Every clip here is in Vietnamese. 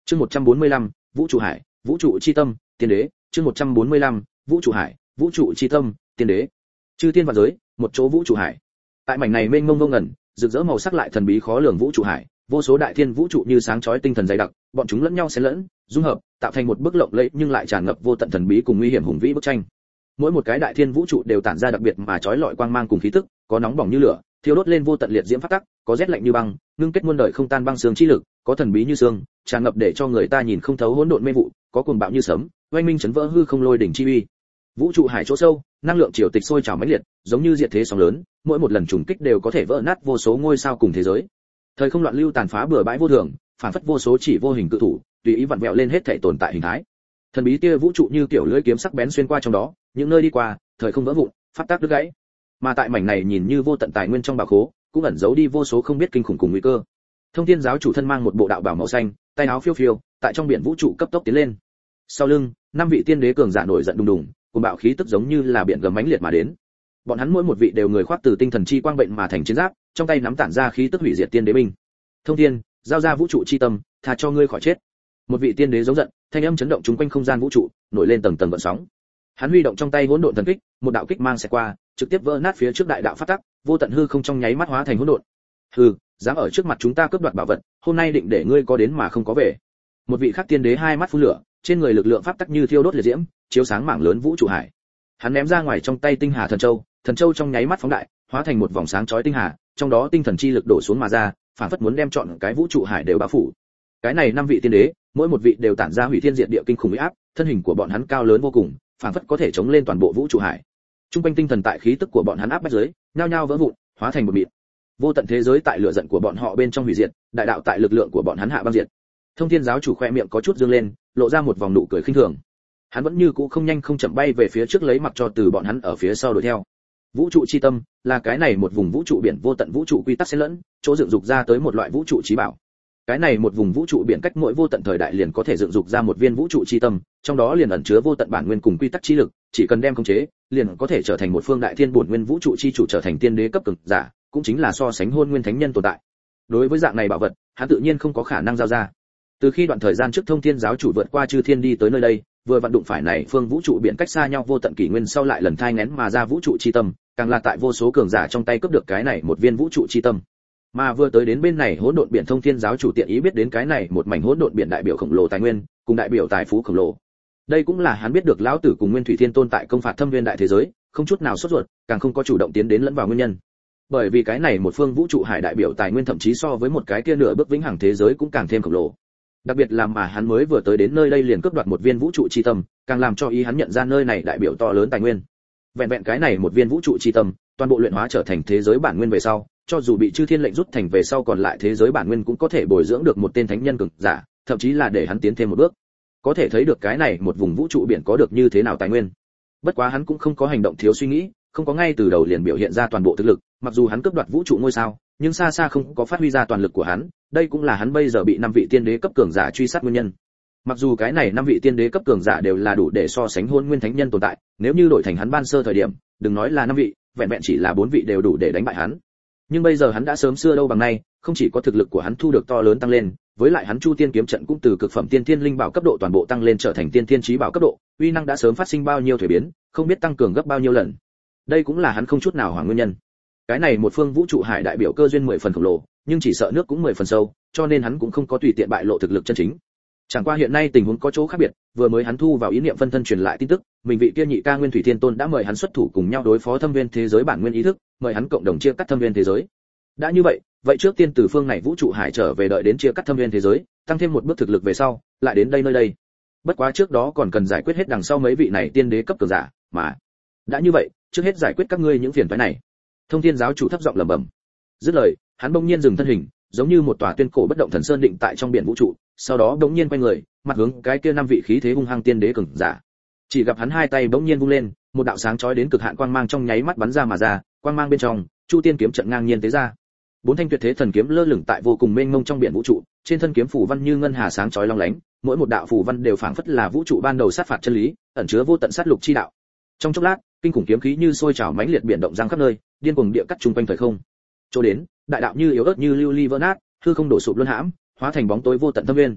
Chương 145, Vũ trụ hải, vũ trụ chi tâm, tiên đế. Chương 145, Vũ trụ hải, vũ trụ chi tâm, tiên đế. Chư thiên vạn giới, một chỗ vũ trụ hải. Tại mảnh này mênh mông vô ngần, rực rỡ màu sắc lại thần bí khó lường vũ trụ hải, vô số đại thiên vũ trụ như sáng chói tinh thần dày đặc, bọn chúng lẫn nhau xen lẫn, dung hợp, tạo thành một bức lộng lẫy nhưng lại tràn ngập vô tận thần bí cùng nguy hiểm hùng vĩ bức tranh. Mỗi một cái đại thiên vũ trụ đều tản ra đặc biệt mà chói lọi quang mang cùng khí tức, có nóng bỏng như lửa, thiêu đốt lên vô tận liệt diễm phát tắc, có rét lạnh như băng, ngưng kết muôn đời không tan băng sương chi lực, có thần bí như sương, tràn ngập để cho người ta nhìn không thấu hỗn độn mê vụ, có cuồng bạo như sấm, oanh minh chấn vỡ hư không lôi đỉnh chi uy. Vũ trụ hải chỗ sâu, năng lượng triều tịch sôi trào mãnh liệt, giống như diệt thế sóng lớn, mỗi một lần trùng kích đều có thể vỡ nát vô số ngôi sao cùng thế giới. Thời không loạn lưu tàn phá bừa bãi vô thường, phản phất vô số chỉ vô hình cự thủ, tùy ý vặn vẹo lên hết thảy tồn tại hình thái. Thần bí tia vũ trụ như kiểu lưỡi kiếm sắc bén xuyên qua trong đó, những nơi đi qua, thời không vỡ vụn, pháp tắc đứt gãy. Mà tại mảnh này nhìn như vô tận tài nguyên trong bảo khố, cũng ẩn giấu đi vô số không biết kinh khủng cùng nguy cơ. Thông Thiên giáo chủ thân mang một bộ đạo bào màu xanh, tay áo phiêu phiêu, tại trong biển vũ trụ cấp tốc tiến lên. Sau lưng, năm vị tiên đế cường giả nổi giận đùng đùng, cùng bạo khí tức giống như là biển gầm mãnh liệt mà đến. Bọn hắn mỗi một vị đều người khoác từ tinh thần chi quang bệnh mà thành chiến giáp, trong tay nắm tản ra khí tức hủy diệt tiên đế binh. Thông Thiên, giao ra vũ trụ chi tâm, tha cho ngươi khỏi chết. Một vị tiên đế giống giận, thanh âm chấn động chúng quanh không gian vũ trụ, nổi lên tầng tầng gợn sóng. Hắn huy động trong tay hỗn độn thần kích, một đạo kích mang sẽ qua, trực tiếp vỡ nát phía trước đại đạo phát tắc, vô tận hư không trong nháy mắt hóa thành hỗn độn. Hừ, dám ở trước mặt chúng ta cướp đoạt bảo vật, hôm nay định để ngươi có đến mà không có về. Một vị khác tiên đế hai mắt phun lửa, trên người lực lượng pháp tắc như thiêu đốt liệt diễm, chiếu sáng mảng lớn vũ trụ hải. Hắn ném ra ngoài trong tay tinh hà thần châu trong nháy mắt phóng đại, hóa thành một vòng sáng chói tinh hà, trong đó tinh thần chi lực đổ xuống mà ra, phản phất muốn đem trọn cái vũ trụ hải đều bao phủ. Cái này năm vị tiên đế, mỗi một vị đều tản ra hủy thiên diệt địa kinh khủng uy áp, thân hình của bọn hắn cao lớn vô cùng, phản phất có thể chống lên toàn bộ vũ trụ hải. Trung quanh tinh thần tại khí tức của bọn hắn áp bách dưới, nhao nhao vỡ vụn, hóa thành một mịn. Vô tận thế giới tại lửa giận của bọn họ bên trong hủy diệt, đại đạo tại lực lượng của bọn hắn hạ băng diệt. Thông Thiên giáo chủ khoe miệng có chút dương lên, lộ ra một vòng nụ cười khinh thường. Hắn vẫn như cũ không nhanh không chậm bay về phía trước lấy mặc cho từ bọn hắn ở phía sau đuổi theo. Vũ trụ chi tâm là cái này một vùng vũ trụ biển vô tận vũ trụ quy tắc xen lẫn, chỗ dựng dục ra tới một loại vũ trụ trí bảo. Cái này một vùng vũ trụ biển cách mỗi vô tận thời đại liền có thể dựng dục ra một viên vũ trụ chi tâm, trong đó liền ẩn chứa vô tận bản nguyên cùng quy tắc chi lực, chỉ cần đem khống chế, liền có thể trở thành một phương đại thiên bổn nguyên vũ trụ chi chủ, trở thành tiên đế cấp cường giả, cũng chính là so sánh hôn nguyên thánh nhân tồn tại. Đối với dạng này bảo vật, hắn tự nhiên không có khả năng giao ra. Từ khi đoạn thời gian trước Thông Thiên giáo chủ vượt qua chư thiên đi tới nơi đây, vừa vặn đụng phải này phương vũ trụ biển cách xa nhau vô tận kỷ nguyên sau lại lần thai nghén mà ra vũ trụ chi tâm, càng là tại vô số cường giả trong tay cướp được cái này một viên vũ trụ chi tâm. Mà vừa tới đến bên này hỗn độn biển, Thông Thiên giáo chủ tiện ý biết đến cái này một mảnh hỗn độn biển đại biểu khổng lồ tài nguyên, cùng đại biểu tài phú khổng lồ. Đây cũng là hắn biết được lão tử cùng Nguyên Thủy Thiên Tôn tại công phạt thâm viên đại thế giới, không chút nào sốt ruột, càng không có chủ động tiến đến lẫn vào nguyên nhân. Bởi vì cái này một phương vũ trụ hải đại biểu tài nguyên thậm chí so với một cái kia nửa bước vĩnh hằng thế giới cũng càng thêm khổng lồ. Đặc biệt là mà hắn mới vừa tới đến nơi đây liền cướp đoạt một viên vũ trụ chi tâm, càng làm cho ý hắn nhận ra nơi này đại biểu to lớn tài nguyên. Vẹn vẹn cái này một viên vũ trụ chi tâm, toàn bộ luyện hóa trở thành thế giới bản nguyên về sau, cho dù bị chư thiên lệnh rút thành về sau còn lại thế giới bản nguyên cũng có thể bồi dưỡng được một tên thánh nhân cường giả, thậm chí là để hắn tiến thêm một bước. Có thể thấy được cái này một vùng vũ trụ biển có được như thế nào tài nguyên. Bất quá hắn cũng không có hành động thiếu suy nghĩ, không có ngay từ đầu liền biểu hiện ra toàn bộ thực lực, mặc dù hắn cướp đoạt vũ trụ ngôi sao, nhưng xa xa không có phát huy ra toàn lực của hắn, đây cũng là hắn bây giờ bị năm vị tiên đế cấp cường giả truy sát nguyên nhân. Mặc dù cái này năm vị tiên đế cấp cường giả đều là đủ để so sánh hôn nguyên thánh nhân tồn tại, nếu như đổi thành hắn ban sơ thời điểm, đừng nói là năm vị, vẹn vẹn chỉ là 4 vị đều đủ để đánh bại hắn. Nhưng bây giờ hắn đã sớm xưa đâu bằng nay, không chỉ có thực lực của hắn thu được to lớn tăng lên, với lại hắn Chu Tiên kiếm trận cũng từ cực phẩm tiên thiên linh bảo cấp độ toàn bộ tăng lên trở thành tiên thiên chí bảo cấp độ, uy năng đã sớm phát sinh bao nhiêu thay biến, không biết tăng cường gấp bao nhiêu lần. Đây cũng là hắn không chút nào hoảng nguyên nhân. Cái này một phương vũ trụ hải đại biểu cơ duyên 10 phần khổng lồ, nhưng chỉ sợ nước cũng 10 phần sâu, cho nên hắn cũng không có tùy tiện bại lộ thực lực chân chính. Chẳng qua hiện nay tình huống có chỗ khác biệt, vừa mới hắn thu vào ý niệm phân thân truyền lại tin tức, mình vị kia nhị ca Nguyên Thủy Thiên Tôn đã mời hắn xuất thủ cùng nhau đối phó thâm viên thế giới bản nguyên ý thức, mời hắn cộng đồng chia cắt thâm viên thế giới. Đã như vậy trước tiên từ phương này vũ trụ hải trở về đợi đến chia cắt thâm viên thế giới, tăng thêm một bước thực lực về sau, lại đến đây nơi đây. Bất quá trước đó còn cần giải quyết hết đằng sau mấy vị này tiên đế cấp cường giả, mà đã như vậy, trước hết giải quyết các ngươi những phiền toái này. Thông Thiên giáo chủ thấp giọng lẩm bẩm. Dứt lời, hắn bỗng nhiên dừng thân hình, giống như một tòa tuyên cổ bất động thần sơn định tại trong biển vũ trụ, sau đó bỗng nhiên quay người, mặt hướng cái kia năm vị khí thế hung hăng tiên đế cường giả. Chỉ gặp hắn hai tay bỗng nhiên vung lên, một đạo sáng chói đến cực hạn quang mang trong nháy mắt bắn ra mà ra, quang mang bên trong, Chu Tiên kiếm trận ngang nhiên tế ra. 4 thanh tuyệt thế thần kiếm lơ lửng tại vô cùng mênh mông trong biển vũ trụ, trên thân kiếm phù văn như ngân hà sáng chói long lánh, mỗi một đạo phù văn đều phảng phất là vũ trụ ban đầu sát phạt chân lý, ẩn chứa vô tận sát lục chi đạo. Trong chốc lát, kinh khủng kiếm khí như sôi trào mãnh liệt biển động giang khắp nơi, điên cuồng địa cắt trung quanh thời không. Chỗ đến, đại đạo như yếu ớt như lưu ly vỡ nát, hư không đổ sụp luân hãm, hóa thành bóng tối vô tận thâm nguyên.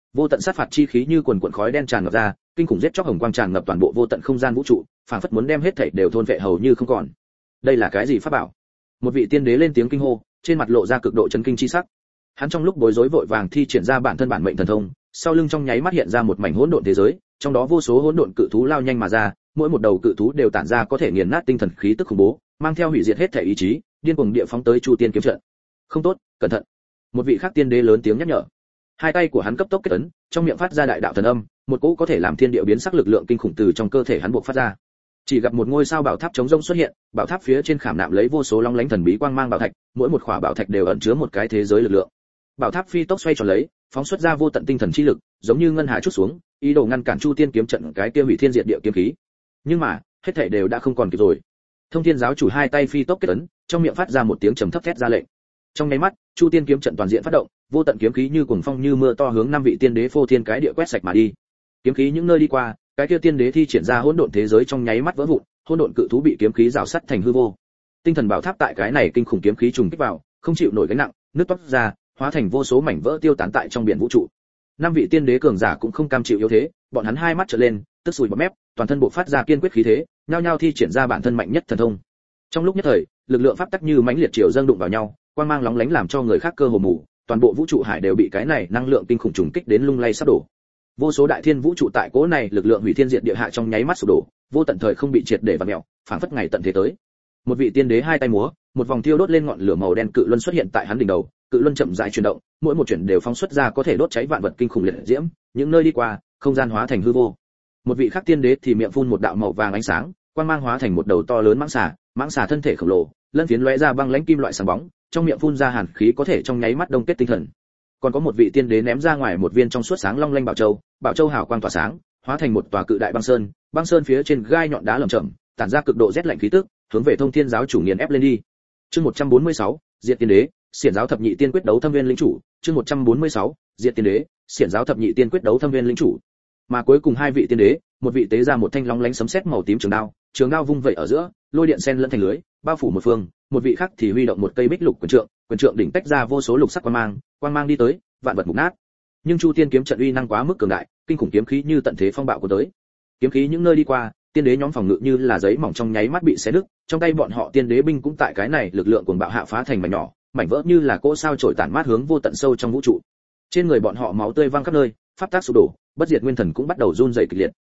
Vô tận sát phạt chi khí như quần quần khói đen tràn ngập ra, kinh khủng giết chóc hồng quang tràn ngập toàn bộ vô tận không gian vũ trụ, phảng phất muốn đem hết thảy đều thôn vệ hầu như không còn. Đây là cái gì pháp bảo? Một vị tiên đế lên tiếng kinh hô, trên mặt lộ ra cực độ chấn kinh chi sắc. Hắn trong lúc bối rối vội vàng thi triển ra bản thân bản mệnh thần thông, sau lưng trong nháy mắt hiện ra một mảnh hỗn độn thế giới, trong đó vô số hỗn độn cự thú lao nhanh mà ra, mỗi một đầu cự thú đều tản ra có thể nghiền nát tinh thần khí tức khủng bố, mang theo hủy diệt hết thể ý chí, điên cuồng địa phóng tới Chu Tiên kiếm trận. Không tốt, cẩn thận! Một vị khác tiên đế lớn tiếng nhắc nhở. Hai tay của hắn cấp tốc kết ấn, trong miệng phát ra đại đạo thần âm, một cỗ có thể làm thiên địa biến sắc lực lượng kinh khủng từ trong cơ thể hắn bộc phát ra. Chỉ gặp một ngôi sao bảo tháp chống rông xuất hiện, bảo tháp phía trên khảm nạm lấy vô số long lánh thần bí quang mang bảo thạch, mỗi một khỏa bảo thạch đều ẩn chứa một cái thế giới lực lượng. Bảo tháp phi tốc xoay tròn lấy, phóng xuất ra vô tận tinh thần chi lực, giống như ngân hà chút xuống, ý đồ ngăn cản Chu Tiên kiếm trận cái kia hủy thiên diệt địa kiếm khí. Nhưng mà, hết thảy đều đã không còn kịp rồi. Thông Thiên giáo chủ hai tay phi tốc kết ấn, trong miệng phát ra một tiếng trầm thấp thét ra lệnh. Trong nháy mắt, Chu Tiên kiếm trận toàn diện phát động, vô tận kiếm khí như cuồng phong như mưa to hướng năm vị tiên đế phô thiên cái địa quét sạch mà đi. Kiếm khí những nơi đi qua, cái kia tiên đế thi triển ra hỗn độn thế giới trong nháy mắt vỡ vụn, hỗn độn cự thú bị kiếm khí rào sắt thành hư vô. Tinh thần bảo tháp tại cái này kinh khủng kiếm khí trùng kích vào, không chịu nổi gánh nặng, nứt toác ra, hóa thành vô số mảnh vỡ tiêu tán tại trong biển vũ trụ. Năm vị tiên đế cường giả cũng không cam chịu yếu thế, bọn hắn hai mắt trợn lên, tức sùi bọt mép, toàn thân bộc phát ra kiên quyết khí thế, nhao nhao thi triển ra bản thân mạnh nhất thần thông. Trong lúc nhất thời, lực lượng pháp tắc như mãnh liệt triều dâng đụng vào nhau, quang mang lóng lánh làm cho người khác cơ hồ mù, toàn bộ vũ trụ hải đều bị cái này năng lượng kinh khủng trùng kích đến lung lay sắp đổ. Vô số đại thiên vũ trụ tại cỗ này lực lượng hủy thiên diệt địa hạ trong nháy mắt sụp đổ, vô tận thời không bị triệt để vặn mèo, phảng phất ngày tận thế tới. Một vị tiên đế hai tay múa, một vòng thiêu đốt lên ngọn lửa màu đen cự luân xuất hiện tại hắn đỉnh đầu, cự luân chậm rãi chuyển động, mỗi một chuyển đều phóng xuất ra có thể đốt cháy vạn vật kinh khủng liệt diễm, những nơi đi qua, không gian hóa thành hư vô. Một vị khác tiên đế thì miệng phun một đạo màu vàng ánh sáng, quang mang hóa thành một đầu to lớn mãng xà thân thể khổng lồ, lân phiến lóe ra băng lãnh kim loại sáng bóng, trong miệng phun ra hàn khí có thể trong nháy mắt đông kết tinh thần. Còn có một vị tiên đế ném ra ngoài một viên trong suốt sáng long lanh bảo châu hào quang tỏa sáng, hóa thành một tòa cự đại băng sơn phía trên gai nhọn đá lởm chởm, tản ra cực độ rét lạnh khí tức, hướng về Thông Thiên giáo chủ nghiền ép lên đi. Chương 146, Diệt Tiên đế, Xiển giáo thập nhị tiên quyết đấu thâm viên lĩnh chủ, chương 146, Diệt Tiên đế, Xiển giáo thập nhị tiên quyết đấu thâm viên lĩnh chủ. Mà cuối cùng hai vị tiên đế, một vị tế ra một thanh long lánh sấm sét màu tím trường đao vung vẩy ở giữa, lôi điện xen lẫn thành lưới, bao phủ một phương, một vị khác thì huy động một cây bích lục quyền trượng đỉnh tách ra vô số lục sắc quang mang đi tới, vạn vật mục nát. Nhưng Chu Tiên kiếm trận uy năng quá mức cường đại, kinh khủng kiếm khí như tận thế phong bạo của tới. Kiếm khí những nơi đi qua, tiên đế nhóm phòng ngự như là giấy mỏng trong nháy mắt bị xé nứt, trong tay bọn họ tiên đế binh cũng tại cái này lực lượng cuồng bạo hạ phá thành mảnh nhỏ, mảnh vỡ như là cỗ sao chổi tản mát hướng vô tận sâu trong vũ trụ. Trên người bọn họ máu tươi văng khắp nơi, pháp tác sụp đổ, bất diệt nguyên thần cũng bắt đầu run rẩy kịch liệt.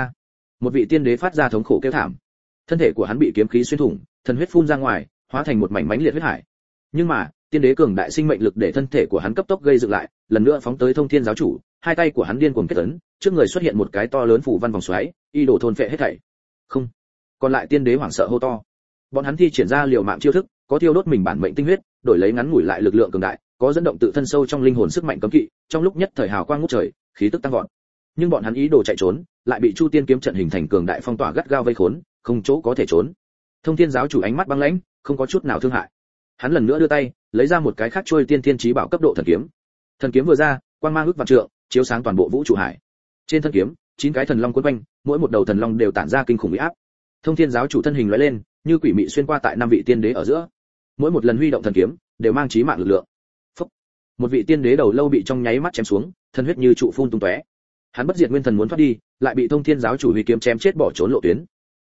Một vị tiên đế phát ra thống khổ kêu thảm. Thân thể của hắn bị kiếm khí xuyên thủng, thần huyết phun ra ngoài, hóa thành một mảnh mãnh liệt huyết hải. Nhưng mà, tiên đế cường đại sinh mệnh lực để thân thể của hắn cấp tốc gây dựng lại, lần nữa phóng tới Thông Thiên giáo chủ, hai tay của hắn điên cuồng kết ấn, trước người xuất hiện một cái to lớn phủ văn vòng xoáy, y đổ thôn phệ hết thảy. Không. Còn lại tiên đế hoảng sợ hô to. Bọn hắn thi triển ra liều mạng chiêu thức, có thiêu đốt mình bản mệnh tinh huyết, đổi lấy ngắn ngủi lại lực lượng cường đại, có dẫn động tự thân sâu trong linh hồn sức mạnh cấm kỵ, trong lúc nhất thời hào quang ngút trời, khí tức tăng vọt. Nhưng bọn hắn ý đồ chạy trốn, lại bị Chu Tiên kiếm trận hình thành cường đại phong tỏa gắt gao vây khốn, không chỗ có thể trốn. Thông Thiên giáo chủ ánh mắt băng lãnh, không có chút nào thương hại. Hắn lần nữa đưa tay, lấy ra một cái khác trôi tiên thiên chí bảo cấp độ thần kiếm. Thần kiếm vừa ra, quang mang ước vạn trượng, chiếu sáng toàn bộ vũ trụ hải. Trên thân kiếm, 9 cái thần long quấn quanh, mỗi một đầu thần long đều tản ra kinh khủng uy áp. Thông Thiên giáo chủ thân hình lóe lên, như quỷ mị xuyên qua tại năm vị tiên đế ở giữa. Mỗi một lần huy động thần kiếm, đều mang chí mạng lực lượng. Phốc. Một vị tiên đế đầu lâu bị trong nháy mắt chém xuống, thân huyết như trụ phun tung tóe. Hắn bất diệt nguyên thần muốn thoát đi, lại bị Thông Thiên giáo chủ huy kiếm chém chết bỏ trốn lộ tuyến.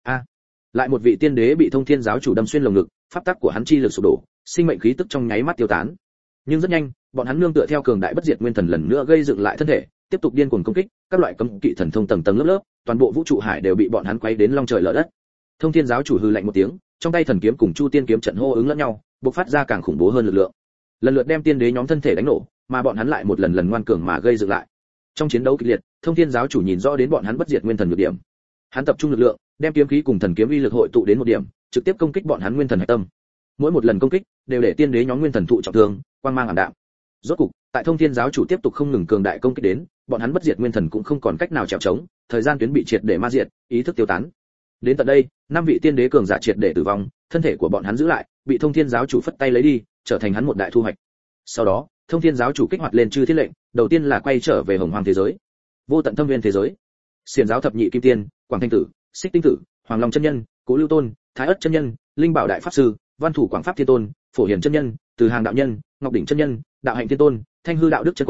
Lại một vị tiên đế bị Thông Thiên giáo chủ đâm xuyên lồng ngực, pháp tắc của hắn chi lực sụp đổ, sinh mệnh khí tức trong nháy mắt tiêu tán. Nhưng rất nhanh, bọn hắn nương tựa theo cường đại bất diệt nguyên thần lần nữa gây dựng lại thân thể, tiếp tục điên cuồng công kích, các loại cấm kỵ thần thông tầng tầng lớp lớp, toàn bộ vũ trụ hải đều bị bọn hắn quấy đến long trời lở đất. Thông Thiên giáo chủ hừ lạnh một tiếng, trong tay thần kiếm cùng Chu Tiên kiếm trận hô ứng lẫn nhau, bộc phát ra càng khủng bố hơn lực lượng. Lần lượt đem tiên đế nhóm thân thể đánh nổ, mà bọn hắn lại một lần ngoan cường mà gây dựng lại. Trong chiến đấu kịch liệt, Thông Thiên giáo chủ nhìn rõ đến bọn hắn bất diệt nguyên thần nhược điểm. Hắn tập trung lực lượng, đem kiếm khí cùng thần kiếm uy lực hội tụ đến một điểm, trực tiếp công kích bọn hắn nguyên thần hải tâm. Mỗi một lần công kích đều để tiên đế nhóm nguyên thần thụ trọng thương, quang mang ảm đạm. Rốt cục, tại Thông Thiên giáo chủ tiếp tục không ngừng cường đại công kích đến, bọn hắn bất diệt nguyên thần cũng không còn cách nào trèo trống, thời gian tuyến bị triệt để ma diệt, ý thức tiêu tán. Đến tận đây, 5 vị tiên đế cường giả triệt để tử vong, thân thể của bọn hắn giữ lại, bị Thông Thiên giáo chủ phất tay lấy đi, trở thành hắn một đại thu hoạch. Sau đó, Thông Thiên giáo chủ kích hoạt lên chư thiên lệnh, đầu tiên là quay trở về Hồng Hoang thế giới, vô tận thâm viên thế giới. Xiển giáo thập nhị kim tiên, Quảng Thanh tử, Xích Tinh tử, Hoàng Long chân nhân, Cố Lưu tôn, Thái Ất chân nhân, Linh Bảo đại pháp sư, Văn thủ Quảng Pháp thiên tôn, Phổ Hiền chân nhân, Từ Hàng đạo nhân, Ngọc đỉnh chân nhân, Đạo hạnh thiên tôn, Thanh hư đạo đức chân quân,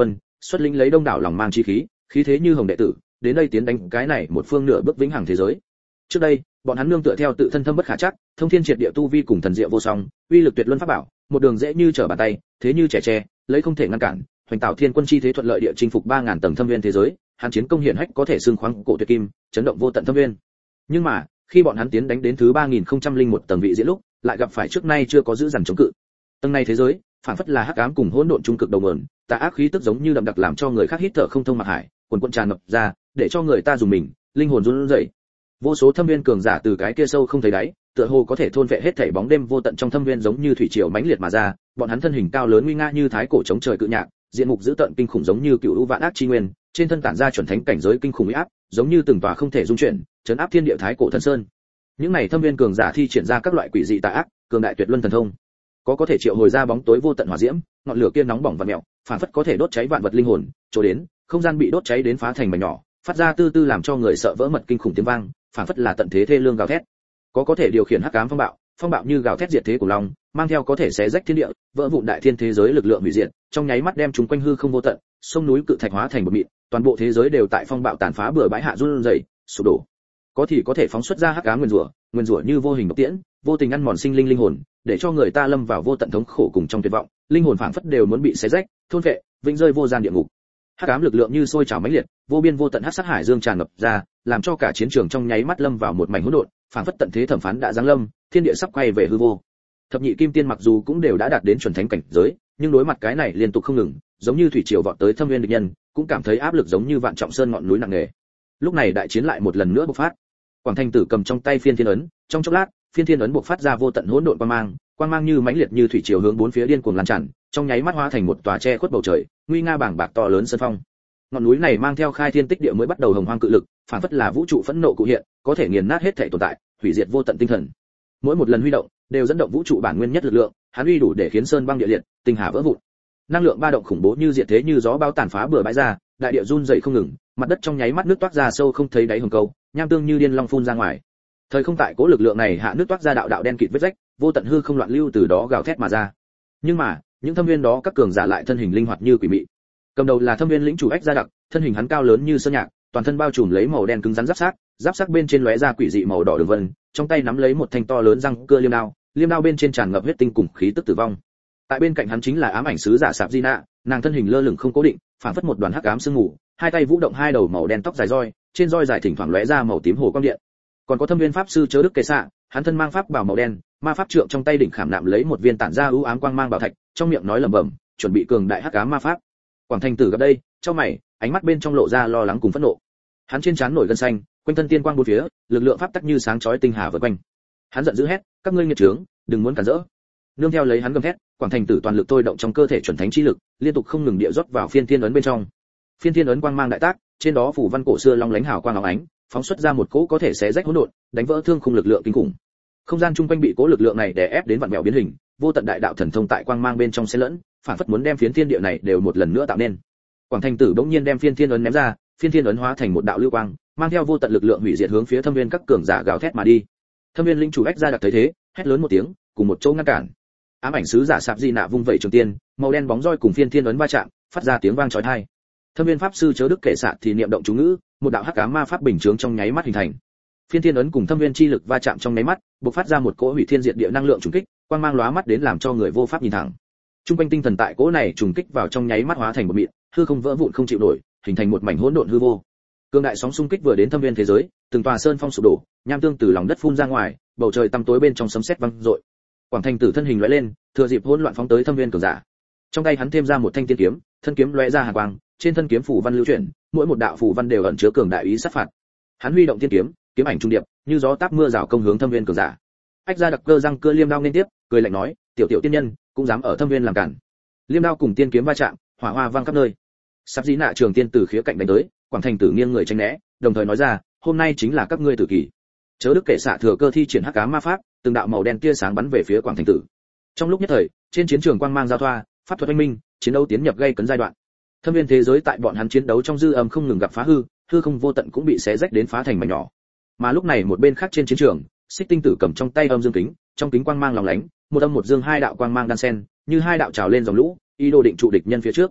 xuất lĩnh lấy đông đảo lòng mang chi khí, khí thế như hồng đệ tử, đến đây tiến đánh cái này một phương nửa bước vĩnh hằng thế giới. Trước đây, bọn hắn nương tựa theo tự thân thâm bất khả trắc, thông thiên triệt địa tu vi cùng thần diệu vô song, uy lực tuyệt luân pháp bảo, một đường dễ như trở bàn tay, thế như trẻ tre, lấy không thể ngăn cản, hoành tạo thiên quân chi thế thuận lợi địa chinh phục 3000 tầng thâm viên thế giới, hắn chiến công hiển hách có thể xưng khoáng cổ tuyệt kim, chấn động vô tận thâm viên. Nhưng mà, khi bọn hắn tiến đánh đến thứ 3001 tầng vị diễn lúc, lại gặp phải trước nay chưa có giữ dằn chống cự. Tầng này thế giới, phản phất là hắc ám cùng hỗn độn trung cực đầu nguồn, tà ác khí tức giống như đậm đặc làm cho người khác hít thở không thông mặc hải, quần quần tràn ngập ra, để cho người ta dùng mình, linh hồn run rẩy. Vô số thâm viên cường giả từ cái kia sâu không thấy đáy, tựa hồ có thể thôn vệ hết thảy bóng đêm vô tận trong thâm viên giống như thủy triều mãnh liệt mà ra, bọn hắn thân hình cao lớn nguy nga như thái cổ chống trời cự nhạc, diện mục dữ tợn kinh khủng giống như cựu u vạn ác chi nguyên, trên thân tản ra chuẩn thánh cảnh giới kinh khủng uy áp, giống như từng tòa không thể dung chuyển, chấn áp thiên địa thái cổ thần sơn. Những này thâm viên cường giả thi triển ra các loại quỷ dị tà ác, cường đại tuyệt luân thần thông, có thể triệu hồi ra bóng tối vô tận hỏa diễm, ngọn lửa kia nóng bỏng và mèo, phản phất có thể đốt cháy vạn vật linh hồn, chỗ đến, không gian bị đốt cháy đến phá thành mảnh nhỏ, phát ra tư tư làm cho người sợ vỡ mật kinh khủng tiếng vang, phản phất là tận thế thê lương gào thét. Có thể điều khiển hắc ám phong bạo như gào thét diệt thế của long, mang theo có thể xé rách thiên địa, vỡ vụn đại thiên thế giới lực lượng hủy diệt, trong nháy mắt đem chúng quanh hư không vô tận, sông núi cự thạch hóa thành bột mịn, toàn bộ thế giới đều tại phong bạo tàn phá bừa bãi hạ run rẩy, sụp đổ. Có thể phóng xuất ra hắc ám nguyên rủa như vô hình độc tiễn, vô tình ăn mòn sinh linh linh hồn, để cho người ta lâm vào vô tận thống khổ cùng trong tuyệt vọng, linh hồn phảng phất đều muốn bị xé rách, thôn phệ, vĩnh rơi vô gian địa ngục. Hắc ám lực lượng như sôi trào mãnh liệt, vô biên vô tận hắc sát hải dương tràn ngập ra, làm cho cả chiến trường trong nháy mắt lâm vào một mảnh hỗn độn, phảng phất tận thế thẩm phán đã giáng lâm, thiên địa sắp quay về hư vô. Thập nhị kim tiên mặc dù cũng đều đã đạt đến chuẩn thánh cảnh giới, nhưng đối mặt cái này liên tục không ngừng, giống như thủy triều vọt tới thâm viên địch nhân, cũng cảm thấy áp lực giống như vạn trọng sơn ngọn núi nặng nề. Lúc này đại chiến lại một lần nữa bộc phát. Quảng Thành Tử cầm trong tay phiên thiên ấn, trong chốc lát, phiên thiên ấn bộc phát ra vô tận hỗn độn quang mang như mãnh liệt như thủy triều hướng bốn phía điên cuồng lan tràn, trong nháy mắt hóa thành một tòa che khuất bầu trời, nguy nga bảng bạc to lớn sơn phong. Ngọn núi này mang theo khai thiên tích địa mới bắt đầu hồng hoang cự lực, phản phất là vũ trụ phẫn nộ cụ hiện, có thể nghiền nát hết thể tồn tại, hủy diệt vô tận tinh thần. Mỗi một lần huy động, đều dẫn động vũ trụ bản nguyên nhất lực lượng, hắn uy đủ để khiến sơn băng địa liệt, tinh hà vỡ vụn. Năng lượng ba động khủng bố như diệt thế như gió bão tàn phá bừa bãi ra, đại địa run rẩy không ngừng, mặt đất trong nháy mắt nước toát ra sâu không thấy đáy hồng câu, nham tương như điên long phun ra ngoài. Thời không tại cố lực lượng này hạ nước toát ra đạo đạo đen kịt vết rách, vô tận hư không loạn lưu từ đó gào thét mà ra. Nhưng mà, những thâm viên đó các cường giả lại thân hình linh hoạt như quỷ mị. Cầm đầu là thâm viên lĩnh chủ Ách Gia Đặc, thân hình hắn cao lớn như sơn nhạc, toàn thân bao trùm lấy màu đen cứng rắn giáp xác bên trên lóe ra quỷ dị màu đỏ đường vân, trong tay nắm lấy một thanh to lớn răng cưa liêm đao bên trên tràn ngập huyết tinh cùng khí tức tử vong. Tại bên cạnh hắn chính là ám ảnh sứ giả Sạp Di Nạ, nàng thân hình lơ lửng không cố định, phản phất một đoàn hắc ám sương mù, hai tay vũ động hai đầu màu đen tóc dài roi, trên roi dài thỉnh thoảng lóe ra màu tím hồ quang điện. Còn có thâm viên pháp sư Chớ Đức Kệ Xạ, hắn thân mang pháp bảo màu đen, ma pháp trượng trong tay đỉnh khảm nạm lấy một viên tản ra u ám quang mang bảo thạch, trong miệng nói lẩm bẩm, chuẩn bị cường đại hắc ám ma pháp. Quảng Thành Tử gặp đây, trong mày, ánh mắt bên trong lộ ra lo lắng cùng phẫn nộ. Hắn trên trán nổi gân xanh, quanh thân tiên quang bốn phía, lực lượng pháp tắc như sáng chói tinh hà vần quanh. Hắn giận dữ hét, các ngươi nghiệt trướng, đừng muốn cản rỡ. Nương theo lấy hắn gầm thét, Quảng Thành Tử toàn lực thôi động trong cơ thể chuẩn thánh chi lực, liên tục không ngừng địa rót vào phiên thiên ấn bên trong. Phiên thiên ấn quang mang đại tác, trên đó phủ văn cổ xưa long lánh hào quang óng ánh, phóng xuất ra một cỗ có thể xé rách hỗn độn, đánh vỡ thương khung lực lượng kinh khủng. Không gian chung quanh bị cỗ lực lượng này đè ép đến vặn vẹo biến hình, vô tận đại đạo thần thông tại quang mang bên trong xen lẫn, phản phất muốn đem phiến thiên địa này đều một lần nữa tạo nên. Quảng Thành Tử bỗng nhiên đem phiên thiên ấn ném ra, phiên thiên ấn hóa thành một đạo lưu quang, mang theo vô tận lực lượng hủy diệt hướng phía thâm viên các cường giả gào thét mà đi. Thâm viên linh chủ Ách Gia Đặc thấy thế, hét lớn một tiếng, cùng một chỗ ngăn cản. Ám ảnh sứ giả Sạp Di Nạ vung vẩy trường tiên, màu đen bóng roi cùng phiên thiên ấn va chạm, phát ra tiếng vang chói tai. Thâm viên pháp sư Chớ Đức Kệ Xạ thì niệm động chú ngữ, một đạo hắc ám ma pháp bình chướng trong nháy mắt hình thành. Phiên thiên ấn cùng thâm viên chi lực va chạm trong nháy mắt, bộc phát ra một cỗ hủy thiên diệt địa năng lượng trùng kích, quang mang lóa mắt đến làm cho người vô pháp nhìn thẳng. Trung quanh tinh thần tại cỗ này trùng kích vào trong nháy mắt hóa thành một mịn, hư không vỡ vụn không chịu nổi, hình thành một mảnh hỗn độn hư vô. Cương đại sóng xung kích vừa đến thâm viên thế giới, từng tòa sơn phong sụp đổ, nham tương từ lòng đất phun ra ngoài, bầu trời tăm tối bên trong sấm sét vang dội. Quảng Thành Tử thân hình lóe lên, thừa dịp hỗn loạn phóng tới thâm viên cường giả. Trong tay hắn thêm ra một thanh tiên kiếm, thân kiếm lóe ra hàn quang, trên thân kiếm phủ văn lưu chuyển, mỗi một đạo phủ văn đều ẩn chứa cường đại ý sát phạt. Hắn huy động tiên kiếm, kiếm ảnh trung điệp, như gió táp mưa rào công hướng thâm viên cường giả. Ách Gia Đặc cơ răng cưa liêm đao liên tiếp, cười lạnh nói, tiểu tiên nhân, cũng dám ở thâm viên làm cản. Liêm đao cùng tiên kiếm va chạm, hỏa hoa vang khắp nơi. Sắp dĩ nạ trường tiên từ khía cạnh đánh tới, Quảng Thành Tử nghiêng người tránh né, đồng thời nói ra, hôm nay chính là các ngươi tử kỳ. Chớ Đức Kệ Xạ thừa cơ thi triển hắc ám ma pháp, từng đạo màu đen tia sáng bắn về phía Quảng Thành Tử. Trong lúc nhất thời, trên chiến trường quang mang giao thoa, pháp thuật oanh minh, chiến đấu tiến nhập gây cấn giai đoạn. Thâm viên thế giới tại bọn hắn chiến đấu trong dư âm không ngừng gặp phá hư không vô tận cũng bị xé rách đến phá thành mảnh nhỏ. Mà lúc này một bên khác trên chiến trường, Xích Tinh Tử cầm trong tay âm dương kính, trong kính quang mang lóng lánh, một âm một dương hai đạo quang mang đan xen, như hai đạo trào lên dòng lũ, ý đồ định trụ địch nhân phía trước.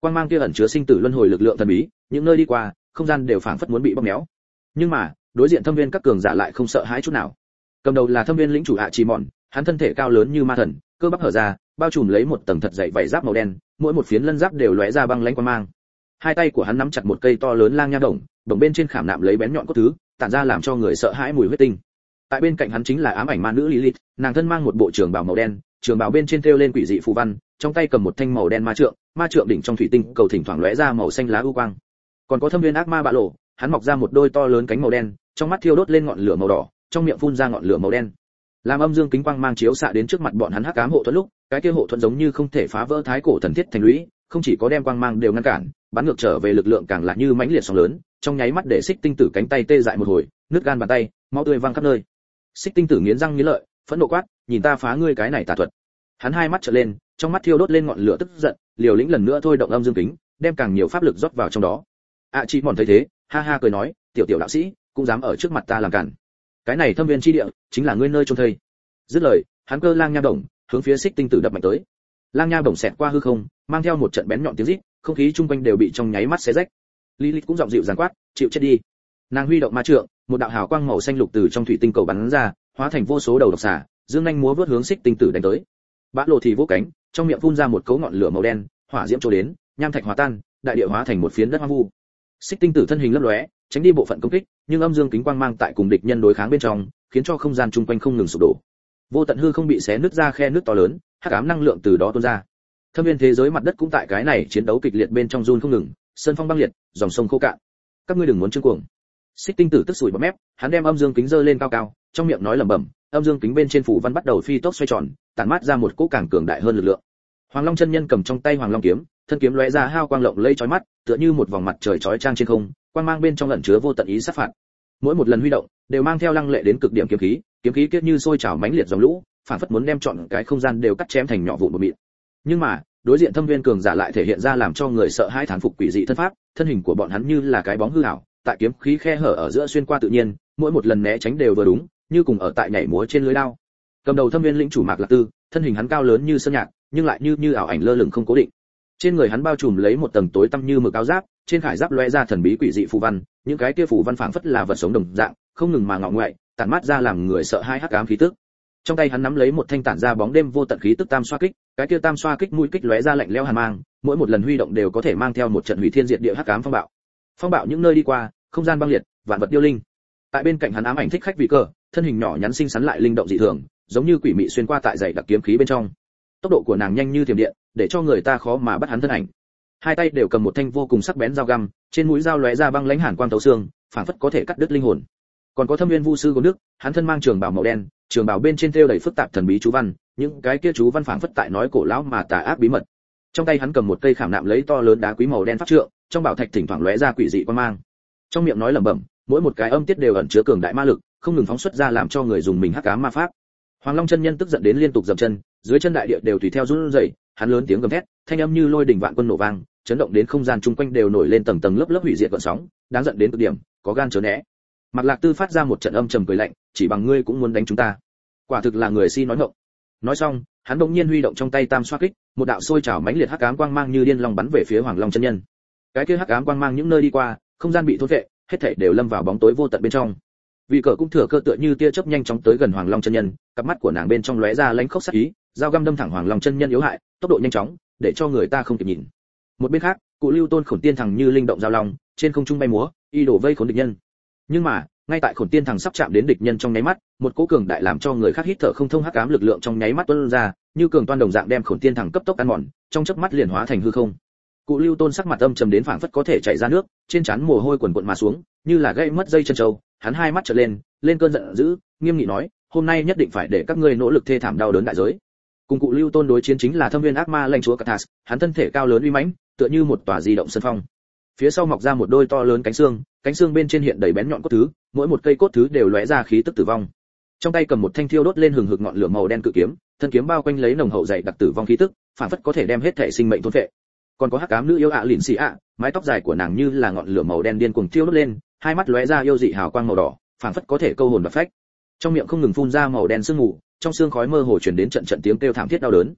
Quang mang kia ẩn chứa sinh tử luân hồi lực lượng thần bí, những nơi đi qua, không gian đều phảng phất muốn bị bóp méo. Nhưng mà, đối diện thâm viên các cường giả lại không sợ hãi chút nào. Cầm đầu là thâm viên lĩnh chủ Hạ Chỉ Mòn, hắn thân thể cao lớn như ma thần, cơ bắp hở ra, bao trùm lấy một tầng thật dày vảy giáp màu đen, mỗi một phiến lân giáp đều lóe ra băng lãnh quang mang. Hai tay của hắn nắm chặt một cây to lớn lang nha đồng, đồng bên trên khảm nạm lấy bén nhọn cốt thứ, tản ra làm cho người sợ hãi mùi huyết tinh. Tại bên cạnh hắn chính là ám ảnh ma nữ Lilith, nàng thân mang một bộ trường bào màu đen, trường bào bên trên thêu lên quỷ dị phù văn, trong tay cầm một thanh màu đen ma trượng đỉnh trong thủy tinh cầu thỉnh thoảng lóe ra màu xanh lá ưu quang. Còn có thâm viên ác ma bạ lộ, hắn mọc ra một đôi to lớn cánh màu đen, trong mắt thiêu đốt lên ngọn lửa màu đỏ, trong miệng phun ra ngọn lửa màu đen. Làm âm dương kính quang mang chiếu xạ đến trước mặt bọn hắn hắc ám hộ thuẫn lúc, cái kia hộ thuẫn giống như không thể phá vỡ thái cổ thần thiết thành lũy, không chỉ có đem quang mang đều ngăn cản, bắn ngược trở về lực lượng càng là như mãnh liệt sóng lớn, trong nháy mắt để Xích Tinh Tử cánh tay tê dại một hồi, nứt gan bàn tay, máu tươi văng khắp nơi. Xích Tinh Tử nghiến răng nghiến lợi, phẫn nộ quát, nhìn ta phá ngươi cái này tà thuật. Hắn hai mắt trợn lên, trong mắt thiêu đốt lên ngọn lửa tức giận, liều lĩnh lần nữa thôi động âm dương kính, đem càng nhiều pháp lực rót vào trong đó. Chỉ Mòn thấy thế, ha ha cười nói, tiểu đạo sĩ, cũng dám ở trước mặt ta làm cản. Cái này thâm viên chi địa, chính là ngươi nơi chôn thây. Dứt lời, hắn cơ lang nha bổng, hướng phía Xích Tinh Tử đập mạnh tới. Lang nha bổng xẹt qua hư không, mang theo một trận bén nhọn tiếng rít, không khí chung quanh đều bị trong nháy mắt xé rách. Lilith cũng giọng dịu dàng quát, chịu chết đi. Nàng huy động ma trượng, một đạo hào quang màu xanh lục từ trong thủy tinh cầu bắn ra, hóa thành vô số đầu độc xà, dương nhanh múa vớt hướng Xích Tinh Tử đánh tới. Bã lộ thì vỗ cánh, trong miệng phun ra một cấu ngọn lửa màu đen, hỏa diễm trôi đến, nham thạch hòa tan, đại địa hóa thành một phiến đất hoang vu. Xích Tinh Tử thân hình lấp lóe, tránh đi bộ phận công kích, nhưng âm dương kính quang mang tại cùng địch nhân đối kháng bên trong, khiến cho không gian chung quanh không ngừng sụp đổ. Vô tận hư không bị xé nứt ra khe nứt to lớn, hắc ám năng lượng từ đó tuôn ra. Thâm viên thế giới mặt đất cũng tại cái này chiến đấu kịch liệt bên trong run không ngừng, sơn phong băng liệt, dòng sông khô cạn. Các ngươi đừng muốn trương cuồng. Xích Tinh Tử tức sủi bọt mép, hắn đem âm dương kính giơ lên cao cao, trong miệng nói lẩm bẩm, âm dương kính bên trên phủ văn bắt đầu phi tốc xoay tròn, tản mát ra một cỗ càng cường đại hơn lực lượng. Hoàng Long chân nhân cầm trong tay Hoàng Long kiếm, thân kiếm lóe ra hào quang lộng lẫy chói mắt, tựa như một vòng mặt trời chói chang trên không, quang mang bên trong ẩn chứa vô tận ý sát phạt. Mỗi một lần huy động, đều mang theo lăng lệ đến cực điểm kiếm khí kết như sôi trào mãnh liệt dòng lũ, phản phất muốn đem trọn cái không gian đều cắt chém thành nhỏ vụn một mịn. Nhưng mà, đối diện thâm viên cường giả lại thể hiện ra làm cho người sợ hãi thán phục quỷ dị thân pháp, thân hình của bọn hắn như là cái bóng hư ảo, tại kiếm khí khe hở ở giữa xuyên qua tự nhiên, mỗi một lần né tránh đều vừa đúng, như cùng ở tại nhảy múa trên lưới đao. Cầm đầu thâm viên lĩnh chủ Mạc Lạc Tư, thân hình hắn cao lớn như sơn nhạc, nhưng lại như ảo ảnh lơ lửng không cố định. Trên người hắn bao trùm lấy một tầng tối tăm như mực áo giáp, trên khải giáp lóe ra thần bí quỷ dị phù văn, những cái kia phù văn phảng phất là vật sống đồng dạng, không ngừng mà ngọ ngoại, tản mát ra làm người sợ hãi hắc ám khí tức. Trong tay hắn nắm lấy một thanh tản ra bóng đêm vô tận khí tức tam xoa kích, cái kia tam xoa kích mũi kích lóe ra lạnh lẽo hàn mang, mỗi một lần huy động đều có thể mang theo một trận hủy thiên diệt địa hắc ám phong bạo. Phong bạo những nơi đi qua, không gian băng liệt, vạn vật điêu linh. Tại bên cạnh hắn ám ảnh thích khách vị cờ, thân hình nhỏ nhắn xinh xắn lại linh động dị thường, giống như quỷ mị xuyên qua tại dày đặc kiếm khí bên trong. Tốc độ của nàng nhanh như thiểm điện, để cho người ta khó mà bắt hắn thân ảnh. Hai tay đều cầm một thanh vô cùng sắc bén dao găm, trên mũi dao lóe ra băng lãnh hàn quang thấu xương, phảng phất có thể cắt đứt linh hồn. Còn có Thâm Viên Vu sư của nước, hắn thân mang trường bào màu đen, trường bào bên trên thêu đầy phức tạp thần bí chú văn, những cái kia chú văn phảng phất tại nói cổ lão mà tà ác bí mật. Trong tay hắn cầm một cây khảm nạm lấy to lớn đá quý màu đen pháp trượng, trong bảo thạch thỉnh thoảng lóe ra quỷ dị quang mang. Trong miệng nói lẩm bẩm, mỗi một cái âm tiết đều ẩn chứa cường đại ma lực, không ngừng phóng xuất ra làm cho người dùng mình hắc ám ma pháp. Hoàng Long chân nhân tức giận đến liên tục dậm chân, dưới chân đại địa đều tùy theo run rẩy, hắn lớn tiếng gầm thét, thanh âm như lôi đình vạn quân nổ vang, chấn động đến không gian chung quanh đều nổi lên tầng tầng lớp lớp hủy diệt gợn sóng, đáng giận đến cực điểm, có gan chớ né. Mạc Lạc Tư phát ra một trận âm trầm cười lạnh, chỉ bằng ngươi cũng muốn đánh chúng ta. Quả thực là người si nói ngọng. Nói xong, hắn bỗng nhiên huy động trong tay tam xoa kích, một đạo sôi trào mãnh liệt hắc ám quang mang như điên long bắn về phía Hoàng Long chân nhân. Cái kia hắc ám quang mang những nơi đi qua, không gian bị thôn phệ, hết thảy đều lâm vào bóng tối vô tận bên trong. Vị cờ cũng thừa cơ tựa như tia chớp nhanh chóng tới gần Hoàng Long chân nhân, cặp mắt của nàng bên trong lóe ra lãnh khốc sát ý, dao găm đâm thẳng Hoàng Long chân nhân yếu hại, tốc độ nhanh chóng, để cho người ta không kịp nhìn. Một bên khác, Cụ Lưu Tôn Khổn Tiên Thằng như linh động giao long, trên không trung bay múa, y đổ vây khốn địch nhân. Nhưng mà, ngay tại Khổn Tiên Thằng sắp chạm đến địch nhân trong nháy mắt, một cỗ cường đại làm cho người khác hít thở không thông hắc ám lực lượng trong nháy mắt tuôn ra, như cường toan đồng dạng đem Khổn Tiên Thằng cấp tốc ăn mòn, trong chớp mắt liền hóa thành hư không. Cụ Lưu Tôn sắc mặt âm trầm đến phảng phất có thể chảy ra nước, trên trán mồ hôi quần quần mà xuống, như là gãy mất dây chân trâu, hắn hai mắt trợn lên, lên cơn giận dữ, nghiêm nghị nói, hôm nay nhất định phải để các ngươi nỗ lực thê thảm đau đớn đại giới. Cùng Cụ Lưu Tôn đối chiến chính là Thâm Viên Ác Ma lãnh chúa Kathas, hắn thân thể cao lớn uy mãnh, tựa như một tòa di động sơn phong. Phía sau mọc ra một đôi to lớn cánh xương bên trên hiện đầy bén nhọn cốt thứ, mỗi một cây cốt thứ đều lóe ra khí tức tử vong. Trong tay cầm một thanh thiêu đốt lên hừng hực ngọn lửa màu đen cự kiếm, thân kiếm bao quanh lấy nồng hậu dày đặc tử vong khí tức, phản phất có thể đem hết thể sinh mệnh thôn phệ. Còn có hắc ám nữ yêu lịn xì mái tóc dài của nàng như là ngọn lửa màu đen điên cuồng thiêu đốt lên, hai mắt lóe ra yêu dị hào quang màu đỏ, phản phất có thể câu hồn và phách. Trong miệng không ngừng phun ra màu đen sương mù, trong xương khói mơ hồ truyền đến trận trận tiếng kêu thảm thiết đau đớn.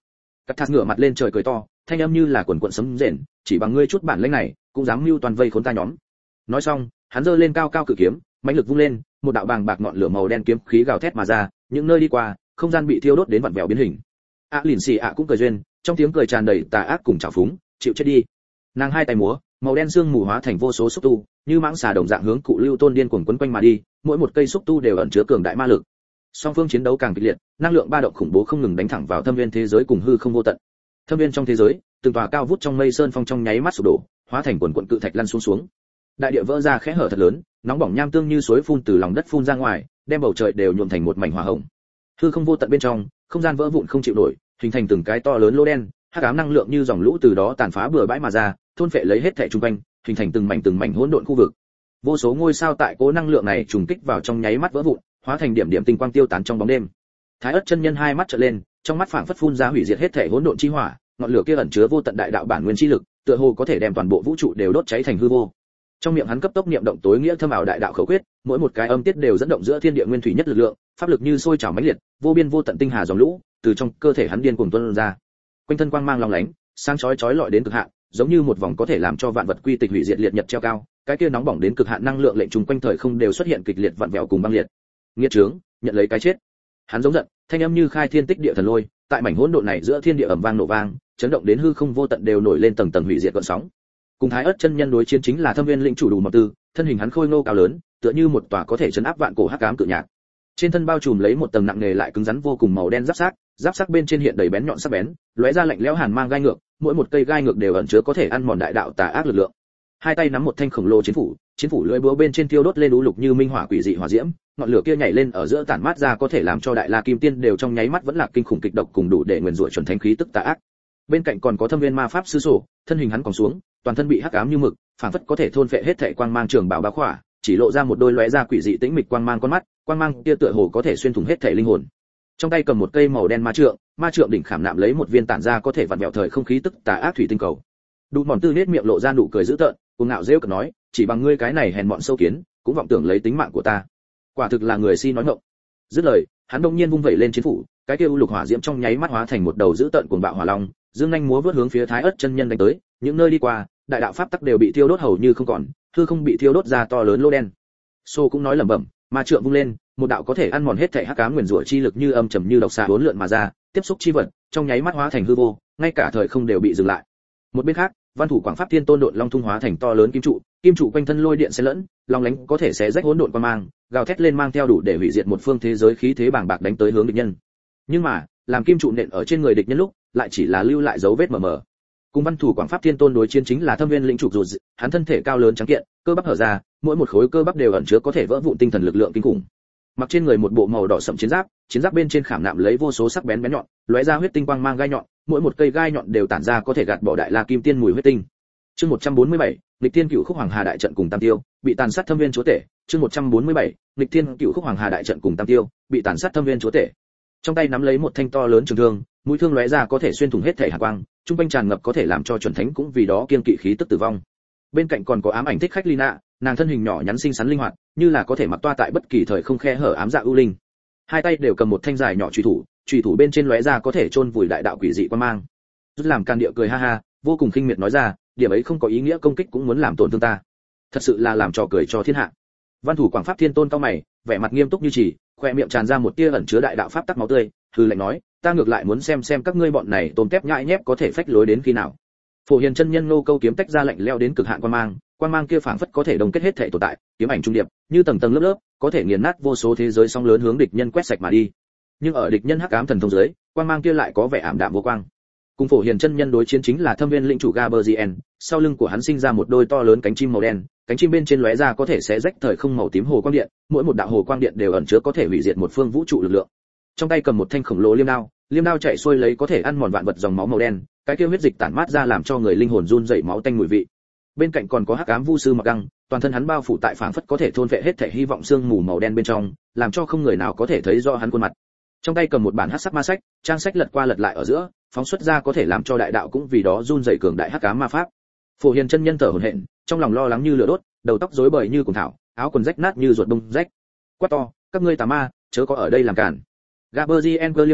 Cắt Thạt ngửa mặt lên trời cười to, thanh âm như là quần quần sấm rền, chỉ bằng ngươi chút bản lĩnh này, cũng dám mưu toàn vây khốn ta nhóm. Nói xong, hắn giơ lên cao cao cự kiếm, mãnh lực vung lên, một đạo bàng bạc ngọn lửa màu đen kiếm khí gào thét mà ra, những nơi đi qua, không gian bị thiêu đốt đến vặn vẹo biến hình. Lìn xì cũng cười duyên, trong tiếng cười tràn đầy tà ác cùng trào phúng, chịu chết đi. Nàng hai tay múa, màu đen xương mù hóa thành vô số xúc tu, như mãng xà đồng dạng hướng Cụ Lưu Tôn điên cuồng quấn quanh mà đi, mỗi một cây xúc tu đều ẩn chứa cường đại ma lực. Song phương chiến đấu càng kịch liệt, năng lượng ba động khủng bố không ngừng đánh thẳng vào thâm viên thế giới cùng hư không vô tận. Thâm viên trong thế giới, từng tòa cao vút trong mây sơn phong trong nháy mắt sụp đổ, hóa thành quần quần cự thạch lăn xuống. Đại địa vỡ ra khẽ hở thật lớn, nóng bỏng nham tương như suối phun từ lòng đất phun ra ngoài, đem bầu trời đều nhuộm thành một mảnh hỏa hồng. Hư không vô tận bên trong, không gian vỡ vụn không chịu nổi, hình thành từng cái to lớn lỗ đen, hắc ám năng lượng như dòng lũ từ đó tàn phá bừa bãi mà ra, thôn phệ lấy hết thảy xung quanh, hình thành từng mảnh hỗn độn khu vực. Vô số ngôi sao tại cố năng lượng này trùng kích vào trong nháy mắt vỡ vụn, hóa thành điểm điểm tinh quang tiêu tán trong bóng đêm. Thái Ức chân nhân hai mắt trợn lên, trong mắt phảng phất phun ra hủy diệt hết thảy hỗn độn chi hỏa, ngọn lửa kia ẩn chứa vô tận đại đạo bản nguyên chi lực, tựa hồ có thể đem toàn bộ vũ trụ đều đốt cháy thành hư vô. Trong miệng hắn cấp tốc niệm động tối nghĩa thâm ảo đại đạo khẩu quyết, mỗi một cái âm tiết đều dẫn động giữa thiên địa nguyên thủy nhất lực lượng, pháp lực như sôi trào mãnh liệt, vô biên vô tận tinh hà dòng lũ, từ trong cơ thể hắn điên cuồng tuôn ra. Quanh thân quang mang long lánh, sáng chói chói lọi đến cực hạn, giống như một vòng có thể làm cho vạn vật quy tịch hủy diệt liệt nhật treo cao, cái kia nóng bỏng đến cực hạn năng lượng lệnh trùng quanh thời không đều xuất hiện kịch liệt vặn vẹo cùng băng liệt. Nghiệt trướng, nhận lấy cái chết. Hắn giống giận, thanh âm như khai thiên tích địa thần lôi, tại mảnh hỗn độn này giữa thiên địa ầm vang nổ vang, chấn động đến hư không vô tận đều nổi lên tầng tầng hủy diệt gợn sóng. Cùng Thái Ức chân nhân đối chiến chính là Thâm Viên lĩnh chủ Đủ Mập Tư, thân hình hắn khôi ngô cao lớn, tựa như một tòa có thể chấn áp vạn cổ hắc ám cự nhạc. Trên thân bao trùm lấy một tầng nặng nề lại cứng rắn vô cùng màu đen giáp sắc bên trên hiện đầy bén nhọn sắc bén, lóe ra lạnh lẽo hàn mang gai ngược, mỗi một cây gai ngược đều ẩn chứa có thể ăn mòn đại đạo tà ác lực lượng. Hai tay nắm một thanh khổng lồ chiến phủ lưỡi búa bên trên thiêu đốt lên u lục như minh hỏa quỷ dị hỏa diễm, ngọn lửa kia nhảy lên ở giữa tản mát ra có thể làm cho đại la kim tiên đều trong nháy mắt vẫn là kinh khủng kịch độc cùng đủ để nguyền rủa chuẩn thánh khí tức tà ác. Bên cạnh còn có Thâm Viên ma pháp sư Sổ, thân hình hắn còn xuống, toàn thân bị hắc ám như mực, phảng phất có thể thôn phệ hết thảy quang mang trường bảo bá khỏa, chỉ lộ ra một đôi lóe ra quỷ dị tĩnh mịch quang mang con mắt, quang mang kia tựa hồ có thể xuyên thủng hết thảy linh hồn. Trong tay cầm một cây màu đen ma trượng đỉnh khảm nạm lấy một viên tản ra có thể vặn vẹo thời không khí tức tà ác thủy tinh cầu. Đủ Mòn Tư nét miệng lộ ra nụ cười dữ tợn, cuồng ngạo rêu cợt nói, chỉ bằng ngươi cái này hèn mọn sâu kiến, cũng vọng tưởng lấy tính mạng của ta. Quả thực là người si nói ngọng. Dứt lời, hắn đột nhiên vung vẩy lên chiến phủ, cái kia u lục hỏa diễm trong nháy mắt hóa thành một đầu dữ tợn cuồng bạo hỏa long, dương nhanh múa vớt hướng phía Thái Ức chân nhân đánh tới, những nơi đi qua, đại đạo pháp tắc đều bị thiêu đốt hầu như không còn, hư không bị thiêu đốt ra to lớn lỗ đen. Sô cũng nói lẩm bẩm, ma trượng vung lên, một đạo có thể ăn mòn hết thảy hắc ám nguyên rủa chi lực như âm trầm như độc xà hỗn lượn mà ra, tiếp xúc chi vật, trong nháy mắt hóa thành hư vô, ngay cả thời không đều bị dừng lại. Một bên khác, Văn Thủ Quảng Pháp Thiên Tôn độn long thung hóa thành to lớn kim trụ quanh thân lôi điện xen lẫn, long lánh có thể xé rách hỗn độn qua mang, gào thét lên mang theo đủ để hủy diệt một phương thế giới khí thế bàng bạc đánh tới hướng địch nhân. Nhưng mà, làm kim trụ nện ở trên người địch nhân lúc, lại chỉ là lưu lại dấu vết mờ mờ. Cùng Văn Thủ Quảng Pháp Thiên Tôn đối chiến chính là Thâm Viên lĩnh chủ Rụt, hắn thân thể cao lớn trắng kiện, cơ bắp hở ra, mỗi một khối cơ bắp đều ẩn chứa có thể vỡ vụn tinh thần lực lượng kinh khủng. Mặc trên người một bộ màu đỏ sẫm chiến giáp bên trên khảm nạm lấy vô số sắc bén nhọn, lóe ra huyết tinh quang mang gai nhọn, mỗi một cây gai nhọn đều tản ra có thể gạt bỏ đại la kim tiên mùi huyết tinh. Chương 147, Lịch Thiên Cửu Khúc Hoàng Hà đại trận cùng Tam Tiêu, bị tàn sát Thâm Viên chúa tể. Chương 147, Lịch Thiên Cửu Khúc Hoàng Hà đại trận cùng Tam Tiêu, bị tàn sát Thâm Viên chúa tể. Trong tay nắm lấy một thanh to lớn trường thương, mũi thương lóe ra có thể xuyên thủng hết thể hàn quang, trung quanh tràn ngập có thể làm cho chuẩn thánh cũng vì đó kiên kỵ khí tức tử vong. Bên cạnh còn có ám ảnh thích khách Lina, nàng thân hình nhỏ nhắn xinh xắn linh hoạt, như là có thể mặc toa tại bất kỳ thời không khe hở ám dạ ưu linh. Hai tay đều cầm một thanh dài nhỏ chùy thủ bên trên lóe ra có thể chôn vùi đại đạo quỷ dị quan mang. Rút làm can địa cười ha ha, vô cùng khinh miệt nói ra, điểm ấy không có ý nghĩa công kích cũng muốn làm tổn thương ta. Thật sự là làm trò cười cho thiên hạ. Văn Thủ Quảng Pháp Thiên Tôn cao mày, vẻ mặt nghiêm túc như chỉ, khoe miệng tràn ra một tia ẩn chứa đại đạo pháp tắc máu tươi, hừ lạnh nói, ta ngược lại muốn xem các ngươi bọn này tôm tép nhãi nhép có thể phách lối đến khi nào. Phổ Hiền chân nhân nô câu kiếm tách ra lạnh lẽo đến cực hạn quan mang kia phảng phất có thể đồng kết hết thể tồn tại, kiếm ảnh trung điệp, như tầng tầng lớp, có thể nghiền nát vô số thế giới sóng lớn hướng địch nhân quét sạch mà đi. Nhưng ở địch nhân hắc ám thần thông dưới, quan mang kia lại có vẻ ảm đạm vô quang. Cùng Phổ Hiền chân nhân đối chiến chính là Thâm Viên lĩnh chủ Gaberzien, sau lưng của hắn sinh ra một đôi to lớn cánh chim màu đen, cánh chim bên trên lóe ra có thể xé rách thời không màu tím hồ quang điện, mỗi một đạo hồ quang điện đều ẩn chứa có thể hủy diệt một phương vũ trụ lực lượng. Trong tay cầm một thanh khổng lồ liêm đao chạy xuôi lấy có thể ăn mòn vạn vật dòng máu màu đen, cái kia huyết dịch tản mát ra làm cho người linh hồn run rẩy máu tanh mùi vị. Bên cạnh còn có hắc ám vu sư Mặc Găng, toàn thân hắn bao phủ tại phảng phất có thể thôn phệ hết thể hy vọng xương mù màu đen bên trong, làm cho không người nào có thể thấy rõ hắn khuôn mặt. Trong tay cầm một bản hắc sắc ma sách, trang sách lật qua lật lại ở giữa, phóng xuất ra có thể làm cho đại đạo cũng vì đó run rẩy cường đại hắc ám ma pháp. Phổ Hiền chân nhân thở hổn hển, trong lòng lo lắng như lửa đốt, đầu tóc rối bời như cùng thảo, áo quần rách nát như ruột bông rách. Quát to, các ngươi tà ma, chớ có ở đây làm cản. Gaberzien giơ liêm đao,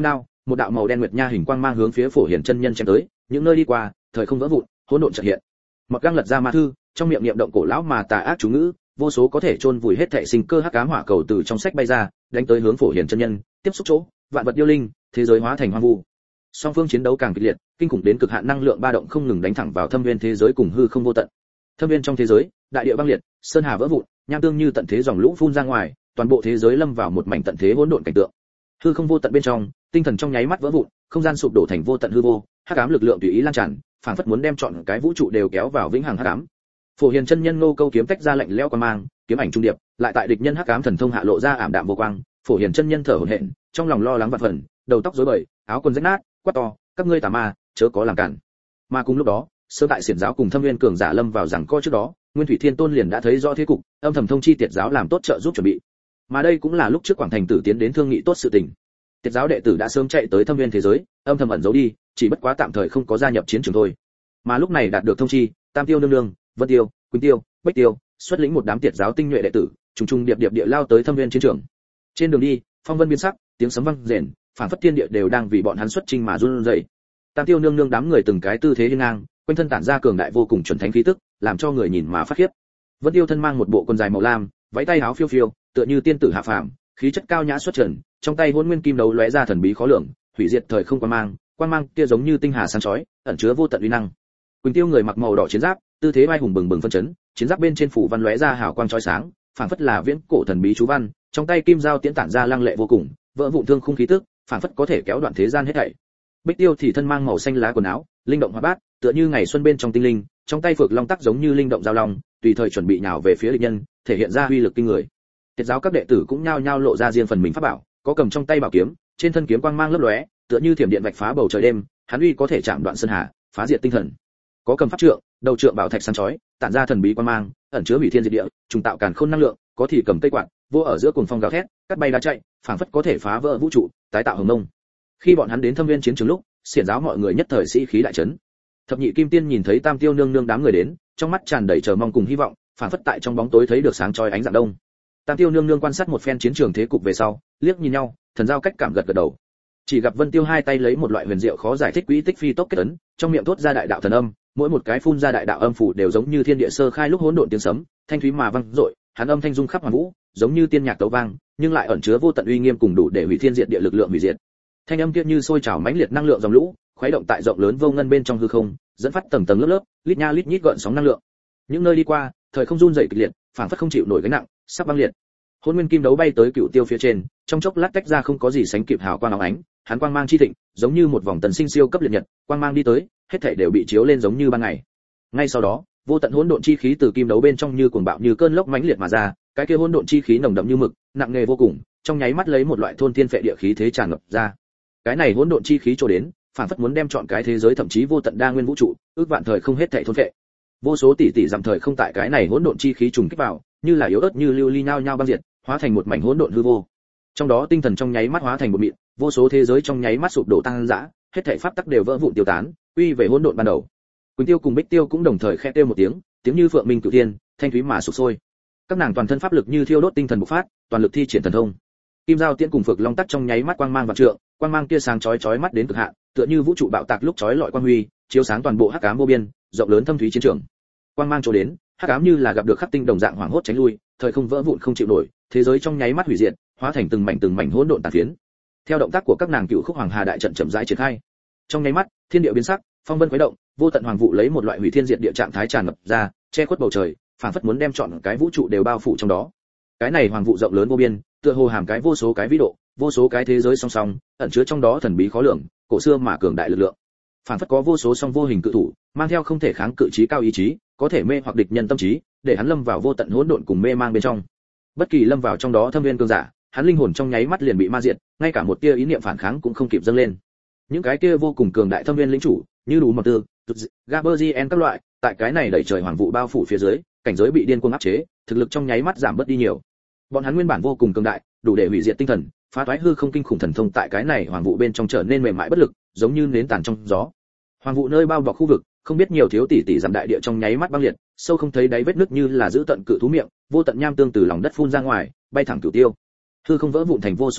một đạo màu đen nguyệt nha hình quang mang hướng phía Phổ Hiền chân nhân chém tới, những nơi đi qua, thời không vỡ vụn, hỗn độn chợt hiện. Mặc Găng lật ra ma thư, trong miệng niệm động cổ lão mà tà ác chú ngữ, vô số có thể chôn vùi hết thảy sinh cơ hắc ám hỏa cầu từ trong sách bay ra, đánh tới hướng Phổ Hiền chân nhân, tiếp xúc chỗ, vạn vật điêu linh, thế giới hóa thành hoang vu. Song phương chiến đấu càng kịch liệt, kinh khủng đến cực hạn năng lượng ba động không ngừng đánh thẳng vào thâm viên thế giới cùng hư không vô tận. Thâm viên trong thế giới, đại địa băng liệt, sơn hà vỡ vụn, nham tương như tận thế dòng lũ phun ra ngoài, toàn bộ thế giới lâm vào một mảnh tận thế hỗn độn cảnh tượng. Hư không vô tận bên trong, tinh thần trong nháy mắt vỡ vụn, không gian sụp đổ thành vô tận hư vô, hắc ám lực lượng tùy ý lan tràn, phảng phất muốn đem trọn cái vũ trụ đều kéo vào vĩnh hằng hắc ám. Phổ Hiền chân nhân nô câu kiếm tách ra lạnh lẽo quang mang, kiếm ảnh trung điệp, lại tại địch nhân hắc ám thần thông hạ lộ ra ảm đạm vô quang. Phổ Hiền chân nhân thở hổn hển, trong lòng lo lắng vạn phần, đầu tóc rối bời, áo quần rách nát, quát to, các ngươi tà ma, chớ có làm cản. Mà cùng lúc đó, sơ tại xiển giáo cùng thâm nguyên cường giả lâm vào rằng co trước đó, Nguyên Thủy Thiên Tôn liền đã thấy rõ thế cục, âm thầm thông chi Tiệt giáo làm tốt trợ giúp chuẩn bị. Mà đây cũng là lúc trước Quảng Thành Tử tiến đến thương nghị tốt sự tình. Tiệt giáo đệ tử đã sớm chạy tới thâm nguyên thế giới, âm thầm ẩn giấu đi, chỉ bất quá tạm thời không có gia nhập chiến trường thôi. Mà lúc này đạt được thông chi, Tam Tiêu nương nương, Vân Tiêu, Quỳnh Tiêu, Bách Tiêu, xuất lĩnh một đám Tiệt giáo tinh nhuệ đệ tử, trùng trùng điệp điệp địa lao tới thâm nguyên chiến trường. Trên đường đi, phong vân biến sắc, tiếng sấm vang rền, phảng phất thiên địa đều đang vì bọn hắn xuất chinh mà run rẩy. Tam Tiêu nương nương đám người từng cái tư thế hiên ngang, quanh thân tản ra cường đại vô cùng chuẩn thánh khí tức, làm cho người nhìn mà phát khiếp. Vân Tiêu thân mang một bộ quần dài màu lam, váy tay áo phiêu phiêu, tựa như tiên tử hạ phàm, khí chất cao nhã xuất trần, trong tay hỗn nguyên kim đấu lóe ra thần bí khó lường, hủy diệt thời không quang mang kia giống như tinh hà sáng chói, ẩn chứa vô tận uy năng. Quỳnh Tiêu người mặc màu đỏ chiến giáp, tư thế vai hùng bừng bừng phân chấn, chiến giáp bên trên phủ văn lóe ra hào quang chói sáng, phảng phất là viễn cổ thần bí chú văn, trong tay kim dao tiễn tản ra lăng lệ vô cùng, vỡ vụn thương khung khí tức, phảng phất có thể kéo đoạn thế gian hết thảy. Bích Tiêu thì thân mang màu xanh lá quần áo, linh động hóa bát, tựa như ngày xuân bên trong tinh linh, trong tay phược long tắc giống như linh động giao long, tùy thời chuẩn bị nhào về phía địch nhân, thể hiện ra uy lực kinh người. Tiệt giáo các đệ tử cũng nhao nhao lộ ra riêng phần mình pháp bảo, có cầm trong tay bảo kiếm, trên thân kiếm quang mang lấp lóe, tựa như thiểm điện vạch phá bầu trời đêm, hắn uy có thể chạm đoạn sơn hà, phá diệt tinh thần. Có cầm pháp trượng, đầu trượng bảo thạch sáng chói, tản ra thần bí quang mang, ẩn chứa hủy thiên diệt địa, trùng tạo càn khôn năng lượng, có thì cầm cây quạt, vô ở giữa cuồng phong gào thét, cắt bay đá chạy, phảng phất có thể phá vỡ vũ trụ, tái tạo hồng nông. Khi bọn hắn đến thâm viên chiến trường lúc, xiển giáo mọi người nhất thời sĩ khí đại chấn. Thập nhị kim tiên nhìn thấy Tam Tiêu nương nương đám người đến, trong mắt tràn đầy chờ mong cùng hy vọng, phảng phất tại trong bóng tối thấy được sáng chói ánh dạng đông. Tam Tiêu nương nương quan sát một phen chiến trường thế cục về sau, liếc nhìn nhau, thần giao cách cảm gật gật đầu. Chỉ gặp Vân Tiêu hai tay lấy một loại huyền diệu khó giải thích quỹ tích phi tốc kết ấn, trong miệng thốt ra đại đạo thần âm, mỗi một cái phun ra đại đạo âm phủ đều giống như thiên địa sơ khai lúc hỗn độn tiếng sấm, thanh thúy mà vang dội, hắn âm thanh dung khắp hoàn vũ, giống như tiên nhạc tấu vang, nhưng lại ẩn chứa vô tận uy nghiêm cùng đủ để hủy thiên diệt địa lực lượng hủy diệt. Thanh âm kia như sôi trào mãnh liệt năng lượng dòng lũ, khuấy động tại rộng lớn vô ngân bên trong hư không, dẫn phát tầng tầng lớp lớp, lít nha lít nhít gợn sóng năng lượng. Những nơi đi qua, thời không run rẩy kịch liệt, phảng phất không chịu nổi gánh nặng, sắp băng liệt. Hỗn nguyên kim đấu bay tới Cửu Tiêu phía trên, trong chốc lát tách ra không có gì sánh kịp hào quang óng ánh, hắn quang mang chi thịnh, giống như một vòng tần sinh siêu cấp liệt nhật, quang mang đi tới, hết thảy đều bị chiếu lên giống như ban ngày. Ngay sau đó, vô tận hỗn độn chi khí từ kim đấu bên trong như cuồng bạo như cơn lốc mãnh liệt mà ra, cái kia hỗn độn chi khí nồng đậm như mực, nặng nề vô cùng, trong nháy mắt lấy một loại thôn thiên phệ địa khí thế tràn ngập ra. Cái này hỗn độn chi khí trổ đến, phản phất muốn đem trọn cái thế giới thậm chí vô tận đa nguyên vũ trụ, ước vạn thời không hết thảy thôn phệ. Vô số tỷ tỷ dặm thời không tại cái này hỗn độn chi khí trùng kích vào, như là yếu ớt như lưu ly nhao nhao băng diệt, hóa thành một mảnh hỗn độn hư vô. Trong đó tinh thần trong nháy mắt hóa thành một mịn, vô số thế giới trong nháy mắt sụp đổ tăng dã, hết thảy pháp tắc đều vỡ vụn tiêu tán, quy về hỗn độn ban đầu. Quỳnh Tiêu cùng Bích Tiêu cũng đồng thời khẽ kêu một tiếng, tiếng như phượng minh cửu thiên, thanh thúy mà sục sôi. Các nàng toàn thân pháp lực như thiêu đốt tinh thần bộc phát, toàn lực thi triển thần thông. Kim Giao Tiễn cùng Phược Long Tắc trong nháy mắt quang mang vạn trượng, quang mang kia sáng chói chói mắt đến cực hạn, tựa như vũ trụ bạo tạc lúc chói lọi quang huy, chiếu sáng toàn bộ hắc ám vô biên, rộng lớn thâm thúy chiến trường. Quang mang chỗ đến, hắc ám như là gặp được khắc tinh đồng dạng hoảng hốt tránh lui, thời không vỡ vụn không chịu nổi, thế giới trong nháy mắt hủy diệt, hóa thành từng mảnh hỗn độn tàn phiến. Theo động tác của các nàng Cựu Khúc Hoàng Hà đại trận chậm rãi triển khai. Trong nháy mắt, thiên địa biến sắc, phong vân khuấy động, vô tận hoàng vụ lấy một loại hủy thiên diệt địa trạng thái tràn ngập ra, che khuất bầu trời, phảng phất muốn đem trọn cái vũ trụ đều bao phủ trong đó. Cái này hoàng vụ rộng lớn vô biên, tựa hồ hàm cái vô số cái vĩ độ, vô số cái thế giới song song, ẩn chứa trong đó thần bí khó lường, cổ xưa mà cường đại lực lượng. Phảng phất có vô số song vô hình cự thủ, mang theo không thể kháng cự trí cao ý chí, có thể mê hoặc địch nhân tâm trí, để hắn lâm vào vô tận hỗn độn cùng mê mang bên trong. Bất kỳ lâm vào trong đó thâm viên cường giả, hắn linh hồn trong nháy mắt liền bị ma diệt, ngay cả một tia ý niệm phản kháng cũng không kịp dâng lên. Những cái kia vô cùng cường đại thâm viên lĩnh chủ, như đủ mật tư, Gaberzien các loại, tại cái này đẩy trời hoàng vụ bao phủ phía dưới, cảnh giới bị điên cuồng áp chế, thực lực trong nháy mắt giảm bớt đi nhiều. Bọn hắn nguyên bản vô cùng cường đại, đủ để hủy diệt tinh thần, phá toái hư không kinh khủng thần thông tại cái này hoàng vụ bên trong trở nên mềm mại bất lực, giống như nến tàn trong gió. Hoàng vụ nơi bao bọc khu vực, không biết nhiều thiếu tỷ tỷ giảm đại địa trong nháy mắt băng liệt, sâu không thấy đáy vết nứt như là giữ tận cự thú miệng, vô tận nham tương từ lòng đất phun ra ngoài, bay thẳng Cửu Tiêu. Hư không vỡ vụn thành vô số khối,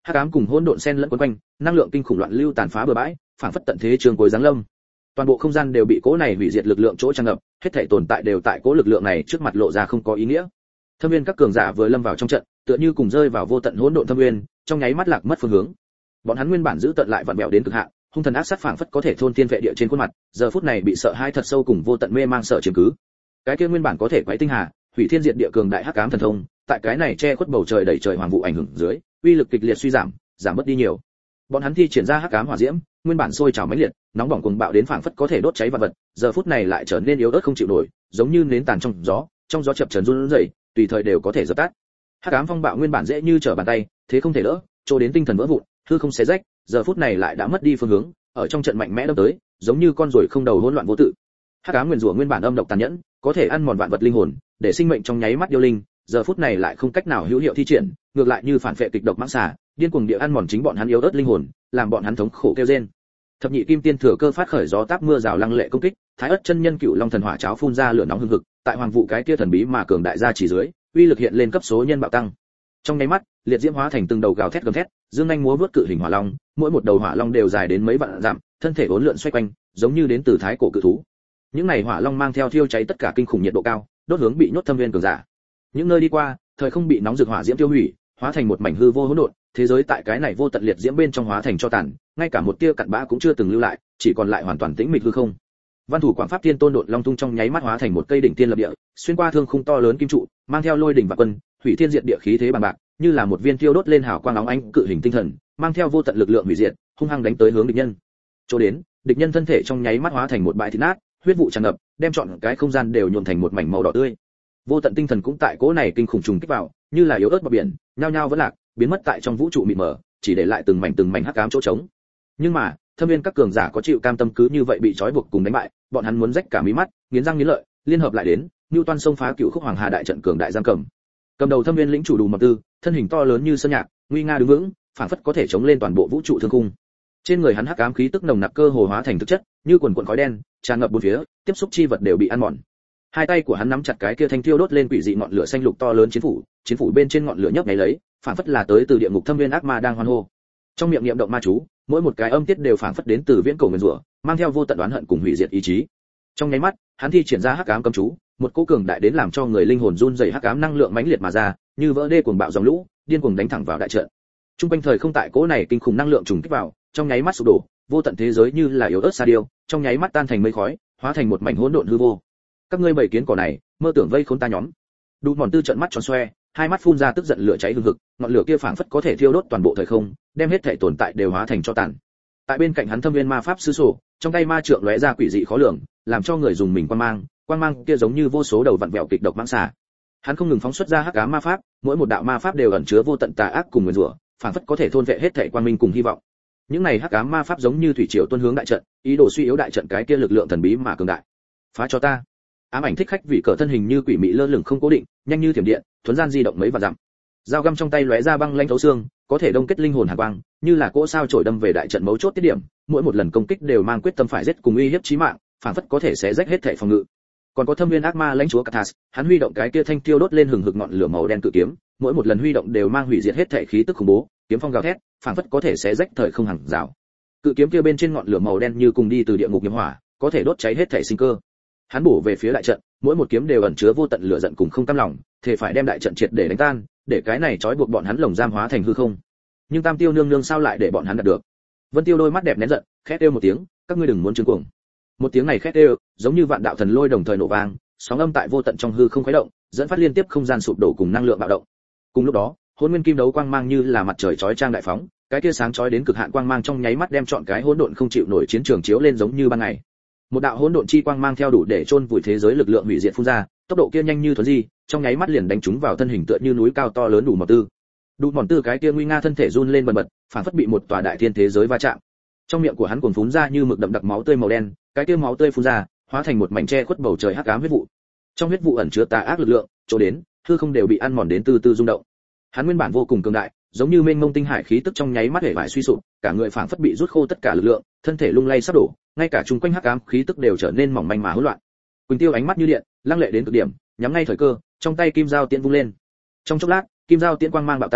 hắc ám cùng hỗn độn xen lẫn quấn quanh, năng lượng kinh khủng loạn lưu tàn phá bừa bãi, phảng phất tận thế trường cuối giáng lâm. Toàn bộ không gian đều bị cỗ này hủy diệt lực lượng chỗ tràn ngập, hết thảy tồn tại đều tại cỗ lực lượng này trước mặt lộ ra không có ý nghĩa. Thâm viên các cường giả vừa lâm vào trong trận, tựa như cùng rơi vào vô tận hỗn độn thâm nguyên, trong nháy mắt lạc mất phương hướng. Bọn hắn nguyên bản giữ tận lại vặn vẹo đến cực hạn, hung thần ác sát phảng phất có thể thôn thiên vệ địa trên khuôn mặt, giờ phút này bị sợ hãi thật sâu cùng vô tận mê mang sợ chiếm cứ. Cái kia nguyên bản có thể quấy tinh hà, hủy thiên diệt địa cường đại hắc ám thần thông, tại cái này che khuất bầu trời đầy trời hoàng vụ ảnh hưởng dưới, uy lực kịch liệt suy giảm, giảm mất đi nhiều. Bọn hắn thi triển ra hắc ám hỏa diễm, nguyên bản sôi trào mãnh liệt, nóng bỏng cuồng bạo đến phảng phất có thể đốt cháy vạn vật, giờ phút này lại trở nên yếu ớt không chịu nổi, giống như nến tàn trong gió chập chờn run rẩy, tùy thời đều có thể dập tắt. Hắc ám phong bạo nguyên bản dễ như trở bàn tay, thế không thể đỡ, cho đến tinh thần vỡ vụn, hư không xé rách, giờ phút này lại đã mất đi phương hướng, ở trong trận mạnh mẽ đâm tới, giống như con ruồi không đầu hỗn loạn vô tự. Hắc ám nguyên rủa nguyên bản âm độc tàn nhẫn, có thể ăn mòn vạn vật linh hồn, để sinh mệnh trong nháy mắt điêu linh, giờ phút này lại không cách nào hữu hiệu thi triển, ngược lại như phản phệ kịch độc mãng xà, điên cuồng địa ăn mòn chính bọn hắn yếu ớt linh hồn, làm bọn hắn thống khổ kêu rên. Thập nhị kim tiên thừa cơ phát khởi gió táp mưa rào lăng lệ công kích, thái ất chân nhân cựu long thần hỏa cháo phun ra lửa nóng hừng hực, tại hoàng vụ cái kia thần bí mà cường đại gia chỉ dưới, uy lực hiện lên cấp số nhân bạo tăng. Trong nháy mắt, liệt diễm hóa thành từng đầu gào thét gầm thét, dương nhanh múa vút cự hình hỏa long, mỗi một đầu hỏa long đều dài đến mấy vạn dặm, thân thể uốn lượn xoay quanh, giống như đến từ thái cổ cự thú. Những này hỏa long mang theo thiêu cháy tất cả kinh khủng nhiệt độ cao, đốt hướng bị nhốt thâm viên cường giả. Những nơi đi qua, thời không bị nóng rực hỏa diễm tiêu hủy, hóa thành một mảnh hư vô hỗn độn, thế giới tại cái này vô tận liệt diễm bên trong hóa thành cho tàn, ngay cả một tia cặn bã cũng chưa từng lưu lại, chỉ còn lại hoàn toàn tĩnh mịch hư không. Văn thủ Quảng Pháp Thiên Tôn độn long tung trong nháy mắt hóa thành một cây đỉnh tiên lập địa, xuyên qua thương khung to lớn kim trụ, mang theo lôi đỉnh và quân, hủy thiên diệt địa khí thế bằng bạc, như là một viên tiêu đốt lên hào quang óng ánh cự hình tinh thần, mang theo vô tận lực lượng hủy diệt, hung hăng đánh tới hướng địch nhân. Chỗ đến, địch nhân thân thể trong nháy mắt hóa thành một bãi thịt nát, huyết vụ tràn ngập, đem trọn cái không gian đều nhuộm thành một mảnh màu đỏ tươi. Vô tận tinh thần cũng tại cỗ này kinh khủng trùng kích vào, như là yếu ớt bọt biển, nhao nhao vẫn lạc, biến mất tại trong vũ trụ mịt mờ, chỉ để lại từng mảnh hắc ám chỗ trống. Nhưng mà, thâm viên các cường giả có chịu cam tâm cứ như vậy bị trói buộc cùng đánh bại, bọn hắn muốn rách cả mí mắt, nghiến răng nghiến lợi, liên hợp lại đến, Nưu Toan xông phá cựu khúc hoàng hà đại trận cường đại giam cầm. Cầm đầu thâm viên lĩnh chủ Đủ Mập Tư, thân hình to lớn như sơn nhạc, nguy nga đứng vững, phảng phất có thể chống lên toàn bộ vũ trụ thương khung. Trên người hắn hắc ám khí tức nồng nặc cơ hồ hóa thành thực chất, như quần quần khói đen, tràn ngập bốn phía, tiếp xúc chi vật đều bị ăn mòn. Hai tay của hắn nắm chặt cái kia thanh thiêu đốt lên quỷ dị ngọn lửa xanh lục to lớn chiến phủ bên trên ngọn lửa nhấp nháy lấy, phảng phất là tới từ địa ngục thâm viên ác ma đang hoan hô. Trong miệng niệm động ma chú, mỗi một cái âm tiết đều phảng phất đến từ viễn cổ nguyên rủa, mang theo vô tận oán hận cùng hủy diệt ý chí. Trong nháy mắt, hắn thi triển ra hắc ám cấm chú, một cỗ cường đại đến làm cho người linh hồn run rẩy hắc ám năng lượng mãnh liệt mà ra, như vỡ đê cuồng bạo dòng lũ, điên cuồng đánh thẳng vào đại trận. Trung quanh thời không tại cỗ này kinh khủng năng lượng trùng kích vào, trong nháy mắt sụp đổ, vô tận thế giới như là yếu ớt sa điêu, trong nháy mắt tan thành mây khói, hóa thành một mảnh hỗn độn hư vô. Các ngươi bảy kiến cỏ này, mơ tưởng vây khốn ta nhóm. Đủ Mòn Tư trợn mắt tròn xoe, hai mắt phun ra tức giận lửa cháy hừng hực, ngọn lửa kia phảng phất có thể thiêu đốt toàn bộ thời không, đem hết thể tồn tại đều hóa thành tro tàn. Tại bên cạnh hắn Thâm Viên Ma Pháp sư sổ, trong tay ma trượng lóe ra quỷ dị khó lường, làm cho người dùng mình quang mang kia giống như vô số đầu vặn vẹo kịch độc mãng xà. Hắn không ngừng phóng xuất ra hắc ám ma pháp, mỗi một đạo ma pháp đều ẩn chứa vô tận tà ác cùng nguyên rủa, phảng phất có thể thôn vệ hết thể quang minh cùng hy vọng. Những này hắc ám ma pháp giống như thủy triều tuôn hướng đại trận, ý đồ suy yếu đại trận cái kia lực lượng thần bí mà cường đại. Phá cho ta! Ám ảnh thích khách vì cờ thân hình như quỷ mị lơ lửng không cố định, nhanh như thiểm điện, thuấn gian di động mấy vạn dặm. Dao găm trong tay lóe ra băng lãnh thấu xương, có thể đông kết linh hồn hàn quang, như là cỗ sao chổi đâm về đại trận mấu chốt tiết điểm, mỗi một lần công kích đều mang quyết tâm phải giết cùng uy hiếp chí mạng, phản phất có thể xé rách hết thể phòng ngự. Còn có Thâm Viên ác ma lãnh chúa Kathas, hắn huy động cái kia thanh tiêu đốt lên hừng hực ngọn lửa màu đen cự kiếm, mỗi một lần huy động đều mang hủy diệt hết thể khí tức khủng bố, kiếm phong gào thét, phản phất có thể xé rách thời không hàng rào. Cự kiếm kia bên trên ngọn lửa màu đen như cùng đi từ địa ngục nghiệp hỏa, có thể đốt cháy hết thể sinh cơ. Hắn bổ về phía đại trận, mỗi một kiếm đều ẩn chứa vô tận lửa giận cùng không cam lòng, thể phải đem đại trận triệt để đánh tan, để cái này trói buộc bọn hắn lồng giam hóa thành hư không. Nhưng Tam Tiêu nương nương sao lại để bọn hắn đạt được? Vân Tiêu đôi mắt đẹp nén giận, khét kêu một tiếng, các ngươi đừng muốn trương cuồng. Một tiếng này khét kêu, giống như vạn đạo thần lôi đồng thời nổ vang, sóng âm tại vô tận trong hư không khuấy động, dẫn phát liên tiếp không gian sụp đổ cùng năng lượng bạo động. Cùng lúc đó, Hỗn Nguyên Kim Đấu quang mang như là mặt trời chói chang đại phóng, cái kia sáng chói đến cực hạn quang mang trong nháy mắt đem trọn cái hỗn độn không chịu nổi chiến trường chiếu lên giống như ban ngày. Một đạo hỗn độn chi quang mang theo đủ để chôn vùi thế giới lực lượng hủy diệt phun ra, tốc độ kia nhanh như thuấn di, trong nháy mắt liền đánh trúng vào thân hình tựa như núi cao to lớn Đủ Mòn Tư. Đủ Mòn Tư cái kia nguy nga thân thể run lên bần bật, phản phất bị một tòa đại thiên thế giới va chạm. Trong miệng của hắn cuồn phún ra như mực đậm đặc máu tươi màu đen, cái kia máu tươi phun ra, hóa thành một mảnh che khuất bầu trời hắc ám huyết vụ. Trong huyết vụ ẩn chứa tà ác lực lượng, chỗ đến, hư không đều bị ăn mòn đến từ từ rung động. Hắn nguyên bản vô cùng cường đại, giống như mênh mông tinh hải khí tức trong nháy mắt hể bại suy sụp, cả người phảng phất bị rút khô tất cả lực lượng, thân thể lung lay sắp đổ, ngay cả chung quanh hắc ám khí tức đều trở nên mỏng manh mà hỗn loạn. Quỳnh Tiêu ánh mắt như điện, lăng lệ đến cực điểm, nhắm ngay thời cơ, trong tay kim dao tiễn vung lên. Trong chốc lát, kim dao tiễn quang mang bạo tăng,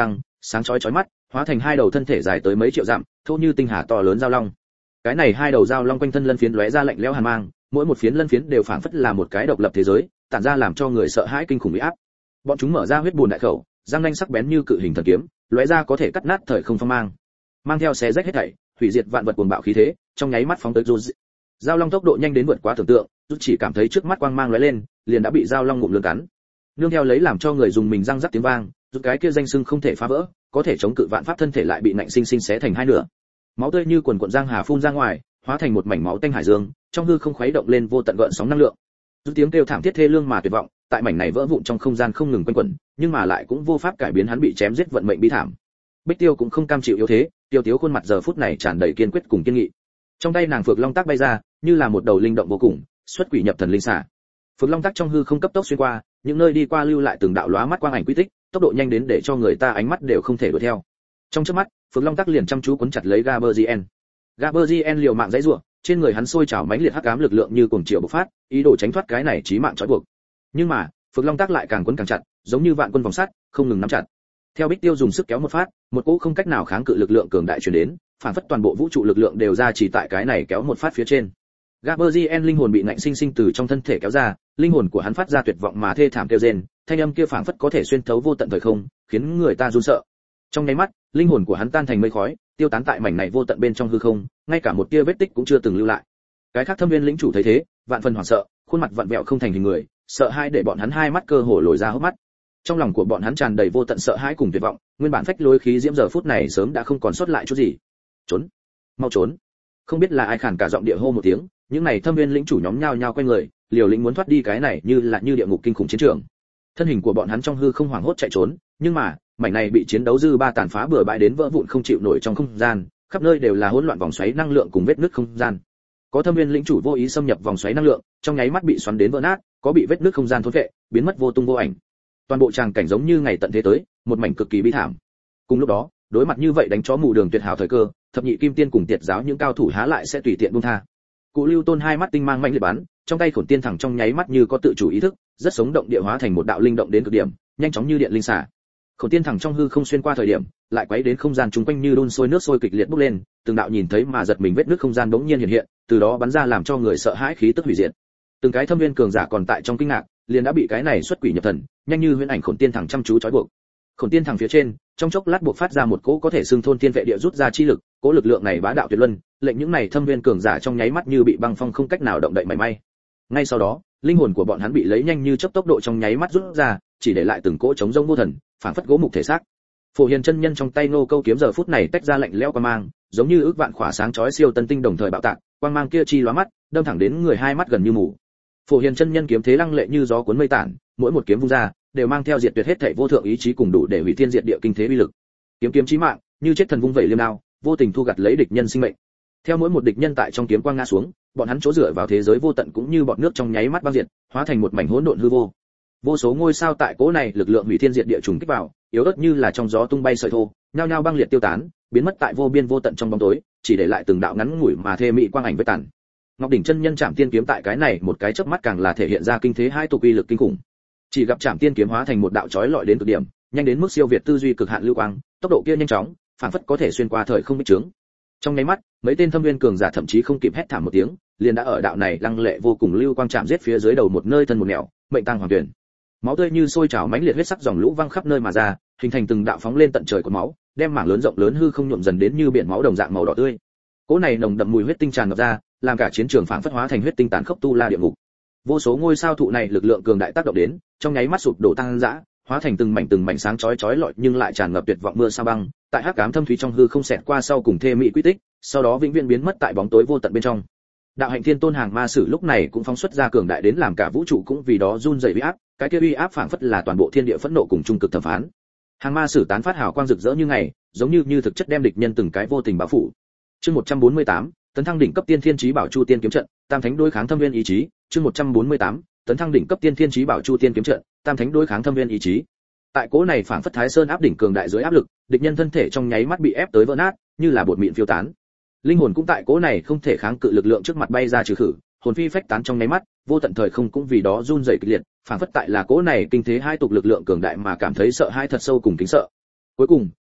sáng chói chói mắt, hóa thành hai đầu thân thể dài tới mấy triệu dặm, thô như tinh hà to lớn giao long. Cái này hai đầu giao long quanh thân lân phiến lóe ra lạnh lẽo hàn mang, mỗi một phiến lân phiến đều phảng phất là một cái độc lập thế giới, tản ra làm cho người sợ hãi kinh khủng uy áp. Bọn chúng mở ra huyết bùn đại khẩu, răng nanh sắc bén như cự hình thần kiếm, lóe ra có thể cắt nát thời không phong mang, mang theo xé rách hết thảy, hủy diệt vạn vật cuồng bạo khí thế, trong nháy mắt phóng tới Rút. Giao long tốc độ nhanh đến vượt quá tưởng tượng, Rút chỉ cảm thấy trước mắt quang mang lóe lên, liền đã bị giao long ngụm lưỡng cắn. Nương theo lấy làm cho người dùng mình răng rắc tiếng vang, Rút cái kia danh xưng không thể phá vỡ, có thể chống cự vạn pháp thân thể lại bị nạnh sinh sinh xé thành hai nửa. Máu tươi như quần cuộn giang hà phun ra ngoài, hóa thành một mảnh máu tanh hải dương, trong hư không khuấy động lên vô tận gợn sóng năng lượng. Rút tiếng kêu thảm thiết thê lương mà tuyệt vọng, tại mảnh này vỡ vụn trong không gian không ngừng quanh quẩn, nhưng mà lại cũng vô pháp cải biến hắn bị chém giết vận mệnh bi thảm. Bích Tiêu cũng không cam chịu yếu thế, tiêu tiếu khuôn mặt giờ phút này tràn đầy kiên quyết cùng kiên nghị. Trong tay nàng phượng long tác bay ra, như là một đầu linh động vô cùng, xuất quỷ nhập thần linh xả. Phượng long tác trong hư không cấp tốc xuyên qua, những nơi đi qua lưu lại từng đạo lóa mắt quang ảnh quy tích, tốc độ nhanh đến để cho người ta ánh mắt đều không thể đuổi theo. Trong chớp mắt, Phượng long tác liền chăm chú cuốn chặt lấy Gaberzien. Gaberzien liều mạng giãy giụa, trên người hắn sôi trào mãnh liệt hắc ám lực lượng như cuồng triều bộc phát, ý đồ tránh thoát cái này chí mạng trói buộc. Nhưng mà, Phượng long tác lại càng quấn càng chặt, giống như vạn quân vòng sắt, không ngừng nắm chặt. Theo Bích Tiêu dùng sức kéo một phát, một cỗ không cách nào kháng cự lực lượng cường đại truyền đến, phản phất toàn bộ vũ trụ lực lượng đều ra chỉ tại cái này kéo một phát phía trên. Gaberzien linh hồn bị ngạnh sinh sinh từ trong thân thể kéo ra, linh hồn của hắn phát ra tuyệt vọng mà thê thảm kêu rên, thanh âm kia phản phất có thể xuyên thấu vô tận thời không, khiến người ta run sợ. Trong nháy mắt, linh hồn của hắn tan thành mây khói, tiêu tán tại mảnh này vô tận bên trong hư không, ngay cả một tia vết tích cũng chưa từng lưu lại. Cái khác Thâm Viên lĩnh chủ thấy thế, vạn phần hoảng sợ, khuôn mặt vặn vẹo không thành hình người, sợ hãi để bọn hắn hai mắt cơ hồ lồi ra hốc mắt. Trong lòng của bọn hắn tràn đầy vô tận sợ hãi cùng tuyệt vọng, nguyên bản phách lối khí diễm giờ phút này sớm đã không còn sót lại chút gì. Trốn, mau trốn! Không biết là ai khàn cả giọng địa hô một tiếng, những này Thâm Viên lĩnh chủ nhóm nhao nhao quay người, liều lĩnh muốn thoát đi cái này như địa ngục kinh khủng chiến trường. Thân hình của bọn hắn trong hư không hoảng hốt chạy trốn, nhưng mà mảnh này bị chiến đấu dư ba tàn phá bừa bãi đến vỡ vụn không chịu nổi trong không gian, khắp nơi đều là hỗn loạn vòng xoáy năng lượng cùng vết nứt không gian. Có Thâm Viên lĩnh chủ vô ý xâm nhập vòng xoáy năng lượng, trong nháy mắt bị xoắn đến vỡ nát, có bị vết nứt không gian thôn phệ, biến mất vô tung vô ảnh. Toàn bộ tràng cảnh giống như ngày tận thế tới, một mảnh cực kỳ bi thảm. Cùng lúc đó, đối mặt như vậy đánh chó mù đường tuyệt hảo thời cơ, thập nhị kim tiên cùng tiệt giáo những cao thủ há lại sẽ tùy tiện buông tha. Cụ Lưu Tôn hai mắt tinh mang mạnh liệt bắn, trong tay Khổn Tiên thẳng trong nháy mắt như có tự chủ ý thức, rất sống động địa hóa thành một đạo linh động đến cực điểm, nhanh chóng như điện linh xả. Khổn Tiên thẳng trong hư không xuyên qua thời điểm, lại quấy đến không gian chúng quanh như đun sôi nước sôi kịch liệt bốc lên, từng đạo nhìn thấy mà giật mình vết nước không gian bỗng nhiên hiện hiện, từ đó bắn ra làm cho người sợ hãi khí tức hủy diệt. Từng cái Thâm Viên cường giả còn tại trong kinh ngạc, liền đã bị cái này xuất quỷ nhập thần, nhanh như huyễn ảnh Khổn Tiên thẳng chăm chú trói buộc. Khổn Tiên thẳng phía trên, trong chốc lát buộc phát ra một cỗ có thể xưng thôn tiên vệ địa rút ra chi lực, cỗ lực lượng này bá đạo tuyệt luân, lệnh những này Thâm Viên cường giả trong nháy mắt như bị băng phong không cách nào động đậy mảy may. Ngay sau đó, linh hồn của bọn hắn bị lấy nhanh như chớp tốc độ trong nháy mắt rút ra, chỉ để lại từng cỗ trống rỗng vô thần, phảng phất gỗ mục thể xác. Phổ Hiền chân nhân trong tay nô câu kiếm giờ phút này tách ra lạnh lẽo quang mang, giống như ước vạn khỏa sáng chói siêu tân tinh đồng thời bạo tạc, quang mang kia chi lóa mắt, đâm thẳng đến người hai mắt gần như mù. Phổ Hiền chân nhân kiếm thế lăng lệ như gió cuốn mây tản, mỗi một kiếm vung ra, đều mang theo diệt tuyệt hết thảy vô thượng ý chí cùng đủ để hủy thiên diệt địa kinh thế uy lực. Kiếm kiếm chí mạng, như chết thần vung vẩy liêm đao, vô tình thu gặt lấy địch nhân sinh mệnh. Theo mỗi một địch nhân tại trong kiếm quang ngã xuống, bọn hắn chỗ dựa vào thế giới vô tận cũng như bọt nước trong nháy mắt băng diệt, hóa thành một mảnh hỗn độn hư vô. Vô số ngôi sao tại cỗ này lực lượng hủy thiên diệt địa trùng kích vào, yếu ớt như là trong gió tung bay sợi thô, nhao nhao băng liệt tiêu tán, biến mất tại vô biên vô tận trong bóng tối, chỉ để lại từng đạo ngắn ngủi mà thê mị quang ảnh với tàn. Ngọc đỉnh chân nhân Trảm Tiên kiếm tại cái này một cái chớp mắt càng là thể hiện ra kinh thế hai tục uy lực kinh khủng. Chỉ gặp Trảm Tiên kiếm hóa thành một đạo chói lọi đến cực điểm, nhanh đến mức siêu việt tư duy cực hạn lưu quang, tốc độ kia nhanh chóng, phản phất có thể xuyên qua thời không bích trướng. Trong nháy mắt, mấy tên Thâm Viên cường giả thậm chí không kịp hét thảm một tiếng, liền đã ở đạo này lăng lệ vô cùng lưu quang chạm giết phía dưới đầu một nơi thân một nẻo, mệnh tang hoàng tuyển. Máu tươi như sôi trào mãnh liệt huyết sắc dòng lũ văng khắp nơi mà ra, hình thành từng đạo phóng lên tận trời của máu, đem mảng lớn rộng lớn hư không nhuộm dần đến như biển máu đồng dạng màu đỏ tươi. Cỗ này nồng đậm mùi huyết tinh tràn ngập ra, làm cả chiến trường phảng phất hóa thành huyết tinh tàn khốc tu la địa ngục. Vô số ngôi sao thụ này lực lượng cường đại tác động đến, trong nháy mắt sụp đổ tăng dã, hóa thành từng mảnh sáng chói chói lọi nhưng lại tràn ngập tuyệt vọng mưa sa băng, tại hắc ám thâm thúy trong hư không xẹt qua sau cùng thê mỹ quy tích, sau đó vĩnh viễn biến mất tại bóng tối vô tận bên trong. Đạo hạnh thiên tôn hàng ma sử lúc này cũng phóng xuất ra cường đại đến làm cả vũ trụ cũng vì đó run rẩy uy áp, cái kia uy áp phảng phất là toàn bộ thiên địa phẫn nộ cùng trung cực thẩm phán. Hàng ma sử tán phát hào quang rực rỡ như ngày, giống như thực chất đem địch nhân từng cái vô tình bao phủ. Chương 148, tấn thăng đỉnh cấp tiên thiên chí bảo chu tiên kiếm trận, tam thánh đối kháng Thâm Viên ý chí. Chương 148, tấn thăng đỉnh cấp tiên thiên chí bảo chu tiên kiếm trận, tam thánh đối kháng Thâm Viên ý chí. Tại cố này phảng phất Thái Sơn áp đỉnh cường đại dưới áp lực, địch nhân thân thể trong nháy mắt bị ép tới vỡ nát, như là bột mịn phiêu tán. Linh hồn cũng tại cố này không thể kháng cự lực lượng trước mặt bay ra trừ khử, hồn phi phách tán trong nháy mắt, vô tận thời không cũng vì đó run rẩy kịch liệt, phảng phất tại là cố này kinh thế hai tục lực lượng cường đại mà cảm thấy sợ hãi thật sâu cùng kính sợ. Cuối cùng,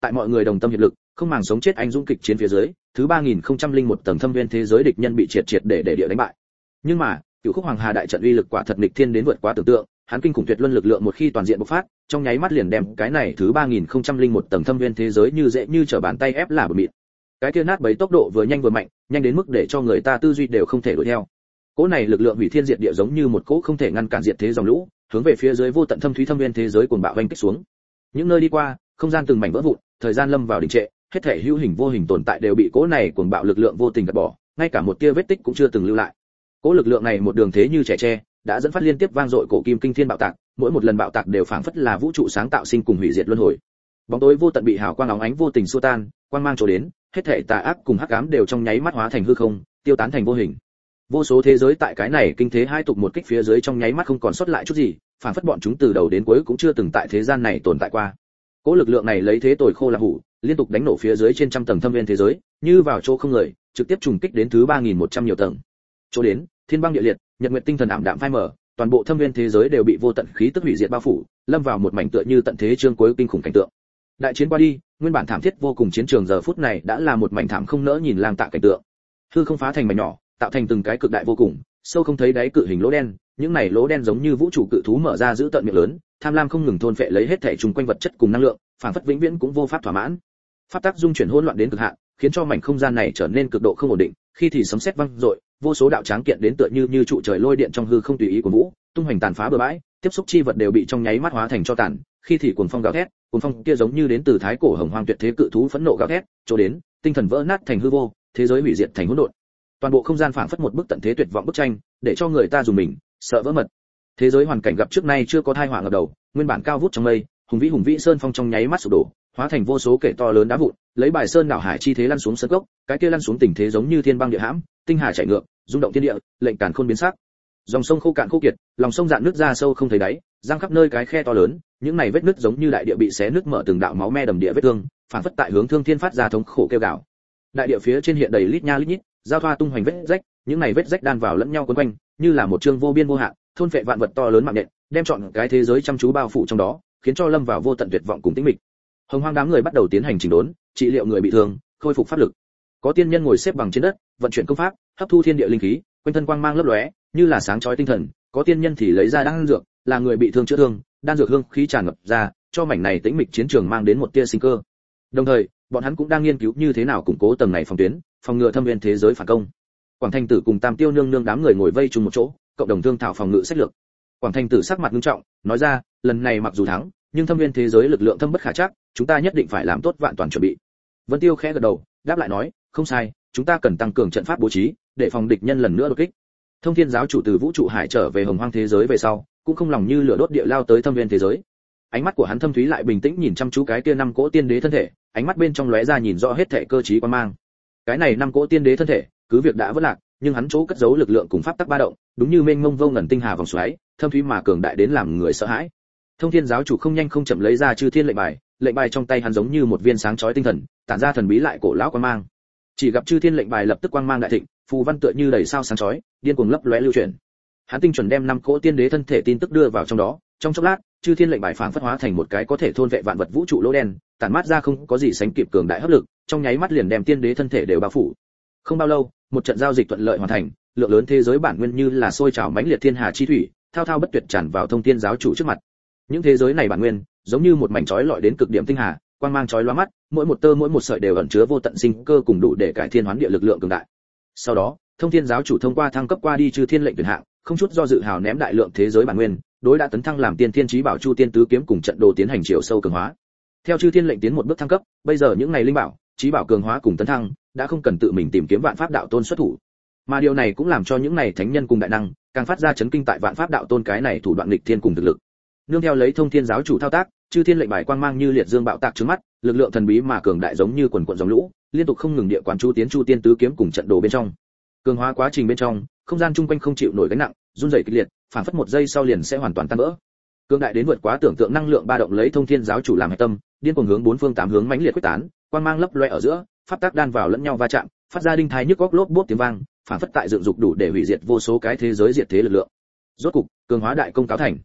tại mọi người đồng tâm hiệp lực, không màng sống chết anh dũng kịch chiến phía dưới, thứ 3001 tầng thâm viên thế giới địch nhân bị triệt để địa đánh bại. Nhưng mà, Cửu Khúc Hoàng Hà đại trận uy lực quả thật nghịch thiên đến vượt quá tưởng tượng, hắn kinh khủng tuyệt luân lực lượng một khi toàn diện bộc phát, trong nháy mắt liền đem cái này thứ 3001 tầng thâm viên thế giới như dễ như trở bàn tay ép là bờ mịn. Cái kia nát bấy tốc độ vừa nhanh vừa mạnh, nhanh đến mức để cho người ta tư duy đều không thể đuổi theo. Cỗ này lực lượng hủy thiên diệt địa giống như một cỗ không thể ngăn cản diệt thế dòng lũ, hướng về phía dưới vô tận thâm thúy thâm viên thế giới cuồng bạo vênh kích xuống. Những nơi đi qua, không gian từng mảnh vỡ vụn, thời gian lâm vào đình trệ, hết thảy hữu hình vô hình tồn tại đều bị cỗ này cuồng bạo lực lượng vô tình gạt bỏ, ngay cả một tia vết tích cũng chưa từng lưu lại. Cỗ lực lượng này một đường thế như trẻ tre, đã dẫn phát liên tiếp vang dội cổ kim kinh thiên bạo tạc, mỗi một lần bạo tạc đều phảng phất là vũ trụ sáng tạo sinh cùng hủy diệt luân hồi. Bóng tối vô tận bị hào quang óng ánh vô tình xua tan, quang mang trổ đến, hết thảy tà ác cùng hắc ám đều trong nháy mắt hóa thành hư không, tiêu tán thành vô hình. Vô số thế giới tại cái này kinh thế hai tục một kích phía dưới trong nháy mắt không còn sót lại chút gì, phảng phất bọn chúng từ đầu đến cuối cũng chưa từng tại thế gian này tồn tại qua. Cỗ lực lượng này lấy thế tồi khô là hủ, liên tục đánh nổ phía dưới trên trăm tầng thâm viên thế giới, như vào chỗ không người, trực tiếp trùng kích đến thứ 3100 nhiều tầng. Chỗ đến, thiên băng địa liệt, nhật nguyệt tinh thần ảm đạm phai mờ, toàn bộ thâm viên thế giới đều bị vô tận khí tức hủy diệt bao phủ, lâm vào một mảnh tựa như tận thế chương cuối kinh khủng cảnh tượng. Đại chiến qua đi, nguyên bản thảm thiết vô cùng chiến trường giờ phút này đã là một mảnh thảm không nỡ nhìn lang tạ cảnh tượng. Hư không phá thành mảnh nhỏ, tạo thành từng cái cực đại vô cùng, sâu không thấy đáy cự hình lỗ đen, những này lỗ đen giống như vũ trụ cự thú mở ra giữ tận miệng lớn, tham lam không ngừng thôn phệ lấy hết thảy chung quanh vật chất cùng năng lượng, phản phất vĩnh viễn cũng vô pháp thỏa mãn. Pháp tắc dung chuyển hỗn loạn đến cực hạn, khiến cho mảnh không gian này trở nên cực độ không ổn định, khi thì sấm sét vang dội, vô số đạo tráng kiện đến tựa như trụ trời lôi điện trong hư không tùy ý của vũ, tung hoành tàn phá bừa bãi, tiếp xúc chi vật đều bị trong nháy mắt hóa thành cho tàn, khi thì cuồng phong gào thét, cuồng phong kia giống như đến từ thái cổ hồng hoang tuyệt thế cự thú phẫn nộ gào thét, chỗ đến, tinh thần vỡ nát thành hư vô, thế giới hủy diệt thành hỗn độn. Toàn bộ không gian phảng phất một bức tận thế tuyệt vọng bức tranh, để cho người ta dùng mình, sợ vỡ mật. Thế giới hoàn cảnh gặp trước nay chưa có tai họa ngập đầu, nguyên bản cao vút trong mây, hùng vĩ sơn phong trong nháy mắt sụp đổ, hóa thành vô số kể to lớn đá vụn, lấy bài sơn đảo hải chi thế lăn xuống sơn cốc, cái kia lăn xuống tình thế giống như thiên băng địa hãm, tinh hà chảy ngược, rung động thiên địa, lệnh càn khôn biến sắc. Dòng sông khô cạn khô kiệt, lòng sông dạn nước ra sâu không thấy đáy, giăng khắp nơi cái khe to lớn, những này vết nứt giống như đại địa bị xé nứt mở từng đạo máu me đầm địa vết thương, phản phất tại hướng thương thiên phát ra thống khổ kêu gào. Đại địa phía trên hiện đầy lít nha lít nhít, giao thoa tung hoành vết rách, những này vết rách đan vào lẫn nhau quấn quanh, như là một chương vô biên vô hạn, thôn phệ vạn vật to lớn mạng nhện, đem trọn cái thế giới chăm chú bao phủ trong đó, khiến cho lâm vào vô tận tuyệt vọng cùng tĩnh mịch. Hồng Hoang đám người bắt đầu tiến hành chỉnh đốn, trị liệu người bị thương, khôi phục pháp lực. Có tiên nhân ngồi xếp bằng trên đất, vận chuyển công pháp, hấp thu thiên địa linh khí, quanh thân quang mang lấp lóe, như là sáng chói tinh thần. Có tiên nhân thì lấy ra đan dược, là người bị thương chữa thương, đan dược hương khí tràn ngập ra, cho mảnh này tĩnh mịch chiến trường mang đến một tia sinh cơ. Đồng thời, bọn hắn cũng đang nghiên cứu như thế nào củng cố tầng này phòng tuyến, phòng ngừa thâm viên thế giới phản công. Quảng Thành Tử cùng Tam Tiêu nương nương đám người ngồi vây chung một chỗ, cộng đồng thương thảo phòng ngự sách lược. Quảng Thành Tử sắc mặt nghiêm trọng, nói ra, lần này mặc dù thắng, nhưng thâm viên thế giới lực lượng thâm bất khả trắc, chúng ta nhất định phải làm tốt vạn toàn chuẩn bị. Vân Tiêu khẽ gật đầu, đáp lại nói, không sai, chúng ta cần tăng cường trận pháp bố trí, để phòng địch nhân lần nữa đột kích. Thông Thiên giáo chủ từ vũ trụ hải trở về Hồng Hoang thế giới về sau, cũng không lòng như lửa đốt địa lao tới thâm viên thế giới. Ánh mắt của hắn thâm thúy lại bình tĩnh nhìn chăm chú cái kia năm cỗ tiên đế thân thể, ánh mắt bên trong lóe ra nhìn rõ hết thảy cơ trí quan mang. Cái này năm cỗ tiên đế thân thể, cứ việc đã vỡ lạc, nhưng hắn chỗ cất giấu lực lượng cùng pháp tắc ba động, đúng như mênh mông vô ngần tinh hà vòng xoáy, thâm thúy mà cường đại đến làm người sợ hãi. Thông Thiên giáo chủ không nhanh không chậm lấy ra Chư Thiên lệnh bài trong tay hắn giống như một viên sáng chói tinh thần, tản ra thần bí lại cổ lão quang mang. Chỉ gặp Chư Thiên lệnh bài lập tức quang mang đại thịnh, phù văn tựa như đầy sao sáng chói, điên cuồng lấp lóe lưu chuyển. Hắn tinh chuẩn đem năm cỗ tiên đế thân thể tin tức đưa vào trong đó, trong chốc lát, Chư Thiên lệnh bài phảng phất hóa thành một cái có thể thôn vệ vạn vật vũ trụ lỗ đen, tản mát ra không có gì sánh kịp cường đại hấp lực, trong nháy mắt liền đem tiên đế thân thể đều bao phủ. Không bao lâu, một trận giao dịch thuận lợi hoàn thành, lượng lớn thế giới bản nguyên như là sôi trào mãnh liệt thiên hà chi thủy, thao thao bất tuyệt tràn vào Thông Thiên giáo chủ trước mặt. Những thế giới này bản nguyên, giống như một mảnh chói lọi đến cực điểm tinh hà, quang mang chói lóa mắt, mỗi một tơ mỗi một sợi đều ẩn chứa vô tận sinh cơ cùng đủ để cải thiên hoán địa lực lượng cường đại. Sau đó, Thông Thiên giáo chủ thông qua thăng cấp qua đi Chư Thiên lệnh tuyển hạng, không chút do dự hào ném đại lượng thế giới bản nguyên, đối đã tấn thăng làm tiên thiên chí bảo Chu Tiên tứ kiếm cùng trận đồ tiến hành chiều sâu cường hóa. Theo Chư Thiên lệnh tiến một bước thăng cấp, bây giờ những này linh bảo, chí bảo cường hóa cùng tấn thăng, đã không cần tự mình tìm kiếm vạn pháp đạo tôn xuất thủ. Mà điều này cũng làm cho những này thánh nhân cùng đại năng, càng phát ra chấn kinh tại vạn pháp đạo tôn cái này thủ đoạn nghịch thiên cùng thực lực. Nương theo lấy Thông Thiên giáo chủ thao tác, Chư Thiên lệnh bài quang mang như liệt dương bạo tạc trước mắt, lực lượng thần bí mà cường đại giống như quần quần dòng lũ, liên tục không ngừng địa quán chú tiến Chu Tiên tứ kiếm cùng trận đồ bên trong. Cường hóa quá trình bên trong, không gian chung quanh không chịu nổi gánh nặng, run rẩy kịch liệt, phản phất một giây sau liền sẽ hoàn toàn tan vỡ. Cường đại đến vượt quá tưởng tượng năng lượng ba động lấy Thông Thiên giáo chủ làm hệ tâm, điên cuồng hướng bốn phương tám hướng mãnh liệt quyết tán, quang mang lấp loé ở giữa, pháp tắc đan vào lẫn nhau va chạm, phát ra đinh thai nhức óc lốp bốp tiếng vang, phản phất tại dựng dục đủ để hủy diệt vô số cái thế giới diệt thế lực lượng. Rốt cục, cường hóa đại công cáo thành.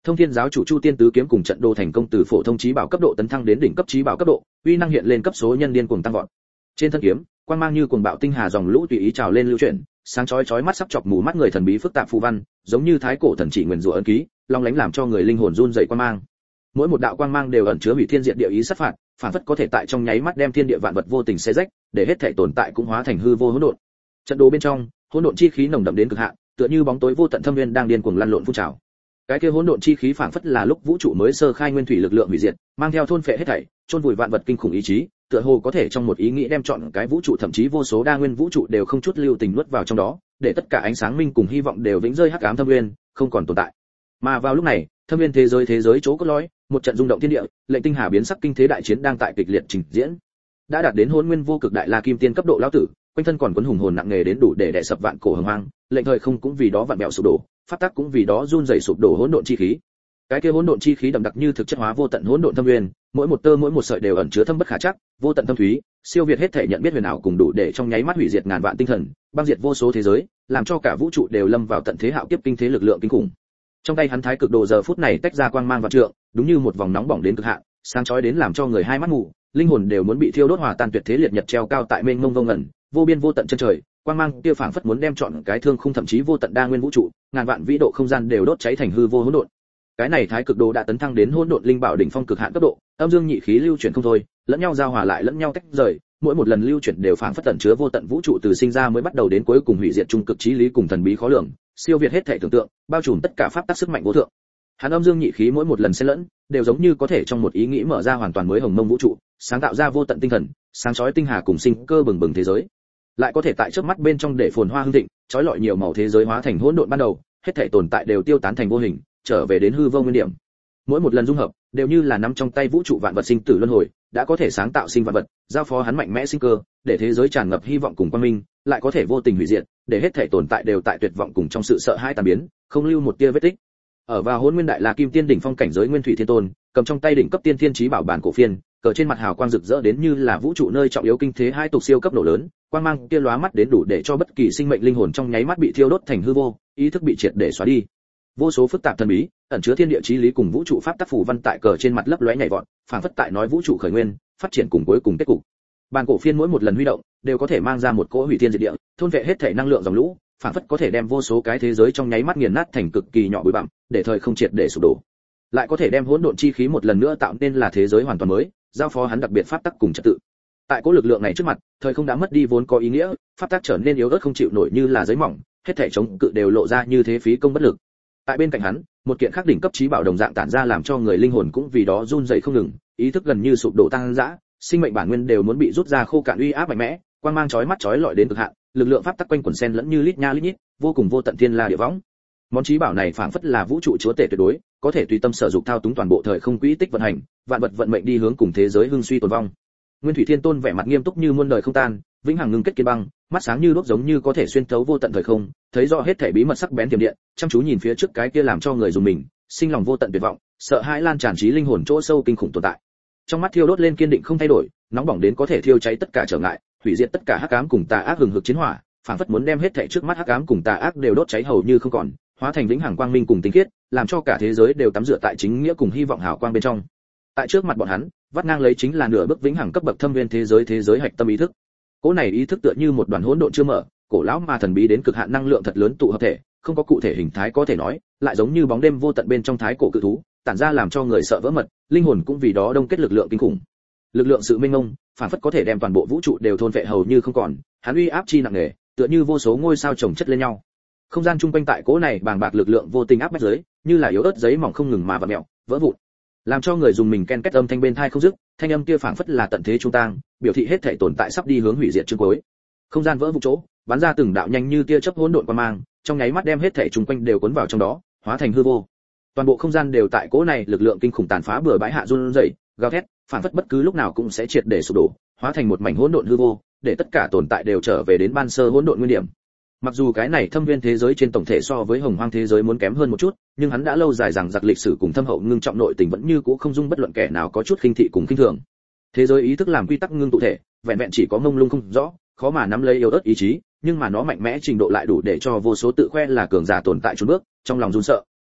Thông Thiên giáo chủ Chu Tiên tứ kiếm cùng trận đồ thành công từ phổ thông chí bảo cấp độ tấn thăng đến đỉnh cấp chí bảo cấp độ, uy năng hiện lên cấp số nhân điên cuồng tăng vọt. Trên thân kiếm, quang mang như cuồng bạo tinh hà dòng lũ tùy ý trào lên lưu chuyển, sáng chói chói mắt sắp chọc mù mắt người thần bí phức tạp phù văn, giống như thái cổ thần chỉ nguyên rủa ấn ký, long lánh làm cho người linh hồn run rẩy quang mang. Mỗi một đạo quang mang đều ẩn chứa hủy thiên diệt địa ý sát phạt, phản phất có thể tại trong nháy mắt đem thiên địa vạn vật vô tình xé rách, để hết thảy tồn tại cũng hóa thành hư vô hỗn độn. Trận đồ bên trong, hỗn độn chi khí nồng đậm đến cực hạn, tựa như bóng tối vô tận thâm nguyên đang điên cuồng lăn lộn phun trào. Cái kia hỗn độn chi khí phảng phất là lúc vũ trụ mới sơ khai nguyên thủy lực lượng hủy diệt, mang theo thôn phệ hết thảy, chôn vùi vạn vật kinh khủng ý chí, tựa hồ có thể trong một ý nghĩ đem chọn cái vũ trụ thậm chí vô số đa nguyên vũ trụ đều không chút lưu tình nuốt vào trong đó, để tất cả ánh sáng minh cùng hy vọng đều vĩnh rơi hắc ám thâm nguyên, không còn tồn tại. Mà vào lúc này, thâm nguyên thế giới chỗ cốt lõi, một trận rung động thiên địa, lệnh tinh hà biến sắc kinh thế đại chiến đang tại kịch liệt trình diễn. Đã đạt đến hỗn nguyên vô cực đại la kim tiên cấp độ lão tử, quanh thân còn quấn hùng hồn nặng nề đến đủ để đè sập vạn cổ hồng hoang, lệnh thời không cũng vì đó vạn bẹo sụp đổ, pháp tắc cũng vì đó run rẩy sụp đổ hỗn độn chi khí. Cái kia hỗn độn chi khí đậm đặc như thực chất hóa vô tận hỗn độn thâm nguyên, mỗi một tơ mỗi một sợi đều ẩn chứa thâm bất khả trắc, vô tận thâm thúy, siêu việt hết thể nhận biết huyền ảo cùng đủ để trong nháy mắt hủy diệt ngàn vạn tinh thần, băng diệt vô số thế giới, làm cho cả vũ trụ đều lâm vào tận thế hạo kiếp kinh thế lực lượng kinh khủng. Trong tay hắn thái cực đồ giờ phút này tách ra quang mang vạn trượng, đúng như một vòng nóng bỏng đến cực hạn, sáng chói đến làm cho người hai mắt mù, linh hồn đều muốn bị thiêu đốt hòa tan tuyệt thế liệt nhật treo cao tại mênh mông vô ngần, vô biên vô tận chân trời, quang mang kia phảng phất muốn đem trọn cái thương khung thậm chí vô tận đa nguyên vũ trụ, ngàn vạn vĩ độ không gian đều đốt cháy thành hư vô hỗn độn. Cái này thái cực đồ đã tấn thăng đến hỗn độn linh bảo đỉnh phong cực hạn cấp độ, âm dương nhị khí lưu chuyển không thôi, lẫn nhau giao hòa lại lẫn nhau tách rời, mỗi một lần lưu chuyển đều phảng phất tẩn chứa vô tận vũ trụ từ sinh ra mới bắt đầu đến cuối cùng hủy diệt trung cực chí lý cùng thần bí khó lường, siêu việt hết thể tưởng tượng, bao trùm tất cả pháp tắc sức mạnh vô thượng. Hắn âm dương nhị khí mỗi một lần xen lẫn, đều giống như có thể trong một ý nghĩ mở ra hoàn toàn mới hồng mông vũ trụ, sáng tạo ra vô tận tinh thần, sáng chói tinh hà cùng sinh cơ bừng bừng thế giới. Lại có thể tại chớp mắt bên trong để phồn hoa hưng thịnh, chói lọi nhiều màu thế giới hóa thành hỗn độn ban đầu, hết thảy tồn tại đều tiêu tán thành vô hình, trở về đến hư vô nguyên điểm. Mỗi một lần dung hợp, đều như là nắm trong tay vũ trụ vạn vật sinh tử luân hồi, đã có thể sáng tạo sinh vạn vật, giao phó hắn mạnh mẽ sinh cơ, để thế giới tràn ngập hy vọng cùng quang minh, lại có thể vô tình hủy diệt, để hết thảy tồn tại đều tại tuyệt vọng cùng trong sự sợ hãi tan biến, không lưu một tia vết tích. Ở vào hỗn nguyên đại la kim tiên đỉnh phong cảnh giới nguyên thủy thiên tôn, cầm trong tay đỉnh cấp tiên thiên chí bảo bản cổ phiên, cờ trên mặt hào quang rực rỡ đến như là vũ trụ nơi trọng yếu kinh thế hai tục siêu cấp nổ lớn, quang mang kia lóa mắt đến đủ để cho bất kỳ sinh mệnh linh hồn trong nháy mắt bị thiêu đốt thành hư vô, ý thức bị triệt để xóa đi. Vô số phức tạp thần bí, ẩn chứa thiên địa chí lý cùng vũ trụ pháp tắc phù văn tại cờ trên mặt lấp lóe nhảy vọt, phảng phất tại nói vũ trụ khởi nguyên, phát triển cùng cuối cùng kết cục. Bản cổ phiên mỗi một lần huy động, đều có thể mang ra một cỗ hủy thiên diệt địa, thôn vệ hết thể năng lượng dòng lũ, phảng phất có thể đem vô số cái thế giới trong nháy mắt nghiền nát thành cực kỳ nhỏ bụi bặm, để thời không triệt để sụp đổ. Lại có thể đem hỗn độn chi khí một lần nữa tạo nên là thế giới hoàn toàn mới, giao phó hắn đặc biệt pháp tắc cùng trật tự. Tại cỗ lực lượng này trước mặt, thời không đã mất đi vốn có ý nghĩa, pháp tắc trở nên yếu ớt không chịu nổi như là giấy mỏng, hết thảy chống cự đều lộ ra như thế phí công bất lực. Tại bên cạnh hắn, một kiện khác đỉnh cấp chí bảo đồng dạng tản ra làm cho người linh hồn cũng vì đó run rẩy không ngừng, ý thức gần như sụp đổ tăng dã, sinh mệnh bản nguyên đều muốn bị rút ra khô cạn uy áp mạnh mẽ, quang mang chói mắt chói lọi đến cực hạn, lực lượng pháp tắc quanh quẩn xen lẫn như lít nha lít nhít, vô cùng vô tận thiên la địa võng. Món chí bảo này phảng phất là vũ trụ chúa tể tuyệt đối, có thể tùy tâm sở dục thao túng toàn bộ thời không quỹ tích vận hành, vạn vật vận mệnh đi hướng cùng thế giới hưng suy tồn vong. Nguyên Thủy Thiên Tôn vẻ mặt nghiêm túc như muôn đời không tan, vĩnh hằng ngưng kết kiên băng, mắt sáng như đuốc giống như có thể xuyên thấu vô tận thời không, thấy rõ hết thảy bí mật sắc bén tiềm điện, chăm chú nhìn phía trước cái kia làm cho người dùng mình, sinh lòng vô tận tuyệt vọng, sợ hãi lan tràn trí linh hồn chỗ sâu kinh khủng tồn tại. Trong mắt thiêu đốt lên kiên định không thay đổi, nóng bỏng đến có thể thiêu cháy tất cả trở ngại, hủy diệt tất cả hắc ám cùng tà ác hừng hực chiến hỏa, phảng phất muốn đem hết thảy trước mắt hắc ám cùng tà ác đều đốt cháy hầu như không còn, hóa thành vĩnh hằng quang minh cùng tinh khiết, làm cho cả thế giới đều tắm rửa tại chính nghĩa cùng hy vọng hào quang bên trong. Tại trước mặt bọn hắn, vắt ngang lấy chính là nửa bước vĩnh hằng cấp bậc thâm viên thế giới hạch tâm ý thức. Cỗ này ý thức tựa như một đoàn hỗn độn chưa mở, cổ lão mà thần bí đến cực hạn năng lượng thật lớn tụ hợp thể, không có cụ thể hình thái có thể nói, lại giống như bóng đêm vô tận bên trong thái cổ cự thú, tản ra làm cho người sợ vỡ mật, linh hồn cũng vì đó đông kết lực lượng kinh khủng. Lực lượng sự mênh mông, phản phất có thể đem toàn bộ vũ trụ đều thôn vệ hầu như không còn, hắn uy áp chi nặng nề, tựa như vô số ngôi sao chồng chất lên nhau. Không gian chung quanh tại cỗ này bàng bạc lực lượng vô tình áp bách dưới, như là yếu ớt giấy mỏng không ngừng mà vặn mèo, vỡ vụn. Làm cho người dùng mình ken két âm thanh bên tai không dứt, thanh âm kia phảng phất là tận thế trung tang, biểu thị hết thảy tồn tại sắp đi hướng hủy diệt chương cuối. Không gian vỡ vụn chỗ, bắn ra từng đạo nhanh như tia chớp hỗn độn quang mang, trong nháy mắt đem hết thảy chung quanh đều cuốn vào trong đó, hóa thành hư vô. Toàn bộ không gian đều tại cỗ này lực lượng kinh khủng tàn phá bừa bãi hạ run rẩy, gào thét, phảng phất bất cứ lúc nào cũng sẽ triệt để sụp đổ, hóa thành một mảnh hỗn độn hư vô, để tất cả tồn tại đều trở về đến ban sơ hỗn độn nguyên điểm. Mặc dù cái này thâm viên thế giới trên tổng thể so với hồng hoang thế giới muốn kém hơn một chút, nhưng hắn đã lâu dài rằng giặc lịch sử cùng thâm hậu ngưng trọng nội tình vẫn như cũ không dung bất luận kẻ nào có chút khinh thị cùng khinh thường. Thế giới ý thức làm quy tắc ngưng tụ thể, vẹn vẹn chỉ có mông lung không rõ, khó mà nắm lấy yếu ớt ý chí, nhưng mà nó mạnh mẽ trình độ lại đủ để cho vô số tự khoe là cường giả tồn tại chốn bước, trong lòng run sợ.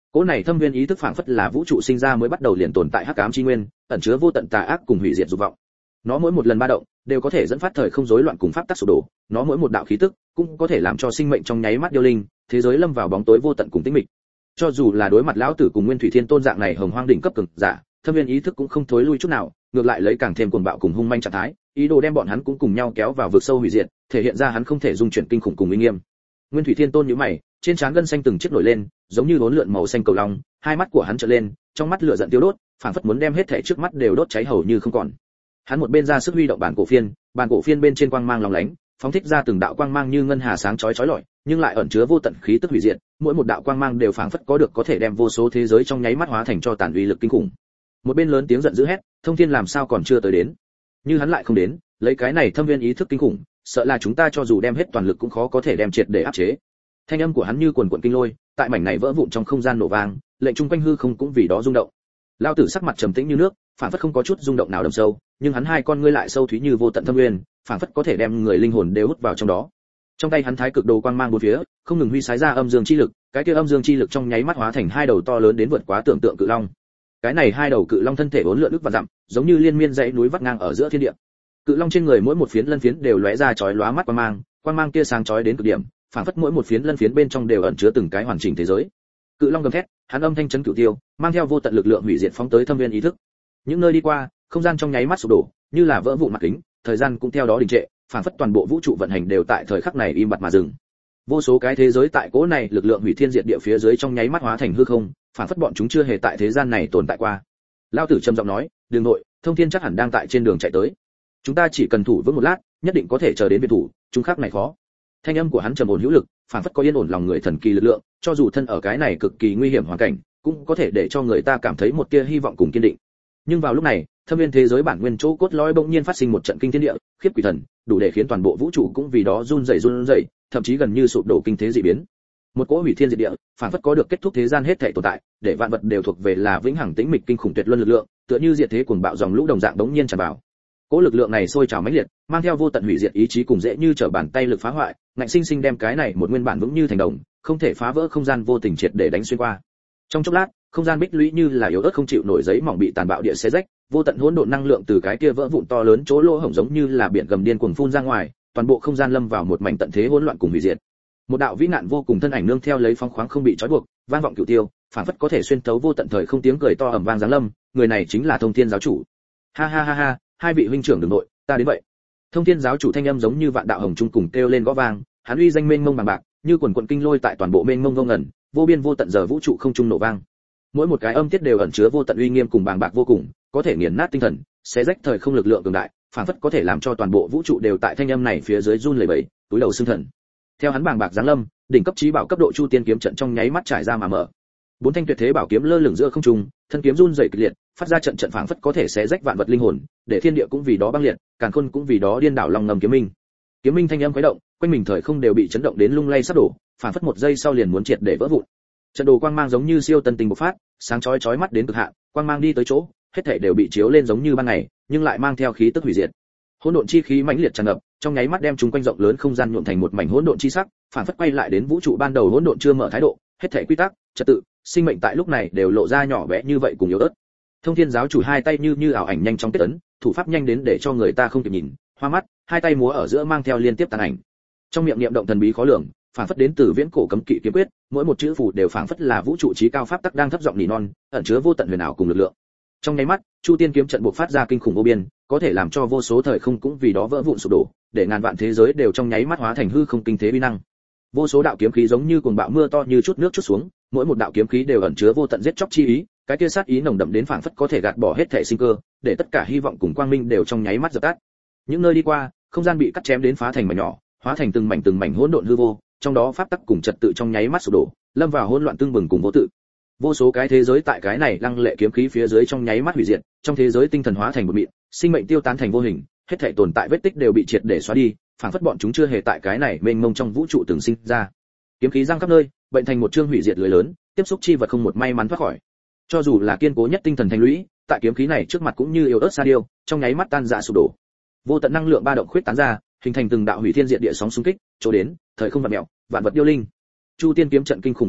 Cỗ này thâm viên ý thức phảng phất là vũ trụ sinh ra mới bắt đầu liền tồn tại hắc ám chi nguyên, ẩn chứa vô tận tà ác cùng hủy diệt dục vọng. Nó mỗi một lần ba động đều có thể dẫn phát thời không rối loạn cùng pháp tắc sụp đổ, nó mỗi một đạo khí tức cũng có thể làm cho sinh mệnh trong nháy mắt điêu linh, thế giới lâm vào bóng tối vô tận cùng tĩnh mịch. Cho dù là đối mặt lão tử cùng Nguyên Thủy Thiên Tôn dạng này hồng hoang đỉnh cấp cường giả, thâm viên ý thức cũng không thối lui chút nào, ngược lại lấy càng thêm cuồng bạo cùng hung manh trạng thái, ý đồ đem bọn hắn cũng cùng nhau kéo vào vực sâu hủy diệt, thể hiện ra hắn không thể dung chuyển kinh khủng cùng uy nghiêm. Nguyên Thủy Thiên Tôn nhíu mày, trên trán gân xanh từng chiếc nổi lên, giống như uốn lượn màu xanh cầu long, hai mắt của hắn trợn lên, trong mắt lửa giận tiêu đốt, phảng phất muốn đem hết thảy trước mắt đều đốt cháy hầu như không còn. Hắn một bên ra sức huy động bản cổ phiên bên trên quang mang lóng lánh, phóng thích ra từng đạo quang mang như ngân hà sáng chói chói lọi, nhưng lại ẩn chứa vô tận khí tức hủy diệt, mỗi một đạo quang mang đều phảng phất có thể đem vô số thế giới trong nháy mắt hóa thành cho tàn uy lực kinh khủng. Một bên lớn tiếng giận dữ hét, Thông Thiên làm sao còn chưa tới đến? Như hắn lại không đến, lấy cái này thâm viên ý thức kinh khủng, sợ là chúng ta cho dù đem hết toàn lực cũng khó có thể đem triệt để áp chế. Thanh âm của hắn như cuồn cuộn kinh lôi, tại mảnh này vỡ vụn trong không gian nổ vang, lệnh trung quanh hư không cũng vì đó rung động. Lão tử sắc mặt trầm tĩnh như nước, phảng phất không có chút rung động nào đậm sâu, nhưng hắn hai con ngươi lại sâu thúy như vô tận thâm nguyên, phảng phất có thể đem người linh hồn đều hút vào trong đó. Trong tay hắn thái cực đồ quang mang bốn phía, không ngừng huy sái ra âm dương chi lực, cái kia âm dương chi lực trong nháy mắt hóa thành hai đầu to lớn đến vượt quá tưởng tượng cự long. Cái này hai đầu cự long thân thể uốn lượn ức và dặm, giống như liên miên dãy núi vắt ngang ở giữa thiên địa. Cự long trên người mỗi một phiến lân phiến đều lóe ra chói lóa mắt quang mang kia sáng chói đến cực điểm, phảng phất mỗi một phiến lân phiến bên trong đều ẩn chứa từng cái hoàn chỉnh thế giới. Cự long gầm thét, hắn âm thanh chấn cửu tiêu, mang theo vô tận lực lượng hủy diệt phóng tới thâm viên ý thức. Những nơi đi qua, không gian trong nháy mắt sụp đổ, như là vỡ vụn mặt kính, thời gian cũng theo đó đình trệ, phảng phất toàn bộ vũ trụ vận hành đều tại thời khắc này im bặt mà dừng. Vô số cái thế giới tại cỗ này lực lượng hủy thiên diệt địa phía dưới trong nháy mắt hóa thành hư không, phảng phất bọn chúng chưa hề tại thế gian này tồn tại qua. Lão tử trầm giọng nói, "Đường nội, Thông Thiên chắc hẳn đang tại trên đường chạy tới. Chúng ta chỉ cần thủ vững một lát, nhất định có thể chờ đến viện thủ, chúng khác này khó." Thanh âm của hắn trầm ổn hữu lực, phảng phất có yên ổn lòng người thần kỳ lực lượng, cho dù thân ở cái này cực kỳ nguy hiểm hoàn cảnh, cũng có thể để cho người ta cảm thấy một tia hy vọng cùng kiên định. Nhưng vào lúc này, thâm viên thế giới bản nguyên chỗ cốt lõi bỗng nhiên phát sinh một trận kinh thiên địa, khiếp quỷ thần, đủ để khiến toàn bộ vũ trụ cũng vì đó run rẩy, thậm chí gần như sụp đổ kinh thế dị biến. Một cỗ hủy thiên diệt địa, phảng phất có được kết thúc thế gian hết thảy tồn tại, để vạn vật đều thuộc về là vĩnh hằng tĩnh mịch kinh khủng tuyệt luân lực lượng, tựa như diệt thế cuồng bạo dòng lũ đồng dạng bỗng nhiên tràn vào. Cỗ lực lượng này sôi trào mãnh liệt, mang theo vô tận hủy diệt ý chí cùng dễ như trở bàn tay lực phá hoại, ngạnh sinh sinh đem cái này một nguyên bản vững như thành đồng, không thể phá vỡ không gian vô tình triệt để đánh xuyên qua. Trong chốc lát, không gian bích lũy như là yếu ớt không chịu nổi giấy mỏng bị tàn bạo địa xé rách, vô tận hỗn độn năng lượng từ cái kia vỡ vụn to lớn chỗ lỗ hổng giống như là biển gầm điên cuồng phun ra ngoài, toàn bộ không gian lâm vào một mảnh tận thế hỗn loạn cùng hủy diệt. Một đạo vĩ nạn vô cùng thân ảnh nương theo lấy phong khoáng không bị trói buộc, vang vọng cửu tiêu, phảng phất có thể xuyên thấu vô tận thời không tiếng cười to ầm vang giáng lâm, người này chính là Thông Thiên giáo chủ. Ha ha ha ha, hai vị huynh trưởng đường nội, ta đến vậy. Thông Thiên giáo chủ thanh âm giống như vạn đạo hồng trung cùng kêu lên gõ vang, hắn uy danh mênh mông bằng bạc, như quần quần kinh lôi tại toàn bộ mênh mông vô ngần, vô biên vô tận giờ vũ trụ không trung nổ vang. Mỗi một cái âm tiết đều ẩn chứa vô tận uy nghiêm cùng bàng bạc vô cùng, có thể nghiền nát tinh thần, xé rách thời không lực lượng cường đại, phảng phất có thể làm cho toàn bộ vũ trụ đều tại thanh âm này phía dưới run lẩy bẩy, túi đầu xương thần. Theo hắn bàng bạc giáng lâm, đỉnh cấp chí bảo cấp độ chu tiên kiếm trận trong nháy mắt trải ra mà mở. Bốn thanh tuyệt thế bảo kiếm lơ lửng giữa không trung, thân kiếm run rẩy kịch liệt, phát ra trận trận phảng phất có thể xé rách vạn vật linh hồn, để thiên địa cũng vì đó băng liệt, càn khôn cũng vì đó điên đảo lòng ngầm kiếm minh. Kiếm minh thanh âm khuấy động, quanh mình thời không đều bị chấn động đến lung lay sắp đổ, phảng phất một giây sau liền muốn triệt để vỡ vụn. Trận đồ quang mang giống như siêu tân tình bộc phát, sáng chói chói mắt đến cực hạn, quang mang đi tới chỗ, hết thảy đều bị chiếu lên giống như ban ngày, nhưng lại mang theo khí tức hủy diệt. Hỗn độn chi khí mãnh liệt tràn ngập, trong nháy mắt đem chúng quanh rộng lớn không gian nhuộm thành một mảnh hỗn độn chi sắc, phản phất quay lại đến vũ trụ ban đầu hỗn độn chưa mở thái độ, hết thảy quy tắc, trật tự, sinh mệnh tại lúc này đều lộ ra nhỏ bé như vậy cùng yếu ớt. Thông Thiên giáo chủ hai tay như ảo ảnh nhanh chóng kết ấn, thủ pháp nhanh đến để cho người ta không kịp nhìn, hoa mắt, hai tay múa ở giữa mang theo liên tiếp tàn ảnh. Trong miệng niệm động thần bí khó lường, phản phất đến từ viễn cổ cấm kỵ kiếm quyết, mỗi một chữ phù đều phản phất là vũ trụ chí cao pháp tắc đang thấp giọng nỉ non, ẩn chứa vô tận huyền ảo cùng lực lượng. Trong nháy mắt, Chu Tiên kiếm trận bộc phát ra kinh khủng vô biên, có thể làm cho vô số thời không cũng vì đó vỡ vụn sụp đổ, để ngàn vạn thế giới đều trong nháy mắt hóa thành hư không kinh thế uy năng. Vô số đạo kiếm khí giống như cuồng bạo mưa to như chút nước chút xuống, mỗi một đạo kiếm khí đều ẩn chứa vô tận giết chóc chi ý, cái kia sát ý nồng đậm đến phảng phất có thể gạt bỏ hết thể sinh cơ, để tất cả hy vọng cùng quang minh đều trong nháy mắt dập tắt. Những nơi đi qua, không gian bị cắt chém đến phá thành mảnh nhỏ, hóa thành từng mảnh hỗn độn hư vô, trong đó pháp tắc cùng trật tự trong nháy mắt sụp đổ, lâm vào hỗn loạn tương bừng cùng vô tự. Vô số cái thế giới tại cái này lăng lệ kiếm khí phía dưới trong nháy mắt hủy diệt, trong thế giới tinh thần hóa thành một mịn, sinh mệnh tiêu tán thành vô hình, hết thảy tồn tại vết tích đều bị triệt để xóa đi, phảng phất bọn chúng chưa hề tại cái này mênh mông trong vũ trụ từng sinh ra. Kiếm khí giăng khắp nơi, bệnh thành một chương hủy diệt lưới lớn, tiếp xúc chi vật không một may mắn thoát khỏi. Cho dù là kiên cố nhất tinh thần thành lũy, tại kiếm khí này trước mặt cũng như yếu ớt sa điêu, trong nháy mắt tan rã sụp đổ. Vô tận năng lượng ba động khuyết tán ra, hình thành từng đạo hủy thiên diệt địa sóng xung kích, chỗ đến, thời không vặn mèo, vạn vật điêu linh. Chu Tiên kiếm trận kinh khủng uy năng,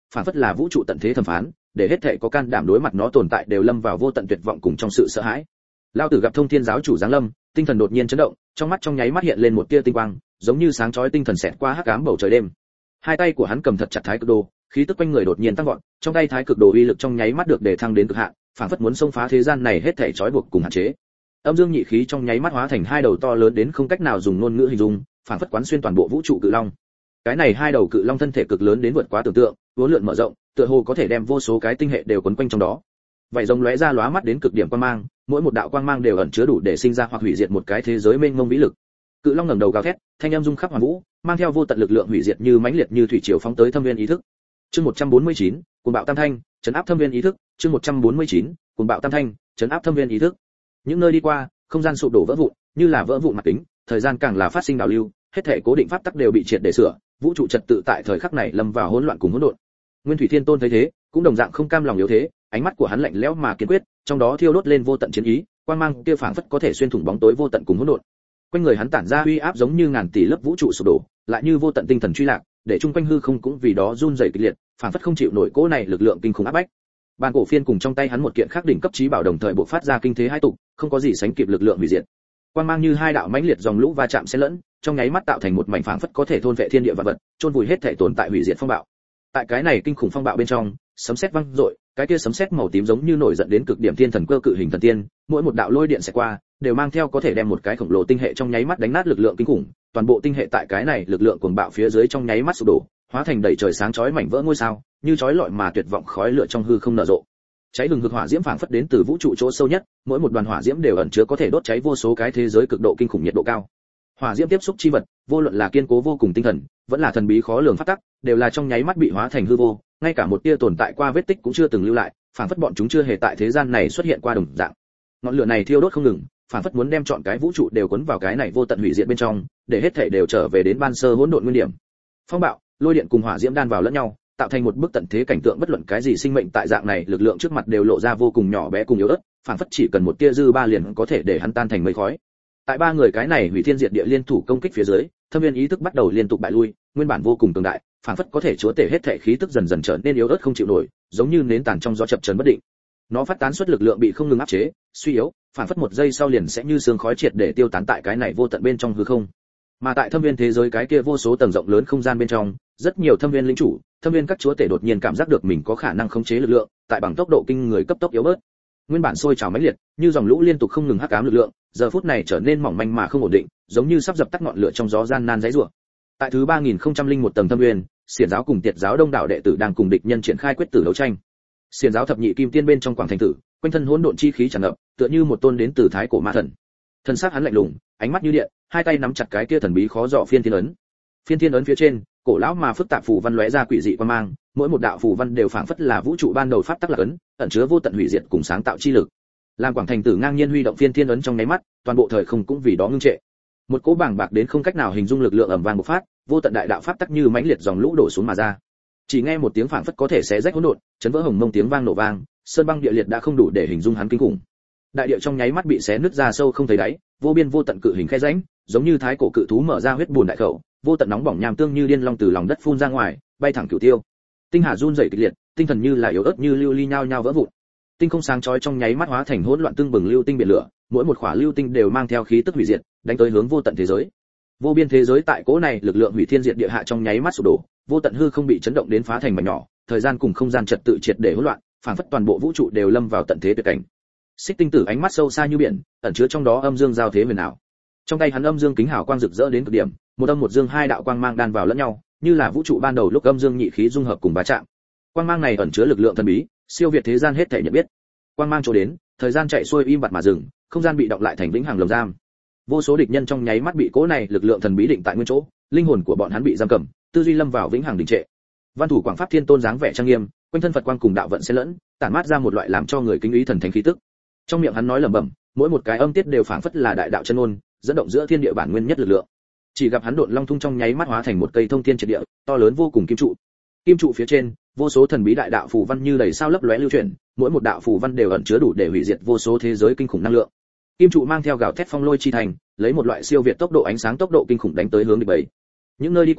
phản phất là vũ trụ tận thế thẩm phán, để hết thảy có can đảm đối mặt nó tồn tại đều lâm vào vô tận tuyệt vọng cùng trong sự sợ hãi. Lão tử gặp Thông Thiên giáo chủ giáng lâm, tinh thần đột nhiên chấn động, trong mắt trong nháy mắt hiện lên một tia tinh quang, giống như sáng chói tinh thần xẹt qua hắc ám bầu trời đêm. Hai tay của hắn cầm thật chặt thái cực đồ, khí tức quanh người đột nhiên tăng vọt, trong tay thái cực đồ uy lực trong nháy mắt được đề thăng đến cực hạn, phản phất muốn xông phá thế gian này hết thảy trói buộc cùng hạn chế. Âm dương nhị khí trong nháy mắt hóa thành hai đầu to lớn đến không cách nào dùng ngôn ngữ hình dung, phản phất quán xuyên toàn bộ vũ trụ cự long. Cái này hai đầu cự long thân thể cực lớn đến vượt quá tưởng tượng, uốn lượn mở rộng, tựa hồ có thể đem vô số cái tinh hệ đều quấn quanh trong đó. Vậy rồng lóe ra lóa mắt đến cực điểm quang mang, mỗi một đạo quang mang đều ẩn chứa đủ để sinh ra hoặc hủy diệt một cái thế giới mênh mông vĩ lực. Cự long ngẩng đầu gào thét, thanh âm rung khắp hoàn vũ, mang theo vô tận lực lượng hủy diệt như mãnh liệt như thủy triều phóng tới Thâm Viên ý thức. Chương 149, cuồng bạo tam thanh, trấn áp Thâm Viên ý thức. Chương 149, cuồng bạo tam thanh, trấn áp Thâm Viên ý thức. Những nơi đi qua, không gian sụp đổ vỡ vụn, như là vỡ vụn mặt kính, thời gian càng là phát sinh đảo lưu, hết thể cố định pháp tắc đều bị triệt để sửa, vũ trụ trật tự tại thời khắc này lâm vào hỗn loạn cùng hỗn độn. Nguyên Thủy Thiên Tôn thấy thế, cũng đồng dạng không cam lòng yếu thế, ánh mắt của hắn lạnh lẽo mà kiên quyết, trong đó thiêu đốt lên vô tận chiến ý, quang mang kia phảng phất có thể xuyên thủng bóng tối vô tận cùng hỗn độn. Quanh người hắn tản ra uy áp giống như ngàn tỷ lớp vũ trụ sụp đổ, lại như vô tận tinh thần truy lạc, để chung quanh hư không cũng vì đó run rẩy kịch liệt, phảng phất không chịu nổi cỗ này lực lượng kinh khủng áp bách. Bàn cổ phiên cùng trong tay hắn một kiện khác đỉnh cấp chí bảo đồng thời bộc phát ra kinh thế hai tục, không có gì sánh kịp lực lượng hủy diệt. Quang mang như hai đạo mãnh liệt dòng lũ va chạm xen lẫn, trong nháy mắt tạo thành một mảnh phảng phất có thể thôn vệ thiên địa vạn vật, chôn vùi hết thể tồn tại hủy diệt phong bạo. Tại cái này kinh khủng phong bạo bên trong, sấm sét vang rội, cái kia sấm sét màu tím giống như nổi giận đến cực điểm thiên thần cơ cự hình thần tiên, mỗi một đạo lôi điện sẽ qua, đều mang theo có thể đem một cái khổng lồ tinh hệ trong nháy mắt đánh nát lực lượng kinh khủng, toàn bộ tinh hệ tại cái này lực lượng cuồng bạo phía dưới trong nháy mắt sụp đổ, hóa thành đầy trời sáng chói mảnh vỡ ngôi sao, như chói lọi mà tuyệt vọng khói lửa trong hư không nở rộ. Cháy hừng hực hỏa diễm phảng phất đến từ vũ trụ chỗ sâu nhất, mỗi một đoàn hỏa diễm đều ẩn chứa có thể đốt cháy vô số cái thế giới cực độ kinh khủng nhiệt độ cao. Hỏa diễm tiếp xúc chi vật, vô luận là kiên cố vô cùng tinh thần, vẫn là thần bí khó lường pháp tắc, đều là trong nháy mắt bị hóa thành hư vô, ngay cả một tia tồn tại qua vết tích cũng chưa từng lưu lại, phảng phất bọn chúng chưa hề tại thế gian này xuất hiện qua đồng dạng. Ngọn lửa này thiêu đốt không ngừng, phảng phất muốn đem trọn cái vũ trụ đều cuốn vào cái này vô tận hủy diệt bên trong, để hết thảy đều trở về đến ban sơ hỗn độn nguyên điểm. Phong bạo, lôi điện cùng hỏa diễm đan vào lẫn nhau, tạo thành một bức tận thế cảnh tượng bất luận cái gì sinh mệnh tại dạng này lực lượng trước mặt đều lộ ra vô cùng nhỏ bé cùng yếu ớt, phảng phất chỉ cần một tia dư ba liền có thể để hắn tan thành mây khói. Tại ba người cái này hủy thiên diệt địa liên thủ công kích phía dưới, Thâm Viên ý thức bắt đầu liên tục bại lui, nguyên bản vô cùng cường đại, phảng phất có thể chúa tể hết thể khí tức dần dần trở nên yếu ớt không chịu nổi, giống như nến tàn trong gió chập chờn bất định. Nó phát tán xuất lực lượng bị không ngừng áp chế, suy yếu, phảng phất một giây sau liền sẽ như sương khói triệt để tiêu tán tại cái này vô tận bên trong hư không. Mà tại Thâm Viên thế giới cái kia vô số tầng rộng lớn không gian bên trong, rất nhiều Thâm Viên lĩnh chủ, Thâm Viên các chúa tể đột nhiên cảm giác được mình có khả năng khống chế lực lượng, tại bằng tốc độ kinh người cấp tốc yếu bớt. Nguyên bản sôi trào mãnh liệt, như dòng lũ liên tục không ngừng hắc ám lực lượng, giờ phút này trở nên mỏng manh mà không ổn định, giống như sắp dập tắt ngọn lửa trong gió gian nan giãy giụa. Tại thứ 3001 tầng Thâm Viên, Xiển giáo cùng Tiệt giáo đông đảo đệ tử đang cùng địch nhân triển khai quyết tử đấu tranh. Xiển giáo thập nhị kim tiên bên trong quảng thành tử, quanh thân hỗn độn chi khí tràn ngập, tựa như một tôn đến từ thái cổ ma thần. Thân xác hắn lạnh lùng, ánh mắt như điện, hai tay nắm chặt cái kia thần bí khó dò phiên thiên ấn. Phiên thiên ấn phía trên, cổ lão mà phức tạp phù văn lóe ra quỷ dị quang mang, mỗi một đạo phù văn đều phảng phất là vũ trụ ban đầu pháp tắc lạc ấn, ẩn chứa vô tận hủy diệt cùng sáng tạo chi lực. Làm quảng thành tử ngang nhiên huy động phiên thiên ấn trong nháy mắt, toàn bộ thời không cũng vì đó ngưng trệ. Một cỗ bàng bạc đến không cách nào hình dung lực lượng ầm vang bộc phát, vô tận đại đạo pháp tắc như mãnh liệt dòng lũ đổ xuống mà ra. Chỉ nghe một tiếng phảng phất có thể xé rách hỗn độn, chấn vỡ hồng mông tiếng vang nổ vang, sơn băng địa liệt đã không đủ để hình dung hắn kinh khủng. Đại địa trong nháy mắt bị xé nứt ra sâu không thấy đáy, vô biên vô tận cự hình khe rãnh, giống như thái cổ cự thú mở ra huyết bùn đại khẩu, vô tận nóng bỏng nham tương như điên long từ lòng đất phun ra ngoài, bay thẳng cửu tiêu. Tinh hà run rẩy kịch liệt, tinh thần như là yếu ớt như lưu ly nhao nhao vỡ vụn. Tinh không sáng chói trong nháy mắt hóa thành hỗn loạn tương bừng lưu tinh biển lửa, mỗi một khỏa lưu tinh đều mang theo khí tức hủy diệt, đánh tới hướng vô tận thế giới. Vô biên thế giới tại cỗ này lực lượng hủy thiên diệt địa hạ trong nháy mắt sụp đổ, vô tận hư không bị chấn động đến phá thành mảnh nhỏ, thời gian cùng không gian trật tự triệt để hỗn loạn, phảng phất toàn bộ vũ trụ đều lâm vào tận thế tuyệt cảnh. Xích Tinh Tử ánh mắt sâu xa như biển, ẩn chứa trong đó âm dương giao thế huyền ảo. Trong tay hắn âm dương kính hào quang rực rỡ đến cực điểm, một âm một dương hai đạo quang mang đan vào lẫn nhau, như là vũ trụ ban đầu lúc âm dương nhị khí dung hợp cùng va chạm. Quang mang này ẩn chứa lực lượng thần bí, siêu việt thế gian hết thảy nhận biết. Quang mang chỗ đến, thời gian chạy xuôi im bặt mà dừng, không gian bị động lại thành vĩnh hằng lồng giam. Vô số địch nhân trong nháy mắt bị cỗ này lực lượng thần bí định tại nguyên chỗ, linh hồn của bọn hắn bị giam cầm, tư duy lâm vào vĩnh hằng đình trệ. Văn thủ Quảng Pháp Thiên Tôn dáng vẻ trang nghiêm, quanh thân Phật quang cùng đạo vận xen lẫn, tản mát ra một loại làm cho người kính ý thần thánh khí tức. Trong miệng hắn nói lẩm bẩm, mỗi một cái âm tiết đều phảng phất là đại đạo chân ngôn, dẫn động giữa thiên địa bản nguyên nhất lực lượng. Chỉ gặp hắn độn long thung trong nháy mắt hóa thành một cây thông thiên triệt địa, to lớn vô cùng kim trụ. Kim trụ phía trên, vô số thần bí đại đạo phù văn như đầy sao lấp lóe lưu chuyển, mỗi một đạo phù văn đều ẩn chứa đủ để hủy diệt vô số thế giới kinh khủng năng lượng. Kim trụ mang theo gào thét phong lôi chi thành, lấy một loại siêu việt tốc độ ánh sáng tốc độ kinh khủng đánh tới hướng địch bầy. Những nơi đi qua,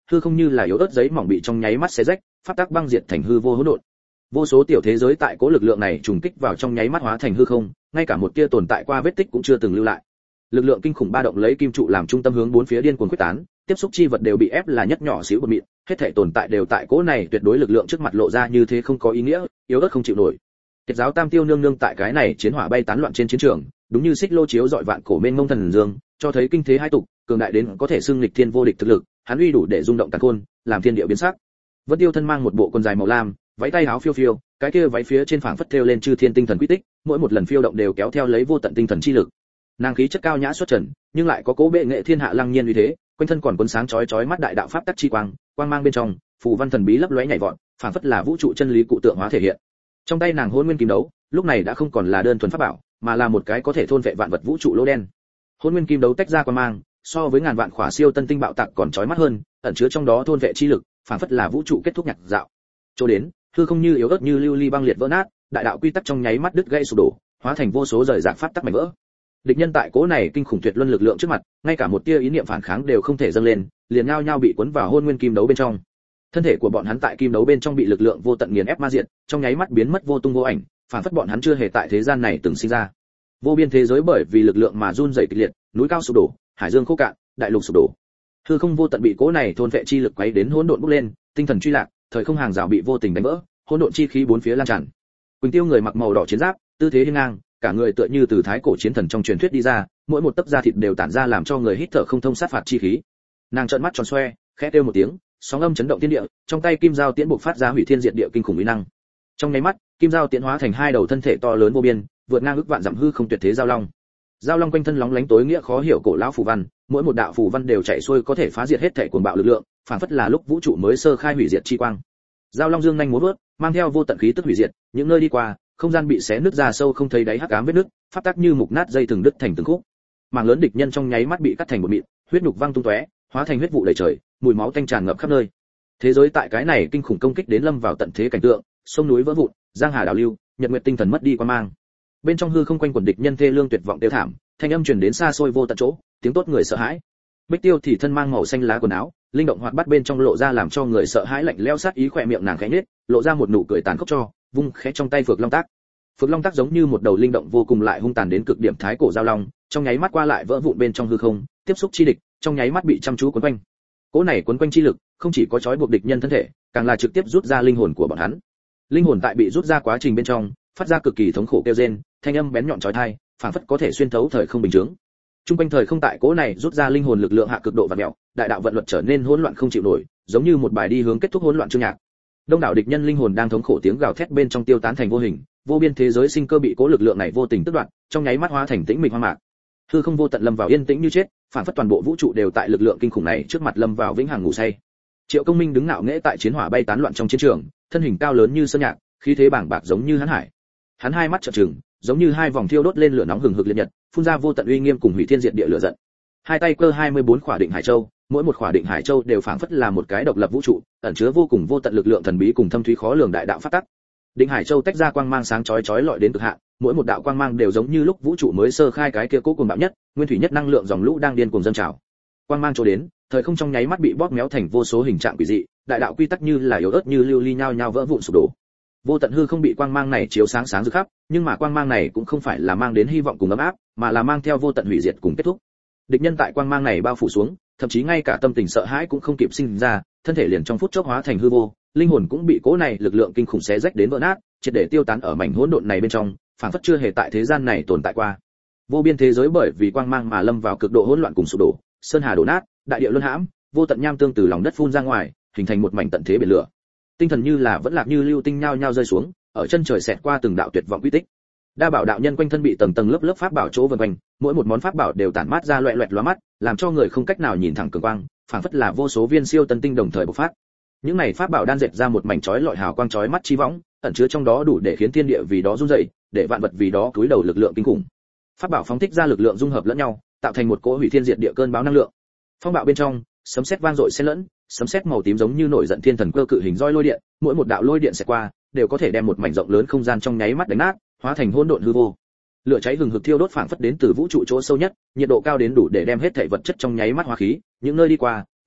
hư không như là yếu ớt giấy mỏng bị trong nháy mắt xé rách, pháp tắc băng diệt thành hư vô hỗn độn. Vô số tiểu thế giới tại cố lực lượng này trùng kích vào trong nháy mắt hóa thành hư không, ngay cả một tia tồn tại qua vết tích cũng chưa từng lưu lại. Lực lượng kinh khủng ba động lấy kim trụ làm trung tâm hướng bốn phía điên cuồng quyết tán, tiếp xúc chi vật đều bị ép là nhất nhỏ xíu bột mịn, hết thảy tồn tại đều tại cố này tuyệt đối lực lượng trước mặt lộ ra như thế không có ý nghĩa, yếu ớt không chịu nổi. Tiệt giáo Tam Tiêu nương nương tại cái này chiến hỏa bay tán loạn trên chiến trường, đúng như xích lô chiếu dọi vạn cổ mênh mông thần dương, cho thấy kinh thế hai tục, cường đại đến có thể xưng lịch thiên vô địch thực lực, hắn uy đủ để rung động càn khôn, làm thiên địa biến sắc. Vân Tiêu thân mang một bộ quần dài màu lam, váy tay áo phiêu phiêu, cái kia váy phía trên phảng phất thêu lên chư thiên tinh thần quy tích, mỗi một lần phiêu động đều kéo theo lấy vô tận tinh thần chi lực. Nàng khí chất cao nhã xuất trần, nhưng lại có cố bệ nghệ thiên hạ lăng nhiên uy thế, quanh thân còn cuốn sáng chói chói mắt đại đạo pháp tắc chi quang, quang mang bên trong, phù văn thần bí lấp lóe nhảy vọt, phảng phất là vũ trụ chân lý cụ tượng hóa thể hiện. Trong tay nàng Hỗn Nguyên Kim Đấu, lúc này đã không còn là đơn thuần pháp bảo, mà là một cái có thể thôn vệ vạn vật vũ trụ lỗ đen. Hỗn Nguyên Kim Đấu tách ra quang mang, so với ngàn vạn khỏa siêu tân tinh bạo tạc còn chói mắt hơn, ẩn chứa trong đó thôn vệ chi lực, phảng phất là vũ trụ kết thúc nhạc dạo. Chỗ đến, hư không như yếu ớt như lưu ly băng liệt vỡ nát, đại đạo quy tắc trong nháy mắt đứt gãy sụp đổ, hóa thành vô số rời rạc pháp tắc mảnh vỡ. Địch nhân tại cố này kinh khủng tuyệt luân lực lượng trước mặt, ngay cả một tia ý niệm phản kháng đều không thể dâng lên, liền nhao nhao bị cuốn vào Hỗn Nguyên Kim Đấu bên trong. Thân thể của bọn hắn tại kim đấu bên trong bị lực lượng vô tận nghiền ép ma diệt, trong nháy mắt biến mất vô tung vô ảnh, phản phất bọn hắn chưa hề tại thế gian này từng sinh ra. Vô biên thế giới bởi vì lực lượng mà run rẩy kịch liệt, núi cao sụp đổ, hải dương khô cạn, đại lục sụp đổ. Hư không vô tận bị cố này thôn vệ chi lực quấy đến hỗn độn bốc lên, tinh thần truy lạc, thời không hàng rào bị vô tình đánh vỡ, hỗn độn chi khí bốn phía lan tràn. Quỳnh Tiêu người mặc màu đỏ chiến giáp, tư thế hiên ngang, cả người tựa như từ thái cổ chiến thần trong truyền thuyết đi ra, mỗi một tấc da thịt đều tản ra làm cho người hít thở không thông sát phạt chi khí. Nàng trợn mắt tròn xoe, khẽ kêu một tiếng, sóng âm chấn động thiên địa, trong tay kim dao tiễn bộc phát ra hủy thiên diệt địa kinh khủng uy năng. Trong nháy mắt, kim dao tiễn hóa thành hai đầu thân thể to lớn vô biên, vượt ngang ức vạn dặm hư không tuyệt thế giao long. Giao long quanh thân lóng lánh tối nghĩa khó hiểu cổ lão phù văn, mỗi một đạo phù văn đều chạy xuôi có thể phá diệt hết thể cuồng bạo lực lượng, phản phất là lúc vũ trụ mới sơ khai hủy diệt chi quang. Giao long dương nhanh múa vớt, mang theo vô tận khí tức hủy diệt, những nơi đi qua, không gian bị xé nứt ra sâu không thấy đáy hắc ám vết nứt, pháp tắc như mục nát dây từng đứt thành từng khúc. Mảng lớn địch nhân trong nháy mắt bị cắt thành một mịn, huyết nhục văng tung tóe, hóa thành huyết vụ đầy trời, mùi máu tanh tràn ngập khắp nơi. Thế giới tại cái này kinh khủng công kích đến lâm vào tận thế cảnh tượng, sông núi vỡ vụn, giang hà đảo lưu, nhật nguyệt tinh thần mất đi quan mang. Bên trong hư không quanh quẩn địch nhân thê lương tuyệt vọng tiêu thảm, thanh âm truyền đến xa xôi vô tận chỗ, tiếng tốt người sợ hãi. Bích Tiêu thì thân mang màu xanh lá quần áo, linh động hoạt bát bên trong lộ ra làm cho người sợ hãi lạnh lẽo sát ý khỏe miệng nàng khẽ nhếch, lộ ra một nụ cười tàn khốc cho, vung khẽ trong tay phược long tác. Phược long tác giống như một đầu linh động vô cùng lại hung tàn đến cực điểm thái cổ giao long, trong nháy mắt qua lại vỡ vụn bên trong hư không, tiếp xúc chi địch, trong nháy mắt bị chăm chú quấn quanh. Cỗ này quấn quanh chi lực, không chỉ có trói buộc địch nhân thân thể, càng là trực tiếp rút ra linh hồn của bọn hắn. Linh hồn tại bị rút ra quá trình bên trong, phát ra cực kỳ thống khổ kêu rên, thanh âm bén nhọn chói tai, phảng phất có thể xuyên thấu thời không bình chứng. Trung quanh thời không tại cỗ này rút ra linh hồn lực lượng hạ cực độ vặn mèo, đại đạo vận luật trở nên hỗn loạn không chịu nổi, giống như một bài đi hướng kết thúc hỗn loạn chương nhạc. Đông đảo địch nhân linh hồn đang thống khổ tiếng gào thét bên trong tiêu tán thành vô hình, vô biên thế giới sinh cơ bị cỗ lực lượng này vô tình tước đoạt, trong nháy mắt hóa thành tĩnh mịch hoang mạc. Hư không vô tận lâm vào yên tĩnh như chết, phản phất toàn bộ vũ trụ đều tại lực lượng kinh khủng này trước mặt lâm vào vĩnh hằng ngủ say. Triệu Công Minh đứng ngạo nghễ tại chiến hỏa bay tán loạn trong chiến trường, thân hình cao lớn như sơn nhạc, khí thế bảng bạc giống như hán hải. Hắn hai mắt trợn trừng, giống như hai vòng thiêu đốt lên lửa nóng hừng hực liệt nhật, phun ra vô tận uy nghiêm cùng hủy thiên diệt địa lửa giận. Hai tay cơ 24 khỏa định hải châu, mỗi một khỏa định hải châu đều phảng phất là một cái độc lập vũ trụ, ẩn chứa vô cùng vô tận lực lượng thần bí cùng thâm thúy khó lường đại đạo pháp tắc. Định hải châu tách ra quang mang sáng chói chói lọi đến cực hạn, mỗi một đạo quang mang đều giống như lúc vũ trụ mới sơ khai cái kia cố cùng bạo nhất, nguyên thủy nhất năng lượng dòng lũ đang điên cuồng dâng trào. Quang mang chỗ đến, thời không trong nháy mắt bị bóp méo thành vô số hình trạng quỷ dị, đại đạo quy tắc như là yếu ớt như lưu ly nhao nhao vỡ vụn sụp đổ. Vô tận hư không bị quang mang này chiếu sáng sáng rực khắp, nhưng mà quang mang này cũng không phải là mang đến hy vọng cùng ấm áp, mà là mang theo vô tận hủy diệt cùng kết thúc. Địch nhân tại quang mang này bao phủ xuống, thậm chí ngay cả tâm tình sợ hãi cũng không kịp sinh ra, thân thể liền trong phút chốc hóa thành hư vô, linh hồn cũng bị cỗ này lực lượng kinh khủng xé rách đến vỡ nát, triệt để tiêu tán ở mảnh hỗn độn này bên trong, phảng phất chưa hề tại thế gian này tồn tại qua. Vô biên thế giới bởi vì quang mang mà lâm vào cực độ hỗn loạn cùng sụp đổ, sơn hà đổ nát, đại địa luân hãm, vô tận nham tương từ lòng đất phun ra ngoài, hình thành một mảnh tận thế biển lửa. Tinh thần như là vẫn lạc như lưu tinh nhao nhao rơi xuống, ở chân trời xẹt qua từng đạo tuyệt vọng quy tích. Đa bảo đạo nhân quanh thân bị tầng tầng lớp lớp pháp bảo chỗ vần quanh, mỗi một món pháp bảo đều tản mát ra loẹt loẹt lóa mắt, làm cho người không cách nào nhìn thẳng cường quang, phảng phất là vô số viên siêu tân tinh đồng thời bộc phát. Những này pháp bảo đan dệt ra một mảnh chói lọi hào quang chói mắt chi võng, ẩn chứa trong đó đủ để khiến thiên địa vì đó rung dậy, để vạn vật vì đó cúi đầu lực lượng kinh khủng. Pháp bảo phóng thích ra lực lượng dung hợp lẫn nhau, tạo thành một cỗ hủy thiên diệt địa cơn bão năng lượng. Phong bạo bên trong, sấm sét vang dội xen lẫn, sấm sét màu tím giống như nổi giận thiên thần cơ cự hình roi lôi điện, mỗi một đạo lôi điện sẽ qua, đều có thể đem một mảnh rộng lớn không gian trong nháy mắt đánh nát, hóa thành hỗn độn hư vô. Lửa cháy hừng hực thiêu đốt phảng phất đến từ vũ trụ chỗ sâu nhất, nhiệt độ cao đến đủ để đem hết thảy vật chất trong nháy mắt hóa khí, những nơi đi qua,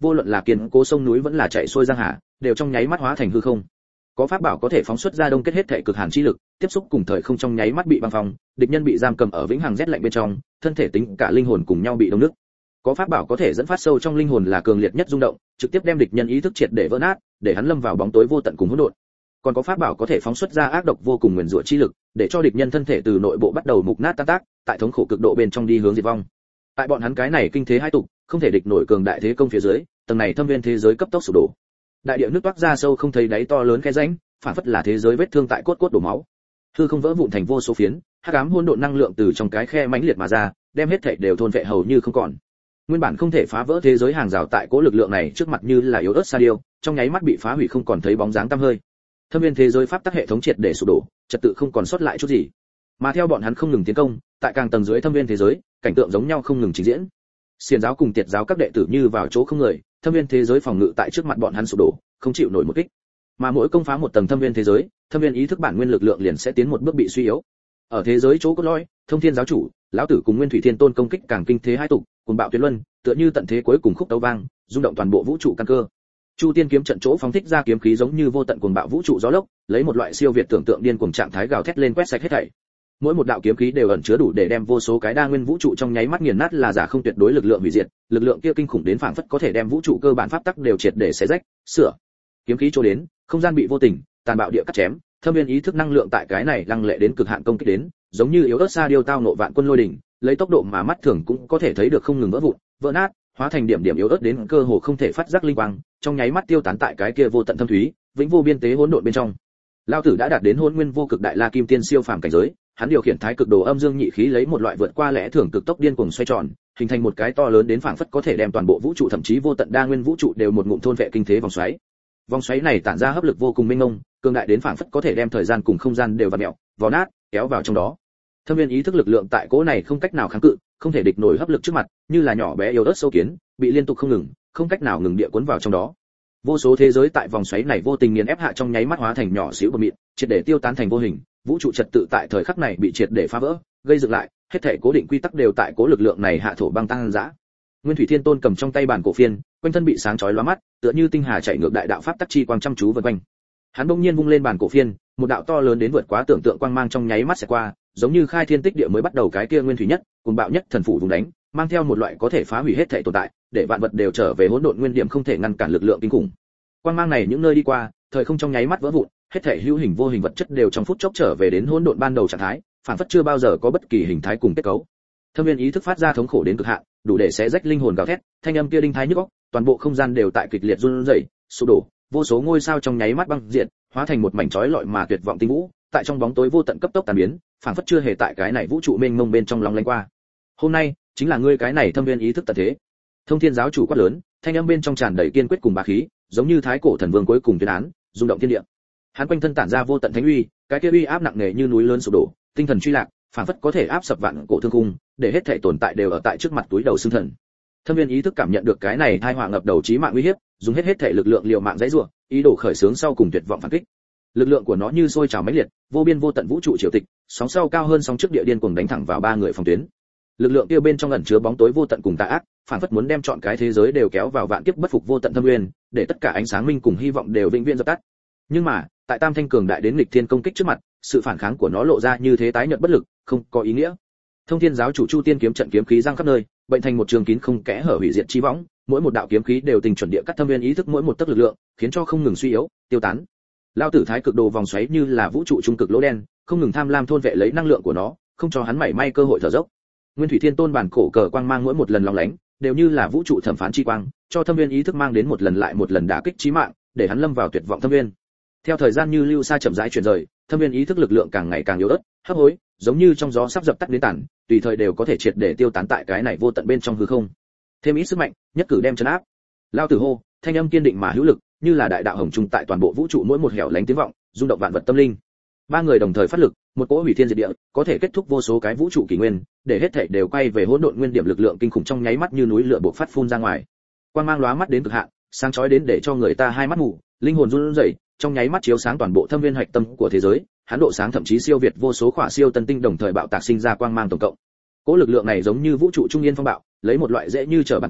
vô luận là kiên cố sông núi vẫn là chạy xuôi giang hà, đều trong nháy mắt hóa thành hư không. Có pháp bảo có thể phóng xuất ra đông kết hết thể cực hàn chi lực, tiếp xúc cùng thời không trong nháy mắt bị băng phong, địch nhân bị giam cầm ở vĩnh hằng rét lạnh bên trong, thân thể tính cả linh hồn cùng nhau bị đông nước. Có pháp bảo có thể dẫn phát sâu trong linh hồn là cường liệt nhất rung động, trực tiếp đem địch nhân ý thức triệt để vỡ nát, để hắn lâm vào bóng tối vô tận cùng hỗn độn. Còn có pháp bảo có thể phóng xuất ra ác độc vô cùng nguyền rủa chi lực, để cho địch nhân thân thể từ nội bộ bắt đầu mục nát tan tác, tại thống khổ cực độ bên trong đi hướng diệt vong. Tại bọn hắn cái này kinh thế hai tục, không thể địch nổi cường đại thế công phía dưới, tầng này thâm viên thế giới cấp tốc sụp đổ. Đại địa nước toát ra sâu không thấy đáy to lớn khe rãnh, phản phất là thế giới vết thương tại cốt cốt đổ máu. Hư không vỡ vụn thành vô số phiến, hắc ám hỗn độn năng lượng từ trong cái khe mãnh liệt mà ra, đem hết thảy đều thôn vệ hầu như không còn. Nguyên bản không thể phá vỡ thế giới hàng rào tại cố lực lượng này trước mặt như là yếu ớt sa điêu, trong nháy mắt bị phá hủy không còn thấy bóng dáng tăm hơi. Thâm viên thế giới pháp tắc hệ thống triệt để sụp đổ, trật tự không còn sót lại chút gì. Mà theo bọn hắn không ngừng tiến công, tại càng tầng dưới thâm viên thế giới, cảnh tượng giống nhau không ngừng trình diễn. Xiển giáo cùng Tiệt giáo các đệ tử như vào chỗ không người, thâm viên thế giới phòng ngự tại trước mặt bọn hắn sụp đổ, không chịu nổi một kích. Mà mỗi công phá một tầng thâm viên thế giới, thâm viên ý thức bản nguyên lực lượng liền sẽ tiến một bước bị suy yếu. Ở thế giới chỗ cốt lõi, Thông Thiên giáo chủ, lão tử cùng Nguyên Thủy Thiên Tôn công kích càng kinh thế hai tục, cuồng bạo tuyệt luân, tựa như tận thế cuối cùng khúc tấu vang, rung động toàn bộ vũ trụ căn cơ. Chu Tiên kiếm trận chỗ phóng thích ra kiếm khí giống như vô tận cuồng bạo vũ trụ gió lốc, lấy một loại siêu việt tưởng tượng điên cuồng trạng thái gào thét lên quét sạch hết thảy. Mỗi một đạo kiếm khí đều ẩn chứa đủ để đem vô số cái đa nguyên vũ trụ trong nháy mắt nghiền nát là giả không tuyệt đối lực lượng hủy diệt, lực lượng kia kinh khủng đến phảng phất có thể đem vũ trụ cơ bản pháp tắc đều triệt để xé rách, sửa. Kiếm khí chỗ đến, không gian bị vô tình, tàn bạo địa cắt chém, thâm viên ý thức năng lượng tại cái này lăng lệ đến cực hạn công kích đến, giống như yếu ớt sa điêu tao nộ vạn quân lôi đỉnh, lấy tốc độ mà mắt thường cũng có thể thấy được không ngừng vỡ vụn, vỡ nát, hóa thành điểm điểm yếu ớt đến cơ hồ không thể phát giác linh quang, trong nháy mắt tiêu tán tại cái kia vô tận thâm thúy, vĩnh vô biên tế hỗn độn bên trong. Lão tử đã đạt đến hỗn nguyên vô cực đại la kim tiên siêu phàm cảnh giới, hắn điều khiển thái cực đồ âm dương nhị khí lấy một loại vượt qua lẽ thường cực tốc điên cuồng xoay tròn, hình thành một cái to lớn đến phảng phất có thể đem toàn bộ vũ trụ thậm chí vô tận đa nguyên vũ trụ đều một ngụm thôn vệ kinh thế vòng xoáy. Vòng xoáy này tản ra hấp lực vô cùng mênh mông, cường đại đến phảng phất có thể đem thời gian cùng không gian đều vặn mèo, vò nát, kéo vào trong đó. Thâm viên ý thức lực lượng tại cỗ này không cách nào kháng cự, không thể địch nổi hấp lực trước mặt, như là nhỏ bé yếu ớt sâu kiến, bị liên tục không ngừng, không cách nào ngừng địa cuốn vào trong đó. Vô số thế giới tại vòng xoáy này vô tình nghiền ép hạ trong nháy mắt hóa thành nhỏ xíu bột mịn, triệt để tiêu tán thành vô hình, vũ trụ trật tự tại thời khắc này bị triệt để phá vỡ, gây dựng lại, hết thảy cố định quy tắc đều tại cố lực lượng này hạ thổ băng tăng dã. Nguyên Thủy Thiên Tôn cầm trong tay bản cổ phiên, quanh thân bị sáng chói lóa mắt, tựa như tinh hà chạy ngược đại đạo pháp tắc chi quang chăm chú vần quanh. Hắn bỗng nhiên vung lên bản cổ phiên, một đạo to lớn đến vượt quá tưởng tượng quang mang trong nháy mắt sẽ qua, giống như khai thiên tích địa mới bắt đầu cái kia nguyên thủy nhất, cuồng bạo nhất thần phủ vùng đánh, mang theo một loại có thể phá hủy hết thảy tồn tại, để vạn vật đều trở về hỗn độn nguyên điểm không thể ngăn cản lực lượng kinh khủng. Quang mang này những nơi đi qua, thời không trong nháy mắt vỡ vụn, hết thảy hữu hình vô hình vật chất đều trong phút chốc trở về đến hỗn độn ban đầu trạng thái, phản phất chưa bao giờ có bất kỳ hình thái cùng kết cấu. Thâm viên ý thức phát ra thống khổ đến cực hạn, đủ để xé rách linh hồn gào thét, thanh âm kia đinh thái nhức óc, toàn bộ không gian đều tại kịch liệt run rẩy, sụp đổ, vô số ngôi sao trong nháy mắt băng diệt, hóa thành một mảnh chói lọi mà tuyệt vọng tinh vũ, tại trong bóng tối vô tận cấp tốc tan biến, phản phất chưa hề tại cái này vũ trụ mênh mông bên trong long lanh qua. Hôm nay, chính là ngươi cái này thâm viên ý thức tận thế. Thông Thiên giáo chủ quát lớn, thanh âm bên trong tràn đầy kiên quyết cùng bá khí, giống như thái cổ thần vương cuối cùng tuyên án, rung động thiên địa. Hắn quanh thân tản ra vô tận thánh uy, cái kia uy áp nặng nề như núi lớn sụp đổ, tinh thần truy lạc, phản phất có thể áp sập vạn cổ thương khung, để hết thảy tồn tại đều ở tại trước mặt túi đầu xương thần. Thâm viên ý thức cảm nhận được cái này tai họa ngập đầu chí mạng uy hiếp, dùng hết thảy lực lượng liều mạng dãy rủa, ý đồ khởi xướng sau cùng tuyệt vọng phản kích. Lực lượng của nó như sôi trào mãnh liệt, vô biên vô tận vũ trụ triều tịch, sóng sau cao hơn sóng trước địa điên cuồng đánh thẳng vào ba người phòng tuyến. Lực lượng kia bên trong ẩn chứa bóng tối vô tận cùng tà ác, phản phất muốn đem trọn cái thế giới đều kéo vào vạn kiếp bất phục vô tận thâm nguyên, để tất cả ánh sáng minh cùng hy vọng đều vĩnh viễn dập tắt. Nhưng mà, tại Tam Thanh cường đại đến nghịch thiên công kích trước mặt, sự phản kháng của nó lộ ra như thế tái nhợt bất lực, không có ý nghĩa. Thông Thiên giáo chủ Chu Tiên kiếm trận kiếm khí giăng khắp nơi, bệnh thành một trường kín không kẽ hở hủy diệt chi võng, mỗi một đạo kiếm khí đều tình chuẩn địa cắt thâm viên ý thức mỗi một tấc lực lượng, khiến cho không ngừng suy yếu, tiêu tán. Lao tử thái cực đồ vòng xoáy như là vũ trụ trung cực lỗ đen, không ngừng tham lam thôn vệ lấy năng lượng của nó, không cho hắn mảy may cơ hội thở dốc. Nguyên Thủy Thiên Tôn bản cổ cờ quang mang mỗi một lần lóng lánh, đều như là vũ trụ thẩm phán chi quang, cho thâm viên ý thức mang đến một lần lại một lần đả kích chí mạng, để hắn lâm vào tuyệt vọng thâm viên. Theo thời gian như lưu sa chậm rãi chuyển rời, thâm viên ý thức lực lượng càng ngày càng yếu ớt, hấp hối, giống như trong gió sắp dập tắt đến tàn, tùy thời đều có thể triệt để tiêu tán tại cái này vô tận bên trong hư không. Thêm ít sức mạnh, nhất cử đem trấn áp. Lao tử hô, thanh âm kiên định mà hữu lực, như là đại đạo hồng trung tại toàn bộ vũ trụ mỗi một hẻo lánh tiếng vọng, rung động vạn vật tâm linh. Ba người đồng thời phát lực, một cỗ hủy thiên diệt địa, có thể kết thúc vô số cái vũ trụ kỷ nguyên, để hết thảy đều quay về hỗn độn nguyên điểm lực lượng kinh khủng trong nháy mắt như núi lửa bộc phát phun ra ngoài. Quang mang lóa mắt đến cực hạn, sáng chói đến để cho người ta hai mắt mù, linh hồn run rẩy, trong nháy mắt chiếu sáng toàn bộ thâm viên hạch tâm của thế giới, hắn độ sáng thậm chí siêu việt vô số khỏa siêu tân tinh đồng thời bạo tạc sinh ra quang mang tổng cộng. Cỗ lực lượng này giống như vũ trụ trung yên phong bạo, lấy một loại dễ như trở bàn tay,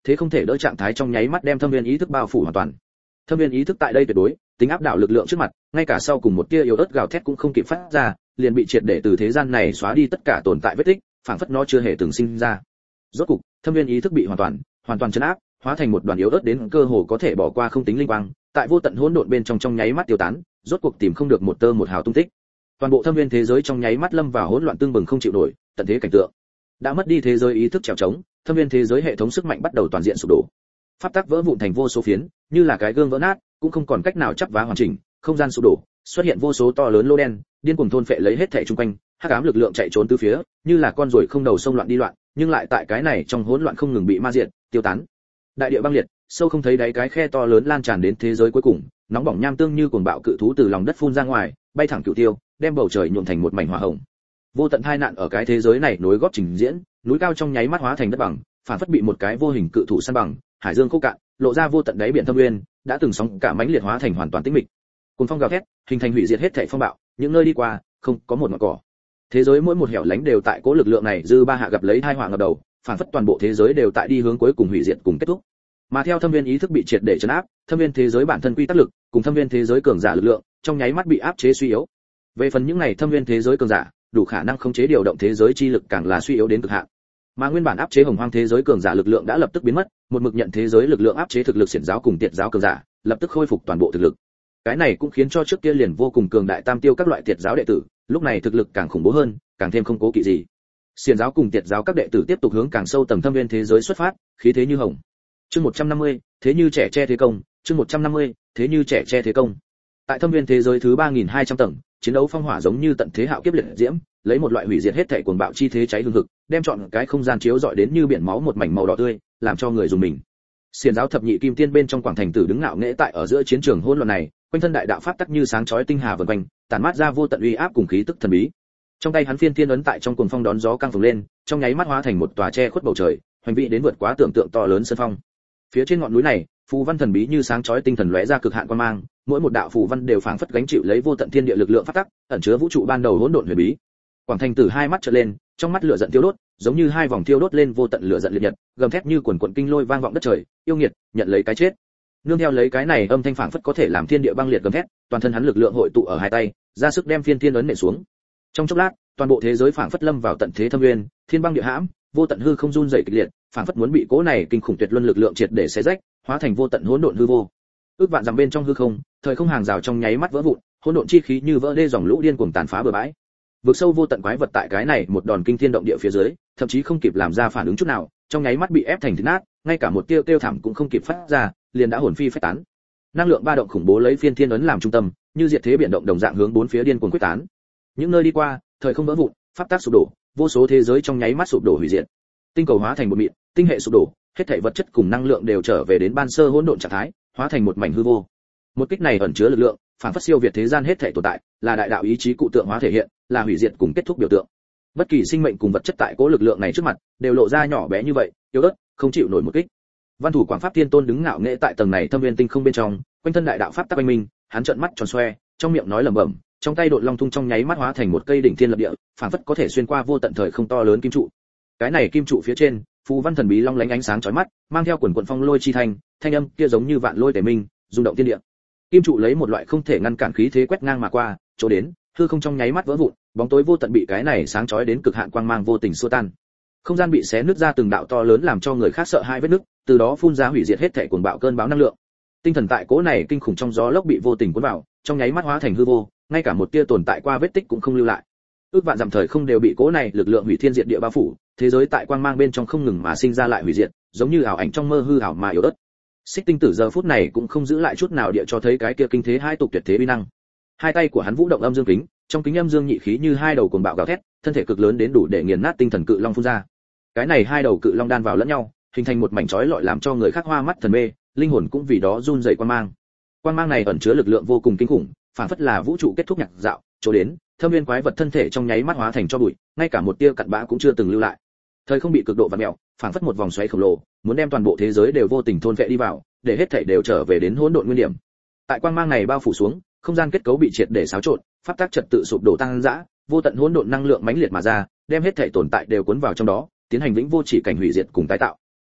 thế không thể đỡ trạng thái trong nháy mắt đem thâm viên ý thức bao phủ hoàn toàn. Thâm viên ý thức tại đây tuyệt đối tính áp đảo lực lượng trước mặt, ngay cả sau cùng một tia yếu ớt gào thét cũng không kịp phát ra, liền bị triệt để từ thế gian này xóa đi tất cả tồn tại vết tích, phảng phất nó chưa hề từng sinh ra. Rốt cục, thâm viên ý thức bị hoàn toàn trấn áp, hóa thành một đoàn yếu ớt đến cơ hồ có thể bỏ qua không tính linh quang, tại vô tận hỗn độn bên trong nháy mắt tiêu tán, rốt cuộc tìm không được một tơ một hào tung tích. Toàn bộ thâm viên thế giới trong nháy mắt lâm vào hỗn loạn tương bừng không chịu nổi, tận thế cảnh tượng. Đã mất đi thế giới ý thức trèo trống, thâm viên thế giới hệ thống sức mạnh bắt đầu toàn diện sụp đổ. Pháp tắc vỡ vụn thành vô số phiến, như là cái gương vỡ nát, cũng không còn cách nào chắp vá hoàn chỉnh, không gian sụp đổ, xuất hiện vô số to lớn lỗ đen, điên cuồng thôn phệ lấy hết thảy xung quanh, hắc ám lực lượng chạy trốn tứ phía, như là con ruồi không đầu sông loạn đi loạn, nhưng lại tại cái này trong hỗn loạn không ngừng bị ma diệt, tiêu tán. Đại địa băng liệt, sâu không thấy đáy cái khe to lớn lan tràn đến thế giới cuối cùng, nóng bỏng nham tương như cuồng bạo cự thú từ lòng đất phun ra ngoài, bay thẳng cửu tiêu, đem bầu trời nhuộm thành một mảnh hỏa hồng. Vô tận tai nạn ở cái thế giới này nối gót trình diễn, núi cao trong nháy mắt hóa thành đất bằng, phản phất bị một cái vô hình cự thủ săn bằng, hải dương khô cạn, lộ ra vô tận đáy biển thâm nguyên, đã từng sóng cả mãnh liệt hóa thành hoàn toàn tĩnh mịch. Cùng phong gào thét, hình thành hủy diệt hết thảy phong bạo, những nơi đi qua, không có một ngọn cỏ. Thế giới mỗi một hẻo lánh đều tại cố lực lượng này dư ba hạ gặp lấy tai họa ngập đầu, phản phất toàn bộ thế giới đều tại đi hướng cuối cùng hủy diệt cùng kết thúc. Mà theo thâm viên ý thức bị triệt để trấn áp, thâm viên thế giới bản thân quy tắc lực, cùng thâm viên thế giới cường giả lực lượng, trong nháy mắt bị áp chế suy yếu. Về phần những này thâm viên thế giới cường giả, đủ khả năng khống chế điều động thế giới chi lực càng là suy yếu đến cực hạn. Mà nguyên bản áp chế hồng hoang thế giới cường giả lực lượng đã lập tức biến mất, một mực nhận thế giới lực lượng áp chế thực lực xiển giáo cùng tiệt giáo cường giả, lập tức khôi phục toàn bộ thực lực. Cái này cũng khiến cho trước kia liền vô cùng cường đại tam tiêu các loại tiệt giáo đệ tử, lúc này thực lực càng khủng bố hơn, càng thêm không cố kỵ gì. Xiển giáo cùng tiệt giáo các đệ tử tiếp tục hướng càng sâu tầng thâm viên thế giới xuất phát, khí thế như hồng. Chương 150, thế như trẻ che thế công, chương 150, thế như trẻ che thế công. Tại thâm viên thế giới thứ 3200 tầng, chiến đấu phong hỏa giống như tận thế hạo kiếp liệt diễm, lấy một loại hủy diệt hết thảy cuồng bạo chi thế cháy hừng hực, đem trọn cái không gian chiếu rọi đến như biển máu một mảnh màu đỏ tươi, làm cho người dùng mình. Xiển giáo thập nhị kim tiên bên trong quảng thành tử đứng ngạo nghễ tại ở giữa chiến trường hỗn loạn này, quanh thân đại đạo pháp tắc như sáng chói tinh hà vần quanh, tản mát ra vô tận uy áp cùng khí tức thần bí. Trong tay hắn phiên thiên ấn tại trong cuồng phong đón gió căng phồng lên, trong nháy mắt hóa thành một tòa che khuất bầu trời, hoành vĩ đến vượt quá tưởng tượng to lớn sơn phong. Phía trên ngọn núi này, phù văn thần bí như sáng chói tinh thần lóe ra cực hạn quan mang, mỗi một đạo phù văn đều phảng phất gánh chịu lấy vô tận thiên địa lực lượng pháp tắc, ẩn chứa vũ trụ ban đầu hỗn độn huyền bí. Quảng Thành Tử hai mắt trợn lên, trong mắt lửa giận thiêu đốt, giống như hai vòng thiêu đốt lên vô tận lửa giận liệt nhật, gầm thét như quần quần kinh lôi vang vọng đất trời, yêu nghiệt, nhận lấy cái chết. Nương theo lấy cái này âm thanh phảng phất có thể làm thiên địa băng liệt gầm thét, toàn thân hắn lực lượng hội tụ ở hai tay, ra sức đem phiên thiên ấn nện xuống. Trong chốc lát, toàn bộ thế giới phảng phất lâm vào tận thế thâm nguyên, thiên băng địa hãm, vô tận hư không run rẩy kịch liệt, phảng phất muốn bị cỗ này kinh khủng tuyệt luân lực lượng triệt để xé rách, hóa thành vô tận hỗn độn hư vô. Ước vạn dặm bên trong hư không, thời không hàng rào trong nháy mắt vỡ vụn, hỗn độn chi khí như vỡ đê dòng lũ điên cuồng tàn phá bờ bãi. Vực sâu vô tận quái vật tại cái này một đòn kinh thiên động địa phía dưới, thậm chí không kịp làm ra phản ứng chút nào, trong nháy mắt bị ép thành thịt nát, ngay cả một kêu thảm cũng không kịp phát ra, liền đã hồn phi phách tán. Năng lượng ba động khủng bố lấy phiên thiên ấn làm trung tâm, như diệt thế biển động đồng dạng hướng bốn phía điên cuồng quyết tán. Những nơi đi qua, thời không vỡ vụn, pháp tắc sụp đổ, vô số thế giới trong nháy mắt sụp đổ hủy diệt. Tinh cầu hóa thành một mịn, tinh hệ sụp đổ, hết thảy vật chất cùng năng lượng đều trở về đến ban sơ hỗn độn trạng thái, hóa thành một mảnh hư vô. Một kích này ẩn chứa lực lượng, phản phất siêu việt thế gian hết thảy tồn tại, là đại đạo ý chí cụ tượng hóa thể hiện, là hủy diệt cùng kết thúc biểu tượng. Bất kỳ sinh mệnh cùng vật chất tại cố lực lượng này trước mặt, đều lộ ra nhỏ bé như vậy, yếu ớt, không chịu nổi một kích. Văn thủ Quảng Pháp Thiên Tôn đứng ngạo nghễ tại tầng này thâm viên tinh không bên trong, quanh thân đại đạo pháp tắc quanh mình, hắn trợn mắt tròn xoe, trong miệng nói lẩm bẩm, trong tay độn long thung trong nháy mắt hóa thành một cây đỉnh thiên lập địa, phản phất có thể xuyên qua vô tận thời không to lớn kim trụ. Cái này kim trụ phía trên, phù văn thần bí long lánh ánh sáng chói mắt, mang theo quần quần phong lôi chi thanh âm kia giống như vạn lôi tề minh, rung động thiên địa. Kim trụ lấy một loại không thể ngăn cản khí thế quét ngang mà qua, chỗ đến, hư không trong nháy mắt vỡ vụn, bóng tối vô tận bị cái này sáng chói đến cực hạn quang mang vô tình xua tan. Không gian bị xé nứt ra từng đạo to lớn làm cho người khác sợ hãi vết nứt, từ đó phun ra hủy diệt hết thảy cuồng bạo cơn bão năng lượng. Tinh thần tại cỗ này kinh khủng trong gió lốc bị vô tình cuốn vào, trong nháy mắt hóa thành hư vô, ngay cả một tia tồn tại qua vết tích cũng không lưu lại. Ước vạn dặm thời không đều bị cỗ này lực lượng hủy thiên diệt địa bao phủ, thế giới tại quang mang bên trong không ngừng mà sinh ra lại hủy diệt, giống như ảo ảnh trong mơ hư ảo mà yếu ớt. Xích Tinh Tử giờ phút này cũng không giữ lại chút nào địa cho thấy cái kia kinh thế hai tục tuyệt thế uy năng. Hai tay của hắn vũ động âm dương kính, trong kính âm dương nhị khí như hai đầu cuồng bạo gào thét, thân thể cực lớn đến đủ để nghiền nát tinh thần cự long phun ra. Cái này hai đầu cự long đan vào lẫn nhau, hình thành một mảnh chói lọi làm cho người khác hoa mắt thần mê, linh hồn cũng vì đó run rẩy quang mang. Quang mang này ẩn chứa lực lượng vô cùng kinh khủng, phản phất là vũ trụ kết thúc nhạc dạo, chỗ đến, thâm viên quái vật thân thể trong nháy mắt hóa thành cho bụi, ngay cả một tia cặn bã cũng chưa từng lưu lại. Thời không bị cực độ vặn mèo, phản phất một vòng xoáy khổng lồ, muốn đem toàn bộ thế giới đều vô tình thôn phệ đi vào, để hết thảy đều trở về đến hỗn độn nguyên điểm. Tại quang mang này bao phủ xuống, không gian kết cấu bị triệt để xáo trộn, pháp tắc trật tự sụp đổ tăng dã, vô tận hỗn độn năng lượng mãnh liệt mà ra, đem hết thảy tồn tại đều cuốn vào trong đó, tiến hành vĩnh vô chỉ cảnh hủy diệt cùng tái tạo.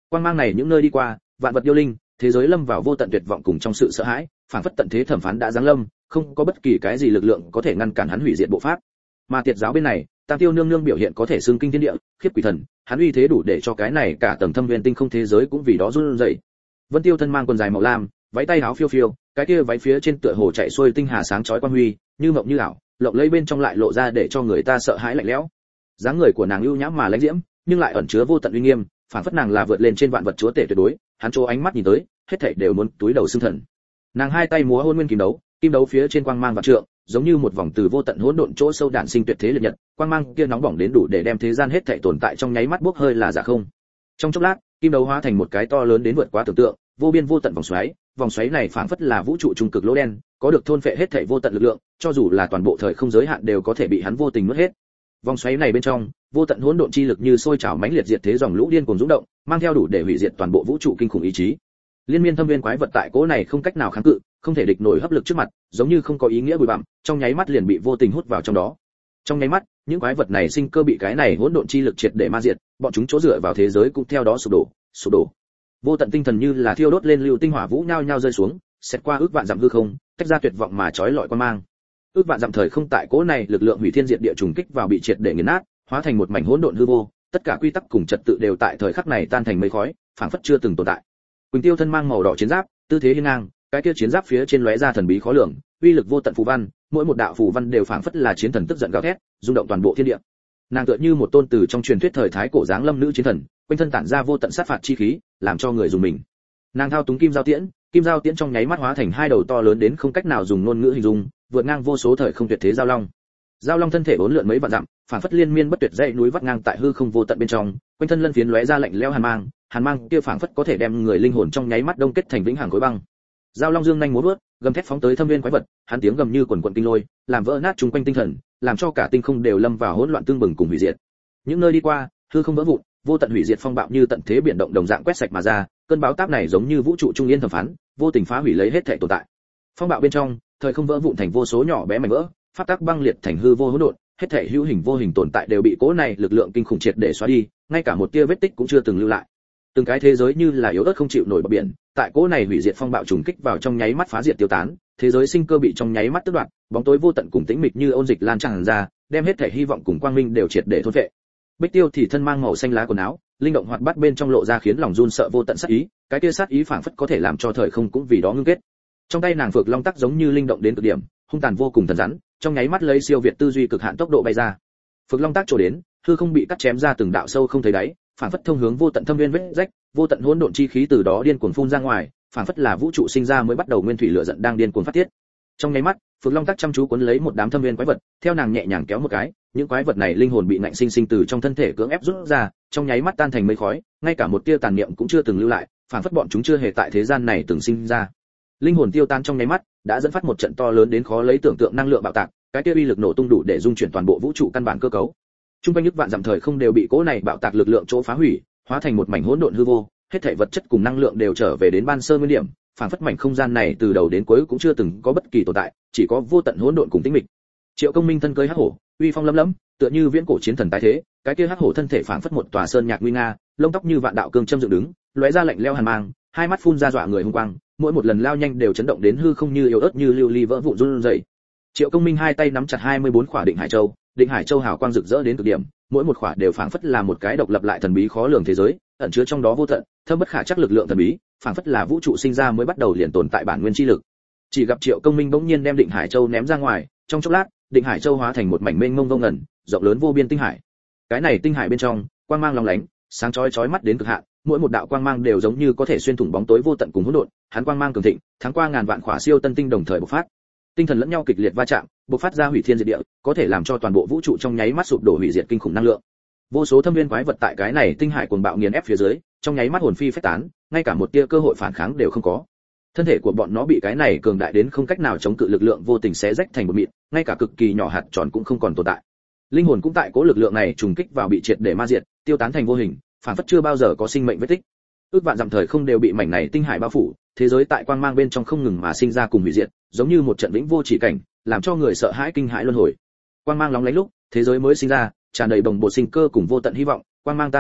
Quang mang này những nơi đi qua, vạn vật điêu linh, thế giới lâm vào vô tận tuyệt vọng cùng trong sự sợ hãi, phảng phất tận thế thẩm phán đã giáng lâm, không có bất kỳ cái gì lực lượng có thể ngăn cản hắn hủy diệt bộ pháp. Mà Tiệt giáo bên này, Tam Tiêu nương nương biểu hiện có thể xưng kinh thiên địa, khiếp quỷ thần, hắn uy thế đủ để cho cái này cả tầng thâm viên tinh không thế giới cũng vì đó run rẩy. Vân Tiêu thân mang quần dài màu lam, váy tay áo phiêu phiêu, cái kia váy phía trên tựa hồ chạy xuôi tinh hà sáng chói quang huy, như mộng như ảo, lộng lẫy bên trong lại lộ ra để cho người ta sợ hãi lạnh lẽo. Dáng người của nàng ưu nhã mà lãnh diễm, nhưng lại ẩn chứa vô tận uy nghiêm, phản phất nàng là vượt lên trên vạn vật chúa tể tuyệt đối, hắn chố ánh mắt nhìn tới, hết thảy đều muốn túi đầu xương thần. Nàng hai tay múa hôn nguyên kim đấu phía trên quang mang vạn trượng, giống như một vòng từ vô tận hỗn độn chỗ sâu đản sinh tuyệt thế liệt nhật, quang mang kia nóng bỏng đến đủ để đem thế gian hết thảy tồn tại trong nháy mắt bốc hơi là giả không. Trong chốc lát, kim đấu hóa thành một cái to lớn đến vượt quá tưởng tượng, vô biên vô tận vòng xoáy này phảng phất là vũ trụ trung cực lỗ đen, có được thôn phệ hết thảy vô tận lực lượng, cho dù là toàn bộ thời không giới hạn đều có thể bị hắn vô tình nuốt hết. Vòng xoáy này bên trong, vô tận hỗn độn chi lực như sôi trào mãnh liệt diệt thế dòng lũ điên cuồng dũng động, mang theo đủ để hủy diệt toàn bộ vũ trụ kinh khủng ý chí. Liên miên thâm viên quái vật tại cỗ này không cách nào kháng cự, không thể địch nổi hấp lực trước mặt, giống như không có ý nghĩa bụi bặm, trong nháy mắt liền bị vô tình hút vào trong đó. Trong nháy mắt, những quái vật này sinh cơ bị cái này hỗn độn chi lực triệt để ma diệt, bọn chúng chỗ dựa vào thế giới cũng theo đó sụp đổ. Vô tận tinh thần như là thiêu đốt lên lưu tinh hỏa vũ nhao nhao rơi xuống, xét qua ước vạn dặm hư không, tách ra tuyệt vọng mà chói lọi quan mang. Ước vạn dặm thời không tại cỗ này lực lượng hủy thiên diệt địa trùng kích vào bị triệt để nghiền nát, hóa thành một mảnh hỗn độn hư vô, tất cả quy tắc cùng trật tự đều tại thời khắc này tan thành mây khói, phảng phất chưa từng tồn tại. Quỳnh Tiêu thân mang màu đỏ chiến giáp, tư thế hiên ngang, cái kia chiến giáp phía trên lóe ra thần bí khó lường, uy lực vô tận phù văn, mỗi một đạo phù văn đều phảng phất là chiến thần tức giận gào thét, rung động toàn bộ thiên địa. Nàng tựa như một tôn từ trong truyền thuyết thời thái cổ dáng lâm nữ chiến thần, quanh thân tản ra vô tận sát phạt chi khí, làm cho người dùng mình. Nàng thao túng kim giao tiễn trong nháy mắt hóa thành hai đầu to lớn đến không cách nào dùng ngôn ngữ hình dung, vượt ngang vô số thời không tuyệt thế giao long. Giao long thân thể uốn lượn mấy vạn dặm, phảng phất liên miên bất tuyệt dãy núi vắt ngang tại hư không vô tận bên trong, quanh thân lân phiến lóe ra lạnh lẽo hàn mang kia phảng phất có thể đem người linh hồn trong nháy mắt đông kết thành vĩnh hằng khối băng. Giao long dương nhanh múa vớt, gầm thét phóng tới thâm viên quái vật, hắn tiếng gầm như quần quần kinh lôi, làm vỡ nát chung quanh tinh thần, làm cho cả tinh không đều lâm vào hỗn loạn tương bừng cùng hủy diệt. Những nơi đi qua, hư không vỡ vụn, vô tận hủy diệt phong bạo như tận thế biển động đồng dạng quét sạch mà ra, cơn bão táp này giống như vũ trụ trung yên thẩm phán, vô tình phá hủy lấy hết thảy tồn tại. Phong bạo bên trong, thời không vỡ vụn thành vô số nhỏ bé mảnh vỡ, pháp tắc băng liệt thành hư vô hỗn độn, hết thảy hữu hình vô hình tồn tại đều bị cỗ này lực lượng kinh khủng triệt để xóa đi, ngay cả một tia vết tích cũng chưa từng lưu lại. Từng cái thế giới như là yếu ớt không chịu nổi bờ biển, tại cỗ này hủy diệt phong bạo trùng kích vào trong nháy mắt phá diệt tiêu tán, thế giới sinh cơ bị trong nháy mắt tước đoạt, bóng tối vô tận cùng tĩnh mịch như ôn dịch lan tràn ra, đem hết thảy hy vọng cùng quang minh đều triệt để thôn phệ. Bích Tiêu thì thân mang màu xanh lá quần áo, linh động hoạt bát bên trong lộ ra khiến lòng run sợ vô tận sát ý, cái kia sát ý phảng phất có thể làm cho thời không cũng vì đó ngưng kết. Trong tay nàng phược long tắc giống như linh động đến cực điểm, hung tàn vô cùng thần rắn, trong nháy mắt lấy siêu việt tư duy cực hạn tốc độ bay ra. Phược long tắc trổ đến, hư không bị cắt chém ra từng đạo sâu không thấy đáy, phảng phất thông hướng vô tận thâm viên vết rách, vô tận hỗn độn chi khí từ đó điên cuồng phun ra ngoài, phảng phất là vũ trụ sinh ra mới bắt đầu nguyên thủy lửa giận đang điên cuồng phát tiết. Trong nháy mắt, Phượng Long Tắc chăm chú cuốn lấy một đám thâm viên quái vật, theo nàng nhẹ nhàng kéo một cái, những quái vật này linh hồn bị ngạnh sinh sinh từ trong thân thể cưỡng ép rút ra, trong nháy mắt tan thành mây khói, ngay cả một tia tàn niệm cũng chưa từng lưu lại, phảng phất bọn chúng chưa hề tại thế gian này từng sinh ra. Linh hồn tiêu tan trong nháy mắt, đã dẫn phát một trận to lớn đến khó lấy tưởng tượng năng lượng bạo tạc, cái kia uy lực nổ tung đủ để dung chuyển toàn bộ vũ trụ căn bản cơ cấu. Trung quanh nhức vạn dặm thời không đều bị cỗ này bạo tạc lực lượng chỗ phá hủy, hóa thành một mảnh hỗn độn hư vô, hết thảy vật chất cùng năng lượng đều trở về đến ban sơ nguyên điểm, phảng phất mảnh không gian này từ đầu đến cuối cũng chưa từng có bất kỳ tồn tại, chỉ có vô tận hỗn độn cùng tĩnh mịch. Triệu Công Minh thân cưỡi hắc hổ, uy phong lấm lấm, tựa như viễn cổ chiến thần tái thế, cái kia hắc hổ thân thể phảng phất một tòa sơn nhạc nguy nga, lông tóc như vạn đạo cương châm dựng đứng, lóe ra lạnh lẽo hàn mang, hai mắt phun ra dọa người hung quang, mỗi một lần lao nhanh đều chấn động đến hư không như yếu ớt như lưu ly vỡ vụn run rẩy. Triệu Công Minh hai tay nắm chặt 24 khỏa định hải châu hào quang rực rỡ đến cực điểm, mỗi một khỏa đều phảng phất là một cái độc lập lại thần bí khó lường thế giới, ẩn chứa trong đó vô tận, thâm bất khả trắc lực lượng thần bí, phảng phất là vũ trụ sinh ra mới bắt đầu liền tồn tại bản nguyên chi lực. Chỉ gặp Triệu Công Minh bỗng nhiên đem Định Hải Châu ném ra ngoài, trong chốc lát, Định Hải Châu hóa thành một mảnh mênh mông vô ngần, rộng lớn vô biên tinh hải. Cái này tinh hải bên trong, quang mang lóng lánh, sáng chói chói mắt đến cực hạn, mỗi một đạo quang mang đều giống như có thể xuyên thủng bóng tối vô tận cùng hỗn độn, hắn quang mang cường thịnh, tháng qua ngàn vạn khỏa siêu tân tinh đồng thời bộc phát. Tinh thần lẫn nhau kịch liệt va chạm, bộc phát ra hủy thiên diệt địa, có thể làm cho toàn bộ vũ trụ trong nháy mắt sụp đổ hủy diệt kinh khủng năng lượng. Vô số thâm viên quái vật tại cái này tinh hải cuồng bạo nghiền ép phía dưới, trong nháy mắt hồn phi phách tán, ngay cả một tia cơ hội phản kháng đều không có. Thân thể của bọn nó bị cái này cường đại đến không cách nào chống cự lực lượng vô tình xé rách thành một mịn, ngay cả cực kỳ nhỏ hạt tròn cũng không còn tồn tại. Linh hồn cũng tại cố lực lượng này trùng kích vào bị triệt để ma diệt, tiêu tán thành vô hình, phản phất chưa bao giờ có sinh mệnh vết tích. Ước vạn dặm thời không đều bị mảnh này tinh hải bao phủ, thế giới tại quang mang bên trong không ngừng mà sinh ra cùng hủy diệt, giống như một trận vĩnh vô chỉ cảnh, làm cho người sợ hãi kinh hãi luân hồi. Quang mang lóng lánh lúc, thế giới mới sinh ra, tràn đầy bồng bột sinh cơ cùng vô tận hy vọng, quang mang tan biến lúc,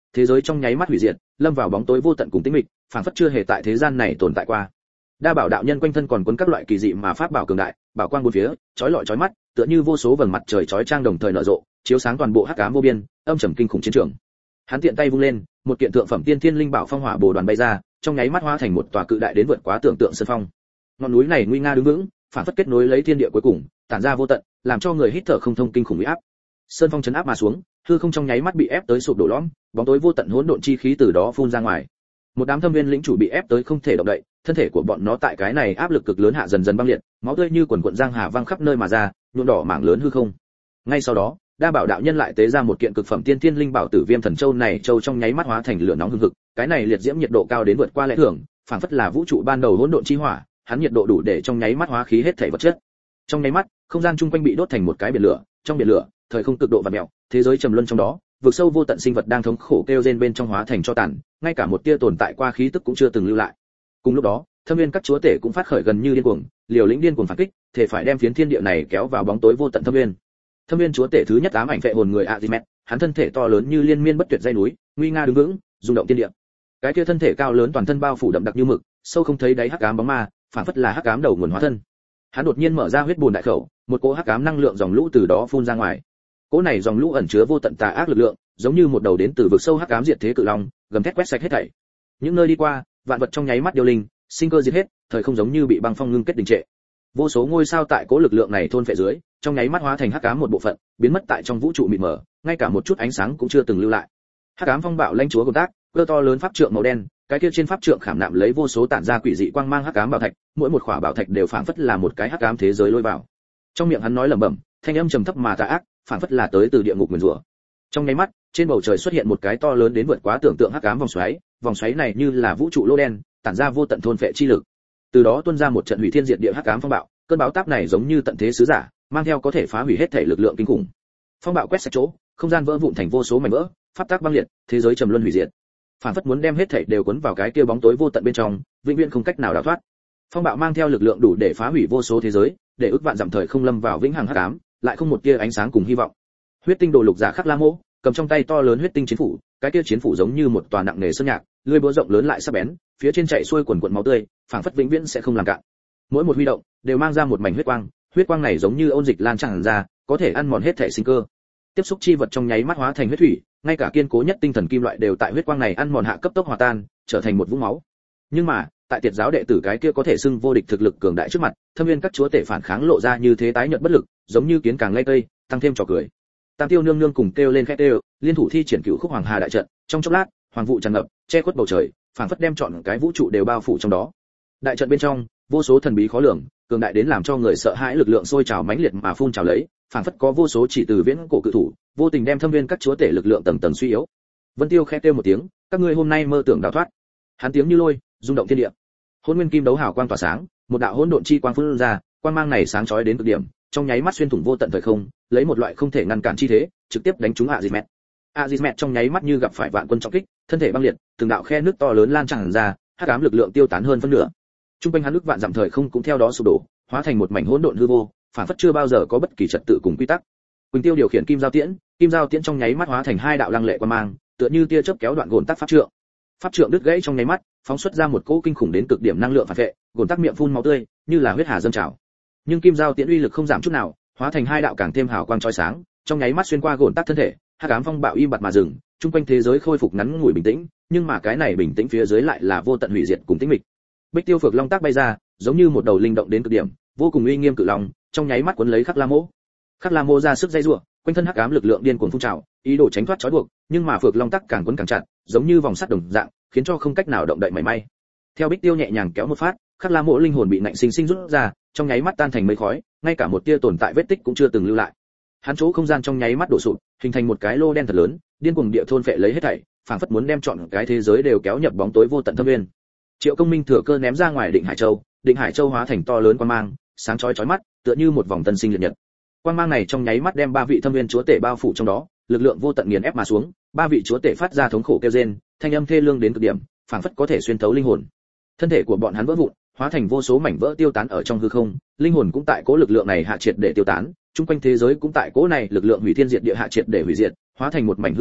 thế giới trong nháy mắt hủy diệt, lâm vào bóng tối vô tận cùng tĩnh mịch, phảng phất chưa hề tại thế gian này tồn tại qua. Đa Bảo đạo nhân quanh thân còn quấn các loại kỳ dị mà pháp bảo cường đại, bảo quang bốn phía, chói lọi chói mắt, tựa như vô số vầng mặt trời chói chang đồng thời nở rộ, chiếu sáng toàn bộ hắc ám vô biên, âm trầm kinh khủng chiến trường. Hắn tiện tay vung lên, một kiện thượng phẩm tiên thiên linh bảo phong hỏa bồ đoàn bay ra, trong nháy mắt hóa thành một tòa cự đại đến vượt quá tưởng tượng sơn phong. Ngọn núi này nguy nga đứng vững, phản phất kết nối lấy thiên địa cuối cùng, tản ra vô tận, làm cho người hít thở không thông kinh khủng uy áp. Sơn phong chấn áp mà xuống, hư không trong nháy mắt bị ép tới sụp đổ lõm, bóng tối vô tận hỗn độn chi khí từ đó phun ra ngoài. Một đám thâm viên lĩnh chủ bị ép tới không thể động đậy, thân thể của bọn nó tại cái này áp lực cực lớn hạ dần dần băng liệt, máu tươi như quần quần giang hà văng khắp nơi mà ra, nhuộm đỏ mảng lớn hư không. Ngay sau đó, Đa Bảo đạo nhân lại tế ra một kiện cực phẩm tiên thiên linh bảo Tử Viêm Thần Châu này, châu trong nháy mắt hóa thành lửa nóng hừng hực, cái này liệt diễm nhiệt độ cao đến vượt qua lẽ thường, phảng phất là vũ trụ ban đầu hỗn độn chi hỏa, hắn nhiệt độ đủ để trong nháy mắt hóa khí hết thảy vật chất. Trong nháy mắt, không gian chung quanh bị đốt thành một cái biển lửa, trong biển lửa, thời không cực độ vặn mèo, thế giới trầm luân trong đó, vực sâu vô tận sinh vật đang thống khổ kêu rên bên trong hóa thành cho tàn, ngay cả một tia tồn tại qua khí tức cũng chưa từng lưu lại. Cùng lúc đó, Thâm Viên các chúa tể cũng phát khởi gần như điên cuồng, liều lĩnh điên cuồng phản kích, thể phải đem phiến thiên địa này kéo vào bóng tối vô tận thâm viên. Thâm Viên chúa tể thứ nhất ám ảnh phệ hồn người Azimet, hắn thân thể to lớn như liên miên bất tuyệt dãy núi, nguy nga đứng vững, rung động thiên địa. Cái kia thân thể cao lớn toàn thân bao phủ đậm đặc như mực, sâu không thấy đáy hắc ám bóng ma, phản phất là hắc ám đầu nguồn hóa thân. Hắn đột nhiên mở ra huyết bùn đại khẩu, một cỗ hắc ám năng lượng dòng lũ từ đó phun ra ngoài. Cỗ này dòng lũ ẩn chứa vô tận tà ác lực lượng, giống như một đầu đến từ vực sâu hắc ám diệt thế cự long, gầm thét quét sạch hết thảy. Những nơi đi qua, vạn vật trong nháy mắt điêu linh, sinh cơ diệt hết, thời không giống như bị băng phong ngưng kết đình trệ. Vô số ngôi sao tại cỗ lực lượng này thôn phệ dưới, trong nháy mắt hóa thành hắc ám một bộ phận, biến mất tại trong vũ trụ mịt mờ, ngay cả một chút ánh sáng cũng chưa từng lưu lại. Hắc ám phong bạo lãnh chúa của tác, cơ to lớn pháp trượng màu đen, cái kia trên pháp trượng khảm nạm lấy vô số tản ra quỷ dị quang mang hắc ám bảo thạch, mỗi một khỏa bảo thạch đều phảng phất là một cái hắc ám thế giới lôi vào. Trong miệng hắn nói lẩm bẩm, thanh âm trầm thấp mà tà ác, phảng phất là tới từ địa ngục nguyền rủa. Trong nháy mắt, trên bầu trời xuất hiện một cái to lớn đến vượt quá tưởng tượng hắc ám vòng xoáy này như là vũ trụ lô đen, tản ra vô tận thôn phệ chi lực. Từ đó tuôn ra một trận hủy thiên diệt địa hắc ám phong bạo, cơn bão táp này giống như tận thế sứ giả, mang theo có thể phá hủy hết thể lực lượng kinh khủng. Phong bạo quét sạch chỗ, không gian vỡ vụn thành vô số mảnh vỡ, pháp tắc băng liệt, thế giới trầm luân hủy diệt. Phản phất muốn đem hết thảy đều cuốn vào cái kia bóng tối vô tận bên trong, vĩnh viễn không cách nào đào thoát. Phong bạo mang theo lực lượng đủ để phá hủy vô số thế giới, để ức vạn dặm thời không lâm vào vĩnh hằng hắc ám, lại không một tia ánh sáng cùng hy vọng. Huyết tinh đồ lục giả Khắc La Mộ, cầm trong tay to lớn huyết tinh chiến phủ, cái kia chiến phủ giống như một tòa nặng nề sơn nhạc, lưỡi búa rộng lớn lại sắc bén, phía trên chạy xuôi quần quần máu tươi, phảng phất vĩnh viễn sẽ không làm cạn. Mỗi một huy động đều mang ra một mảnh huyết quang này giống như ôn dịch lan tràn ra, có thể ăn mòn hết thể sinh cơ. Tiếp xúc chi vật trong nháy mắt hóa thành huyết thủy, ngay cả kiên cố nhất tinh thần kim loại đều tại huyết quang này ăn mòn hạ cấp tốc hòa tan, trở thành một vũng máu. Nhưng mà, tại Tiệt giáo đệ tử cái kia có thể xưng vô địch thực lực cường đại trước mặt, Thâm Viên các chúa tể phản kháng lộ ra như thế tái nhợt bất lực, giống như kiến càng lay cây, tăng thêm trò cười. Tam Tiêu nương nương cùng kêu lên khẽ kêu, liên thủ thi triển cửu khúc hoàng hà đại trận, trong chốc lát, hoàng vụ tràn ngập, che khuất bầu trời, phảng phất đem trọn cái vũ trụ đều bao phủ trong đó. Đại trận bên trong, vô số thần bí khó lường, cường đại đến làm cho người sợ hãi lực lượng sôi trào mãnh liệt mà phun trào lấy, phảng phất có vô số chỉ từ viễn cổ cự thủ, vô tình đem Thâm Viên các chúa tể lực lượng tầng tầng suy yếu. Vân Tiêu khẽ kêu một tiếng, các ngươi hôm nay mơ tưởng đào thoát. Hắn tiếng như lôi, rung động thiên địa. Hỗn Nguyên Kim đấu hào quang tỏa sáng, một đạo hỗn độn chi quang phun ra, quang mang này sáng chói đến cực điểm, trong nháy mắt xuyên thủng vô tận thời không, lấy một loại không thể ngăn cản chi thế, trực tiếp đánh trúng Azimet. Azimet trong nháy mắt như gặp phải vạn quân trọng kích, thân thể băng liệt, từng đạo khe nước to lớn lan tràn ra, hắc ám lực lượng tiêu tán hơn phân nửa. Trung quanh hắn nước vạn dặm thời không cũng theo đó sụp đổ, hóa thành một mảnh hỗn độn hư vô, phản phất chưa bao giờ có bất kỳ trật tự cùng quy tắc. Quỳnh Tiêu điều khiển kim giao tiễn trong nháy mắt hóa thành hai đạo lăng lệ quang mang, tựa như tia chớp kéo đoạn gồn tắc pháp trượng. Pháp trượng đứt gãy trong nháy mắt, phóng xuất ra một cỗ kinh khủng đến cực điểm năng lượng phản vệ, gồn tắc miệng phun máu tươi, như là huyết hà dâng trào. Nhưng kim giao tiễn uy lực không giảm chút nào, hóa thành hai đạo càng thêm hào quang chói sáng, trong nháy mắt xuyên qua gồn tắc thân thể, hắc ám phong bạo im bặt mà dừng, trung quanh thế giới khôi phục ngắn ngủi bình tĩnh, nhưng mà cái này bình tĩnh phía dưới lại là vô tận hủy diệt cùng tĩnh mịch. Bích Tiêu Phược Long tác bay ra, giống như một đầu linh động đến cực điểm, vô cùng uy nghiêm cự long, trong nháy mắt cuốn lấy Khắc La Mộ. Khắc La Mộ ra sức dây rủa, quanh thân hắc ám lực lượng điên cuồng phun trào, ý đồ tránh thoát trói buộc, nhưng mà Phược Long tắc càng cuốn càng chặt, giống như vòng sắt đồng dạng, khiến cho không cách nào động đậy mảy may. Theo Bích Tiêu nhẹ nhàng kéo một phát, Khắc La Mộ linh hồn bị nạnh sinh sinh rút ra, trong nháy mắt tan thành mây khói, ngay cả một tia tồn tại vết tích cũng chưa từng lưu lại. Hắn chỗ không gian trong nháy mắt đổ sụp, hình thành một cái lô đen thật lớn, điên cuồng địa thôn phệ lấy hết thảy, phảng phất muốn đem trọn cái thế giới đều kéo nhập bóng tối vô tận thâm nguyên. Triệu Công Minh thừa cơ ném ra ngoài Định Hải Châu hóa thành to lớn quang mang, sáng chói chói mắt, tựa như một vòng tân sinh liệt nhật. Quang mang này trong nháy mắt đem ba vị thâm viên chúa tể bao phủ trong đó, lực lượng vô tận nghiền ép mà xuống, ba vị chúa tể phát ra thống khổ kêu rên, thanh âm thê lương đến cực điểm, phảng phất có thể xuyên thấu linh hồn. Thân thể của bọn hắn vỡ vụn, hóa thành vô số mảnh vỡ tiêu tán ở trong hư không, linh hồn cũng tại cố lực lượng này hạ triệt để tiêu tán, chung quanh thế giới cũng tại cố này lực lượng hủy thiên diệt địa hạ triệt để hủy diệt, hóa thành một mảnh hư vô,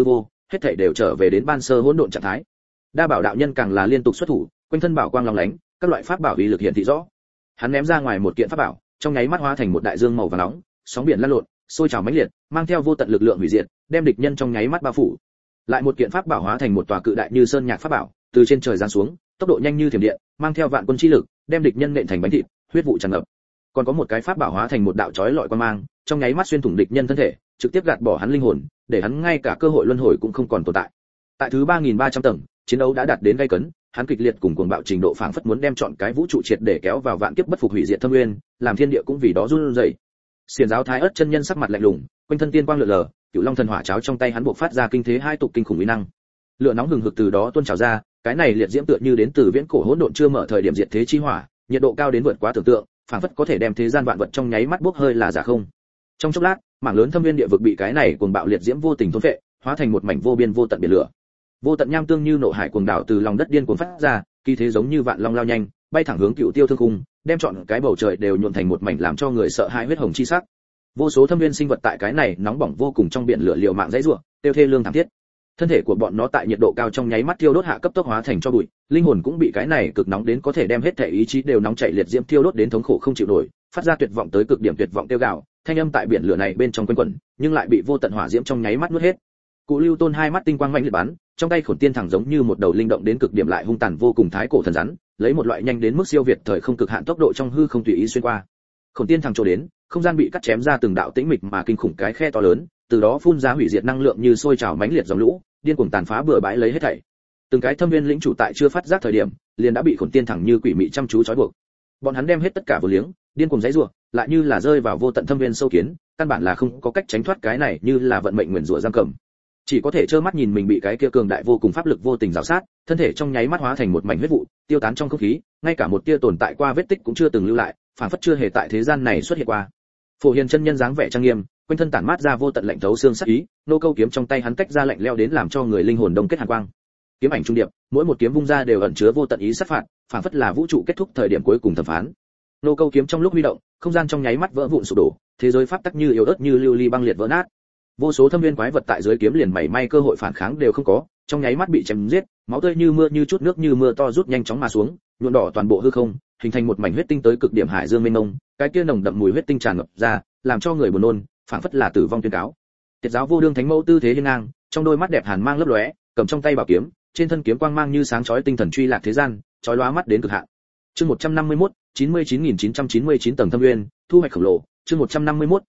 hết thảy đều trở về đến ban sơ hỗn độn trạng thái. Đa Bảo đạo nhân càng là liên tục xuất thủ, quanh thân bảo quang long lánh, các loại pháp bảo uy lực hiện thị rõ. Hắn ném ra ngoài một kiện pháp bảo, trong nháy mắt hóa thành một đại dương màu vàng nóng, sóng biển lăn lộn, sôi trào mãnh liệt, mang theo vô tận lực lượng hủy diệt, đem địch nhân trong nháy mắt bao phủ. Lại một kiện pháp bảo hóa thành một tòa cự đại như sơn nhạc pháp bảo, từ trên trời giáng xuống, tốc độ nhanh như thiểm điện, mang theo vạn quân chi lực, đem địch nhân nện thành bánh thịt, huyết vụ tràn ngập. Còn có một cái pháp bảo hóa thành một đạo chói lọi quang mang, trong nháy mắt xuyên thủng địch nhân thân thể, trực tiếp gạt bỏ hắn linh hồn, để hắn ngay cả cơ hội luân hồi cũng không còn tồn tại. Tại thứ 3300 tầng, chiến đấu đã đạt đến gay cấn, hắn kịch liệt cùng cuồng bạo trình độ phảng phất muốn đem chọn cái vũ trụ triệt để kéo vào vạn kiếp bất phục hủy diệt thâm nguyên, làm thiên địa cũng vì đó run rẩy. Xiển giáo Thái Ức chân nhân sắc mặt lạnh lùng, quanh thân tiên quang lượn lờ, Cửu Long thần hỏa cháo trong tay hắn bộc phát ra kinh thế hai tục kinh khủng uy năng. Lửa nóng hừng hực từ đó tuôn trào ra, cái này liệt diễm tựa như đến từ viễn cổ hỗn độn chưa mở thời điểm diệt thế chi hỏa, nhiệt độ cao đến vượt quá tưởng tượng, phảng phất có thể đem thế gian vạn vật trong nháy mắt bốc hơi là giả không. Trong chốc lát, mảng lớn thâm viên địa vực bị cái này cuồng bạo liệt diễm vô tình thôn phệ, hóa thành một mảnh vô biên vô tận biển lửa. Vô tận nham tương như nộ hải cuồng đảo từ lòng đất điên cuồng phát ra, kỳ thế giống như vạn long lao nhanh, bay thẳng hướng Cựu Tiêu Thương Cung, đem trọn cái bầu trời đều nhuộm thành một mảnh làm cho người sợ hãi huyết hồng chi sắc. Vô số thâm viên sinh vật tại cái này nóng bỏng vô cùng trong biển lửa liều mạng dãy rủa, tiêu thê lương thảm thiết. Thân thể của bọn nó tại nhiệt độ cao trong nháy mắt thiêu đốt hạ cấp tốc hóa thành cho bụi, linh hồn cũng bị cái này cực nóng đến có thể đem hết thể ý chí đều nóng chảy liệt diễm thiêu đốt đến thống khổ không chịu nổi, phát ra tuyệt vọng tới cực điểm tuyệt vọng tiêu gào, thanh âm tại biển lửa này bên trong quanh quẩn, nhưng lại bị vô tận hỏa diễm trong nháy mắt nuốt hết. Cụ Lưu Tôn hai mắt tinh quang mạnh liệt bắn, trong tay Khổn Tiên thẳng giống như một đầu linh động đến cực điểm lại hung tàn vô cùng thái cổ thần rắn, lấy một loại nhanh đến mức siêu việt thời không cực hạn tốc độ trong hư không tùy ý xuyên qua. Khổn Tiên thẳng trổ đến, không gian bị cắt chém ra từng đạo tĩnh mịch mà kinh khủng cái khe to lớn, từ đó phun ra hủy diệt năng lượng như sôi trào mãnh liệt dòng lũ, điên cuồng tàn phá bừa bãi lấy hết thảy. Từng cái thâm viên lĩnh chủ tại chưa phát giác thời điểm, liền đã bị Khổn Tiên thẳng như quỷ mị chăm chú trói buộc. Bọn hắn đem hết tất cả vô liếng, điên cuồng giãy giụa, lại như là rơi vào vô tận thâm viên sâu kiến, căn bản là không có cách tránh thoát cái này như là vận mệnh nguyền rủa giam cầm. Chỉ có thể trơ mắt nhìn mình bị cái kia cường đại vô cùng pháp lực vô tình rào sát, thân thể trong nháy mắt hóa thành một mảnh huyết vụ, tiêu tán trong không khí, ngay cả một tia tồn tại qua vết tích cũng chưa từng lưu lại, phản phất chưa hề tại thế gian này xuất hiện qua. Phổ Hiền chân nhân dáng vẻ trang nghiêm, quanh thân tản mát ra vô tận lạnh thấu xương sắc ý, nô câu kiếm trong tay hắn tách ra lạnh lẽo đến làm cho người linh hồn đông kết hàn quang. Kiếm ảnh trung điệp, mỗi một kiếm vung ra đều ẩn chứa vô tận ý sát phạt, phản phất là vũ trụ kết thúc thời điểm cuối cùng thẩm phán. Nô câu kiếm trong lúc huy động, không gian trong nháy mắt vỡ vụn sụp đổ, thế giới pháp tắc như yếu ớt như lưu ly băng liệt vỡ nát. Vô số thâm viên quái vật tại dưới kiếm liền mảy may cơ hội phản kháng đều không có, trong nháy mắt bị chém giết, máu tươi như mưa như chút nước như mưa to rút nhanh chóng mà xuống, nhuộm đỏ toàn bộ hư không, hình thành một mảnh huyết tinh tới cực điểm hải dương mênh mông, cái kia nồng đậm mùi huyết tinh tràn ngập ra, làm cho người buồn nôn, phảng phất là tử vong tuyên cáo. Tiệt giáo Vô Đương Thánh Mẫu tư thế hiên ngang, trong đôi mắt đẹp hàn mang lấp lóe, cầm trong tay bảo kiếm, trên thân kiếm quang mang như sáng chói tinh thần truy lạc thế gian, chói lóa mắt đến cực hạn. Chương 151, 99999 tầng thâm nguyên, thu hoạch khổng lồ. Chương 151,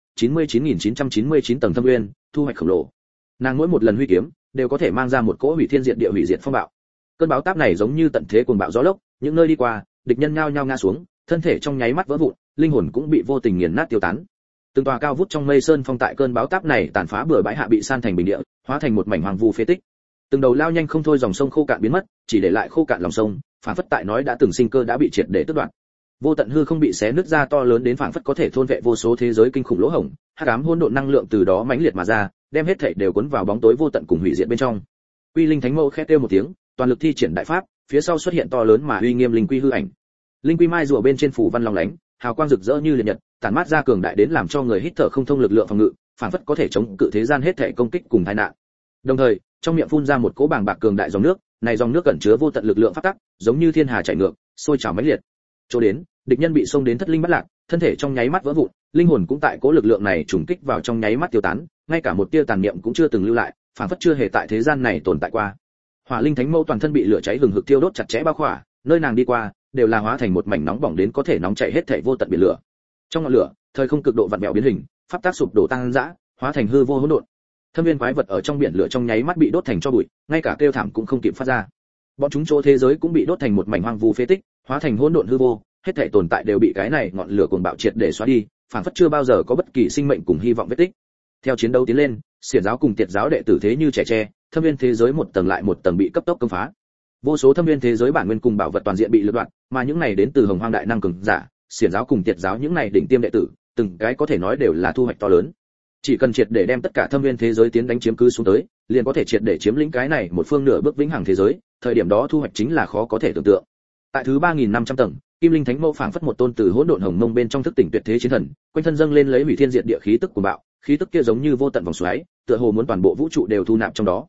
99999 tầng thâm nguyên, thu hoạch khổng lồ. Nàng mỗi một lần huy kiếm, đều có thể mang ra một cỗ hủy thiên diệt địa hủy diệt phong bạo. Cơn bão táp này giống như tận thế cuồng bạo gió lốc, những nơi đi qua, địch nhân nhao nhao ngã xuống, thân thể trong nháy mắt vỡ vụn, linh hồn cũng bị vô tình nghiền nát tiêu tán. Từng tòa cao vút trong mây sơn phong tại cơn bão táp này tàn phá bừa bãi hạ bị san thành bình địa, hóa thành một mảnh hoang vu phế tích. Từng đầu lao nhanh không thôi dòng sông khô cạn biến mất, chỉ để lại khô cạn lòng sông, phản phất tại nói đã từng sinh cơ đã bị triệt để tước đoạt. Vô tận hư không bị xé nứt ra to lớn đến phản phất có thể thôn vệ vô số thế giới kinh khủng lỗ hổng, hắc ám hỗn độn năng lượng từ đó mãnh liệt mà ra, đem hết thảy đều cuốn vào bóng tối vô tận cùng hủy diệt bên trong. Quy Linh Thánh Mẫu khẽ kêu một tiếng, toàn lực thi triển đại pháp, phía sau xuất hiện to lớn mà uy nghiêm linh quy hư ảnh. Linh quy mai rùa bên trên phủ văn long lánh, hào quang rực rỡ như liệt nhật, tản mát ra cường đại đến làm cho người hít thở không thông lực lượng phòng ngự, phản phất có thể chống cự thế gian hết thảy công kích cùng tai nạn. Đồng thời, trong miệng phun ra một cỗ bàng bạc cường đại dòng nước, này dòng nước cẩn chứa vô tận lực lượng phát tắc, giống như thiên hà chảy ngược, sôi trào mãnh liệt. Chỗ đến, địch nhân bị xông đến thất linh bất lạc, thân thể trong nháy mắt vỡ vụn, linh hồn cũng tại cỗ lực lượng này trùng kích vào trong nháy mắt tiêu tán, ngay cả một tia tàn niệm cũng chưa từng lưu lại, phản phất chưa hề tại thế gian này tồn tại qua. Hỏa Linh Thánh Mẫu toàn thân bị lửa cháy hừng hực thiêu đốt chặt chẽ bao khỏa, nơi nàng đi qua, đều là hóa thành một mảnh nóng bỏng đến có thể nóng chảy hết thảy vô tận biển lửa. Trong ngọn lửa, thời không cực độ vặn vẹo biến hình, pháp tác sụp đổ tăng dã, hóa thành hư vô hỗn độn. Thâm viên quái vật ở trong biển lửa trong nháy mắt bị đốt thành tro bụi, ngay cả kêu thảm cũng không kịp phát ra. Bọn chúng chỗ thế giới cũng bị đốt thành một mảnh hoang vu phế tích, hóa thành hỗn độn hư vô, hết thảy tồn tại đều bị cái này ngọn lửa cuồng bạo triệt để xóa đi, phản phất chưa bao giờ có bất kỳ sinh mệnh cùng hy vọng vết tích. Theo chiến đấu tiến lên, xiển giáo cùng tiệt giáo đệ tử thế như trẻ tre, thâm viên thế giới một tầng lại một tầng bị cấp tốc công phá. Vô số thâm viên thế giới bản nguyên cùng bảo vật toàn diện bị lật đoạn, mà những này đến từ Hồng Hoang đại năng cường giả, xiển giáo cùng tiệt giáo những này đỉnh tiêm đệ tử, từng cái có thể nói đều là thu hoạch to lớn. Chỉ cần triệt để đem tất cả thâm viên thế giới tiến đánh chiếm cứ xuống tới, liền có thể triệt để chiếm lĩnh cái này một phương nửa bước vĩnh hằng thế giới, thời điểm đó thu hoạch chính là khó có thể tưởng tượng. Tại thứ 3500 tầng, Kim Linh Thánh Mẫu phảng phất một tôn từ hỗn độn hồng mông bên trong thức tỉnh tuyệt thế chiến thần, quanh thân dâng lên lấy hủy thiên diệt địa khí tức của bạo, khí tức kia giống như vô tận vòng xoáy, tựa hồ muốn toàn bộ vũ trụ đều thu nạp trong đó.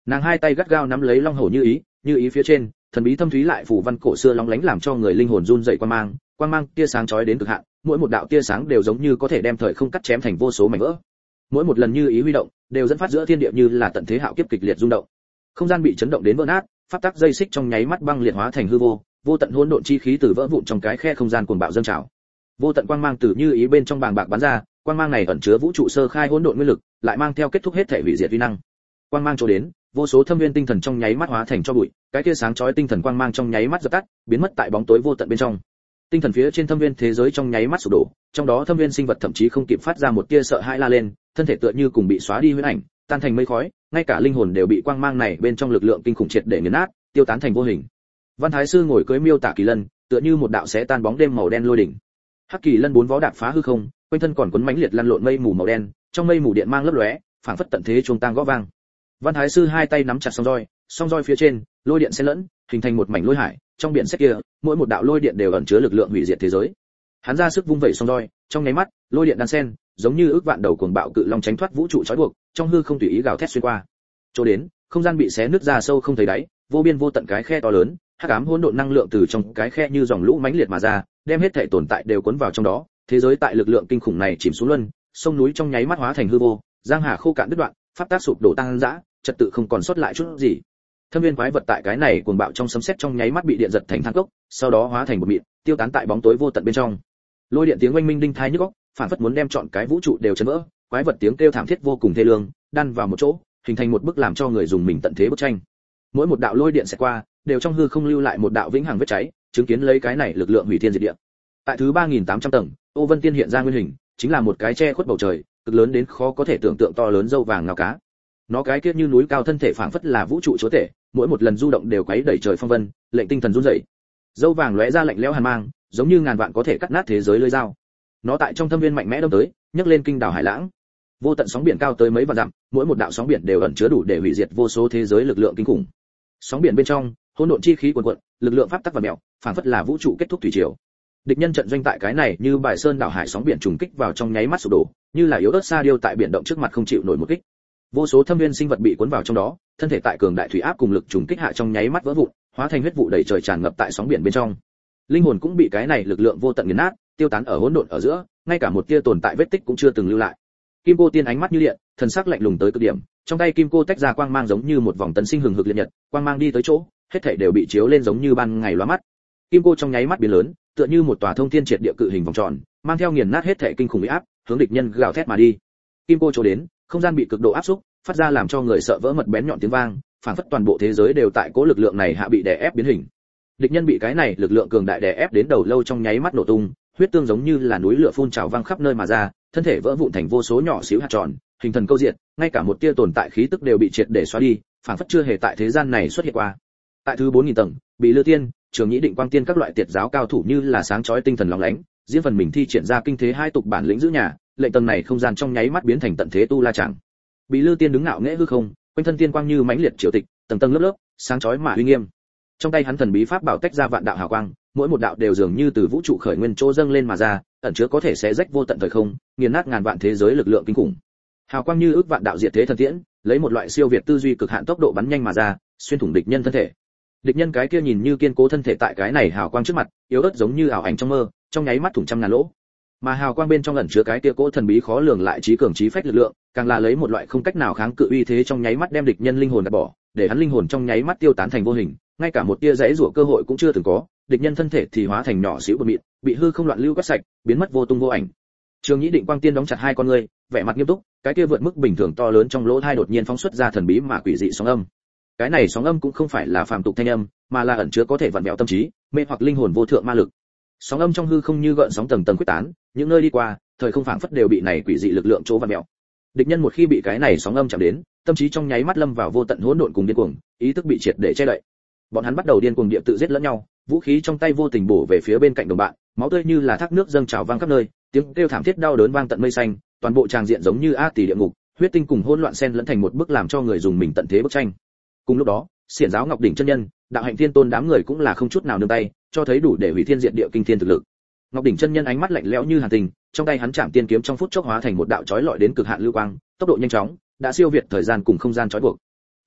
Nàng hai tay gắt gao nắm lấy long hổ như ý phía trên, thần bí thâm thúy lại phủ văn cổ xưa lóng lánh làm cho người linh hồn run rẩy quang mang tia sáng chói đến cực hạn, mỗi một đạo tia sáng đều giống như có thể đem thời không cắt chém thành vô số mảnh vỡ. Mỗi một lần như ý huy động, đều dẫn phát giữa thiên địa như là tận thế hạo kiếp kịch liệt rung động. Không gian bị chấn động đến vỡ nát, pháp tắc dây xích trong nháy mắt băng liệt hóa thành hư vô, vô tận hỗn độn chi khí từ vỡ vụn trong cái khe không gian cuồng bạo dâng trào. Vô tận quang mang từ như ý bên trong bàng bạc bắn ra, quang mang này ẩn chứa vũ trụ sơ khai hỗn độn nguyên lực, lại mang theo kết thúc hết thể hủy diệt uy năng. Quang mang chỗ đến, vô số thâm viên tinh thần trong nháy mắt hóa thành cho bụi, cái tia sáng chói tinh thần quang mang trong nháy mắt dập tắt, biến mất tại bóng tối vô tận bên trong. Tinh thần phía trên thâm viên thế giới trong nháy mắt sụp đổ, trong đó thâm viên sinh vật thậm chí không kịp phát ra một tia sợ hãi la lên, thân thể tựa như cùng bị xóa đi huyễn ảnh, tan thành mây khói, ngay cả linh hồn đều bị quang mang này bên trong lực lượng kinh khủng triệt để nghiền nát, tiêu tán thành vô hình. Văn Thái sư ngồi cưỡi miêu tả kỳ lân, tựa như một đạo xé tan bóng đêm màu đen lôi đỉnh. Hắc kỳ lân bốn vó đạp phá hư không, quanh thân còn quấn mãnh liệt lăn lộn mây mù màu đen, trong mây mù điện mang lấp lóe, phảng phất tận thế chuông tang gõ vang. Văn Thái sư hai tay nắm chặt song roi phía trên, lôi điện xen lẫn, hình thành một mảnh lôi hải, trong biển xét kia, mỗi một đạo lôi điện đều ẩn chứa lực lượng hủy diệt thế giới. Hắn ra sức vung vẩy song roi, trong nháy mắt, lôi điện đan xen, giống như ước vạn đầu cuồng bạo cự long tránh thoát vũ trụ trói buộc, trong hư không tùy ý gào thét xuyên qua. Chỗ đến, không gian bị xé nứt ra sâu không thấy đáy, vô biên vô tận cái khe to lớn, hắc ám hỗn độn năng lượng từ trong cái khe như dòng lũ mãnh liệt mà ra, đem hết thảy tồn tại đều cuốn vào trong đó, thế giới tại lực lượng kinh khủng này chìm xuống luân, sông núi trong nháy mắt hóa thành hư vô, giang hà khô cạn đứt đoạn, pháp tác sụp đổ tăng dã, trật tự không còn sót lại chút gì. Thâm viên quái vật tại cái này cuồng bạo trong sấm sét trong nháy mắt bị điện giật thành than cốc, sau đó hóa thành một mịn, tiêu tán tại bóng tối vô tận bên trong. Lôi điện tiếng oanh minh đinh tai nhức óc, phản phất muốn đem trọn cái vũ trụ đều chấn vỡ, quái vật tiếng kêu thảm thiết vô cùng thê lương, đan vào một chỗ, hình thành một bức làm cho người dùng mình tận thế bức tranh. Mỗi một đạo lôi điện sẽ qua, đều trong hư không lưu lại một đạo vĩnh hằng vết cháy, chứng kiến lấy cái này lực lượng hủy thiên diệt địa. Tại thứ 3800 tầng, Ô Vân Tiên hiện ra nguyên hình, chính là một cái che khuất bầu trời, cực lớn đến khó có thể tưởng tượng to lớn dâu vàng ngao cá. Nó cái kia như núi cao thân thể phảng phất là vũ trụ chúa tể, mỗi một lần du động đều quấy đẩy trời phong vân, lệnh tinh thần run rẩy. Dâu vàng lóe ra lạnh lẽo hàn mang, giống như ngàn vạn có thể cắt nát thế giới lưỡi dao. Nó tại trong thâm viên mạnh mẽ đâm tới, nhấc lên kinh đảo hải lãng. Vô tận sóng biển cao tới mấy vạn dặm, mỗi một đạo sóng biển đều ẩn chứa đủ để hủy diệt vô số thế giới lực lượng kinh khủng. Sóng biển bên trong, hỗn độn chi khí cuồn cuộn, lực lượng pháp tắc và mèo, phảng phất là vũ trụ kết thúc thủy triều. Địch nhân trận doanh tại cái này như bài sơn đảo hải sóng biển trùng kích vào trong nháy mắt sụp đổ, như là yếu ớt sa điêu tại biển động trước mặt không chịu nổi một kích. Vô số thâm viên sinh vật bị cuốn vào trong đó, thân thể tại cường đại thủy áp cùng lực trùng kích hạ trong nháy mắt vỡ vụn, hóa thành huyết vụ đầy trời tràn ngập tại sóng biển bên trong. Linh hồn cũng bị cái này lực lượng vô tận nghiền nát, tiêu tán ở hỗn độn ở giữa, ngay cả một tia tồn tại vết tích cũng chưa từng lưu lại. Kim cô tiên ánh mắt như điện, thần sắc lạnh lùng tới cực điểm, trong tay kim cô tách ra quang mang giống như một vòng tấn sinh hừng hực liệt nhật, quang mang đi tới chỗ, hết thảy đều bị chiếu lên giống như ban ngày lóa mắt. Kim cô trong nháy mắt biến lớn, tựa như một tòa thông thiên triệt địa cự hình vòng tròn, mang theo nghiền nát hết thảy kinh khủng uy áp, hướng địch nhân gào thét mà đi. Kim cô chỗ đến, không gian bị cực độ áp xúc, phát ra làm cho người sợ vỡ mật bén nhọn tiếng vang, phảng phất toàn bộ thế giới đều tại cố lực lượng này hạ bị đè ép biến hình. Địch nhân bị cái này lực lượng cường đại đè ép đến đầu lâu trong nháy mắt nổ tung, huyết tương giống như là núi lửa phun trào vang khắp nơi mà ra, thân thể vỡ vụn thành vô số nhỏ xíu hạt tròn, hình thần câu diệt, ngay cả một tia tồn tại khí tức đều bị triệt để xóa đi, phảng phất chưa hề tại thế gian này xuất hiện qua. Tại thứ 4000 tầng, bị Lư Tiên, Trường Nhĩ Định Quang Tiên các loại tiệt giáo cao thủ như là sáng chói tinh thần lóng lánh, riêng phần mình thi triển ra kinh thế hai tục bản lĩnh giữ nhà, lệnh tầng này không gian trong nháy mắt biến thành tận thế tu la chẳng. Bị Lư Tiên đứng ngạo nghễ hư không, quanh thân tiên quang như mãnh liệt triều tịch, tầng tầng lớp lớp, sáng chói mà uy nghiêm. Trong tay hắn thần bí pháp bảo tách ra vạn đạo hào quang, mỗi một đạo đều dường như từ vũ trụ khởi nguyên chỗ dâng lên mà ra, ẩn chứa có thể xé rách vô tận thời không, nghiền nát ngàn vạn thế giới lực lượng kinh khủng. Hào quang như ước vạn đạo diệt thế thần tiễn, lấy một loại siêu việt tư duy cực hạn tốc độ bắn nhanh mà ra, xuyên thủng địch nhân thân thể. Địch nhân cái kia nhìn như kiên cố thân thể tại cái này hào quang trước mặt, yếu ớt giống như ảo ảnh trong mơ, trong nháy mắt thủng trăm ngàn lỗ. Mà hào quang bên trong ẩn chứa cái kia cỗ thần bí khó lường lại trí cường trí phách lực lượng, càng là lấy một loại không cách nào kháng cự uy thế trong nháy mắt đem địch nhân linh hồn gạt bỏ, để hắn linh hồn trong nháy mắt tiêu tán thành vô hình, ngay cả một tia rẽ rủa cơ hội cũng chưa từng có, địch nhân thân thể thì hóa thành nhỏ xíu bột mịn, bị hư không loạn lưu quét sạch, biến mất vô tung vô ảnh. Trường Nhĩ Định Quang Tiên đóng chặt hai con ngươi, vẻ mặt nghiêm túc, cái kia vượt mức bình thường to lớn trong lỗ tai đột nhiên phóng xuất ra thần bí mà quỷ dị sóng âm. Cái này sóng âm cũng không phải là phàm tục thanh âm, mà là ẩn chứa có thể vặn vẹo tâm trí, mê hoặc linh hồn vô thượng ma lực. Sóng âm trong hư không như gợn sóng tầng tầng quyết tán, những nơi đi qua, thời không phảng phất đều bị này quỷ dị lực lượng chỗ vặn vẹo. Địch nhân một khi bị cái này sóng âm chạm đến, tâm trí trong nháy mắt lâm vào vô tận hỗn độn cùng điên cuồng, ý thức bị triệt để che đậy. Bọn hắn bắt đầu điên cuồng địa tự giết lẫn nhau, vũ khí trong tay vô tình bổ về phía bên cạnh đồng bạn, máu tươi như là thác nước dâng trào vang khắp nơi, tiếng kêu thảm thiết đau đớn vang tận mây xanh, toàn bộ tràng diện giống như a tỷ địa ngục, huyết tinh cùng hỗn loạn xen lẫn thành một bức làm cho người dùng mình tận thế bức tranh. Cùng lúc đó, xiển giáo Ngọc đỉnh chân nhân, đạo hạnh thiên tôn đám người cũng là không chút nào nương tay, cho thấy đủ để hủy thiên diệt địa kinh thiên thực lực. Ngọc đỉnh chân nhân ánh mắt lạnh lẽo như hàn tình, trong tay hắn chạm tiên kiếm trong phút chốc hóa thành một đạo chói lọi đến cực hạn lưu quang, tốc độ nhanh chóng, đã siêu việt thời gian cùng không gian chói buộc.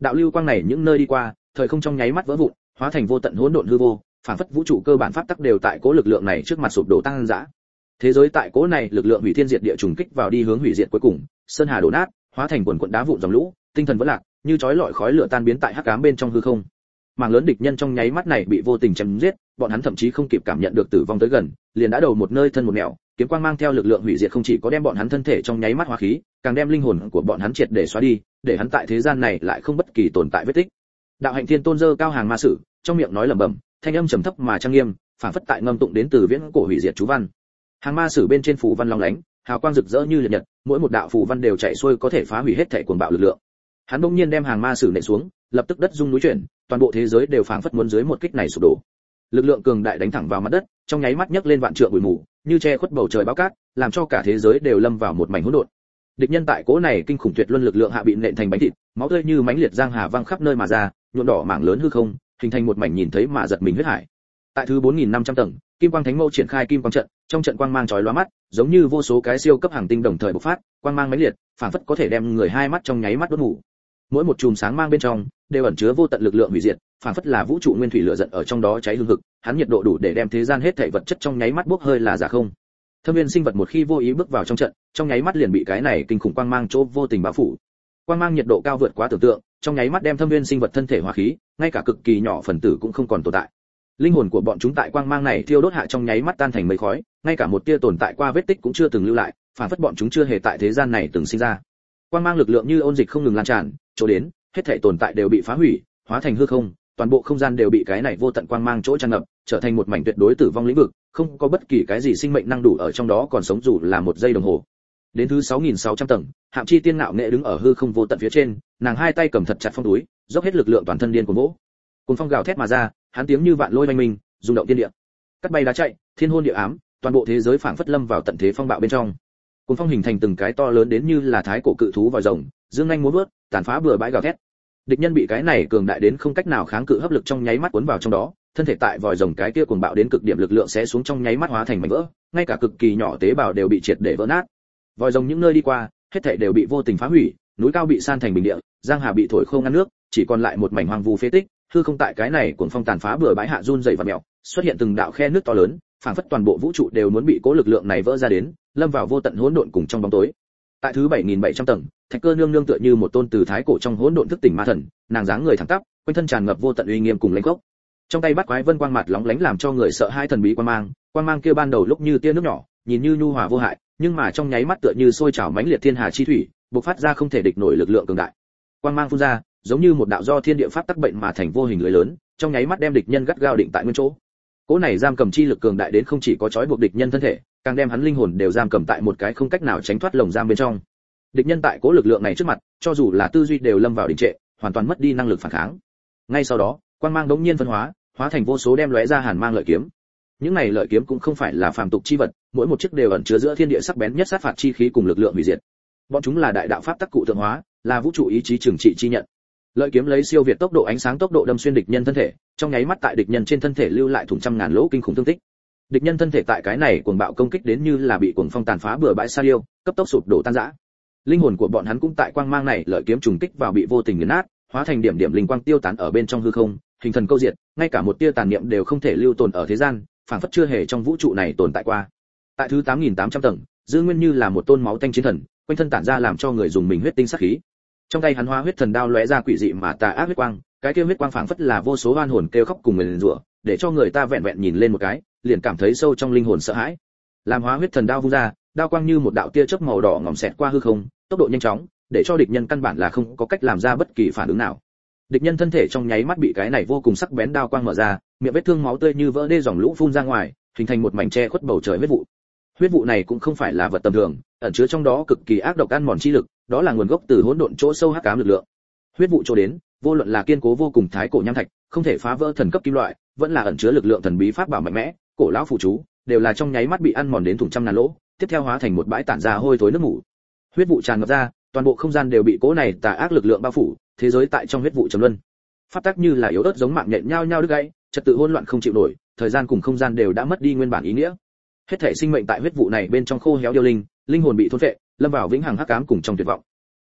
Đạo lưu quang này những nơi đi qua, thời không trong nháy mắt vỡ vụn, hóa thành vô tận hỗn độn hư vô, phản phất vũ trụ cơ bản pháp tắc đều tại cố lực lượng này trước mặt sụp đổ tăng dã. Thế giới tại cố này lực lượng hủy thiên diệt địa trùng kích vào đi hướng hủy diệt cuối cùng, sơn hà đổ nát, hóa thành quần quần đá vụn dòng lũ, tinh thần vỡ lạc, như chói lọi khói lửa tan biến tại hắc ám bên trong hư không. Mảng lớn địch nhân trong nháy mắt này bị vô tình chém giết, bọn hắn thậm chí không kịp cảm nhận được tử vong tới gần, liền đã đầu một nơi thân một nẻo, kiếm quang mang theo lực lượng hủy diệt không chỉ có đem bọn hắn thân thể trong nháy mắt hóa khí, càng đem linh hồn của bọn hắn triệt để xóa đi, để hắn tại thế gian này lại không bất kỳ tồn tại vết tích. Đạo hạnh thiên tôn dơ cao hàng ma sử, trong miệng nói lẩm bẩm, thanh âm trầm thấp mà trang nghiêm, phảng phất tại ngâm tụng đến từ viễn cổ hủy diệt chú văn. Hàng ma sử bên trên phù văn long lánh, hào quang rực rỡ như liệt nhật, mỗi một đạo phù văn đều chạy xuôi có thể phá hủy hết thảy cuồng bạo lực lượng. Hắn bỗng nhiên đem hàng ma sử nện xuống, lập tức đất rung núi chuyển, toàn bộ thế giới đều phảng phất muốn dưới một kích này sụp đổ. Lực lượng cường đại đánh thẳng vào mặt đất, trong nháy mắt nhấc lên vạn trượng bụi mù, như che khuất bầu trời bão cát, làm cho cả thế giới đều lâm vào một mảnh hỗn độn. Địch nhân tại cỗ này kinh khủng tuyệt luân lực lượng hạ bị nện thành bánh thịt, máu tươi như mãnh liệt giang hà văng khắp nơi mà ra, nhuộm đỏ mảng lớn hư không, hình thành một mảnh nhìn thấy mà giật mình huyết hải. Tại thứ 4500 tầng, Kim Quang Thánh Mâu triển khai kim quang trận, trong trận quang mang chói lóa mắt, giống như vô số cái siêu cấp hàng tinh đồng thời bộc phát, quang mang mãnh liệt, phảng phất có thể đem người hai mắt trong nháy mắt đốt ngủ. Mỗi một chùm sáng mang bên trong đều ẩn chứa vô tận lực lượng hủy diệt, phảng phất là vũ trụ nguyên thủy lửa giận ở trong đó cháy hừng hực, hắn nhiệt độ đủ để đem thế gian hết thảy vật chất trong nháy mắt bốc hơi là giả không. Thâm viên sinh vật một khi vô ý bước vào trong trận, trong nháy mắt liền bị cái này kinh khủng quang mang chỗ vô tình bao phủ. Quang mang nhiệt độ cao vượt quá tưởng tượng, trong nháy mắt đem thâm viên sinh vật thân thể hóa khí, ngay cả cực kỳ nhỏ phần tử cũng không còn tồn tại. Linh hồn của bọn chúng tại quang mang này thiêu đốt hạ trong nháy mắt tan thành mây khói, ngay cả một tia tồn tại qua vết tích cũng chưa từng lưu lại, phản phất bọn chúng chưa hề tại thế gian này từng sinh ra. Quang mang lực lượng như ôn dịch không ngừng lan tràn, chỗ đến, hết thảy tồn tại đều bị phá hủy, hóa thành hư không, toàn bộ không gian đều bị cái này vô tận quang mang chỗ tràn ngập, trở thành một mảnh tuyệt đối tử vong lĩnh vực, không có bất kỳ cái gì sinh mệnh năng đủ ở trong đó còn sống dù là một giây đồng hồ. Đến thứ 6600 tầng, Hạm Chi Tiên ngạo nghệ đứng ở hư không vô tận phía trên, nàng hai tay cầm thật chặt phong túi, dốc hết lực lượng toàn thân điên cuồng vỗ. Cuồng phong gào thét mà ra, hắn tiếng như vạn lôi oanh minh, rung động thiên địa. Cắt bay đá chạy, thiên hôn địa ám, toàn bộ thế giới phảng phất lâm vào tận thế phong bạo bên trong. Cuồng phong hình thành từng cái to lớn đến như là thái cổ cự thú vòi rồng, dương nhanh múa vớt, tàn phá bừa bãi gào thét. Địch nhân bị cái này cường đại đến không cách nào kháng cự hấp lực trong nháy mắt cuốn vào trong đó, thân thể tại vòi rồng cái kia cuồng bạo đến cực điểm lực lượng sẽ xuống trong nháy mắt hóa thành mảnh vỡ, ngay cả cực kỳ nhỏ tế bào đều bị triệt để vỡ nát. Vòi rồng những nơi đi qua, hết thảy đều bị vô tình phá hủy, núi cao bị san thành bình địa, giang hà bị thổi không ngăn nước, chỉ còn lại một mảnh hoang vu phế tích, hư không tại cái này cuồng phong tàn phá bừa bãi hạ run rẩy và mèo, xuất hiện từng đạo khe nước to lớn, phảng phất toàn bộ vũ trụ đều muốn bị cố lực lượng này vỡ ra đến, lâm vào vô tận hỗn độn cùng trong bóng tối. Tại thứ 7700 tầng, Thạch Cơ nương nương tựa như một tôn từ thái cổ trong hỗn độn thức tỉnh ma thần, nàng dáng người thẳng tắp, quanh thân tràn ngập vô tận uy nghiêm cùng lãnh gốc. Trong tay bắt quái vân quang mặt lóng lánh làm cho người sợ hai thần bí quang mang kia ban đầu lúc như tia nước nhỏ, nhìn như nhu hòa vô hại, nhưng mà trong nháy mắt tựa như sôi trào mãnh liệt thiên hà chi thủy, bộc phát ra không thể địch nổi lực lượng cường đại. Quang mang phun ra, giống như một đạo do thiên địa pháp tắc bệnh mà thành vô hình lưới lớn, trong nháy mắt đem địch nhân gắt gao định tại nguyên chỗ. Cỗ này giam cầm chi lực cường đại đến không chỉ có trói buộc địch nhân thân thể, càng đem hắn linh hồn đều giam cầm tại một cái không cách nào tránh thoát lồng giam bên trong. Địch nhân tại cỗ lực lượng này trước mặt, cho dù là tư duy đều lâm vào đình trệ, hoàn toàn mất đi năng lực phản kháng. Ngay sau đó, quang mang đống nhiên phân hóa thành vô số đem lóe ra hàn mang lợi kiếm. Những này lợi kiếm cũng không phải là phàm tục chi vật, mỗi một chiếc đều ẩn chứa giữa thiên địa sắc bén nhất sát phạt chi khí cùng lực lượng hủy diệt. Bọn chúng là đại đạo pháp tắc cụ tượng hóa, là vũ trụ ý chí trừng trị chi nhận. Lợi kiếm lấy siêu việt tốc độ ánh sáng tốc độ đâm xuyên địch nhân thân thể, trong nháy mắt tại địch nhân trên thân thể lưu lại thủng trăm ngàn lỗ kinh khủng thương tích. Địch nhân thân thể tại cái này cuồng bạo công kích đến như là bị cuồng phong tàn phá bừa bãi sa điêu, cấp tốc sụp đổ tan rã. Linh hồn của bọn hắn cũng tại quang mang này lợi kiếm trùng kích vào bị vô tình nghiền nát, hóa thành điểm điểm linh quang tiêu tán ở bên trong hư không, hình thần câu diệt, ngay cả một tia tàn niệm đều không thể lưu tồn ở thế gian, phảng phất chưa hề trong vũ trụ này tồn tại qua. Tại thứ 8800 tầng, Dư Nguyên như là một tôn máu tanh chiến thần, quanh thân tản ra làm cho người dùng mình huyết tinh sát khí. Trong tay hắn hóa huyết thần đao lóe ra quỷ dị mà tà ác huyết quang, cái kia huyết quang phảng phất là vô số oan hồn kêu khóc cùng nguyền rủa, để cho người ta vẹn vẹn nhìn lên một cái, liền cảm thấy sâu trong linh hồn sợ hãi. Làm hóa huyết thần đao vung ra, đao quang như một đạo tia chớp màu đỏ ngòm xẹt qua hư không, tốc độ nhanh chóng, để cho địch nhân căn bản là không có cách làm ra bất kỳ phản ứng nào. Địch nhân thân thể trong nháy mắt bị cái này vô cùng sắc bén đao quang mở ra, miệng vết thương máu tươi như vỡ đê dòng lũ phun ra ngoài, hình thành một mảnh che khuất bầu trời huyết vụ. Huyết vụ này cũng không phải là vật tầm thường, ẩn chứa trong đó cực kỳ ác độc ăn mòn chi lực, đó là nguồn gốc từ hỗn độn chỗ sâu hắc ám lực lượng. Huyết vụ chỗ đến, vô luận là kiên cố vô cùng thái cổ nham thạch, không thể phá vỡ thần cấp kim loại, vẫn là ẩn chứa lực lượng thần bí pháp bảo mạnh mẽ, cổ lão phù chú, đều là trong nháy mắt bị ăn mòn đến thủng trăm ngàn lỗ, tiếp theo hóa thành một bãi tản ra hôi thối nước ngủ. Huyết vụ tràn ngập ra, toàn bộ không gian đều bị cỗ này tà ác lực lượng bao phủ, thế giới tại trong huyết vụ trầm luân. Pháp tắc như là yếu ớt giống mạng nhện nhao nhao đứt gãy, trật tự hỗn loạn không chịu nổi, thời gian cùng không gian đều đã mất đi nguyên bản ý nghĩa. Hết thảy sinh mệnh tại huyết vụ này bên trong khô héo điêu linh, linh hồn bị thôn phệ, lâm vào vĩnh hằng hắc ám cùng trong tuyệt vọng.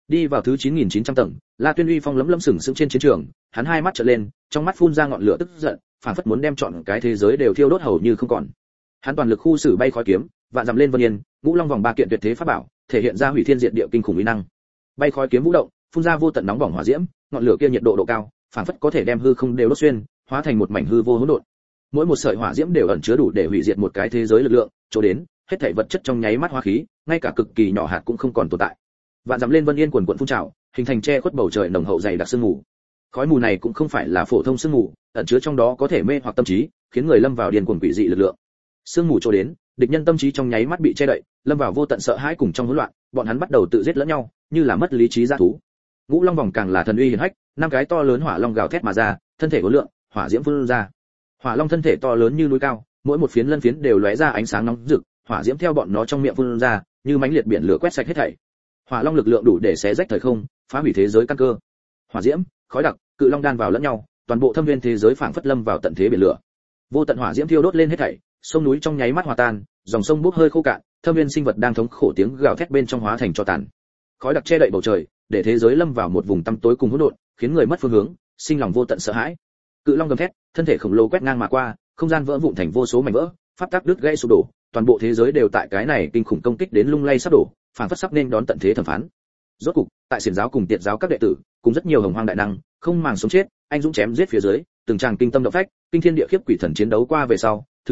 Đi vào thứ 9900 tầng, La Tuyên uy phong lấm lấm sừng sững trên chiến trường, hắn hai mắt trợn lên, trong mắt phun ra ngọn lửa tức giận, phảng phất muốn đem trọn cái thế giới đều thiêu đốt hầu như không còn. Hắn toàn lực khu xử bay khói kiếm, vạn dặm lên vân yên, ngũ long vòng ba kiện tuyệt thế pháp bảo, thể hiện ra hủy thiên diệt địa kinh khủng uy năng. Bay khói kiếm vũ động, phun ra vô tận nóng bỏng hỏa diễm, ngọn lửa kia nhiệt độ độ cao, phảng phất có thể đem hư không đều đốt xuyên, hóa thành một mảnh hư vô hỗn độn. Mỗi một sợi hỏa diễm đều ẩn chứa đủ để hủy diệt một cái thế giới lực lượng, chỗ đến, hết thảy vật chất trong nháy mắt hóa khí, ngay cả cực kỳ nhỏ hạt cũng không còn tồn tại. Vạn dặm lên vân yên quần quần phun trào, hình thành che khuất bầu trời nồng hậu dày đặc sương mù. Khói mù này cũng không phải là phổ thông sương mù, ẩn chứa trong đó có thể mê hoặc tâm trí, khiến người lâm vào điên cuồng quỷ dị lực lượng. Sương mù chỗ đến, địch nhân tâm trí trong nháy mắt bị che đậy, lâm vào vô tận sợ hãi cùng trong hỗn loạn, bọn hắn bắt đầu tự giết lẫn nhau, như là mất lý trí dã thú. Ngũ long vòng càng là thần uy hiển hách, năm cái to lớn hỏa long gào thét mà ra, thân thể uốn lượn, hỏa diễm phun ra. Hỏa long thân thể to lớn như núi cao, mỗi một phiến lân phiến đều lóe ra ánh sáng nóng rực, hỏa diễm theo bọn nó trong miệng phun ra, như mãnh liệt biển lửa quét sạch hết thảy. Hỏa long lực lượng đủ để xé rách thời không, phá hủy thế giới căn cơ. Hỏa diễm, khói đặc, cự long đan vào lẫn nhau, toàn bộ thâm viên thế giới phảng phất lâm vào tận thế biển lửa. Vô tận hỏa diễm thiêu đốt lên hết thảy, sông núi trong nháy mắt hòa tan, dòng sông bốc hơi khô cạn, thâm viên sinh vật đang thống khổ tiếng gào thét bên trong hóa thành tro tàn. Khói đặc che đậy bầu trời, để thế giới lâm vào một vùng tăm tối cùng hỗn độn, khiến người mất phương hướng, sinh lòng vô tận sợ hãi. Cự long gầm thét, thân thể khổng lồ quét ngang mà qua, không gian vỡ vụn thành vô số mảnh vỡ, pháp tắc đứt gãy sụp đổ, toàn bộ thế giới đều tại cái này kinh khủng công kích đến lung lay sắp đổ, phảng phất sắp nên đón tận thế thẩm phán. Rốt cục, tại xiển giáo cùng tiệt giáo các đệ tử, cùng rất nhiều hồng hoang đại năng, không màng sống chết, anh dũng chém giết phía dưới, từng tràng kinh tâm động phách, kinh thiên địa khiếp quỷ thần chiến đấu qua về sau, thứ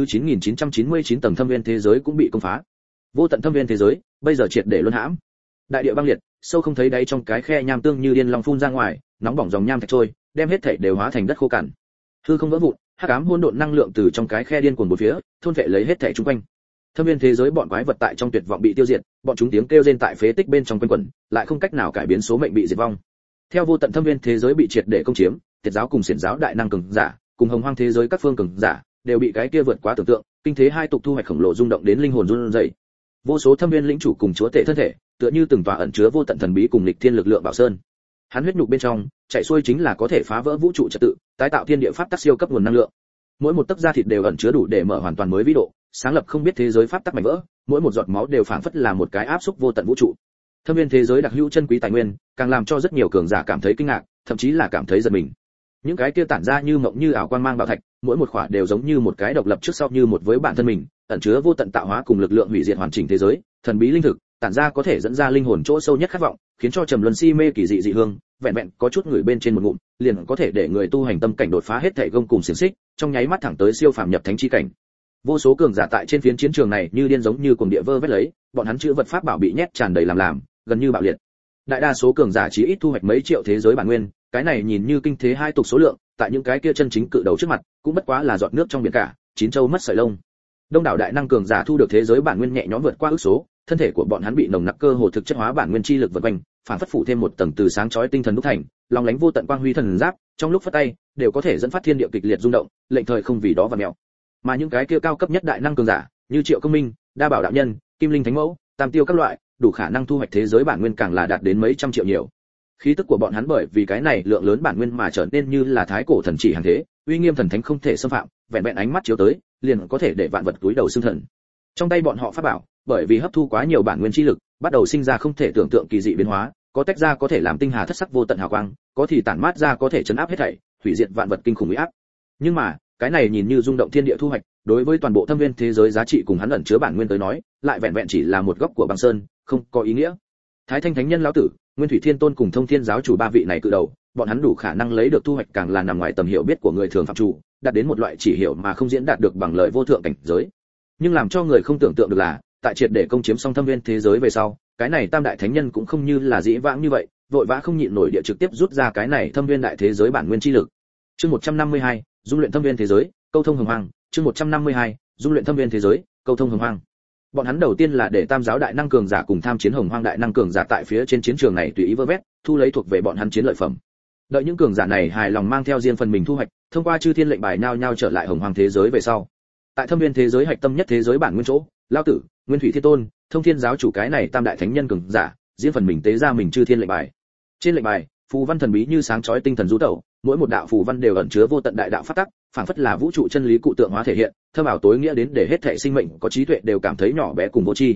9999 tầng thâm viên thế giới cũng bị công phá. Vô tận thâm viên thế giới, bây giờ triệt để luân hãm. Đại địa băng liệt, sâu không thấy đáy trong cái khe nham tương như điên long phun ra ngoài, nóng bỏng dòng nham thạch trôi, đem hết thảy đều hóa thành đất khô cằn. Hư không vỡ vụn, hắc ám hỗn độn năng lượng từ trong cái khe điên cuồng bốn phía, thôn vệ lấy hết thảy xung quanh. Thâm viên thế giới bọn quái vật tại trong tuyệt vọng bị tiêu diệt, bọn chúng tiếng kêu rên tại phế tích bên trong quanh quẩn, lại không cách nào cải biến số mệnh bị diệt vong. Theo vô tận thâm viên thế giới bị triệt để công chiếm, tiệt giáo cùng xiển giáo đại năng cường giả, cùng hồng hoang thế giới các phương cường giả, đều bị cái kia vượt quá tưởng tượng, kinh thế hai tục thu hoạch khổng lồ rung động đến linh hồn run rẩy. Vô số thâm viên lĩnh chủ cùng chúa tể thân thể, tựa như từng tòa ẩn chứa vô tận thần bí cùng lịch thiên lực lượng bảo sơn. Hắn huyết nhục bên trong, chạy xuôi chính là có thể phá vỡ vũ trụ trật tự, tái tạo thiên địa pháp tắc siêu cấp nguồn năng lượng. Mỗi một tấc da thịt đều ẩn chứa đủ để mở hoàn toàn mới vĩ độ, sáng lập không biết thế giới pháp tắc mảnh vỡ, mỗi một giọt máu đều phảng phất là một cái áp xúc vô tận vũ trụ. Thâm viên thế giới đặc hữu chân quý tài nguyên, càng làm cho rất nhiều cường giả cảm thấy kinh ngạc, thậm chí là cảm thấy giật mình. Những cái kia tản ra như mộng như ảo quang mang bảo thạch, mỗi một khỏa đều giống như một cái độc lập trước sau như một với bản thân mình, ẩn chứa vô tận tạo hóa cùng lực lượng hủy diệt hoàn chỉnh thế giới, thần bí linh thực, tản ra có thể dẫn ra linh hồn chỗ sâu nhất khát vọng, khiến cho trầm luân si mê kỳ dị dị hương, vẹn vẹn có chút người bên trên một ngụm, liền có thể để người tu hành tâm cảnh đột phá hết thảy gông cùng xiển xích, trong nháy mắt thẳng tới siêu phàm nhập thánh chi cảnh. Vô số cường giả tại trên phiến chiến trường này như điên giống như cuồng địa vơ vét lấy, bọn hắn chữ vật pháp bảo bị nhét tràn đầy làm, gần như bạo liệt. Đại đa số cường giả chỉ ít thu hoạch mấy triệu thế giới bản nguyên, cái này nhìn như kinh thế hai tục số lượng, tại những cái kia chân chính cự đầu trước mặt, cũng bất quá là giọt nước trong biển cả, chín châu mất sợi lông. Đông đảo đại năng cường giả thu được thế giới bản nguyên nhẹ nhõm vượt qua ước số, thân thể của bọn hắn bị nồng nặc cơ hồ thực chất hóa bản nguyên chi lực vần quanh, phản phất phủ thêm một tầng từ sáng chói tinh thần đúc thành, long lánh vô tận quang huy thần giáp, trong lúc phất tay, đều có thể dẫn phát thiên địa kịch liệt rung động, lệnh thời không vì đó và mèo. Mà những cái kia cao cấp nhất đại năng cường giả, như Triệu Công Minh, Đa Bảo đạo nhân, Kim Linh Thánh Mẫu, Tam Tiêu các loại, đủ khả năng thu hoạch thế giới bản nguyên càng là đạt đến mấy trăm triệu nhiều. Khí tức của bọn hắn bởi vì cái này lượng lớn bản nguyên mà trở nên như là thái cổ thần chỉ hàng thế, uy nghiêm thần thánh không thể xâm phạm, vẹn vẹn ánh mắt chiếu tới, liền có thể để vạn vật túi đầu xương thần. Trong tay bọn họ pháp bảo, bởi vì hấp thu quá nhiều bản nguyên chi lực, bắt đầu sinh ra không thể tưởng tượng kỳ dị biến hóa, có tách ra có thể làm tinh hà thất sắc vô tận hào quang, có thì tản mát ra có thể chấn áp hết thảy, hủy diệt vạn vật kinh khủng uy áp. Nhưng mà, cái này nhìn như rung động thiên địa thu hoạch, đối với toàn bộ thâm viên thế giới giá trị cùng hắn ẩn chứa bản nguyên tới nói, lại vẹn vẹn chỉ là một góc của băng sơn, không có ý nghĩa. Thái Thanh Thánh Nhân lão tử, Nguyên Thủy Thiên Tôn cùng Thông Thiên giáo chủ ba vị này cự đầu, bọn hắn đủ khả năng lấy được thu hoạch càng là nằm ngoài tầm hiểu biết của người thường phạm chủ, đạt đến một loại chỉ hiểu mà không diễn đạt được bằng lời vô thượng cảnh giới. Nhưng làm cho người không tưởng tượng được là, tại triệt để công chiếm xong thâm viên thế giới về sau, cái này Tam đại thánh nhân cũng không như là dĩ vãng như vậy, vội vã không nhịn nổi địa trực tiếp rút ra cái này thâm viên đại thế giới bản nguyên chi lực. Chương 152, dung luyện thâm viên thế giới, câu thông hồng hoang. Chương 152, dung luyện thâm viên thế giới, câu thông hồng hoang. Bọn hắn đầu tiên là để Tam giáo đại năng cường giả cùng tham chiến hồng hoang đại năng cường giả tại phía trên chiến trường này tùy ý vơ vét, thu lấy thuộc về bọn hắn chiến lợi phẩm. Đợi những cường giả này hài lòng mang theo riêng phần mình thu hoạch, thông qua chư thiên lệnh bài nhao nhao trở lại hồng hoang thế giới về sau. Tại thâm viên thế giới hạch tâm nhất thế giới bản nguyên chỗ, Lão tử, Nguyên Thủy Thiên Tôn, Thông Thiên giáo chủ cái này tam đại thánh nhân cường giả, riêng phần mình tế ra mình chư thiên lệnh bài. Trên lệnh bài, phù văn thần bí như sáng chói tinh thần du tẩu, mỗi một đạo phù văn đều ẩn chứa vô tận đại đạo pháp tắc, phảng phất là vũ trụ chân lý cụ tượng hóa thể hiện, thâm ảo tối nghĩa đến để hết thảy sinh mệnh có trí tuệ đều cảm thấy nhỏ bé cùng vô tri.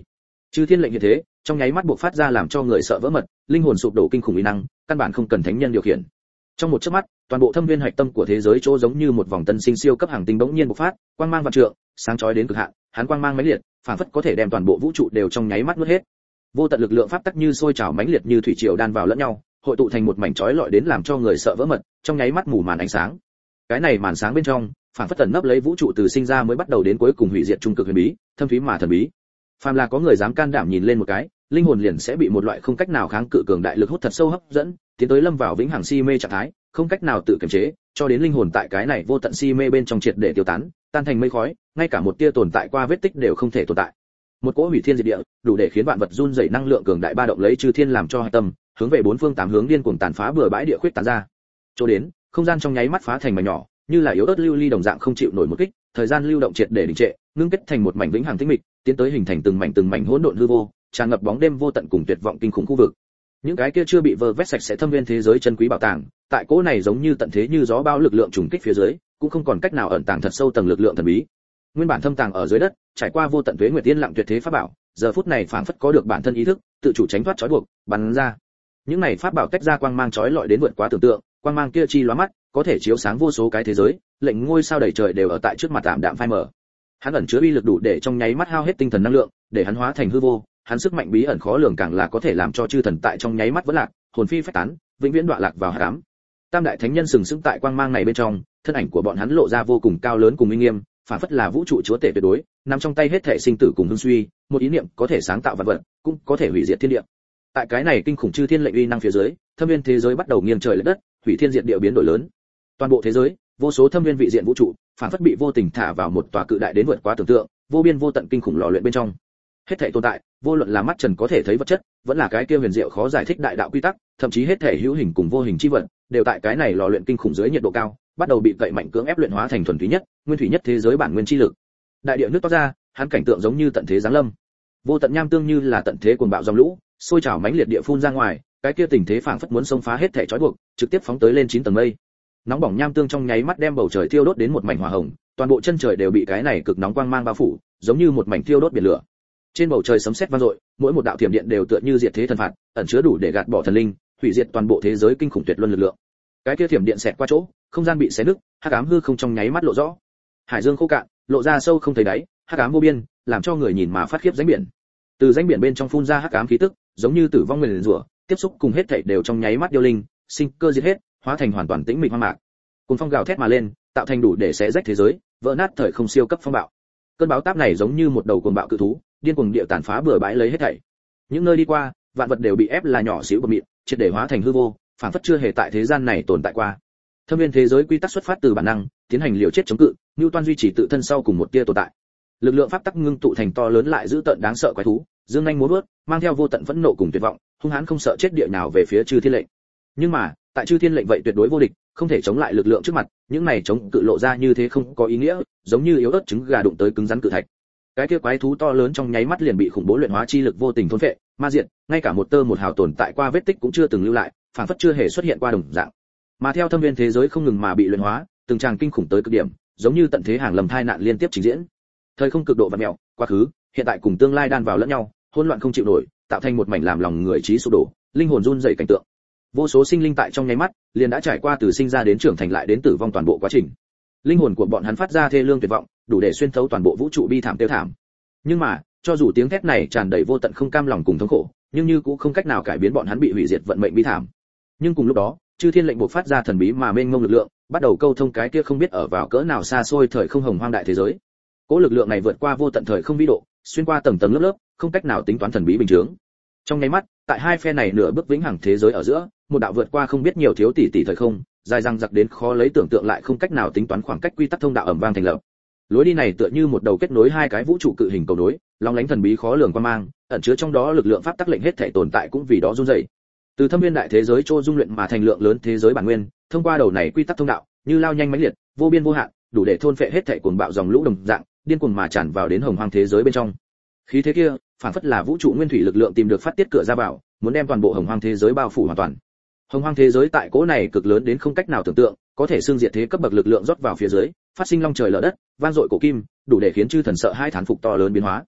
Chư thiên lệnh như thế, trong nháy mắt buộc phát ra làm cho người sợ vỡ mật, linh hồn sụp đổ kinh khủng uy năng, căn bản không cần thánh nhân điều khiển. Trong một chớp mắt, toàn bộ thâm viên hạch tâm của thế giới chỗ giống như một vòng tân sinh siêu cấp hàng tinh bỗng nhiên bộc phát, quang mang vạn trượng, sáng chói đến cực hạn, hắn quang mang mãnh liệt, phản phất có thể đem toàn bộ vũ trụ đều trong nháy mắt nuốt hết. Vô tận lực lượng pháp tắc như sôi trào mãnh liệt như thủy triều đan vào lẫn nhau, hội tụ thành một mảnh chói lọi đến làm cho người sợ vỡ mật, trong nháy mắt mù màn ánh sáng. Cái này màn sáng bên trong, phản phất tẩn nấp lấy vũ trụ từ sinh ra mới bắt đầu đến cuối cùng hủy diệt trung cực huyền bí, thâm thúy mà thần bí. Phàm là có người dám can đảm nhìn lên một cái, linh hồn liền sẽ bị một loại không cách nào kháng cự cường đại lực hút thật sâu hấp dẫn, tiến tới lâm vào vĩnh hằng si mê trạng thái, không cách nào tự kiềm chế, cho đến linh hồn tại cái này vô tận si mê bên trong triệt để tiêu tán, tan thành mây khói, ngay cả một tia tồn tại qua vết tích đều không thể tồn tại. Một cỗ hủy thiên diệt địa, đủ để khiến vạn vật run rẩy năng lượng cường đại ba động lấy chư thiên làm cho hạch tâm, hướng về bốn phương tám hướng điên cuồng tàn phá bừa bãi địa khuyết tán ra. Chỗ đến, không gian trong nháy mắt phá thành mảnh nhỏ, như là yếu ớt lưu ly đồng dạng không chịu nổi một kích, thời gian lưu động triệt để đình trệ, ngưng kết thành một mảnh vĩnh hằng tĩnh mịch, tiến tới hình thành từng mảnh hỗn độn hư vô, tràn ngập bóng đêm vô tận cùng tuyệt vọng kinh khủng khu vực. Những cái kia chưa bị vơ vét sạch sẽ thâm viên thế giới chân quý bảo tàng, tại cỗ này giống như tận thế như gió bão lực lượng trùng kích phía dưới, cũng không còn cách nào ẩn tàng thật sâu tầng lực lượng thần bí. Nguyên bản thâm tàng ở dưới đất, trải qua vô tận tuế nguyệt tiên lặng tuyệt thế pháp bảo, giờ phút này phảng phất có được bản thân ý thức, tự chủ tránh thoát trói buộc, bắn ra. Những này pháp bảo tách ra quang mang chói lọi đến vượt quá tưởng tượng, quang mang kia chi lóa mắt, có thể chiếu sáng vô số cái thế giới, lệnh ngôi sao đầy trời đều ở tại trước mặt tạm đạm phai mờ. Hắn ẩn chứa uy lực đủ để trong nháy mắt hao hết tinh thần năng lượng, để hắn hóa thành hư vô, hắn sức mạnh bí ẩn khó lường càng là có thể làm cho chư thần tại trong nháy mắt vỡ lạc, hồn phi phách tán, vĩnh viễn đọa lạc vào hắc ám. Tam đại thánh nhân sừng sững tại quang mang này bên trong, thân ảnh của bọn hắn lộ ra vô cùng cao lớn cùng uy nghiêm, phản phất là vũ trụ chúa tể tuyệt đối, nằm trong tay hết thảy sinh tử cùng hưng suy, một ý niệm có thể sáng tạo vạn vật, cũng có thể hủy diệt thiên địa. Tại cái này kinh khủng chư thiên lệnh uy năng phía dưới, thâm viên thế giới bắt đầu nghiêng trời lệch đất, hủy thiên diệt địa biến đổi lớn. Toàn bộ thế giới, vô số thâm viên vị diện vũ trụ, phản phất bị vô tình thả vào một tòa cự đại đến vượt quá tưởng tượng, vô biên vô tận kinh khủng lò luyện bên trong. Hết thảy tồn tại, vô luận là mắt trần có thể thấy vật chất, vẫn là cái kia huyền diệu khó giải thích đại đạo quy tắc, thậm chí hết thảy hữu hình cùng vô hình chi vật, đều tại cái này lò luyện kinh khủng dưới nhiệt độ cao, bắt đầu bị cậy mạnh cưỡng ép luyện hóa thành thuần túy nhất, nguyên thủy nhất thế giới bản nguyên chi lực. Đại địa nước toát ra, hắn cảnh tượng giống như tận thế giáng lâm. Vô tận nham tương như là tận thế cuồng bạo dòng lũ, sôi trào mãnh liệt địa phun ra ngoài, cái kia tình thế phảng phất muốn xông phá hết thảy trói buộc, trực tiếp phóng tới lên 9 tầng mây. Nóng bỏng nham tương trong nháy mắt đem bầu trời thiêu đốt đến một mảnh hỏa hồng, toàn bộ chân trời đều bị cái này cực nóng quang mang bao phủ, giống như một mảnh thiêu đốt biển lửa. Trên bầu trời sấm sét vang dội, mỗi một đạo thiểm điện đều tựa như diệt thế thần phạt, ẩn chứa đủ để gạt bỏ thần linh, hủy diệt toàn bộ thế giới kinh khủng tuyệt luân lực lượng. Cái kia thiểm điện xẹt qua chỗ, không gian bị xé nứt, hắc ám hư không trong nháy mắt lộ rõ. Hải dương khô cạn, lộ ra sâu không thấy đáy, hắc ám vô biên, làm cho người nhìn mà phát khiếp rãnh biển. Từ rãnh biển bên trong phun ra hắc ám khí tức, giống như tử vong nguyền rủa, tiếp xúc cùng hết thảy đều trong nháy mắt điêu linh, sinh cơ diệt hết, hóa thành hoàn toàn tĩnh mịch hoang mạc. Cuồng phong gào thét mà lên, tạo thành đủ để xé rách thế giới, vỡ nát thời không siêu cấp phong bạo. Cơn bão táp này giống như một đầu cuồng bạo cự thú, điên cuồng địa tàn phá bừa bãi lấy hết thảy. Những nơi đi qua, vạn vật đều bị ép là nhỏ xíu bọt mịn, triệt để hóa thành hư vô, phản phất chưa hề tại thế gian này tồn tại qua. Thâm viên thế giới quy tắc xuất phát từ bản năng, tiến hành liều chết chống cự, Newton duy trì tự thân sau cùng một tia tồn tại. Lực lượng pháp tắc ngưng tụ thành to lớn lại dữ tợn đáng sợ quái thú, dương nhanh múa vớt, mang theo vô tận phẫn nộ cùng tuyệt vọng, hung hãn không sợ chết địa nào về phía chư thiên lệnh. Nhưng mà, tại chư thiên lệnh vậy tuyệt đối vô địch, không thể chống lại lực lượng trước mặt, những này chống cự lộ ra như thế không có ý nghĩa, giống như yếu ớt trứng gà đụng tới cứng rắn cự thạch. Cái kia quái thú to lớn trong nháy mắt liền bị khủng bố luyện hóa chi lực vô tình thôn phệ, ma diệt, ngay cả một tơ một hào tồn tại qua vết tích cũng chưa từng lưu lại, phản phất chưa hề xuất hiện qua đồng dạng. Mà theo thâm viên thế giới không ngừng mà bị luyện hóa, từng tràng kinh khủng tới cực điểm, giống như tận thế hàng lầm thai nạn liên tiếp trình diễn. Thời không cực độ vặn mèo, quá khứ, hiện tại cùng tương lai đan vào lẫn nhau, hỗn loạn không chịu nổi, tạo thành một mảnh làm lòng người trí sụp đổ, linh hồn run rẩy cảnh tượng. Vô số sinh linh tại trong nháy mắt, liền đã trải qua từ sinh ra đến trưởng thành lại đến tử vong toàn bộ quá trình. Linh hồn của bọn hắn phát ra thê lương tuyệt vọng, đủ để xuyên thấu toàn bộ vũ trụ bi thảm tiêu thảm. Nhưng mà, cho dù tiếng thét này tràn đầy vô tận không cam lòng cùng thống khổ, nhưng như cũng không cách nào cải biến bọn hắn bị hủy diệt vận mệnh bi thảm. Nhưng cùng lúc đó, chư thiên lệnh buộc phát ra thần bí mà mênh mông lực lượng, bắt đầu câu thông cái kia không biết ở vào cỡ nào xa xôi thời không hồng hoang đại thế giới. Cỗ lực lượng này vượt qua vô tận thời không vĩ độ, xuyên qua tầng tầng lớp lớp, không cách nào tính toán thần bí bình thường. Trong nháy mắt, tại hai phe này nửa bước vĩnh hằng thế giới ở giữa, một đạo vượt qua không biết nhiều thiếu tỷ tỷ thời không, dài dằng dặc đến khó lấy tưởng tượng lại không cách nào tính toán khoảng cách quy tắc thông đạo ầm vang thành lập. Lối đi này tựa như một đầu kết nối hai cái vũ trụ cự hình cầu nối, long lánh thần bí khó lường quan mang, ẩn chứa trong đó lực lượng pháp tắc lệnh hết thể tồn tại cũng vì đó run rẩy. Từ thâm viên đại thế giới trô dung luyện mà thành lượng lớn thế giới bản nguyên, thông qua đầu này quy tắc thông đạo, như lao nhanh mãnh liệt, vô biên vô hạn, đủ để thôn phệ hết thể cuồng bạo dòng lũ đồng dạng, điên cuồng mà tràn vào đến hồng hoang thế giới bên trong. Khí thế kia, phản phất là vũ trụ nguyên thủy lực lượng tìm được phát tiết cửa ra vào, muốn đem toàn bộ hồng hoang thế giới bao phủ hoàn toàn. Hồng hoang thế giới tại cỗ này cực lớn đến không cách nào tưởng tượng, có thể xương diệt thế cấp bậc lực lượng rót vào phía dưới, phát sinh long trời lở đất, vang dội cổ kim, đủ để khiến chư thần sợ hai thán phục to lớn biến hóa.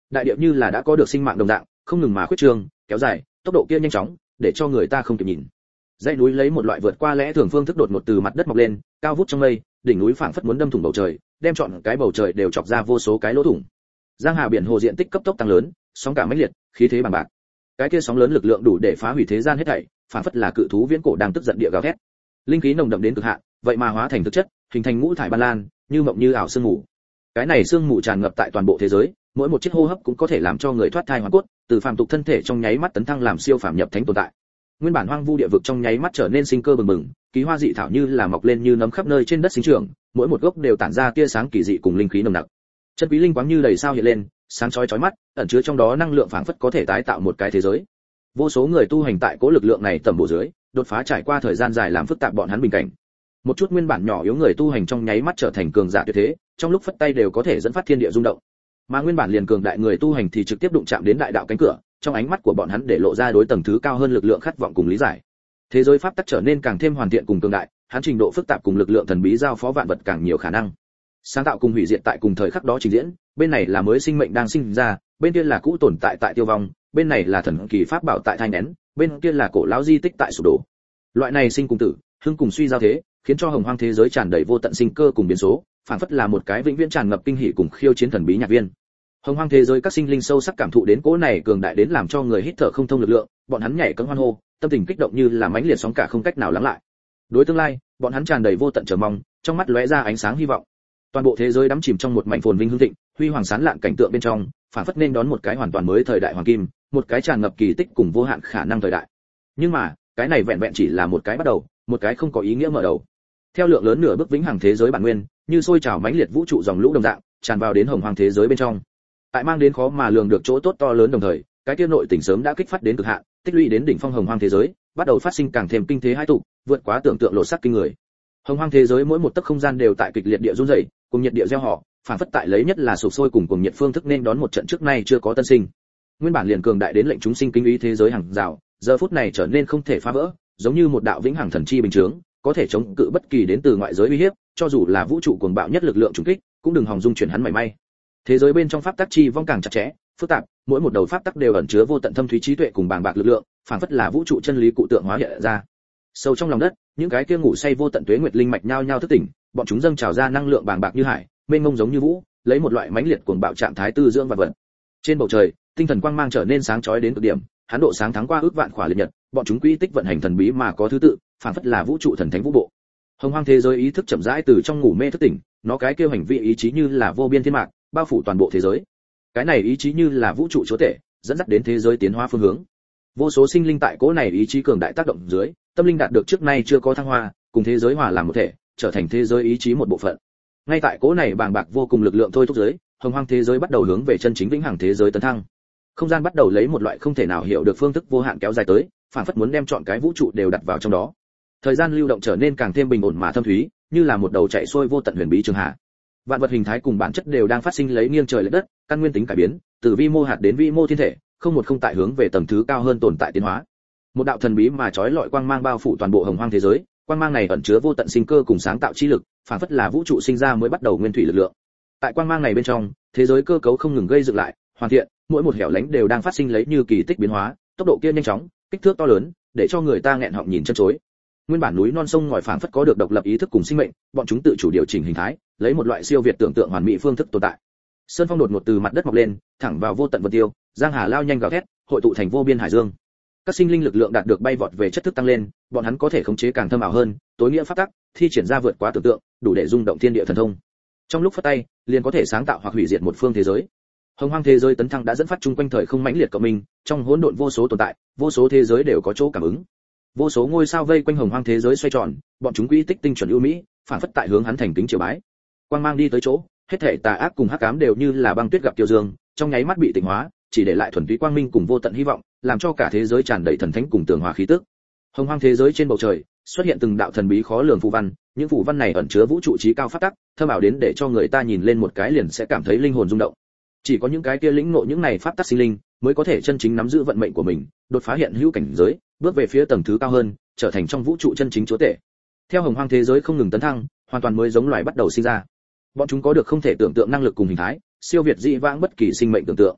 Đại địa như là đã có được sinh mạng đồng dạng, không ngừng mà khuyết trương, kéo dài, tốc độ kia nhanh chóng, để cho người ta không kịp nhìn. Dãy núi lấy một loại vượt qua lẽ thường phương thức đột ngột từ mặt đất mọc lên, cao vút trong mây, đỉnh núi phảng phất muốn đâm thủng bầu trời, đem trọn cái bầu trời đều chọc ra vô số cái lỗ thủng. Giang hà biển hồ diện tích cấp tốc tăng lớn, sóng cả mãnh liệt, khí thế bằng bạc. Cái kia sóng lớn lực lượng đủ để phá hủy thế gian hết thảy, phảng phất là cự thú viễn cổ đang tức giận địa gào thét. Linh khí nồng đậm đến cực hạn, vậy mà hóa thành thực chất, hình thành ngũ thải ban lan, như mộng như ảo sương mù. Cái này sương mù tràn ngập tại toàn bộ thế giới, mỗi một chiếc hô hấp cũng có thể làm cho người thoát thai hóa cốt, từ phàm tục thân thể trong nháy mắt tấn thăng làm siêu phàm nhập thánh tồn tại. Nguyên bản hoang vu địa vực trong nháy mắt trở nên sinh cơ bừng bừng, kỳ hoa dị thảo như là mọc lên như nấm khắp nơi trên đất sinh trưởng, mỗi một gốc đều tản ra tia sáng kỳ dị cùng linh khí nồng nặc. Chân quý linh quáng như đầy sao hiện lên, sáng chói chói mắt, ẩn chứa trong đó năng lượng phảng phất có thể tái tạo một cái thế giới. Vô số người tu hành tại cố lực lượng này tầm bổ dưới, đột phá trải qua thời gian dài làm phức tạp bọn hắn bình cảnh. Một chút nguyên bản nhỏ yếu người tu hành trong nháy mắt trở thành cường giả tuyệt thế, trong lúc phất tay đều có thể dẫn phát thiên địa rung động. Mà nguyên bản liền cường đại người tu hành thì trực tiếp đụng chạm đến đại đạo cánh cửa, trong ánh mắt của bọn hắn để lộ ra đối tầng thứ cao hơn lực lượng khát vọng cùng lý giải. Thế giới pháp tắc trở nên càng thêm hoàn thiện cùng cường đại, hắn trình độ phức tạp cùng lực lượng thần bí giao phó vạn vật càng nhiều khả năng. Sáng tạo cùng hủy diệt tại cùng thời khắc đó trình diễn, bên này là mới sinh mệnh đang sinh ra, bên kia là cũ tồn tại tại tiêu vong, bên này là thần kỳ pháp bảo tại thanh nén, bên kia là cổ lão di tích tại sụp đổ. Loại này sinh cùng tử, hưng cùng suy giao thế, khiến cho hồng hoang thế giới tràn đầy vô tận sinh cơ cùng biến số, phản phất là một cái vĩnh viễn tràn ngập kinh hỉ cùng khiêu chiến thần bí nhạc viên. Hồng hoang thế giới các sinh linh sâu sắc cảm thụ đến cỗ này cường đại đến làm cho người hít thở không thông lực lượng, bọn hắn nhảy cẫng hoan hô, tâm tình kích động như là mãnh liệt sóng cả không cách nào lắng lại. Đối tương lai, bọn hắn tràn đầy vô tận chờ mong, trong mắt lóe ra ánh sáng hy vọng. Toàn bộ thế giới đắm chìm trong một mảnh phồn vinh hưng thịnh, huy hoàng sáng lạn cảnh tượng bên trong, phản phất nên đón một cái hoàn toàn mới thời đại hoàng kim, một cái tràn ngập kỳ tích cùng vô hạn khả năng thời đại. Nhưng mà, cái này vẹn vẹn chỉ là một cái bắt đầu, một cái không có ý nghĩa mở đầu. Theo lượng lớn nửa bước vĩnh hằng thế giới bản nguyên, như sôi trào mãnh liệt vũ trụ dòng lũ đồng dạng, tràn vào đến hồng hoang thế giới bên trong. Tại mang đến khó mà lường được chỗ tốt to lớn đồng thời, cái kia nội tình sớm đã kích phát đến cực hạn, tích lũy đến đỉnh phong hồng hoang thế giới, bắt đầu phát sinh càng thêm kinh thế hai tụ, vượt quá tưởng tượng lột xác kinh người. Hồng hoang thế giới mỗi một tấc không gian đều tại kịch liệt địa run rẩy, cùng nhiệt địa gieo họ, phản phất tại lấy nhất là sụp sôi cùng nhiệt phương thức nên đón một trận trước nay chưa có tân sinh. Nguyên bản liền cường đại đến lệnh chúng sinh kinh ý thế giới hàng rào, giờ phút này trở nên không thể phá vỡ, giống như một đạo vĩnh hằng thần chi bình chướng, có thể chống cự bất kỳ đến từ ngoại giới uy hiếp, cho dù là vũ trụ cuồng bạo nhất lực lượng trùng kích, cũng đừng hòng dung chuyển hắn mảy may. Thế giới bên trong pháp tắc chi vong càng chặt chẽ, phức tạp, mỗi một đầu pháp tắc đều ẩn chứa vô tận thâm thúy trí tuệ cùng bàng bạc lực lượng, phản phất là vũ trụ chân lý cụ tượng hóa hiện ra. Sâu trong lòng đất, những cái kia ngủ say vô tận tuế nguyệt linh mạch nhao nhao thức tỉnh, bọn chúng dâng trào ra năng lượng bàng bạc như hải, mênh mông giống như vũ, lấy một loại mãnh liệt cuồng bạo trạng thái tư dưỡng vật vật. Trên bầu trời, tinh thần quang mang trở nên sáng chói đến cực điểm, hắn độ sáng thắng qua ước vạn khỏa liệt nhật, bọn chúng quy tích vận hành thần bí mà có thứ tự, phản phất là vũ trụ thần thánh vũ bộ. Hồng hoang thế giới ý thức chậm rãi từ trong ngủ mê thức tỉnh, nó cái kêu hành vi ý chí như là vô biên thiên mạc, bao phủ toàn bộ thế giới. Cái này ý chí như là vũ trụ chúa tể, dẫn dắt đến thế giới tiến hóa phương hướng. Vô số sinh linh tại cỗ này ý chí cường đại tác động dưới, tâm linh đạt được trước nay chưa có thăng hoa, cùng thế giới hòa làm một thể, trở thành thế giới ý chí một bộ phận. Ngay tại cỗ này bàng bạc vô cùng lực lượng thôi thúc dưới, hồng hoang thế giới bắt đầu hướng về chân chính vĩnh hằng thế giới tấn thăng. Không gian bắt đầu lấy một loại không thể nào hiểu được phương thức vô hạn kéo dài tới, phản phất muốn đem trọn cái vũ trụ đều đặt vào trong đó. Thời gian lưu động trở nên càng thêm bình ổn mà thâm thúy, như là một đầu chạy xuôi vô tận huyền bí trường hạ. Vạn vật hình thái cùng bản chất đều đang phát sinh lấy nghiêng trời lệch đất, căn nguyên tính cải biến, từ vi mô hạt đến vi mô thiên thể, không một không tại hướng về tầng thứ cao hơn tồn tại tiến hóa. Một đạo thần bí mà chói lọi quang mang bao phủ toàn bộ hồng hoang thế giới, quang mang này ẩn chứa vô tận sinh cơ cùng sáng tạo chi lực, phản phất là vũ trụ sinh ra mới bắt đầu nguyên thủy lực lượng. Tại quang mang này bên trong, thế giới cơ cấu không ngừng gây dựng lại, hoàn thiện, mỗi một hẻo lánh đều đang phát sinh lấy như kỳ tích biến hóa, tốc độ kia nhanh chóng, kích thước to lớn, để cho người ta nghẹn họng nhìn chân chối. Nguyên bản núi non sông ngòi phảng phất có được độc lập ý thức cùng sinh mệnh, bọn chúng tự chủ điều chỉnh hình thái, lấy một loại siêu việt tưởng tượng hoàn mỹ phương thức tồn tại. Sơn phong đột ngột từ mặt đất mọc lên, thẳng vào vô tận vân tiêu, giang hà lao nhanh gào thét, hội tụ thành vô biên hải dương. Các sinh linh lực lượng đạt được bay vọt về chất thức tăng lên, bọn hắn có thể khống chế càng thâm ảo hơn, tối nghĩa pháp tắc, thi triển ra vượt quá tưởng tượng, đủ để rung động thiên địa thần thông. Trong lúc phất tay, liền có thể sáng tạo hoặc hủy diệt một phương thế giới. Hồng hoang thế giới tấn thăng đã dẫn phát chung quanh thời không mãnh liệt cộng minh, trong hỗn độn vô số tồn tại, vô số thế giới đều có chỗ cảm ứng. Vô số ngôi sao vây quanh hồng hoang thế giới xoay tròn, bọn chúng quy tích tinh chuẩn ưu mỹ, phản phất tại hướng hắn thành kính triều bái. Quang mang đi tới chỗ, hết thảy tà ác cùng hắc ám đều như là băng tuyết gặp kiều dương, trong nháy mắt bị tịnh hóa, chỉ để lại thuần túy quang minh cùng vô tận hy vọng, làm cho cả thế giới tràn đầy thần thánh cùng tường hòa khí tức. Hồng hoang thế giới trên bầu trời, xuất hiện từng đạo thần bí khó lường phù văn, những phù văn này ẩn chứa vũ trụ trí cao pháp tắc, thâm ảo đến để cho người ta nhìn lên một cái liền sẽ cảm thấy linh hồn rung động. Chỉ có những cái kia lĩnh ngộ những này pháp tắc sinh linh, mới có thể chân chính nắm giữ vận mệnh của mình, đột phá hiện hữu cảnh giới, bước về phía tầng thứ cao hơn, trở thành trong vũ trụ chân chính chúa tể. Theo hồng hoang thế giới không ngừng tấn thăng, hoàn toàn mới giống loài bắt đầu sinh ra. Bọn chúng có được không thể tưởng tượng năng lực cùng hình thái, siêu việt dị vãng bất kỳ sinh mệnh tưởng tượng.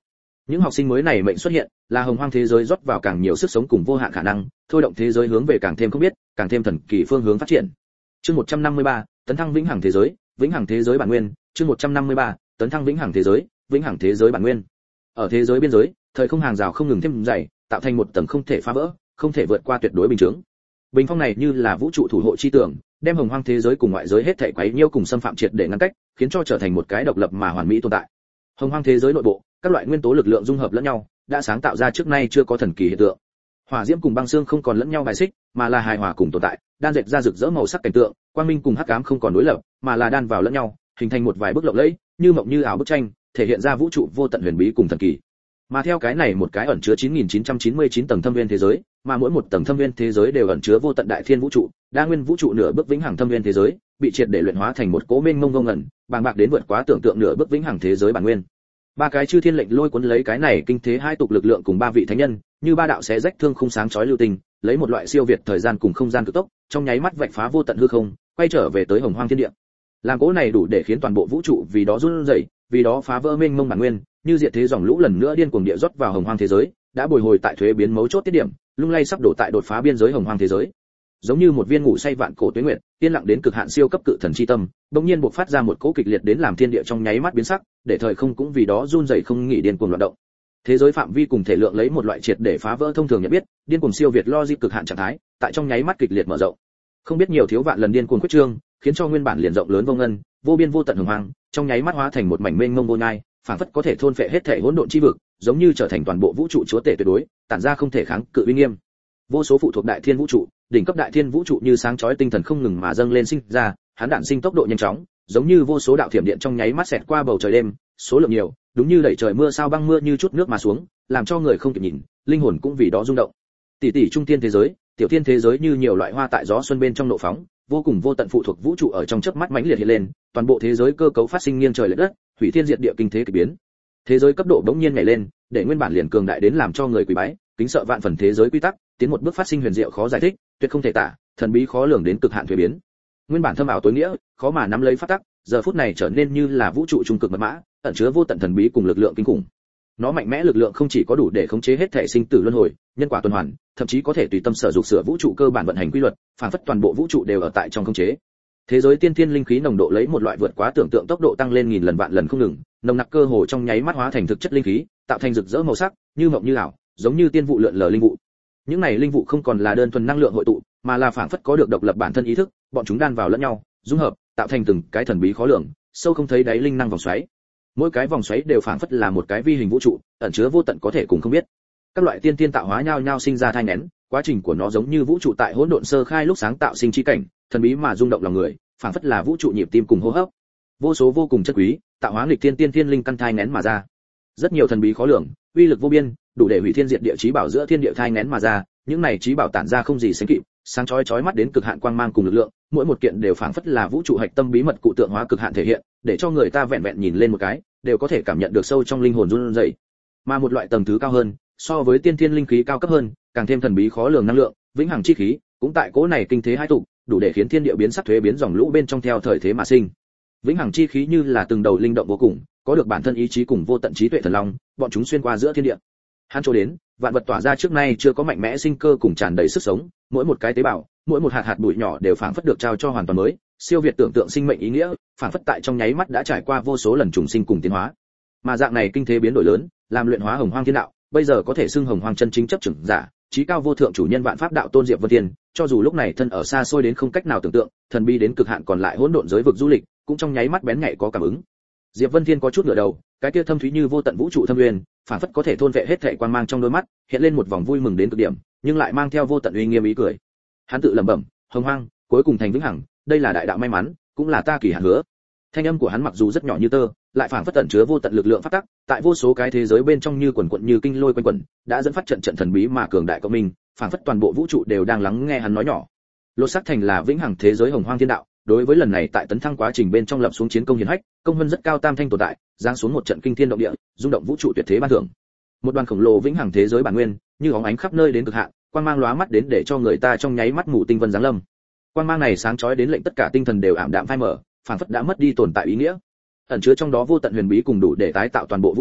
Những học sinh mới này mệnh xuất hiện, là hồng hoang thế giới rót vào càng nhiều sức sống cùng vô hạn khả năng, thôi động thế giới hướng về càng thêm không biết, càng thêm thần kỳ phương hướng phát triển. Chương 153, tấn thăng vĩnh hằng thế giới bản nguyên, chương 153, tấn thăng vĩnh hằng thế giới bản nguyên. Ở thế giới biên giới, thời không hàng rào không ngừng thêm dày, tạo thành một tầng không thể phá vỡ, không thể vượt qua tuyệt đối bình chứng. Bình phong này như là vũ trụ thủ hộ chi tường, đem hồng hoang thế giới cùng ngoại giới hết thảy quấy nhiễu cùng xâm phạm triệt để ngăn cách, khiến cho trở thành một cái độc lập mà hoàn mỹ tồn tại. Hồng hoang thế giới nội bộ, các loại nguyên tố lực lượng dung hợp lẫn nhau, đã sáng tạo ra trước nay chưa có thần kỳ hiện tượng. Hỏa diễm cùng băng xương không còn lẫn nhau bài xích, mà là hài hòa cùng tồn tại, đan dệt ra rực rỡ màu sắc cảnh tượng, quang minh cùng hắc ám không còn đối lập, mà là đan vào lẫn nhau, hình thành một vài bức lộng lẫy, như mộng như ảo bức tranh, thể hiện ra vũ trụ vô tận huyền bí cùng thần kỳ. Mà theo cái này một cái ẩn chứa 9999 tầng thâm nguyên thế giới, mà mỗi một tầng thâm nguyên thế giới đều ẩn chứa vô tận đại thiên vũ trụ, đa nguyên vũ trụ nửa bước vĩnh hằng thâm nguyên thế giới, bị triệt để luyện hóa thành một cỗ mênh mông vô ngần, bàng bạc đến vượt quá tưởng tượng nửa bước vĩnh hằng thế giới bản nguyên. Ba cái chư thiên lệnh lôi cuốn lấy cái này kinh thế hai tục lực lượng cùng ba vị thánh nhân, như ba đạo xé rách thương khung sáng chói lưu tình, lấy một loại siêu việt thời gian cùng không gian cực tốc, trong nháy mắt vạch phá vô tận hư không, quay trở về tới hồng hoang thiên địa. Làm cỗ này đủ để khiến toàn bộ vũ trụ vì đó run rẩy, vì đó phá vỡ mênh mông bản nguyên, như diệt thế dòng lũ lần nữa điên cuồng địa rót vào hồng hoang thế giới, đã bồi hồi tại thuế biến mấu chốt tiết điểm, lung lay sắp đổ tại đột phá biên giới hồng hoang thế giới. Giống như một viên ngủ say vạn cổ tuế nguyệt, yên lặng đến cực hạn siêu cấp cự thần chi tâm, bỗng nhiên bộc phát ra một cỗ kịch liệt đến làm thiên địa trong nháy mắt biến sắc, để thời không cũng vì đó run rẩy không nghỉ điên cuồng loạn động. Thế giới phạm vi cùng thể lượng lấy một loại triệt để phá vỡ thông thường nhận biết, điên cuồng siêu việt logic cực hạn trạng thái, tại trong nháy mắt kịch liệt mở rộng. Không biết nhiều thiếu vạn lần điên cuồng quyết trương, khiến cho nguyên bản liền rộng lớn vô ngân, vô biên vô tận hồng hoang, trong nháy mắt hóa thành một mảnh mênh mông vô nhai, phảng phất có thể thôn phệ hết thể hỗn độn chi vực, giống như trở thành toàn bộ vũ trụ chúa tể tuyệt đối, tản ra không thể kháng cự uy nghiêm. Vô số phụ thuộc đại thiên vũ trụ, đỉnh cấp đại thiên vũ trụ như sáng chói tinh thần không ngừng mà dâng lên sinh ra, hắn đản sinh tốc độ nhanh chóng, giống như vô số đạo thiểm điện trong nháy mắt xẹt qua bầu trời đêm, số lượng nhiều, đúng như đẩy trời mưa sao băng mưa như chút nước mà xuống, làm cho người không kịp nhìn, linh hồn cũng vì đó rung động. Tỷ tỷ trung thiên thế giới, tiểu thiên thế giới như nhiều loại hoa tại gió xuân bên trong nộ phóng, vô cùng vô tận phụ thuộc vũ trụ ở trong chớp mắt mãnh liệt hiện lên, toàn bộ thế giới cơ cấu phát sinh nghiêng trời lệch đất, hủy thiên diệt địa kinh thế kỳ biến. Thế giới cấp độ bỗng nhiên nhảy lên, để nguyên bản liền cường đại đến làm cho người quỳ bái, kính sợ vạn phần thế giới quy tắc, tiến một bước phát sinh huyền diệu khó giải thích, tuyệt không thể tả, thần bí khó lường đến cực hạn thuế biến. Nguyên bản thâm ảo tối nghĩa, khó mà nắm lấy pháp tắc, giờ phút này trở nên như là vũ trụ trung cực mật mã, ẩn chứa vô tận thần bí cùng lực lượng kinh khủng. Nó mạnh mẽ lực lượng không chỉ có đủ để khống chế hết thể sinh tử luân hồi, nhân quả tuần hoàn, thậm chí có thể tùy tâm sở dục sửa vũ trụ cơ bản vận hành quy luật, phản phất toàn bộ vũ trụ đều ở tại trong khống chế. Thế giới tiên thiên linh khí nồng độ lấy một loại vượt quá tưởng tượng tốc độ tăng lên nghìn lần vạn lần không ngừng, nồng nặc cơ hồ trong nháy mắt hóa thành thực chất linh khí, tạo thành rực rỡ màu sắc, như mộng như ảo, giống như tiên vụ lượn lờ linh vụ. Những này linh vụ không còn là đơn thuần năng lượng hội tụ, mà là phản phất có được độc lập bản thân ý thức, bọn chúng đan vào lẫn nhau, dung hợp, tạo thành từng cái thần bí khó lường, sâu không thấy đáy linh năng vòng xoáy. Mỗi cái vòng xoáy đều phản phất là một cái vi hình vũ trụ, ẩn chứa vô tận có thể cùng không biết. Các loại tiên tiên tạo hóa nhau nhau sinh ra thai nghén, quá trình của nó giống như vũ trụ tại hỗn độn sơ khai lúc sáng tạo sinh chi cảnh, thần bí mà rung động lòng người, phản phất là vũ trụ nhịp tim cùng hô hấp. Vô số vô cùng chất quý, tạo hóa nghịch tiên tiên thiên linh căn thai nghén mà ra. Rất nhiều thần bí khó lường, uy lực vô biên, đủ để hủy thiên diệt địa chí bảo giữa thiên địa thai nghén mà ra, những này chí bảo tản ra không gì sánh kịp, sáng chói chói mắt đến cực hạn quang mang cùng lực lượng, mỗi một kiện đều phảng phất là vũ trụ hạch tâm bí mật cụ tượng hóa cực hạn thể hiện, để cho người ta vẹn vẹn nhìn lên một cái, đều có thể cảm nhận được sâu trong linh hồn run rẩy. Mà một loại tầng thứ cao hơn, so với tiên thiên linh khí cao cấp hơn, càng thêm thần bí khó lường năng lượng, vĩnh hằng chi khí, cũng tại cỗ này kinh thế hai tụ, đủ để khiến thiên địa biến sắc thuế biến dòng lũ bên trong theo thời thế mà sinh. Vĩnh hằng chi khí như là từng đầu linh động vô cùng, có được bản thân ý chí cùng vô tận trí tuệ thần long, bọn chúng xuyên qua giữa thiên địa. Hắn chỗ đến, vạn vật tỏa ra trước nay chưa có mạnh mẽ sinh cơ cùng tràn đầy sức sống, mỗi một cái tế bào, mỗi một hạt hạt bụi nhỏ đều phảng phất được trao cho hoàn toàn mới, siêu việt tưởng tượng sinh mệnh ý nghĩa, phảng phất tại trong nháy mắt đã trải qua vô số lần trùng sinh cùng tiến hóa. Mà dạng này kinh thế biến đổi lớn, làm luyện hóa hồng hoang thiên đạo, bây giờ có thể xưng hồng hoang chân chính chấp trưởng giả, chí cao vô thượng chủ nhân vạn pháp đạo tôn Diệp Vân Thiên, cho dù lúc này thân ở xa xôi đến không cách nào tưởng tượng, thần bí đến cực hạn còn lại hỗn độn giới vực du lịch, cũng trong nháy mắt bén nhạy có cảm ứng. Diệp Vân Thiên có chút ngửa đầu, cái kia thâm thúy như vô tận vũ trụ thâm nguyên, phản phất có thể thôn vệ hết thảy quang mang trong đôi mắt, hiện lên một vòng vui mừng đến cực điểm, nhưng lại mang theo vô tận uy nghiêm ý cười. Hắn tự lẩm bẩm, hồng hoang, cuối cùng thành vĩnh hằng, đây là đại đạo may mắn, cũng là ta kỳ hạn hứa. Thanh âm của hắn mặc dù rất nhỏ như tơ, lại phản phất tẩn chứa vô tận lực lượng phát tắc, tại vô số cái thế giới bên trong như quần quần như kinh lôi quanh quẩn, đã dẫn phát trận trận thần bí mà cường đại của mình, phản phất toàn bộ vũ trụ đều đang lắng nghe hắn nói nhỏ. Lột xác thành là vĩnh hằng thế giới hồng hoang thiên đạo, đối với lần này tại tấn thăng quá trình bên trong lập xuống chiến công hiển hách, công vân rất cao tam thanh tồn tại, giáng xuống một trận kinh thiên động địa, rung động vũ trụ tuyệt thế ban thưởng. Một đoàn khổng lồ vĩnh hằng thế giới bản nguyên, như óng ánh khắp nơi đến cực hạn, quang mang lóa mắt đến để cho người ta trong nháy mắt mù tinh vân giáng lâm. Quang mang này sáng chói đến lệnh tất cả tinh thần đều ảm đạm phai mờ, phản phất đã mất đi tồn tại ý nghĩa. Ẩn chứa trong đó vô tận huyền bí cùng đủ để tái tạo toàn bộ vũ trụ,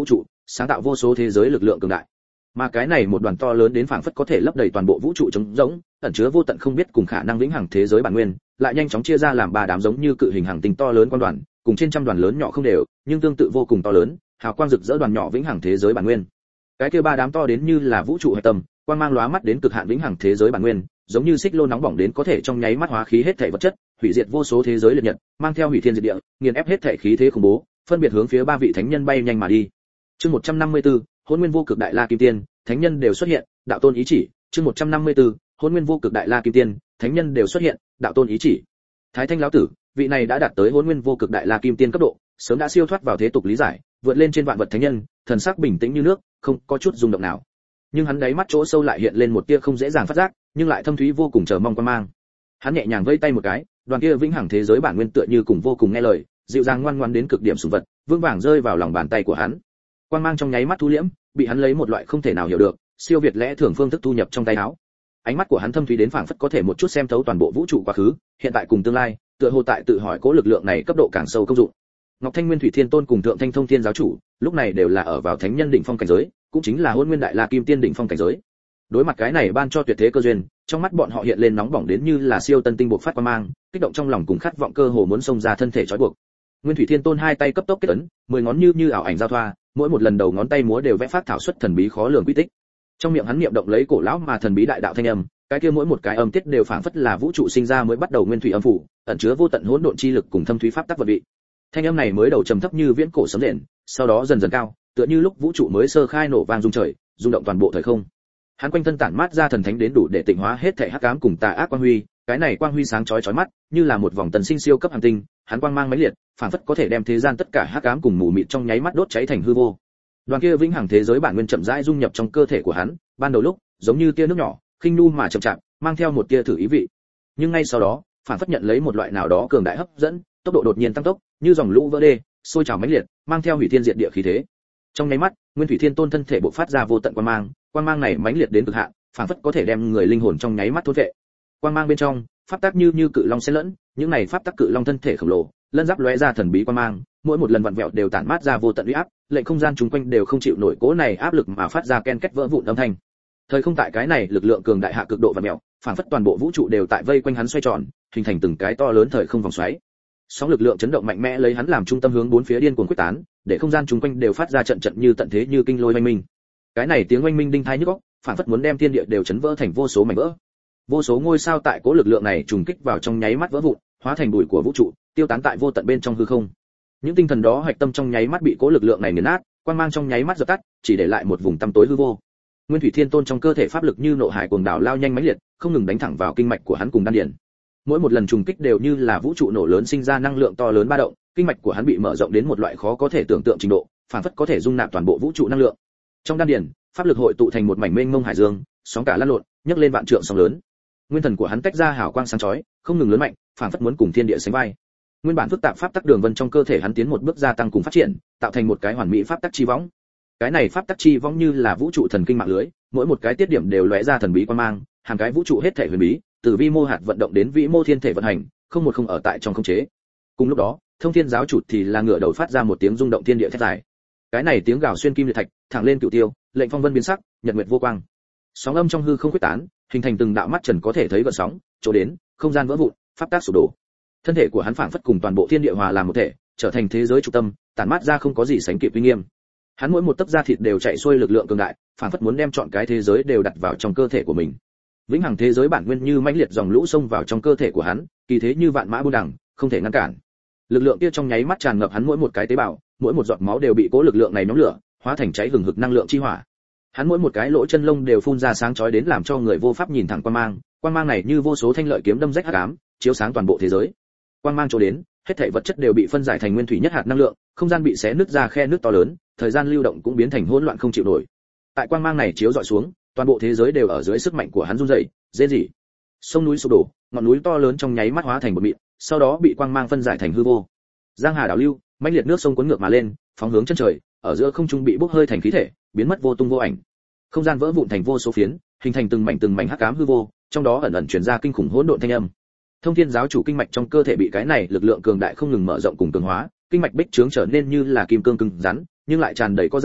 sáng tạo vô số thế giới lực lượng cường đại. Mà cái này một đoàn to lớn đến phảng phất có thể lấp đầy toàn bộ vũ trụ trống rỗng, ẩn chứa vô tận không biết cùng khả năng vĩnh hằng thế giới bản nguyên, lại nhanh chóng chia ra làm ba đám giống như cự hình hành tinh to lớn quan đoàn, cùng trên trăm đoàn lớn nhỏ không đều, nhưng tương tự vô cùng to lớn, hào quang rực rỡ đoàn nhỏ vĩnh hằng thế giới bản nguyên. Cái kia ba đám to đến như là vũ trụ hệ tâm, quang mang lóa mắt đến cực hạn vĩnh hằng thế giới bản nguyên, giống như xích lô nóng bỏng đến có thể trong nháy mắt hóa khí hết thảy vật chất, hủy diệt vô số thế giới liệt nhật, mang theo hủy thiên diệt địa, nghiền ép hết thảy khí thế khủng bố, phân biệt hướng phía ba vị thánh nhân bay nhanh mà đi. Chương 154, Hỗn Nguyên Vô Cực Đại La Kim Tiên, thánh nhân đều xuất hiện, đạo tôn ý chỉ. Chương 154, Hỗn Nguyên Vô Cực Đại La Kim Tiên, thánh nhân đều xuất hiện, đạo tôn ý chỉ. Thái Thanh lão tử, vị này đã đạt tới Hỗn Nguyên Vô Cực Đại La Kim Tiên cấp độ, sớm đã siêu thoát vào thế tục lý giải, vượt lên trên vạn vật thánh nhân, thần sắc bình tĩnh như nước, không có chút rung động nào. Nhưng hắn đáy mắt chỗ sâu lại hiện lên một tia không dễ dàng phát giác, nhưng lại thâm thúy vô cùng chờ mong quan mang. Hắn nhẹ nhàng vẫy tay một cái, đoàn kia vĩnh hằng thế giới bản nguyên tựa như cùng vô cùng nghe lời, dịu dàng ngoan ngoãn đến cực điểm sủng vật, vương vàng rơi vào lòng bàn tay của hắn. Quang mang trong nháy mắt thu liễm, bị hắn lấy một loại không thể nào hiểu được, siêu việt lẽ thường phương thức thu nhập trong tay áo. Ánh mắt của hắn thâm thúy đến phảng phất có thể một chút xem thấu toàn bộ vũ trụ quá khứ, hiện tại cùng tương lai, tựa hồ tại tự hỏi cố lực lượng này cấp độ càng sâu công dụng. Ngọc Thanh Nguyên Thủy Thiên Tôn cùng Thượng Thanh Thông Thiên giáo chủ, lúc này đều là ở vào thánh nhân đỉnh phong cảnh giới, cũng chính là Hỗn Nguyên Đại La Kim Tiên đỉnh phong cảnh giới. Đối mặt cái này ban cho tuyệt thế cơ duyên, trong mắt bọn họ hiện lên nóng bỏng đến như là siêu tân tinh bộc phát quang mang, kích động trong lòng cùng khát vọng cơ hồ muốn xông ra thân thể trói buộc. Nguyên Thủy Thiên Tôn hai tay cấp tốc kết ấn, 10 ngón như ảo ảnh giao thoa, mỗi một lần đầu ngón tay múa đều vẽ phát thảo xuất thần bí khó lường quy tích. Trong miệng hắn niệm động lấy cổ lão mà thần bí đại đạo thanh âm, cái kia mỗi một cái âm tiết đều phảng phất là vũ trụ sinh ra mới bắt đầu nguyên thủy âm phủ, ẩn chứa vô tận hỗn độn chi lực cùng thâm thúy pháp tắc vật vị. Thanh âm này mới đầu trầm thấp như viễn cổ sấm rền, sau đó dần dần cao, tựa như lúc vũ trụ mới sơ khai nổ vang rung trời, rung động toàn bộ thời không. Hắn quanh thân tản mát ra thần thánh đến đủ để tịnh hóa hết thảy hắc ám cùng tà ác quang huy, cái này quang huy sáng chói chói mắt, như là một vòng tần sinh siêu cấp hành tinh, hắn quang mang mãnh liệt, phảng phất có thể đem thế gian tất cả hắc ám cùng mù mịt trong nháy mắt đốt cháy thành hư vô. Đoàn kia vĩnh hằng thế giới bản nguyên chậm rãi dung nhập trong cơ thể của hắn, ban đầu lúc, giống như tia nước nhỏ, khinh nu mà chậm chạp, mang theo một tia thử ý vị. Nhưng ngay sau đó, phảng phất nhận lấy một loại nào đó cường đại hấp dẫn, tốc độ đột nhiên tăng tốc, như dòng lũ vỡ đê, sôi trào mãnh liệt, mang theo hủy thiên diệt địa khí thế. Trong nháy mắt, Nguyên Thủy Thiên Tôn thân thể bộc phát ra vô tận quang mang này mãnh liệt đến cực hạn, phảng phất có thể đem người linh hồn trong nháy mắt thôn vệ. Quang mang bên trong, pháp tắc như cự long xen lẫn, những này pháp tắc cự long thân thể khổng lồ, lân giáp lóe ra thần bí quang mang, mỗi một lần vặn vẹo đều tản mát ra vô tận uy áp, lệnh không gian chúng quanh đều không chịu nổi cố này áp lực mà phát ra ken két vỡ vụn âm thanh. Thời không tại cái này lực lượng cường đại hạ cực độ vặn vẹo, phảng phất toàn bộ vũ trụ đều tại vây quanh hắn xoay tròn, hình thành từng cái to lớn thời không vòng xoáy. Sóng lực lượng chấn động mạnh mẽ lấy hắn làm trung tâm hướng bốn phía điên cuồng quyết tán, để không gian chúng quanh đều phát ra trận trận như tận thế như kinh lôi oanh minh. Cái này tiếng oanh minh đinh tai nhức óc, phảng phất muốn đem thiên địa đều chấn vỡ thành vô số mảnh vỡ. Vô số ngôi sao tại cố lực lượng này trùng kích vào trong nháy mắt vỡ vụn, hóa thành bụi của vũ trụ, tiêu tán tại vô tận bên trong hư không. Những tinh thần đó hạch tâm trong nháy mắt bị cố lực lượng này nghiền nát, quang mang trong nháy mắt dập tắt, chỉ để lại một vùng tăm tối hư vô. Nguyên Thủy Thiên Tôn trong cơ thể pháp lực như nộ hải cuồng đảo lao nhanh mãnh liệt, không ngừng đánh thẳng vào kinh mạch của hắn cùng đan điền. Mỗi một lần trùng kích đều như là vũ trụ nổ lớn sinh ra năng lượng to lớn ba động, kinh mạch của hắn bị mở rộng đến một loại khó có thể tưởng tượng trình độ, phản phất có thể dung nạp toàn bộ vũ trụ năng lượng. Trong đan điền, pháp lực hội tụ thành một mảnh mênh mông hải dương, sóng cả lăn lộn, nhấc lên vạn trượng sóng lớn. Nguyên thần của hắn tách ra hào quang sáng chói, không ngừng lớn mạnh, phản phất muốn cùng thiên địa sánh vai. Nguyên bản phức tạp pháp tắc đường vân trong cơ thể hắn tiến một bước gia tăng cùng phát triển, tạo thành một cái hoàn mỹ pháp tắc chi võng. Cái này pháp tắc chi võng như là vũ trụ thần kinh mạng lưới, mỗi một cái tiết điểm đều lóe ra thần bí quang mang, hàng cái vũ trụ hết thể huyền bí, từ vi mô hạt vận động đến vĩ mô thiên thể vận hành, không một không ở tại trong khống chế. Cùng lúc đó, Thông Thiên giáo chủ thì là ngửa đầu phát ra một tiếng rung động thiên địa thét dài. Cái này tiếng gào xuyên kim liệt thạch, thẳng lên cửu tiêu, lệnh phong vân biến sắc, nhật nguyệt vô quang. Sóng âm trong hư không quyết tán, hình thành từng đạo mắt trần có thể thấy gợn sóng, chỗ đến, không gian vỡ vụn, pháp tắc sụp đổ. Thân thể của hắn phảng phất cùng toàn bộ thiên địa hòa làm một thể, trở thành thế giới trung tâm, tản mát ra không có gì sánh kịp uy nghiêm. Hắn mỗi một tấc da thịt đều chạy xuôi lực lượng cường đại, phảng phất muốn đem trọn cái thế giới đều đặt vào trong cơ thể của mình. Vĩnh hằng thế giới bản nguyên như mãnh liệt dòng lũ xông vào trong cơ thể của hắn, kỳ thế như vạn mã buôn đằng, không thể ngăn cản. Lực lượng kia trong nháy mắt tràn ngập hắn mỗi một cái tế bào, mỗi một giọt máu đều bị cố lực lượng này nhóm lửa, hóa thành cháy hừng hực năng lượng chi hỏa. Hắn mỗi một cái lỗ chân lông đều phun ra sáng chói đến làm cho người vô pháp nhìn thẳng quang mang này như vô số thanh lợi kiếm đâm rách hắc ám, chiếu sáng toàn bộ thế giới. Quang mang chỗ đến, hết thảy vật chất đều bị phân giải thành nguyên thủy nhất hạt năng lượng, không gian bị xé nứt ra khe nứt to lớn, thời gian lưu động cũng biến thành hỗn loạn không chịu nổi. Tại quang mang này chiếu rọi xuống, toàn bộ thế giới đều ở dưới sức mạnh của hắn run rẩy, rên rỉ. Sông núi sụp đổ, ngọn núi to lớn trong nháy mắt hóa thành bột mịn, sau đó bị quang mang phân giải thành hư vô. Giang hà đảo lưu, mãnh liệt nước sông cuốn ngược mà lên, phóng hướng chân trời, ở giữa không trung bị bốc hơi thành khí thể, biến mất vô tung vô ảnh. Không gian vỡ vụn thành vô số phiến, hình thành từng mảnh hắc ám hư vô, trong đó ẩn ẩn truyền ra kinh khủng hỗn độn thanh âm. Thông Thiên giáo chủ kinh mạch trong cơ thể bị cái này lực lượng cường đại không ngừng mở rộng cùng cường hóa, kinh mạch bích trướng trở nên như là kim cương cứng rắn, nhưng lại tràn đầy có giãn,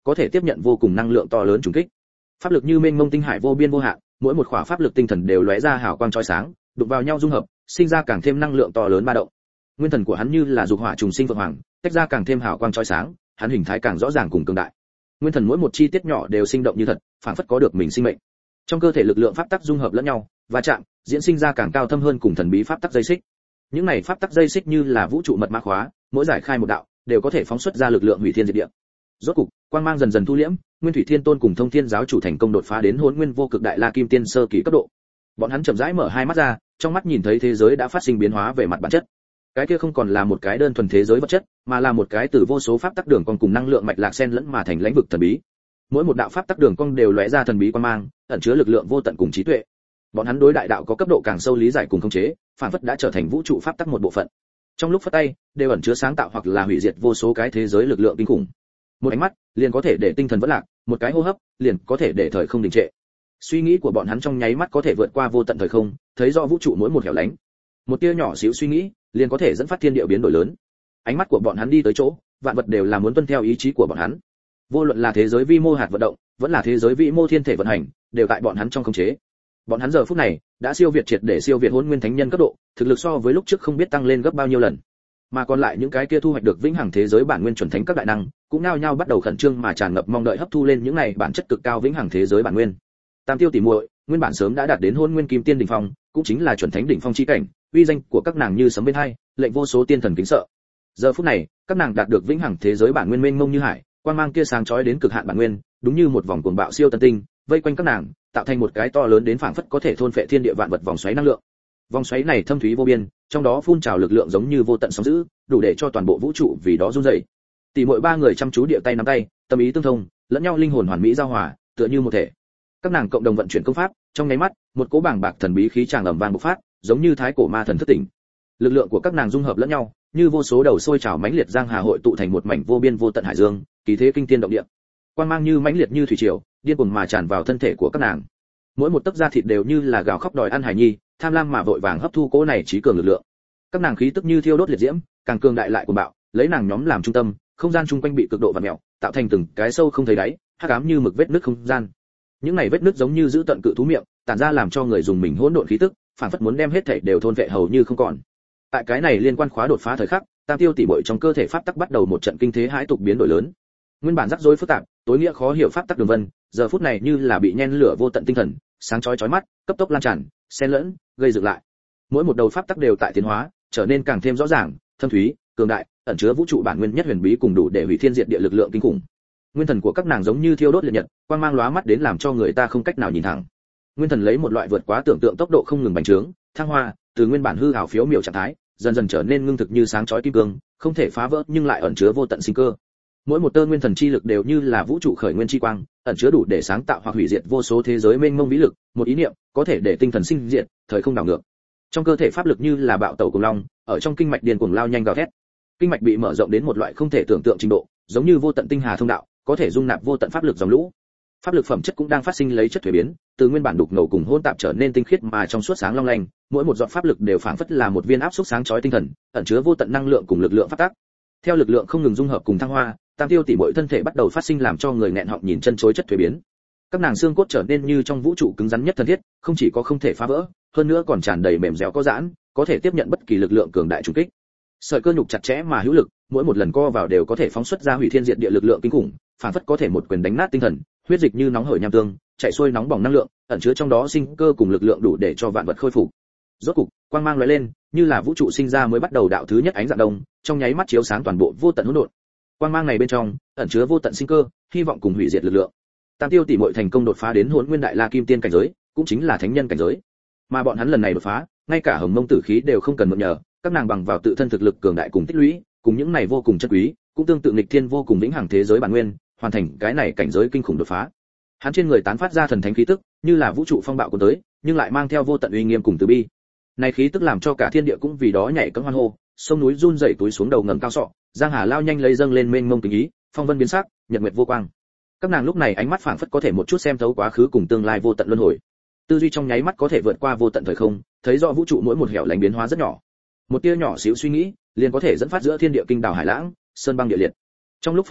có thể tiếp nhận vô cùng năng lượng to lớn trùng kích. Pháp lực như mênh mông tinh hải vô biên vô hạn, mỗi một khỏa pháp lực tinh thần đều lóe ra hào quang chói sáng, đụng vào nhau dung hợp, sinh ra càng thêm năng lượng to lớn ba động. Nguyên thần của hắn như là dục hỏa trùng sinh phượng hoàng, tách ra càng thêm hào quang chói sáng, hắn hình thái càng rõ ràng cùng cường đại. Nguyên thần mỗi một chi tiết nhỏ đều sinh động như thật, phảng phất có được mình sinh mệnh. Trong cơ thể lực lượng pháp tắc dung hợp lẫn nhau, va chạm, diễn sinh ra càng cao thâm hơn cùng thần bí pháp tắc dây xích. Những này pháp tắc dây xích như là vũ trụ mật mã khóa, mỗi giải khai một đạo, đều có thể phóng xuất ra lực lượng hủy thiên diệt địa. Rốt cục, quang mang dần dần thu liễm, Nguyên Thủy Thiên Tôn cùng Thông Thiên giáo chủ thành công đột phá đến Hỗn Nguyên vô cực đại la kim tiên sơ kỳ cấp độ. Bọn hắn chậm rãi mở hai mắt ra, trong mắt nhìn thấy thế giới đã phát sinh biến hóa về mặt bản chất. Cái kia không còn là một cái đơn thuần thế giới vật chất, mà là một cái từ vô số pháp tắc đường cong cùng năng lượng mạch lạc xen lẫn mà thành lãnh vực thần bí. Mỗi một đạo pháp tắc đường cong đều lóe ra thần bí quang mang, ẩn chứa lực lượng vô tận cùng trí tuệ. Bọn hắn đối đại đạo có cấp độ càng sâu lý giải cùng khống chế, phản phất đã trở thành vũ trụ pháp tắc một bộ phận. Trong lúc phất tay, đều ẩn chứa sáng tạo hoặc là hủy diệt vô số cái thế giới lực lượng kinh khủng. Một ánh mắt, liền có thể để tinh thần vỡ lạc, một cái hô hấp, liền có thể để thời không đình trệ. Suy nghĩ của bọn hắn trong nháy mắt có thể vượt qua vô tận thời không, thấy rõ vũ trụ mỗi một hẻo lánh. Một tia nhỏ xíu suy nghĩ, liền có thể dẫn phát thiên địa biến đổi lớn. Ánh mắt của bọn hắn đi tới chỗ, vạn vật đều là muốn tuân theo ý chí của bọn hắn. Vô luận là thế giới vi mô hạt vận động, vẫn là thế giới vĩ mô thiên thể vận hành, đều tại bọn hắn trong khống chế. Bọn hắn giờ phút này đã siêu việt triệt để siêu việt Hỗn Nguyên Thánh Nhân cấp độ, thực lực so với lúc trước không biết tăng lên gấp bao nhiêu lần. Mà còn lại những cái kia thu hoạch được vĩnh hằng thế giới bản nguyên chuẩn thánh các đại năng, cũng nao nhao bắt đầu khẩn trương mà tràn ngập mong đợi hấp thu lên những này bản chất cực cao vĩnh hằng thế giới bản nguyên. Tam Tiêu tỷ muội, nguyên bản sớm đã đạt đến Hỗn Nguyên Kim Tiên đỉnh phong, cũng chính là chuẩn thánh đỉnh phong chi cảnh, uy danh của các nàng như sấm bên hai, lệnh vô số tiên thần kính sợ. Giờ phút này, các nàng đạt được vĩnh hằng thế giới bản nguyên mênh mông như hải, quang mang kia sáng chói đến cực hạn bản nguyên, đúng như một vòng cuồng bạo siêu tân tinh, vây quanh các nàng, tạo thành một cái to lớn đến phảng phất có thể thôn phệ thiên địa vạn vật vòng xoáy năng lượng. Vòng xoáy này thâm thúy vô biên, trong đó phun trào lực lượng giống như vô tận sóng dữ, đủ để cho toàn bộ vũ trụ vì đó run rẩy. Tỷ muội ba người chăm chú địa tay nắm tay, tâm ý tương thông, lẫn nhau linh hồn hoàn mỹ giao hòa, tựa như một thể. Các nàng cộng đồng vận chuyển công pháp, trong nháy mắt, một cỗ bàng bạc thần bí khí tràn ầm vang bộc phát, giống như thái cổ ma thần thức tỉnh. Lực lượng của các nàng dung hợp lẫn nhau, như vô số đầu sôi trào mãnh liệt giang hà hội tụ thành một mảnh vô biên vô tận hải dương, kỳ thế kinh thiên động địa. Quang mang như mãnh liệt như thủy triều, điên cuồng mà tràn vào thân thể của các nàng. Mỗi một tấc da thịt đều như là gào khóc đòi ăn hải nhi, tham lam mà vội vàng hấp thu cỗ này trí cường lực lượng. Các nàng khí tức như thiêu đốt liệt diễm, càng cường đại lại cuồng bạo, lấy nàng nhóm làm trung tâm, không gian chung quanh bị cực độ vặn mèo, tạo thành từng cái sâu không thấy đáy, hắc ám như mực vết nứt không gian. Những này vết nứt giống như giữ tận cự thú miệng, tản ra làm cho người dùng mình hỗn độn khí tức, phản phất muốn đem hết thảy đều thôn vệ hầu như không còn. Tại cái này liên quan khóa đột phá thời khắc, Tam Tiêu tỷ muội trong cơ thể pháp tắc bắt đầu một trận kinh thế hãi tục biến đổi lớn. Nguyên bản rắc rối phức tạp, tối nghĩa khó hiểu pháp tắc đường vân, giờ phút này như là bị nhen lửa vô tận tinh thần, sáng chói chói mắt, cấp tốc lan tràn, xen lẫn, gây dựng lại. Mỗi một đầu pháp tắc đều tại tiến hóa, trở nên càng thêm rõ ràng, thâm thúy, cường đại, ẩn chứa vũ trụ bản nguyên nhất huyền bí cùng đủ để hủy thiên diệt địa lực lượng kinh khủng. Nguyên thần của các nàng giống như thiêu đốt liệt nhật, quang mang lóa mắt đến làm cho người ta không cách nào nhìn thẳng. Nguyên thần lấy một loại vượt quá tưởng tượng tốc độ không ngừng bành trướng, thăng hoa, từ nguyên bản hư ảo phiếu miểu trạng thái, dần dần trở nên ngưng thực như sáng chói kim cương, không thể phá vỡ nhưng lại ẩn chứa vô tận sinh cơ. Mỗi một tơ nguyên thần chi lực đều như là vũ trụ khởi nguyên chi quang, ẩn chứa đủ để sáng tạo hoặc hủy diệt vô số thế giới mênh mông vĩ lực, một ý niệm có thể để tinh thần sinh diệt, thời không đảo ngược. Trong cơ thể pháp lực như là bạo tẩu cùng long, ở trong kinh mạch điên cuồng lao nhanh gào thét. Kinh mạch bị mở rộng đến một loại không thể tưởng tượng trình độ, giống như vô tận tinh hà thông đạo, có thể dung nạp vô tận pháp lực dòng lũ. Pháp lực phẩm chất cũng đang phát sinh lấy chất thuế biến, từ nguyên bản đục ngầu cùng hỗn tạp trở nên tinh khiết mà trong suốt sáng long lanh, mỗi một giọt pháp lực đều phảng phất là một viên áp xúc sáng chói tinh thần, ẩn chứa vô tận năng lượng cùng lực lượng phát tác. Theo lực lượng không ngừng dung hợp cùng thăng hoa, Tam Tiêu tỷ muội thân thể bắt đầu phát sinh làm cho người nghẹn họng nhìn chân chối chất thuế biến. Các nàng xương cốt trở nên như trong vũ trụ cứng rắn nhất thân thiết, không chỉ có không thể phá vỡ, hơn nữa còn tràn đầy mềm dẻo có giãn, có thể tiếp nhận bất kỳ lực lượng cường đại trùng kích. Sợi cơ nhục chặt chẽ mà hữu lực, mỗi một lần co vào đều có thể phóng xuất ra hủy thiên diệt địa lực lượng kinh khủng, phản phất có thể một quyền đánh nát tinh thần, huyết dịch như nóng hởi nham tương, chảy xuôi nóng bỏng năng lượng, ẩn chứa trong đó sinh cơ cùng lực lượng đủ để cho vạn vật khôi phục. Rốt cục, quang mang lóe lên, như là vũ trụ sinh ra mới bắt đầu đạo thứ nhất ánh dạng đông, trong nháy mắt chiếu sáng toàn bộ vô tận hỗn độn. Quang mang này bên trong ẩn chứa vô tận sinh cơ, hy vọng cùng hủy diệt lực lượng. Tam Tiêu tỷ muội thành công đột phá đến Hỗn Nguyên Đại La Kim Tiên cảnh giới, cũng chính là thánh nhân cảnh giới. Mà bọn hắn lần này đột phá, ngay cả Hồng Mông Tử khí đều không cần mượn nhờ, các nàng bằng vào tự thân thực lực cường đại cùng tích lũy, cùng những này vô cùng chân quý, cũng tương tự nghịch thiên vô cùng vĩnh hằng thế giới bản nguyên, hoàn thành cái này cảnh giới kinh khủng đột phá. Hắn trên người tán phát ra thần thánh khí tức, như là vũ trụ phong bạo cuốn tới, nhưng lại mang theo vô tận uy nghiêm cùng từ bi. Này khí tức làm cho cả thiên địa cũng vì đó nhảy cẫng hoan hô, sông núi run rẩy túi xuống đầu ngầm cao sọ, giang hà lao nhanh lấy dâng lên mênh mông tình ý, phong vân biến sắc, nhật nguyệt vô quang. Các nàng lúc này ánh mắt phảng phất có thể một chút xem thấu quá khứ cùng tương lai vô tận luân hồi. Tư duy trong nháy mắt có thể vượt qua vô tận thời không, thấy rõ vũ trụ mỗi một hẻo lánh biến hóa rất nhỏ. Một tia nhỏ xíu suy nghĩ, liền có thể dẫn phát giữa thiên địa kinh đảo hải lãng, sơn băng địa liệt. Trong lúc phất tay,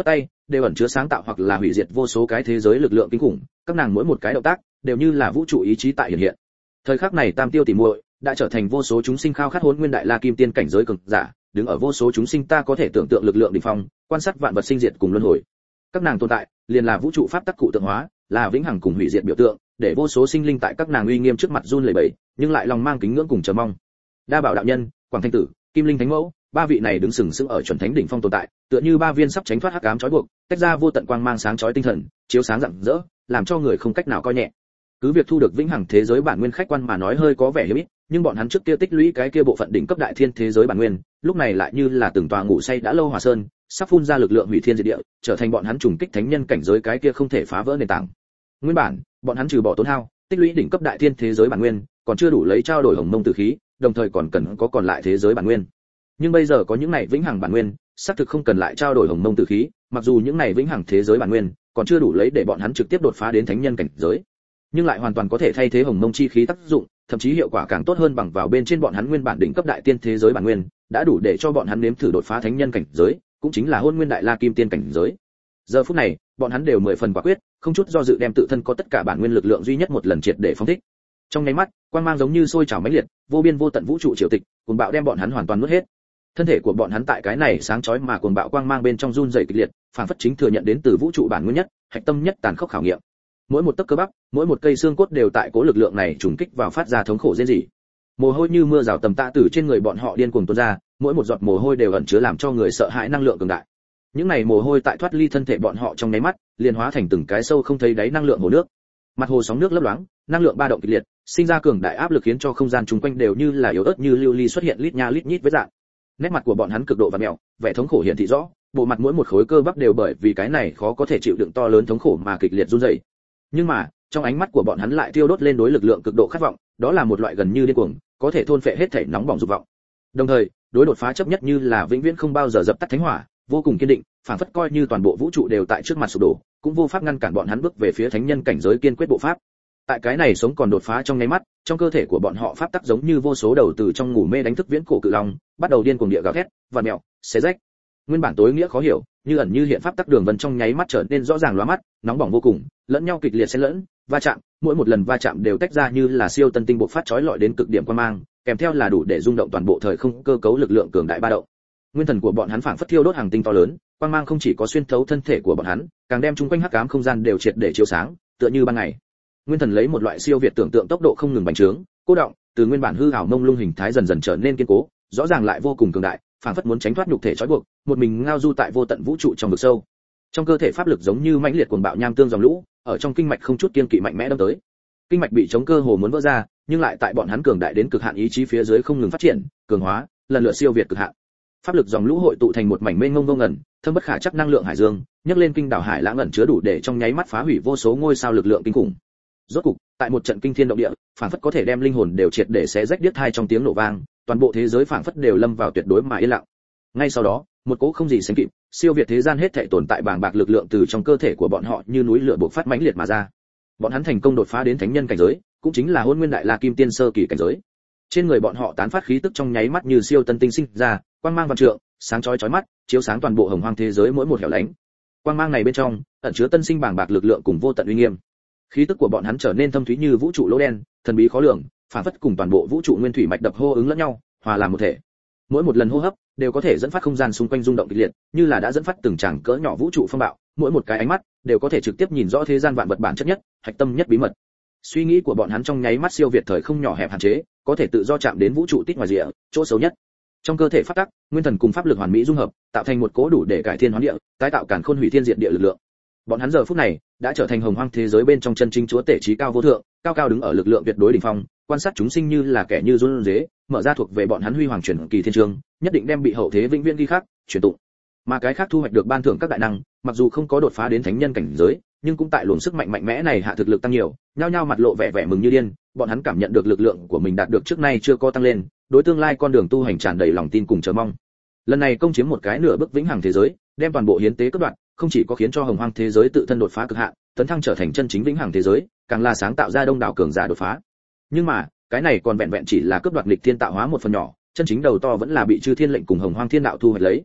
đều ẩn chứa sáng tạo hoặc là hủy diệt vô số cái thế giới lực lượng kinh khủng, các nàng mỗi một cái động tác đều như là vũ trụ ý chí tại hiện hiện. Thời khắc này Tam Tiêu tỉ muội đã trở thành vô số chúng sinh khao khát Hỗn Nguyên Đại La Kim Tiên cảnh giới cường giả, đứng ở vô số chúng sinh ta có thể tưởng tượng lực lượng đỉnh phong, quan sát vạn vật sinh diệt cùng luân hồi. Các nàng tồn tại, liền là vũ trụ pháp tắc cụ tượng hóa, là vĩnh hằng cùng hủy diệt biểu tượng, để vô số sinh linh tại các nàng uy nghiêm trước mặt run lẩy bẩy, nhưng lại lòng mang kính ngưỡng cùng chờ mong. Đa Bảo đạo nhân, Quảng Thanh tử, Kim Linh Thánh Mẫu, ba vị này đứng sừng sững ở chuẩn thánh đỉnh phong tồn tại, tựa như ba viên sắp tránh thoát hắc ám trói buộc, tách ra vô tận quang mang sáng chói tinh thần, chiếu sáng rạng rỡ, làm cho người không cách nào coi nhẹ. Cứ việc thu được vĩnh hằng thế giới bản nguyên khách quan mà nói hơi có vẻ hiếm ít, nhưng bọn hắn trước kia tích lũy cái kia bộ phận đỉnh cấp đại thiên thế giới bản nguyên, lúc này lại như là từng tòa ngủ say đã lâu hòa sơn, sắp phun ra lực lượng hủy thiên diệt địa, trở thành bọn hắn trùng kích thánh nhân cảnh giới cái kia không thể phá vỡ nền tảng. Nguyên bản, bọn hắn trừ bỏ tốn hao, tích lũy đỉnh cấp đại thiên thế giới bản nguyên, còn chưa đủ lấy trao đổi hồng mông tử khí, đồng thời còn cần có còn lại thế giới bản nguyên. Nhưng bây giờ có những này vĩnh hằng bản nguyên, xác thực không cần lại trao đổi hồng mông tử khí, mặc dù những này vĩnh hằng thế giới bản nguyên còn chưa đủ lấy để bọn hắn trực tiếp đột phá đến thánh nhân cảnh giới, nhưng lại hoàn toàn có thể thay thế hồng mông chi khí tác dụng, thậm chí hiệu quả càng tốt hơn bằng vào bên trên bọn hắn nguyên bản đỉnh cấp đại tiên thế giới bản nguyên, đã đủ để cho bọn hắn nếm thử đột phá thánh nhân cảnh giới, cũng chính là Hỗn Nguyên Đại La Kim Tiên cảnh giới. Giờ phút này, bọn hắn đều 10 phần quả quyết, không chút do dự đem tự thân có tất cả bản nguyên lực lượng duy nhất một lần triệt để phóng thích. Trong nháy mắt, quang mang giống như sôi trào mãnh liệt, vô biên vô tận vũ trụ triều tịch, cuồng bạo đem bọn hắn hoàn toàn nuốt hết. Thân thể của bọn hắn tại cái này sáng chói mà cuồng bạo quang mang bên trong run rẩy kịch liệt, phản phất chính thừa nhận đến từ vũ trụ bản nguyên nhất, hạch tâm nhất tàn khốc khảo nghiệm. Mỗi một tấc cơ bắp, mỗi một cây xương cốt đều tại cố lực lượng này trùng kích vào phát ra thống khổ rên rỉ. Mồ hôi như mưa rào tầm tạ từ trên người bọn họ điên cuồng tuôn ra, mỗi một giọt mồ hôi đều ẩn chứa làm cho người sợ hãi năng lượng cường đại. Những này mồ hôi tại thoát ly thân thể bọn họ trong nháy mắt, liền hóa thành từng cái sâu không thấy đáy năng lượng hồ nước. Mặt hồ sóng nước lấp loáng, năng lượng ba động kịch liệt, sinh ra cường đại áp lực khiến cho không gian chung quanh đều như là yếu ớt như lưu ly xuất hiện lít nha lít nhít với dạng. Nét mặt của bọn hắn cực độ vặn mèo, vẻ thống khổ hiện thị rõ, bộ mặt mỗi một khối cơ bắp đều bởi vì cái này khó có thể chịu đựng to lớn thống khổ mà kịch liệt run rẩy. Nhưng mà, trong ánh mắt của bọn hắn lại thiêu đốt lên đối lực lượng cực độ khát vọng, đó là một loại gần như điên cuồng, có thể thôn phệ hết thể nóng bỏng dục vọng. Đồng thời, đối đột phá chấp nhất như là vĩnh viễn không bao giờ dập tắt thánh hỏa, vô cùng kiên định, phản phất coi như toàn bộ vũ trụ đều tại trước mặt sụp đổ, cũng vô pháp ngăn cản bọn hắn bước về phía thánh nhân cảnh giới kiên quyết bộ pháp. Tại cái này sống còn đột phá trong nháy mắt, trong cơ thể của bọn họ pháp tắc giống như vô số đầu từ trong ngủ mê đánh thức viễn cổ cự long, bắt đầu điên cuồng địa gào thét, vặn mèo, xé rách. Nguyên bản tối nghĩa khó hiểu, như ẩn như hiện pháp tắc đường vân trong nháy mắt trở nên rõ ràng lóa mắt, nóng bỏng vô cùng, lẫn nhau kịch liệt xen lẫn, va chạm, mỗi một lần va chạm đều tách ra như là siêu tân tinh bộc phát chói lọi đến cực điểm quan mang, kèm theo là đủ để rung động toàn bộ thời không cơ cấu lực lượng cường đại ba động. Nguyên thần của bọn hắn phảng phất thiêu đốt hàng tinh to lớn, quang mang không chỉ có xuyên thấu thân thể của bọn hắn, càng đem chung quanh hắc ám không gian đều triệt để chiếu sáng, tựa như ban ngày. Nguyên thần lấy một loại siêu việt tưởng tượng tốc độ không ngừng bành trướng, cô động, từ nguyên bản hư ảo mông lung hình thái dần dần trở nên kiên cố, rõ ràng lại vô cùng cường đại, phảng phất muốn tránh thoát nhục thể trói buộc, một mình ngao du tại vô tận vũ trụ trong vực sâu. Trong cơ thể pháp lực giống như mãnh liệt cuồng bạo nham tương dòng lũ, ở trong kinh mạch không chút kiên kỵ mạnh mẽ đâm tới. Kinh mạch bị chống cơ hồ muốn vỡ ra, nhưng lại tại bọn hắn cường đại đến cực hạn ý chí phía dưới không ngừng phát triển, cường hóa, lần lượt siêu việt cực hạn. Pháp lực dòng lũ hội tụ thành một mảnh mênh mông vô ngần, thâm bất khả chắc năng lượng hải dương, nhấc lên kinh đảo hải lãng ẩn chứa đủ để trong nháy mắt phá hủy vô số ngôi sao lực lượng kinh khủng. Rốt cục, tại một trận kinh thiên động địa, phảng phất có thể đem linh hồn đều triệt để xé rách điếc tai trong tiếng nổ vang, toàn bộ thế giới phảng phất đều lâm vào tuyệt đối mà yên lặng. Ngay sau đó, một cỗ không gì sánh kịp, siêu việt thế gian hết thảy tồn tại bàng bạc lực lượng từ trong cơ thể của bọn họ như núi lửa bộc phát mãnh liệt mà ra. Bọn hắn thành công đột phá đến thánh nhân cảnh giới, cũng chính là Hỗn Nguyên Đại La Kim Tiên sơ kỳ cảnh giới. Trên người bọn họ tán phát khí tức trong nháy mắt như siêu tân tinh sinh ra, quang mang vạn trượng, sáng chói chói mắt, chiếu sáng toàn bộ hồng hoang thế giới mỗi một hẻo lánh. Quang mang này bên trong ẩn chứa tân sinh bàng bạc lực lượng cùng vô tận uy nghiêm. Khí tức của bọn hắn trở nên thâm thúy như vũ trụ lỗ đen, thần bí khó lường, phản phất cùng toàn bộ vũ trụ nguyên thủy mạch đập hô ứng lẫn nhau, hòa làm một thể. Mỗi một lần hô hấp đều có thể dẫn phát không gian xung quanh rung động kịch liệt, như là đã dẫn phát từng tràng cỡ nhỏ vũ trụ phong bạo, mỗi một cái ánh mắt đều có thể trực tiếp nhìn rõ thế gian vạn vật bản chất nhất, hạch tâm nhất bí mật. Suy nghĩ của bọn hắn trong nháy mắt siêu việt thời không nhỏ hẹp hạn chế, có thể tự do chạm đến vũ trụ tít ngoài rìa, chỗ xấu nhất. Trong cơ thể pháp tắc, nguyên thần cùng pháp lực hoàn mỹ dung hợp, tạo thành một cỗ đủ để cải thiên hóa địa, tái tạo càn khôn hủy thiên diệt địa lực lượng. Bọn hắn giờ phút này đã trở thành hồng hoang thế giới bên trong chân chính chúa tể trí cao vô thượng, cao cao đứng ở lực lượng tuyệt đối đỉnh phong, quan sát chúng sinh như là kẻ như run rế, mở ra thuộc về bọn hắn huy hoàng truyền kỳ thiên chương, nhất định đem bị hậu thế vĩnh viễn ghi khắc, truyền tụng. Mà cái khác thu hoạch được ban thưởng các đại năng, mặc dù không có đột phá đến thánh nhân cảnh giới, nhưng cũng tại luồng sức mạnh mạnh mẽ này hạ thực lực tăng nhiều, nhao nhao mặt lộ vẻ vẻ mừng như điên, bọn hắn cảm nhận được lực lượng của mình đạt được trước nay chưa có tăng lên, đối tương lai con đường tu hành tràn đầy lòng tin cùng chờ mong. Lần này công chiếm một cái nửa bước vĩnh hằng thế giới, đem toàn bộ hiến tế cắt đoạn, không chỉ có khiến cho hồng hoang thế giới tự thân đột phá cực hạn, tấn thăng trở thành chân chính vĩnh hằng thế giới, càng là sáng tạo ra đông đảo cường giả đột phá. Nhưng mà, cái này còn vẹn vẹn chỉ là cướp đoạt nghịch thiên tạo hóa một phần nhỏ, chân chính đầu to vẫn là bị chư thiên lệnh cùng hồng hoang thiên đạo thu hoạch lấy.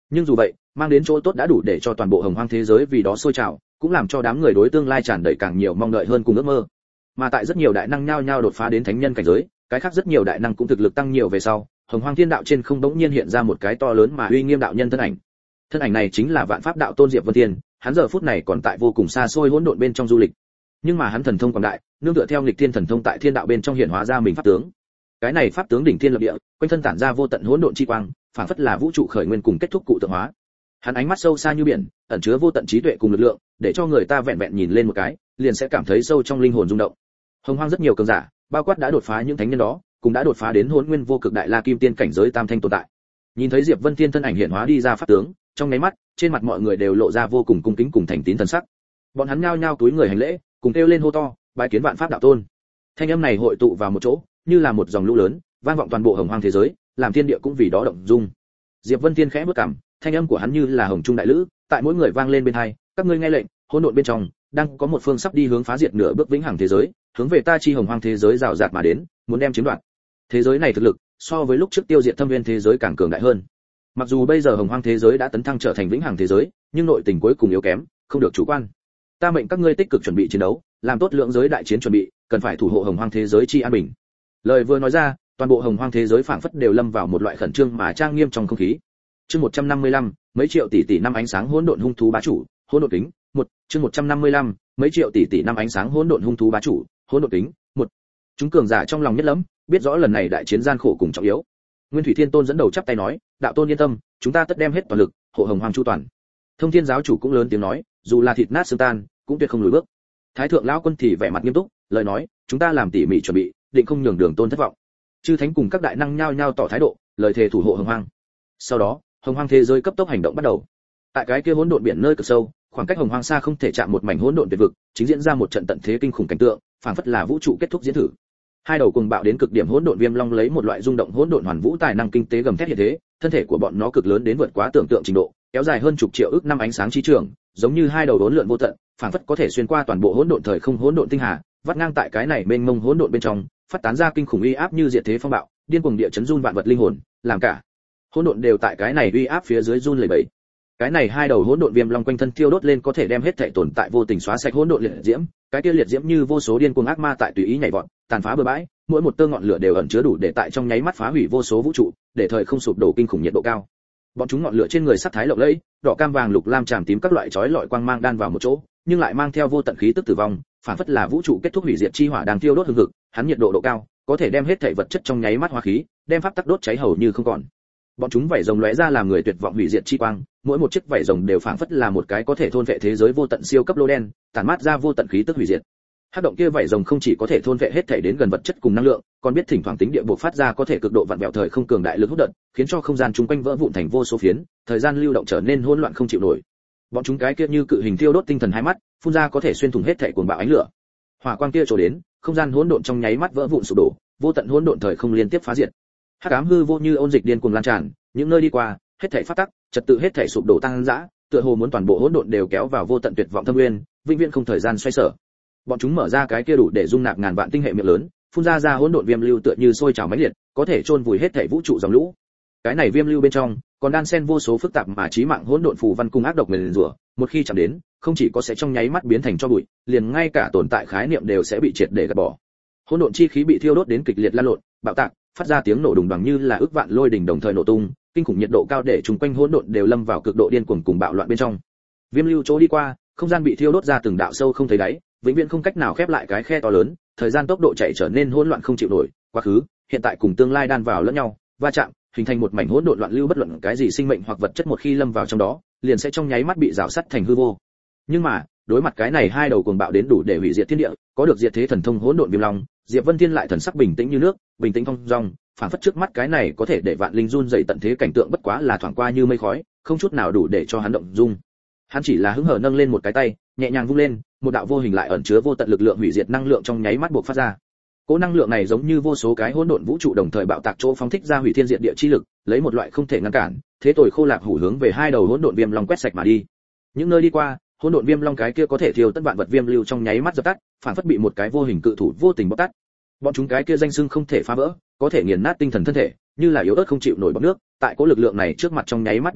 Nhưng dù vậy, mang đến chỗ tốt đã đủ để cho toàn bộ hồng hoang thế giới vì đó sôi trào, cũng làm cho đám người đối tương lai tràn đầy càng nhiều mong đợi hơn cùng ước mơ. Mà tại rất nhiều đại năng nhao nhao đột phá đến thánh nhân cảnh giới, cái khác rất nhiều đại năng cũng thực lực tăng nhiều về sau, hồng hoang thiên đạo trên không bỗng nhiên hiện ra một cái to lớn mà uy nghiêm đạo nhân thân ảnh. Thân ảnh này chính là Vạn Pháp Đạo Tôn Diệp Vân Thiên, hắn giờ phút này còn tại vô cùng xa xôi hỗn độn bên trong du lịch. Nhưng mà hắn thần thông quảng đại, nương tựa theo nghịch thiên thần thông tại thiên đạo bên trong hiện hóa ra mình pháp tướng. Cái này pháp tướng đỉnh thiên lập địa, quanh thân tản ra vô tận hỗn độn chi quang, phảng phất là vũ trụ khởi nguyên cùng kết thúc cụ tượng hóa. Hắn ánh mắt sâu xa như biển, ẩn chứa vô tận trí tuệ cùng lực lượng, để cho người ta vẹn vẹn nhìn lên một cái, liền sẽ cảm thấy sâu trong linh hồn rung động. Hồng hoang rất nhiều cường giả, bao quát đã đột phá những thánh nhân đó, cũng đã đột phá đến hỗn nguyên vô cực đại la kim tiên cảnh giới tam thanh tồn tại. Nhìn thấy Diệp Vân Thiên thân ảnh hiện hóa đi ra pháp tướng, trong nháy mắt, trên mặt mọi người đều lộ ra vô cùng cung kính cùng thành tín thần sắc. Bọn hắn nhao nhao túi người hành lễ, cùng kêu lên hô to, bái kiến Vạn Pháp Đạo Tôn. Thanh âm này hội tụ vào một chỗ, như là một dòng lũ lớn, vang vọng toàn bộ hồng hoang thế giới, làm thiên địa cũng vì đó động dung. Diệp Vân Thiên khẽ bước cằm, thanh âm của hắn như là hồng trung đại lữ, tại mỗi người vang lên bên tai, các ngươi nghe lệnh, hỗn độn bên trong đang có một phương sắp đi hướng phá diệt nửa bước vĩnh hằng thế giới, hướng về ta chi hồng hoang thế giới rào rạt mà đến, muốn đem chiếm đoạt. Thế giới này thực lực so với lúc trước tiêu diệt thâm viên thế giới càng cường đại hơn. Mặc dù bây giờ hồng hoang thế giới đã tấn thăng trở thành vĩnh hằng thế giới, nhưng nội tình cuối cùng yếu kém, không được chủ quan. Ta mệnh các ngươi tích cực chuẩn bị chiến đấu, làm tốt lượng giới đại chiến chuẩn bị, cần phải thủ hộ hồng hoang thế giới chi an bình. Lời vừa nói ra, toàn bộ hồng hoang thế giới phảng phất đều lâm vào một loại khẩn trương mà trang nghiêm trong không khí. Chương 155, mấy triệu tỷ năm ánh sáng hỗn độn hung thú bá chủ, hỗn độn kính, 1, chương 155, mấy triệu tỷ năm ánh sáng hỗn độn hung thú bá chủ, hỗn độn kính, 1. Chúng cường giả trong lòng nhất lắm, biết rõ lần này đại chiến gian khổ cùng trọng yếu. Nguyên Thủy Thiên Tôn dẫn đầu chắp tay nói, đạo tôn yên tâm, chúng ta tất đem hết toàn lực, hộ hồng hoang chu toàn. Thông Thiên giáo chủ cũng lớn tiếng nói, dù là thịt nát xương tan, cũng tuyệt không lùi bước. Thái thượng lão quân thì vẻ mặt nghiêm túc, lời nói, chúng ta làm tỉ mỉ chuẩn bị, định không nhường đường tôn thất vọng. Chư thánh cùng các đại năng nhao nhao tỏ thái độ, lời thề thủ hộ hồng hoang. Sau đó, hồng hoang thế giới cấp tốc hành động bắt đầu. Tại cái kia hỗn độn biển nơi cực sâu, khoảng cách hồng hoang xa không thể chạm một mảnh hỗn độn tuyệt vực, chính diễn ra một trận tận thế kinh khủng cảnh tượng, phảng phất là vũ trụ kết thúc diễn thử. Hai đầu cùng bạo đến cực điểm hỗn độn viêm long lấy một loại rung động hỗn độn hoàn vũ tài năng kinh tế gầm thét hiện thế, thân thể của bọn nó cực lớn đến vượt quá tưởng tượng trình độ, kéo dài hơn chục triệu ức năm ánh sáng chi trường, giống như hai đầu đốn lượn vô tận, phảng phất có thể xuyên qua toàn bộ hỗn độn thời không hỗn độn tinh hà, vắt ngang tại cái này mênh mông hỗn độn bên trong, phát tán ra kinh khủng uy áp như diệt thế phong bạo, điên cuồng địa chấn run vạn vật linh hồn, làm cả hỗn độn đều tại cái này uy áp phía dưới run lẩy bẩy. Cái này hai đầu hỗn độn viêm long quanh thân thiêu đốt lên có thể đem hết thảy tồn tại vô tình xóa sạch hỗn độn liệt diễm, cái kia liệt diễm như vô số điên cuồng ác ma tại tùy ý nhảy vọt, tàn phá bừa bãi, mỗi một tơ ngọn lửa đều ẩn chứa đủ để tại trong nháy mắt phá hủy vô số vũ trụ, để thời không sụp đổ kinh khủng nhiệt độ cao. Bọn chúng ngọn lửa trên người sắc thái lộng lẫy, đỏ cam vàng lục lam tràm tím các loại chói lọi quang mang đan vào một chỗ, nhưng lại mang theo vô tận khí tức tử vong, phản phất là vũ trụ kết thúc hủy diệt chi hỏa đang thiêu đốt hừng hực, hắn nhiệt độ độ cao, có thể đem hết thảy vật chất trong nháy mắt hóa khí, đem pháp tắc đốt cháy hầu như không còn. Bọn chúng vảy rồng lóe ra làm người tuyệt vọng hủy diệt chi quang, mỗi một chiếc vảy rồng đều phảng phất là một cái có thể thôn vệ thế giới vô tận siêu cấp lô đen, tản mát ra vô tận khí tức hủy diệt. Hắc động kia vảy rồng không chỉ có thể thôn vệ hết thảy đến gần vật chất cùng năng lượng, còn biết thỉnh thoảng tính địa bộc phát ra có thể cực độ vặn vẹo thời không cường đại lực hút đợt, khiến cho không gian chung quanh vỡ vụn thành vô số phiến, thời gian lưu động trở nên hỗn loạn không chịu nổi. Bọn chúng cái kia như cự hình thiêu đốt tinh thần hai mắt, phun ra có thể xuyên thủng hết thảy cuồng bạo ánh lửa. Hỏa quang kia trổ đến, không gian hỗn độn trong nháy mắt vỡ vụn sụp đổ, vô tận hỗn độn thời không liên tiếp phá diệt. Hắc ám hư vô như ôn dịch điên cuồng lan tràn, những nơi đi qua, hết thảy phát tắc, trật tự hết thảy sụp đổ tăng dã, tựa hồ muốn toàn bộ hỗn độn đều kéo vào vô tận tuyệt vọng thâm nguyên, vĩnh viễn không thời gian xoay sở. Bọn chúng mở ra cái kia đủ để dung nạp ngàn vạn tinh hệ miệng lớn, phun ra hỗn độn viêm lưu tựa như sôi trào mãnh liệt, có thể chôn vùi hết thảy vũ trụ dòng lũ. Cái này viêm lưu bên trong, còn đan xen vô số phức tạp mà chí mạng hỗn độn phù văn cung ác độc nguyền rủa, một khi chạm đến, không chỉ có sẽ trong nháy mắt biến thành tro bụi, liền ngay cả tồn tại khái niệm đều sẽ bị triệt để gạt bỏ. Hỗn độn chi khí bị thiêu đốt đến kịch liệt lan lộn, bạo tạc, phát ra tiếng nổ đùng đoàng như là ức vạn lôi đỉnh đồng thời nổ tung, kinh khủng nhiệt độ cao để chúng quanh hỗn độn đều lâm vào cực độ điên cuồng cùng bạo loạn bên trong. Viêm lưu chỗ đi qua, không gian bị thiêu đốt ra từng đạo sâu không thấy đáy, vĩnh viễn không cách nào khép lại cái khe to lớn, thời gian tốc độ chạy trở nên hỗn loạn không chịu nổi, quá khứ, hiện tại cùng tương lai đan vào lẫn nhau, va chạm, hình thành một mảnh hỗn độn loạn lưu bất luận cái gì sinh mệnh hoặc vật chất một khi lâm vào trong đó, liền sẽ trong nháy mắt bị rào sắt thành hư vô. Nhưng mà, đối mặt cái này hai đầu cuồng bạo đến đủ để hủy diệt thiên địa, có được diệt thế thần thông hỗn độn viêm long, Diệp Vân Thiên lại thần sắc bình tĩnh như nước, bình tĩnh thong dong, phản phất trước mắt cái này có thể để vạn linh run dậy tận thế cảnh tượng bất quá là thoảng qua như mây khói, không chút nào đủ để cho hắn động dung. Hắn chỉ là hứng hở nâng lên một cái tay, nhẹ nhàng vung lên, một đạo vô hình lại ẩn chứa vô tận lực lượng hủy diệt năng lượng trong nháy mắt bộc phát ra. Cỗ năng lượng này giống như vô số cái hỗn độn vũ trụ đồng thời bạo tạc chỗ phóng thích ra hủy thiên diệt địa chi lực, lấy một loại không thể ngăn cản, thế tồi khô lạc hủ hướng về hai đầu hỗn độn viêm long quét sạch mà đi. Những nơi đi qua, hỗn độn viêm long cái kia có thể thiêu tất vạn vật viêm lưu trong nháy mắt dập tắt, phản phất bị một cái vô hình cự thủ vô tình bóc tắt. Bọn chúng cái kia danh xưng không thể phá vỡ, có thể nghiền nát tinh thần thân thể, như là yếu ớt không chịu nổi bọt nước, tại cỗ lực lượng này trước mặt trong nháy mắt băng liệt,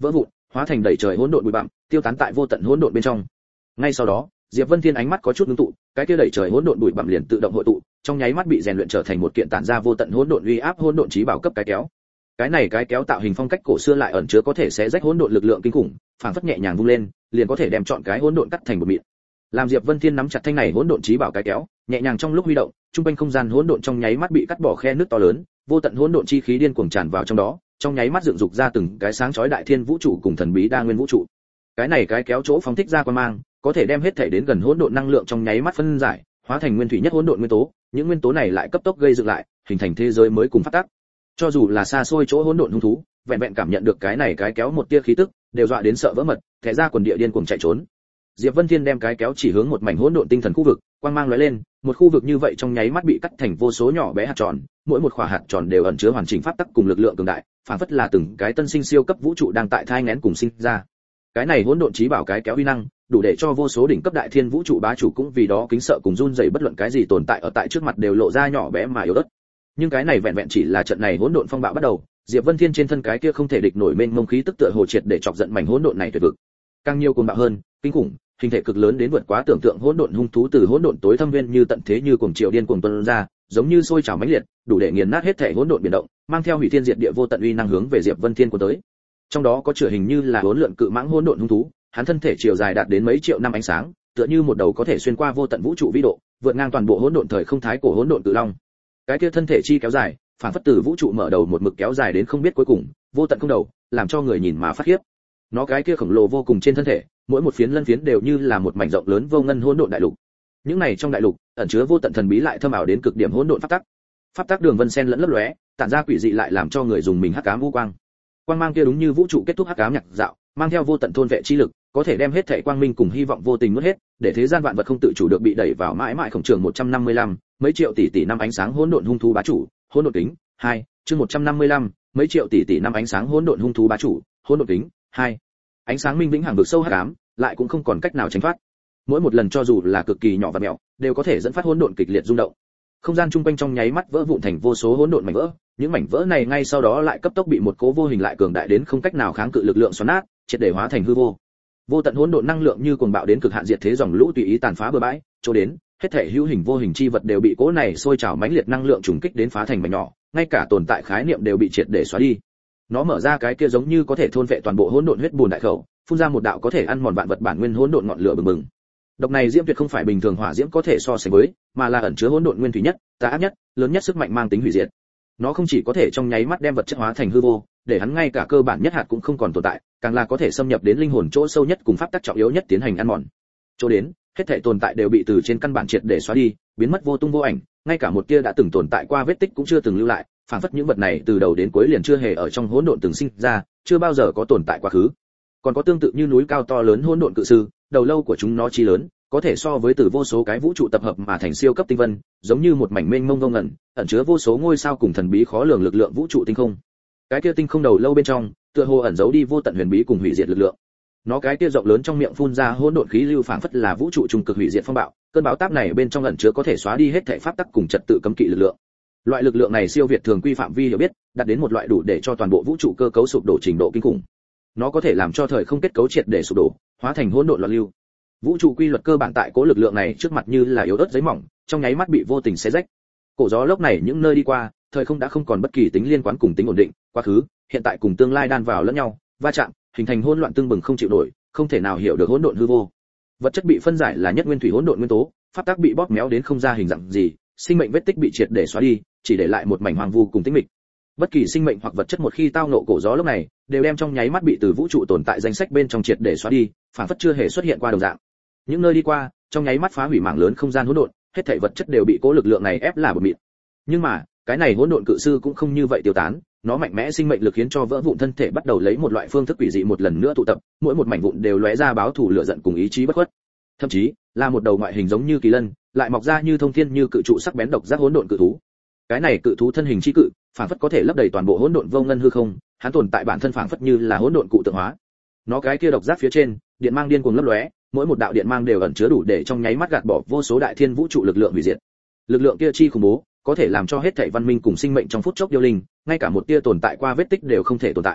vỡ vụn, hóa thành đầy trời hỗn độn bụi bặm, tiêu tán tại vô tận hỗn độn bên trong. Ngay sau đó, Diệp Vân Thiên ánh mắt có chút ngưng tụ, cái kia đầy trời hỗn độn bụi bặm liền tự động hội tụ, trong nháy mắt bị rèn luyện trở thành một kiện tản ra vô tận hỗn độn uy áp hỗn độn chí bảo cấp cái kéo. Cái này cái kéo tạo hình phong cách cổ xưa lại ẩn chứa có thể xé rách hỗn độn lực lượng kinh khủng, phảng phất nhẹ nhàng vung lên, liền có thể đem trọn cái hỗn độn cắt thành một mịn. Làm Diệp Vân Thiên nắm chặt thanh này hỗn độn chí bảo cái kéo, nhẹ nhàng trong lúc huy động, trung quanh không gian hỗn độn trong nháy mắt bị cắt bỏ khe nứt to lớn, vô tận hỗn độn chi khí điên cuồng tràn vào trong đó, trong nháy mắt dựng dục ra từng cái sáng chói đại thiên vũ trụ cùng thần bí đa nguyên vũ trụ. Cái này cái kéo chỗ phóng thích ra quang mang, có thể đem hết thể đến gần hỗn độn năng lượng trong nháy mắt phân giải, hóa thành nguyên thủy nhất hỗn độn nguyên tố, những nguyên tố này lại cấp tốc gây dựng lại, hình thành thế giới mới cùng phát tác. Cho dù là xa xôi chỗ hỗn độn hung thú, vẹn vẹn cảm nhận được cái này cái kéo một tia khí tức, đều dọa đến sợ vỡ mật, thẻ ra quần địa điên cuồng chạy trốn. Diệp Vân Thiên đem cái kéo chỉ hướng một mảnh hỗn độn tinh thần khu vực, quang mang lóe lên, một khu vực như vậy trong nháy mắt bị cắt thành vô số nhỏ bé hạt tròn, mỗi một quả hạt tròn đều ẩn chứa hoàn chỉnh pháp tắc cùng lực lượng cường đại, phản phất là từng cái tân sinh siêu cấp vũ trụ đang tại thai nghén cùng sinh ra. Cái này hỗn độn chí bảo cái kéo uy năng, đủ để cho vô số đỉnh cấp đại thiên vũ trụ bá chủ cũng vì đó kính sợ cùng run rẩy, bất luận cái gì tồn tại ở tại trước mặt đều lộ ra nhỏ bé mà yếu ớt. Nhưng cái này vẹn vẹn chỉ là trận này hỗn độn phong bạo bắt đầu, Diệp Vân Thiên trên thân cái kia không thể địch nổi mênh mông khí tức tựa hồ triệt để chọc giận mảnh hỗn độn này tuyệt vực. Càng nhiều cuồng bạo hơn, kinh khủng, hình thể cực lớn đến vượt quá tưởng tượng hỗn độn hung thú từ hỗn độn tối thâm viên như tận thế như cuồng triều điên cuồng tuôn ra, giống như sôi trào mãnh liệt, đủ để nghiền nát hết thể hỗn độn biển động, mang theo hủy thiên diệt địa vô tận uy năng hướng về Diệp Vân Thiên của tới. Trong đó có chửa hình như là hỗn lượn cự mãng hỗn độn hung thú, hắn thân thể chiều dài đạt đến mấy triệu năm ánh sáng, tựa như một đầu có thể xuyên qua vô tận vũ trụ vĩ độ, vượt ngang toàn bộ hỗn độn thời không thái cổ hỗn độn cự long. Cái kia thân thể chi kéo dài, phản phất từ vũ trụ mở đầu một mực kéo dài đến không biết cuối cùng, vô tận không đầu, làm cho người nhìn mà phát khiếp. Nó cái kia khổng lồ vô cùng trên thân thể, mỗi một phiến lân phiến đều như là một mảnh rộng lớn vô ngân hỗn độn đại lục. Những này trong đại lục ẩn chứa vô tận thần bí lại thâm ảo đến cực điểm hỗn độn pháp tắc. Pháp tắc đường vân sen lẫn lấp lóe, tản ra quỷ dị lại làm cho người dùng mình hắc ám vũ quang. Quang mang kia đúng như vũ trụ kết thúc hắc ám nhạc dạo, mang theo vô tận thôn vệ chi lực, có thể đem hết thảy quang minh cùng hy vọng vô tình nuốt hết, để thế gian vạn vật không tự chủ được bị đẩy vào mãi mãi khổng trường 155, mấy triệu tỷ năm ánh sáng hỗn độn hung thú bá chủ, hỗn độn kính 2, chương 155, mấy triệu tỷ năm ánh sáng hỗn độn hung thú bá chủ, hỗn độn kính 2. Ánh sáng minh vĩnh hằng vực sâu hắc ám, lại cũng không còn cách nào tránh thoát. Mỗi một lần cho dù là cực kỳ nhỏ và mẹo, đều có thể dẫn phát hỗn độn kịch liệt rung động. Không gian chung quanh trong nháy mắt vỡ vụn thành vô số hỗn độn mảnh vỡ, những mảnh vỡ này ngay sau đó lại cấp tốc bị một cố vô hình lại cường đại đến không cách nào kháng cự lực lượng xoắn nát, triệt để hóa thành hư vô. Vô tận hỗn độn năng lượng như cuồng bạo đến cực hạn diệt thế dòng lũ tùy ý tàn phá bừa bãi, chỗ đến, hết thảy hữu hình vô hình chi vật đều bị cố này sôi trào mãnh liệt năng lượng trùng kích đến phá thành mảnh nhỏ, ngay cả tồn tại khái niệm đều bị triệt để xóa đi. Nó mở ra cái kia giống như có thể thôn vệ toàn bộ hỗn độn huyết bùn đại khẩu, phun ra một đạo có thể ăn mòn vạn vật bản nguyên hỗn độn ngọn lửa bừng bừng. Độc này diễm tuyệt không phải bình thường hỏa diễm có thể so sánh với, mà là ẩn chứa hỗn độn nguyên thủy nhất, tà ác nhất, lớn nhất sức mạnh mang tính hủy diệt. Nó không chỉ có thể trong nháy mắt đem vật chất hóa thành hư vô, để hắn ngay cả cơ bản nhất hạt cũng không còn tồn tại, càng là có thể xâm nhập đến linh hồn chỗ sâu nhất cùng pháp tắc trọng yếu nhất tiến hành ăn mòn. Chỗ đến, hết thảy tồn tại đều bị từ trên căn bản triệt để xóa đi, biến mất vô tung vô ảnh, ngay cả một tia đã từng tồn tại qua vết tích cũng chưa từng lưu lại, phản phất những vật này từ đầu đến cuối liền chưa hề ở trong hỗn độn từng sinh ra, chưa bao giờ có tồn tại quá khứ. Còn có tương tự như núi cao to lớn hỗn độn cự sư, đầu lâu của chúng nó chi lớn, có thể so với từ vô số cái vũ trụ tập hợp mà thành siêu cấp tinh vân, giống như một mảnh mênh mông vô ngần, ẩn chứa vô số ngôi sao cùng thần bí khó lường lực lượng vũ trụ tinh không. Cái kia tinh không đầu lâu bên trong, tựa hồ ẩn giấu đi vô tận huyền bí cùng hủy diệt lực lượng. Nó cái kia rộng lớn trong miệng phun ra hỗn độn khí lưu phảng phất là vũ trụ trung cực hủy diệt phong bạo, cơn bão táp này bên trong ẩn chứa có thể xóa đi hết thảy pháp tắc cùng trật tự cấm kỵ lực lượng. Loại lực lượng này siêu việt thường quy phạm vi hiểu biết, đạt đến một loại đủ để cho toàn bộ vũ trụ cơ cấu sụp đổ trình độ kinh khủng. Nó có thể làm cho thời không kết cấu triệt để sụp đổ, hóa thành hỗn độn loạn lưu. Vũ trụ quy luật cơ bản tại cố lực lượng này trước mặt như là yếu ớt giấy mỏng, trong nháy mắt bị vô tình xé rách. Cổ gió lốc này những nơi đi qua, thời không đã không còn bất kỳ tính liên quan cùng tính ổn định, quá khứ, hiện tại cùng tương lai đan vào lẫn nhau, va chạm, hình thành hỗn loạn tương bừng không chịu nổi, không thể nào hiểu được hỗn độn hư vô. Vật chất bị phân giải là nhất nguyên thủy hỗn độn nguyên tố, pháp tắc bị bóp méo đến không ra hình dạng gì, sinh mệnh vết tích bị triệt để xóa đi, chỉ để lại một mảnh hoang vu cùng tĩnh mịch. Bất kỳ sinh mệnh hoặc vật chất một khi tao nộ cổ gió lốc này, đều đem trong nháy mắt bị từ vũ trụ tồn tại danh sách bên trong triệt để xóa đi, phản phất chưa hề xuất hiện qua đồng dạng. Những nơi đi qua, trong nháy mắt phá hủy mảng lớn không gian hỗn độn, hết thảy vật chất đều bị cố lực lượng này ép là bột mịn. Nhưng mà, cái này hỗn độn cự sư cũng không như vậy tiêu tán, nó mạnh mẽ sinh mệnh lực khiến cho vỡ vụn thân thể bắt đầu lấy một loại phương thức quỷ dị một lần nữa tụ tập, mỗi một mảnh vụn đều lóe ra báo thù lửa giận cùng ý chí bất khuất. Thậm chí, là một đầu ngoại hình giống như kỳ lân, lại mọc ra như thông thiên như cự trụ sắc bén độc giác hỗn độn cự thú. Cái này cự thú thân hình chi cự, phảng phất có thể lấp đầy toàn bộ hỗn độn vô ngân hư không, hắn tồn tại bản thân phảng phất như là hỗn độn cụ tượng hóa. Nó cái kia độc giác phía trên, điện mang điên cuồng lấp lóe, mỗi một đạo điện mang đều ẩn chứa đủ để trong nháy mắt gạt bỏ vô số đại thiên vũ trụ lực lượng hủy diệt. Lực lượng kia chi khủng bố, có thể làm cho hết thảy văn minh cùng sinh mệnh trong phút chốc điêu linh, ngay cả một tia tồn tại qua vết tích đều không thể tồn tại.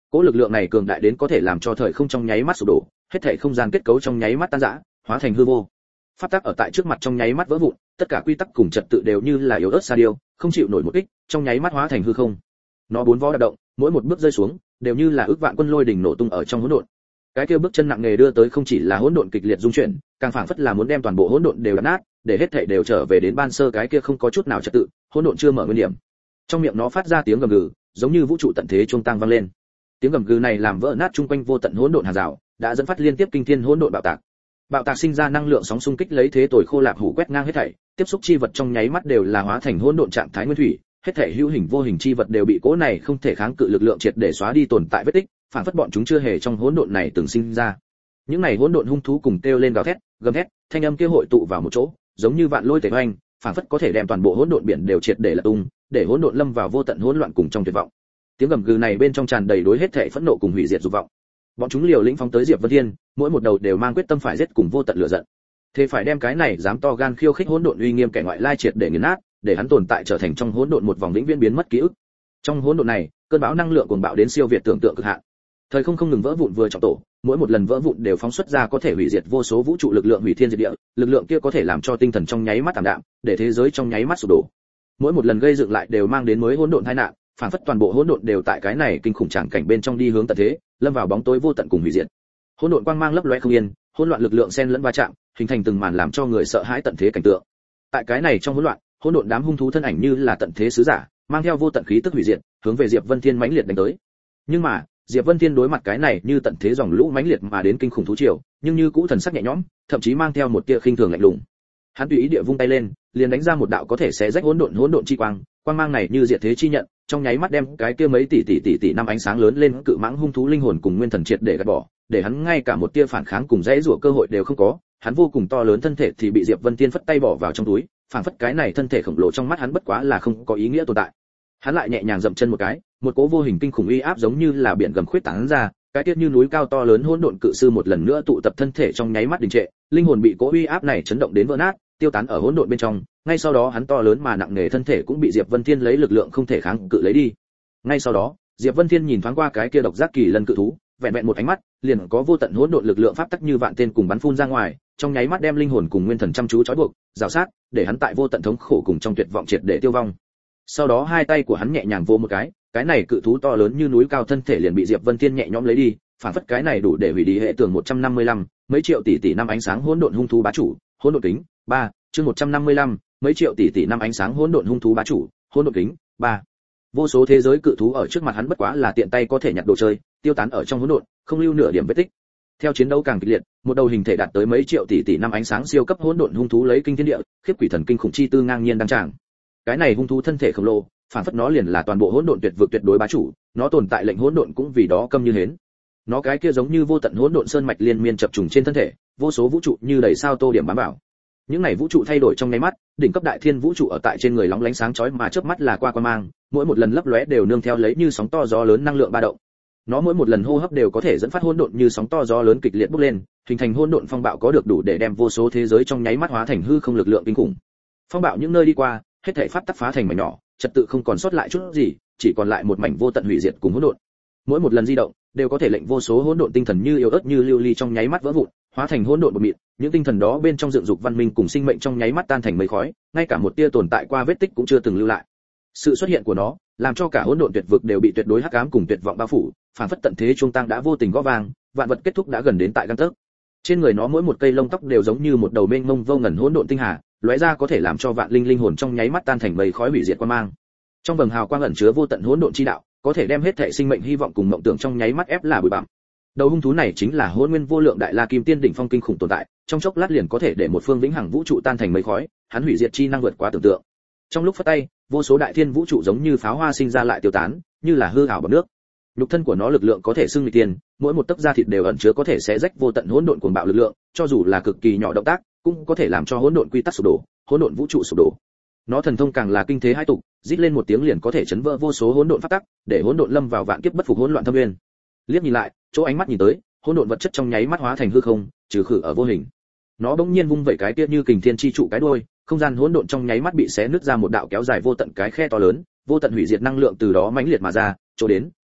cỗ lực lượng này cường đại đến có thể làm cho thời không trong nháy mắt sụp đổ, hết thảy không gian kết cấu trong nháy mắt tan rã, hóa thành hư vô. Pháp tắc ở tại trước mặt trong nháy mắt vỡ vụn, tất cả quy tắc cùng trật tự đều như là yếu ớt sa điêu, không chịu nổi một kích, trong nháy mắt hóa thành hư không. Nó bốn vó đạp động, mỗi một bước rơi xuống, đều như là ước vạn quân lôi đỉnh nổ tung ở trong hỗn độn. Cái kia bước chân nặng nề đưa tới không chỉ là hỗn độn kịch liệt rung chuyển, càng phảng phất là muốn đem toàn bộ hỗn độn đều đập nát, để hết thảy đều trở về đến ban sơ cái kia không có chút nào trật tự, hỗn độn chưa mở nguyên điểm. Trong miệng nó phát ra tiếng gầm gừ, giống như vũ trụ tận thế chuông tang vang lên. Tiếng gầm gừ này làm vỡ nát chung quanh vô tận hỗn độn hàng rào, đã dẫn phát liên tiếp kinh thiên hỗn độn bạo tạc. Bạo tạc sinh ra năng lượng sóng xung kích lấy thế tồi khô lạp hủ quét ngang hết thảy, tiếp xúc chi vật trong nháy mắt đều là hóa thành hỗn độn trạng thái nguyên thủy, hết thảy hữu hình vô hình chi vật đều bị cỗ này không thể kháng cự lực lượng triệt để xóa đi tồn tại vết tích, phản phất bọn chúng chưa hề trong hỗn độn này từng sinh ra. Những này hỗn độn hung thú cùng kêu lên gào thét, gầm thét, thanh âm kia hội tụ vào một chỗ, giống như vạn lôi tề oanh, phản phất có thể đem toàn bộ hỗn độn biển đều triệt để lật tung, để hỗn độn lâm vào vô tận hỗn loạn cùng trong tuyệt vọng. Tiếng gầm gừ này bên trong tràn đầy đối hết thảy phẫn nộ cùng hủy diệt dục vọng. Bọn chúng liều lĩnh phóng tới Diệp Vân Thiên, mỗi một đầu đều mang quyết tâm phải giết cùng vô tận lửa giận. Thế phải đem cái này dám to gan khiêu khích hỗn độn uy nghiêm kẻ ngoại lai triệt để nghiền nát, để hắn tồn tại trở thành trong hỗn độn một vòng vĩnh viễn biến mất ký ức. Trong hỗn độn này, cơn bão năng lượng cuồng bạo đến siêu việt tưởng tượng cực hạn. Thời không không ngừng vỡ vụn vừa trọng tổ, mỗi một lần vỡ vụn đều phóng xuất ra có thể hủy diệt vô số vũ trụ lực lượng hủy thiên diệt địa, lực lượng kia có thể làm cho tinh thần trong nháy mắt tạm đạm, để thế giới trong nháy mắt sụp đổ. Mỗi một lần gây dựng lại đều mang đến mới hỗn độn tai nạn, phản phất toàn bộ hỗn độn đều tại cái này kinh khủng tràng cảnh bên trong đi hướng tận thế, lâm vào bóng tối vô tận cùng hủy diệt. Hỗn độn quang mang lấp lóe không yên, hỗn loạn lực lượng xen lẫn va chạm, hình thành từng màn làm cho người sợ hãi tận thế cảnh tượng. Tại cái này trong hỗn loạn, hỗn độn đám hung thú thân ảnh như là tận thế sứ giả, mang theo vô tận khí tức hủy diệt, hướng về Diệp Vân Thiên mãnh liệt đánh tới. Nhưng mà, Diệp Vân Thiên đối mặt cái này như tận thế dòng lũ mãnh liệt mà đến kinh khủng thú triều, nhưng như cũ thần sắc nhẹ nhõm, thậm chí mang theo một tia khinh thường lạnh lùng. Hắn tùy ý địa vung tay lên, liền đánh ra một đạo có thể xé rách hỗn độn chi quang, quang mang này như diệt thế chi nhận, trong nháy mắt đem cái kia mấy tỷ năm ánh sáng lớn lên cự mãng hung thú linh hồn cùng nguyên thần triệt để gạt bỏ, để hắn ngay cả một tia phản kháng cùng dãy rủa cơ hội đều không có. Hắn vô cùng to lớn thân thể thì bị Diệp Vân Thiên phất tay bỏ vào trong túi, phảng phất cái này thân thể khổng lồ trong mắt hắn bất quá là không có ý nghĩa tồn tại. Hắn lại nhẹ nhàng dậm chân một cái, một cỗ vô hình kinh khủng uy áp giống như là biển gầm khuyết tán ra, cái tiết như núi cao to lớn hỗn độn cự sư một lần nữa tụ tập thân thể trong nháy mắt đình trệ, linh hồn bị cỗ uy áp này chấn động đến vỡ nát, tiêu tán ở hỗn độn bên trong. Ngay sau đó hắn to lớn mà nặng nề thân thể cũng bị Diệp Vân Thiên lấy lực lượng không thể kháng cự lấy đi. Ngay sau đó, Diệp Vân Thiên nhìn thoáng qua cái kia độc giác kỳ lân cự thú, vẹn vẹn một ánh mắt, liền có vô tận hỗn độn lực lượng pháp tắc như vạn tên cùng bắn phun ra ngoài, trong nháy mắt đem linh hồn cùng nguyên thần chăm chú trói buộc, rào sát, để hắn tại vô tận thống khổ cùng trong tuyệt vọng triệt để tiêu vong. Sau đó hai tay của hắn nhẹ nhàng vỗ một cái này cự thú to lớn như núi cao thân thể liền bị Diệp Vân Thiên nhẹ nhõm lấy đi, phản phất cái này đủ để hủy đi hệ tường 155, mấy triệu tỷ năm ánh sáng hỗn độn hung thú bá chủ, hỗn độn kính, 3, chương 155, mấy triệu tỷ năm ánh sáng hỗn độn hung thú bá chủ, hỗn độn kính, 3. Vô số thế giới cự thú ở trước mặt hắn bất quá là tiện tay có thể nhặt đồ chơi, tiêu tán ở trong hỗn độn, không lưu nửa điểm vết tích. Theo chiến đấu càng kịch liệt, một đầu hình thể đạt tới mấy triệu tỷ năm ánh sáng siêu cấp hỗn độn hung thú lấy kinh thiên địa, khiếp quỷ thần kinh khủng chi tư ngang nhiên đăng tràng. Cái này hung thú thân thể khổng lồ, phản phất nó liền là toàn bộ hỗn độn tuyệt vực tuyệt đối bá chủ, nó tồn tại lệnh hỗn độn cũng vì đó câm như hến. Nó cái kia giống như vô tận hỗn độn sơn mạch liên miên chập trùng trên thân thể, vô số vũ trụ như đầy sao tô điểm bám vào. Những này vũ trụ thay đổi trong nháy mắt, đỉnh cấp đại thiên vũ trụ ở tại trên người lóng lánh sáng chói mà chớp mắt là qua quang mang, mỗi một lần lấp lóe đều nương theo lấy như sóng to gió lớn năng lượng ba động. Nó mỗi một lần hô hấp đều có thể dẫn phát hỗn độn như sóng to gió lớn kịch liệt bốc lên, hình thành hỗn độn phong bạo có được đủ để đem vô số thế giới trong nháy mắt hóa thành hư không lực lượng kinh khủng. Phong bạo những nơi đi qua, hết thảy pháp tắc phá thành mảnh nhỏ, trật tự không còn sót lại chút gì, chỉ còn lại một mảnh vô tận hủy diệt cùng hỗn độn. Mỗi một lần di động, đều có thể lệnh vô số hỗn độn tinh thần như yếu ớt như lưu ly trong nháy mắt vỡ vụn, hóa thành hỗn độn bột mịn, những tinh thần đó bên trong dựng dục văn minh cùng sinh mệnh trong nháy mắt tan thành mây khói, ngay cả một tia tồn tại qua vết tích cũng chưa từng lưu lại. Sự xuất hiện của nó, làm cho cả hỗn độn tuyệt vực đều bị tuyệt đối hắc ám cùng tuyệt vọng bao phủ, phản phất tận thế trung tăng đã vô tình gõ vang, vạn vật kết thúc đã gần đến tại gang tấc. Trên người nó mỗi một cây lông tóc đều giống như một đầu mênh mông vô ngần hỗn độn tinh hà, lóe ra có thể làm cho vạn linh linh hồn trong nháy mắt tan thành mây khói hủy diệt quang mang. Trong vầng hào quang ẩn chứa vô tận hỗn độn chi đạo, có thể đem hết thảy sinh mệnh hy vọng cùng mộng tưởng trong nháy mắt ép là bụi bặm. Đầu hung thú này chính là Hỗn Nguyên vô lượng đại la kim tiên đỉnh phong kinh khủng tồn tại, trong chốc lát liền có thể để một phương vĩnh hằng vũ trụ tan thành mây khói, hắn hủy diệt chi năng vượt quá tưởng tượng. Trong lúc phất tay, vô số đại thiên vũ trụ giống như pháo hoa sinh ra lại tiêu tán, như là hư ảo bọt nước. Nhục thân của nó lực lượng có thể xưng nguy tiên, mỗi một tấc da thịt đều ẩn chứa có thể xé rách vô tận hỗn độn cuồng bạo lực lượng, cho dù là cực kỳ nhỏ động tác, cũng có thể làm cho hỗn độn quy tắc sụp đổ, hỗn độn vũ trụ sụp đổ. Nó thần thông càng là kinh thế hai tục, rít lên một tiếng liền có thể chấn vỡ vô số hỗn độn pháp tắc, để hỗn độn lâm vào vạn kiếp bất phục hỗn loạn thâm nguyên. Liếc nhìn lại, chỗ ánh mắt nhìn tới, hỗn độn vật chất trong nháy mắt hóa thành hư không, trừ khử ở vô hình. Nó bỗng nhiên vung vẩy cái kia như kình thiên chi trụ cái đuôi, không gian hỗn độn trong nháy mắt bị xé nứt ra một đạo kéo dài vô tận cái khe to lớn, vô tận hủy diệt năng lượng từ đó mãnh liệt mà ra, chỗ đến,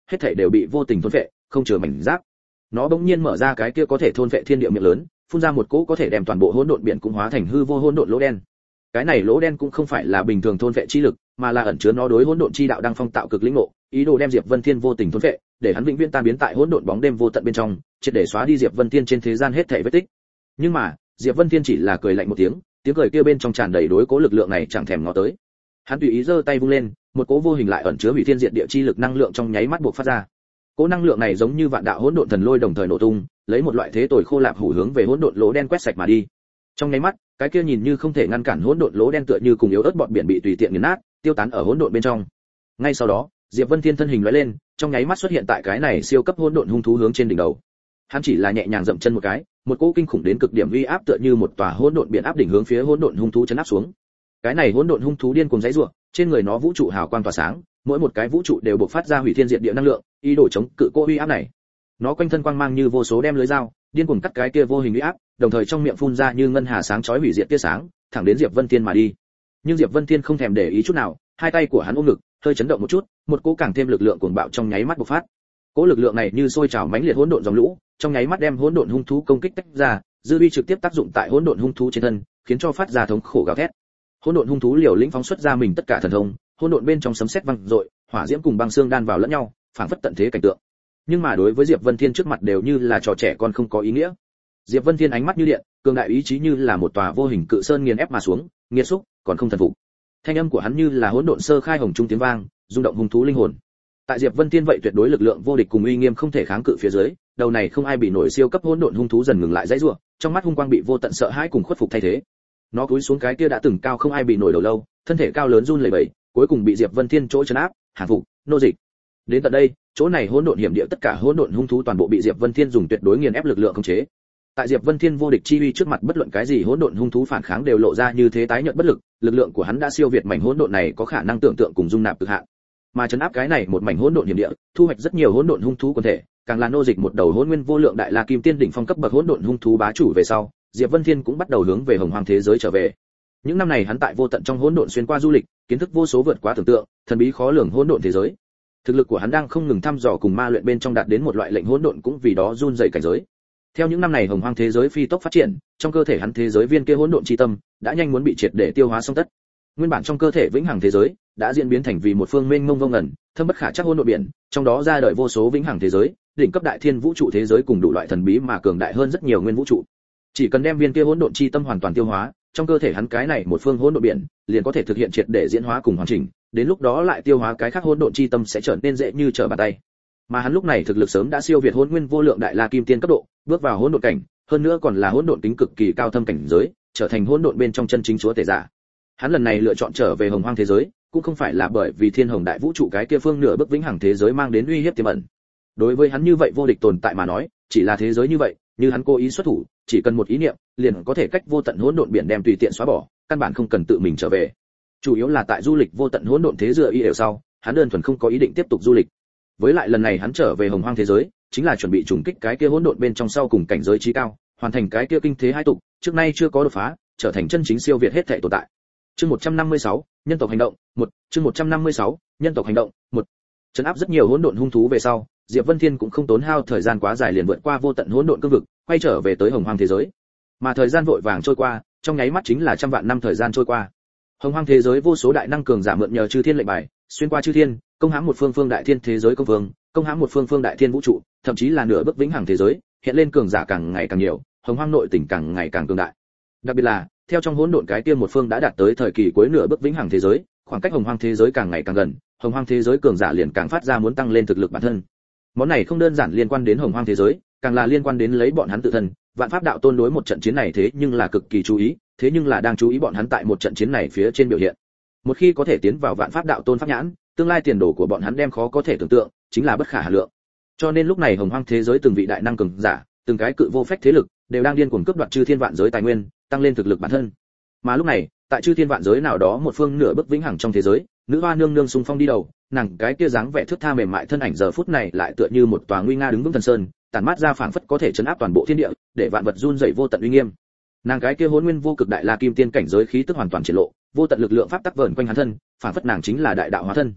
hết thảy đều bị vô tình thôn phệ, không chừa mảnh giáp. Nó bỗng nhiên mở ra cái kia có thể thôn phệ thiên địa miệng lớn, phun ra một cỗ có thể đem toàn bộ hỗn độn biển cũng hóa thành hư vô hỗn độn lỗ đen. Cái này lỗ đen cũng không phải là bình thường thôn phệ chi lực, mà là ẩn chứa nó đối hỗn độn chi đạo đang phong tạo cực lĩnh ngộ, ý đồ đem Diệp Vân Thiên vô tình thôn phệ, để hắn vĩnh viễn tan biến tại hỗn độn bóng đêm vô tận bên trong, triệt để xóa đi Diệp Vân Thiên trên thế gian hết thảy vết tích. Nhưng mà, Diệp Vân Thiên chỉ là cười lạnh một tiếng, tiếng cười kia bên trong tràn đầy đối cố lực lượng này chẳng thèm ngó tới. Hắn tùy ý giơ tay vung lên, một cỗ vô hình lại ẩn chứa hủy thiên diệt địa chi lực năng lượng trong nháy mắt bộc phát ra. Cỗ năng lượng này giống như vạn đạo hỗn độn thần lôi đồng thời nổ tung, lấy một loại thế tồi khô lạp hủ hướng về hỗn độn lỗ đen quét sạch mà đi. Trong nháy mắt, cái kia nhìn như không thể ngăn cản hỗn độn lỗ đen tựa như cùng yếu ớt bọt biển bị tùy tiện nghiền nát, tiêu tán ở hỗn độn bên trong. Ngay sau đó, Diệp Vân Thiên thân hình lóe lên, trong nháy mắt xuất hiện tại cái này siêu cấp hỗn độn hung thú hướng trên đỉnh đầu. Hắn chỉ là nhẹ nhàng dậm chân một cái, một cỗ kinh khủng đến cực điểm uy áp tựa như một tòa hỗn độn biển áp đỉnh hướng phía hỗn độn hung thú chấn áp xuống. Cái này hỗn độn hung thú điên cuồng giãy giụa, trên người nó vũ trụ hào quang tỏa sáng, mỗi một cái vũ trụ đều bộc phát ra hủy thiên diệt địa năng lượng, ý đồ chống cự cỗ uy áp này. Nó quanh thân quang mang như vô số đem lưới dao, điên cuồng cắt cái kia vô hình uy áp, đồng thời trong miệng phun ra như ngân hà sáng chói hủy diệt tia sáng, thẳng đến Diệp Vân Thiên mà đi. Nhưng Diệp Vân Thiên không thèm để ý chút nào, hai tay của hắn ôm ngực, hơi chấn động một chút, một cỗ càng thêm lực lượng cuồng bạo trong nháy mắt bộc phát. Cỗ lực lượng này như sôi trào mãnh liệt hỗn độn dòng lũ, trong nháy mắt đem hỗn độn hung thú công kích tách ra, dư uy trực tiếp tác dụng tại hỗn độn hung thú trên thân, khiến cho phát ra thống khổ gào thét. Hỗn độn hung thú liều lĩnh phóng xuất ra mình tất cả thần thông, hỗn độn bên trong sấm sét vang dội, hỏa diễm cùng băng xương đan vào lẫn nhau, phảng phất tận thế cảnh tượng. Nhưng mà đối với Diệp Vân Thiên trước mặt đều như là trò trẻ con không có ý nghĩa. Diệp Vân Thiên ánh mắt như điện, cường đại ý chí như là một tòa vô hình cự sơn nghiền ép mà xuống, nghiệt xúc, còn không thần phục. Thanh âm của hắn như là hỗn độn sơ khai hồng trung tiếng vang, rung động hung thú linh hồn. Tại Diệp Vân Thiên vậy tuyệt đối lực lượng vô địch cùng uy nghiêm không thể kháng cự phía dưới, đầu này không ai bị nổi siêu cấp hỗn độn hung thú dần ngừng lại dãy rủa, trong mắt hung quang bị vô tận sợ hãi cùng khuất phục thay thế. Nó cúi xuống cái kia đã từng cao không ai bị nổi đầu lâu, thân thể cao lớn run lẩy bẩy, cuối cùng bị Diệp Vân Thiên chỗ trấn áp, hàng phục, nô dịch. Đến tận đây, chỗ này hỗn độn hiểm địa tất cả hỗn độn hung thú toàn bộ bị Diệp Vân Thiên dùng tuyệt đối nghiền ép lực lượng khống chế. Tại Diệp Vân Thiên vô địch chi uy trước mặt bất luận cái gì hỗn độn hung thú phản kháng đều lộ ra như thế tái nhợt bất lực, lực lượng của hắn đã siêu việt mảnh hỗn độn này có khả năng tưởng tượng cùng dung nạp cực hạn. Mà trấn áp cái này một mảnh hỗn độn hiểm địa, thu hoạch rất nhiều hỗn độn hung thú quần thể, càng là nô dịch một đầu hỗn nguyên vô lượng đại la kim tiên đỉnh phong cấp bậc hỗn độn hung thú bá chủ về sau, Diệp Vân Thiên cũng bắt đầu hướng về hồng hoang thế giới trở về. Những năm này hắn tại vô tận trong hỗn độn xuyên qua du lịch, kiến thức vô số vượt quá tưởng tượng, thần bí khó lường hỗn độn thế giới. Thực lực của hắn đang không ngừng thăm dò cùng ma luyện bên trong đạt đến một loại lệnh hỗn độn cũng vì đó run rẩy cảnh giới. Theo những năm này hồng hoang thế giới phi tốc phát triển, trong cơ thể hắn thế giới viên kia hỗn độn chi tâm đã nhanh muốn bị triệt để tiêu hóa xong tất. Nguyên bản trong cơ thể vĩnh hằng thế giới đã diễn biến thành vì một phương mênh mông vô ngần, thâm bất khả trắc hỗn độn biển, trong đó ra đời vô số vĩnh hằng thế giới, đỉnh cấp đại thiên vũ trụ thế giới cùng đủ loại thần bí mà cường đại hơn rất nhiều nguyên vũ trụ. Chỉ cần đem viên kia hỗn độn chi tâm hoàn toàn tiêu hóa, trong cơ thể hắn cái này một phương hỗn độn biển liền có thể thực hiện triệt để diễn hóa cùng hoàn chỉnh, đến lúc đó lại tiêu hóa cái khác hỗn độn chi tâm sẽ trở nên dễ như trở bàn tay. Mà hắn lúc này thực lực sớm đã siêu việt hỗn nguyên vô lượng đại la kim tiên cấp độ, bước vào hỗn độn cảnh, hơn nữa còn là hỗn độn tính cực kỳ cao thâm cảnh giới, trở thành hỗn độn bên trong chân chính chúa tể giả. Hắn lần này lựa chọn trở về hồng hoang thế giới, cũng không phải là bởi vì thiên hồng đại vũ trụ cái kia phương nửa bước vĩnh hằng thế giới mang đến uy hiếp tiềm ẩn. Đối với hắn như vậy vô địch tồn tại mà nói, chỉ là thế giới như vậy, như hắn cố ý xuất thủ, chỉ cần một ý niệm, liền có thể cách vô tận hỗn độn biển đem tùy tiện xóa bỏ, căn bản không cần tự mình trở về. Chủ yếu là tại du lịch vô tận hỗn độn thế dựa y đều sau, hắn đơn thuần không có ý định tiếp tục du lịch. Với lại lần này hắn trở về hồng hoang thế giới, chính là chuẩn bị trùng kích cái kia hỗn độn bên trong sau cùng cảnh giới chí cao, hoàn thành cái kia kinh thế hai tục, trước nay chưa có đột phá, trở thành chân chính siêu việt hết thảy tồn tại. Chương 156, nhân tộc hành động, 1, chương 156, nhân tộc hành động, 1. Trấn áp rất nhiều hỗn độn hung thú về sau, Diệp Vân Thiên cũng không tốn hao thời gian quá dài liền vượt qua vô tận hỗn độn cương vực, quay trở về tới hồng hoang thế giới. Mà thời gian vội vàng trôi qua, trong nháy mắt chính là trăm vạn năm thời gian trôi qua. Hồng hoang thế giới vô số đại năng cường giả mượn nhờ chư thiên lệnh bài, xuyên qua chư thiên, công hãm một phương phương đại thiên thế giới công vương, công hãm một phương phương đại thiên vũ trụ, thậm chí là nửa bước vĩnh hằng thế giới, hiện lên cường giả càng ngày càng nhiều, hồng hoang nội tình càng ngày càng cường đại. Đặc biệt là, theo trong hỗn độn cái kia một phương đã đạt tới thời kỳ cuối nửa bước vĩnh hằng thế giới, khoảng cách hồng hoang thế giới càng ngày càng gần, hồng hoang thế giới cường giả liền càng phát ra muốn tăng lên thực lực bản thân. Món này không đơn giản liên quan đến hồng hoang thế giới, càng là liên quan đến lấy bọn hắn tự thân. Vạn Pháp Đạo Tôn đối một trận chiến này thế nhưng là cực kỳ chú ý, thế nhưng là đang chú ý bọn hắn tại một trận chiến này phía trên biểu hiện. Một khi có thể tiến vào Vạn Pháp Đạo Tôn pháp nhãn, tương lai tiền đồ của bọn hắn đem khó có thể tưởng tượng, chính là bất khả hà lượng. Cho nên lúc này hồng hoang thế giới từng vị đại năng cường giả, từng cái cự vô phách thế lực, đều đang điên cuồng cướp đoạt chư thiên vạn giới tài nguyên, tăng lên thực lực bản thân. Mà lúc này, tại chư thiên vạn giới nào đó một phương nửa bước vĩnh hằng trong thế giới, nữ hoa nương nương xung phong đi đầu, nàng cái kia dáng vẻ thướt tha mềm mại thân ảnh giờ phút này lại tựa như một tòa nguy nga đứng vững thần sơn, tản mát ra phảng phất có thể chấn áp toàn bộ thiên địa, để vạn vật run rẩy vô tận uy nghiêm. Nàng cái kia hỗn nguyên vô cực đại la kim tiên cảnh giới khí tức hoàn toàn triển lộ, vô tận lực lượng pháp tắc vờn quanh hắn thân, phảng phất nàng chính là đại đạo hóa thân.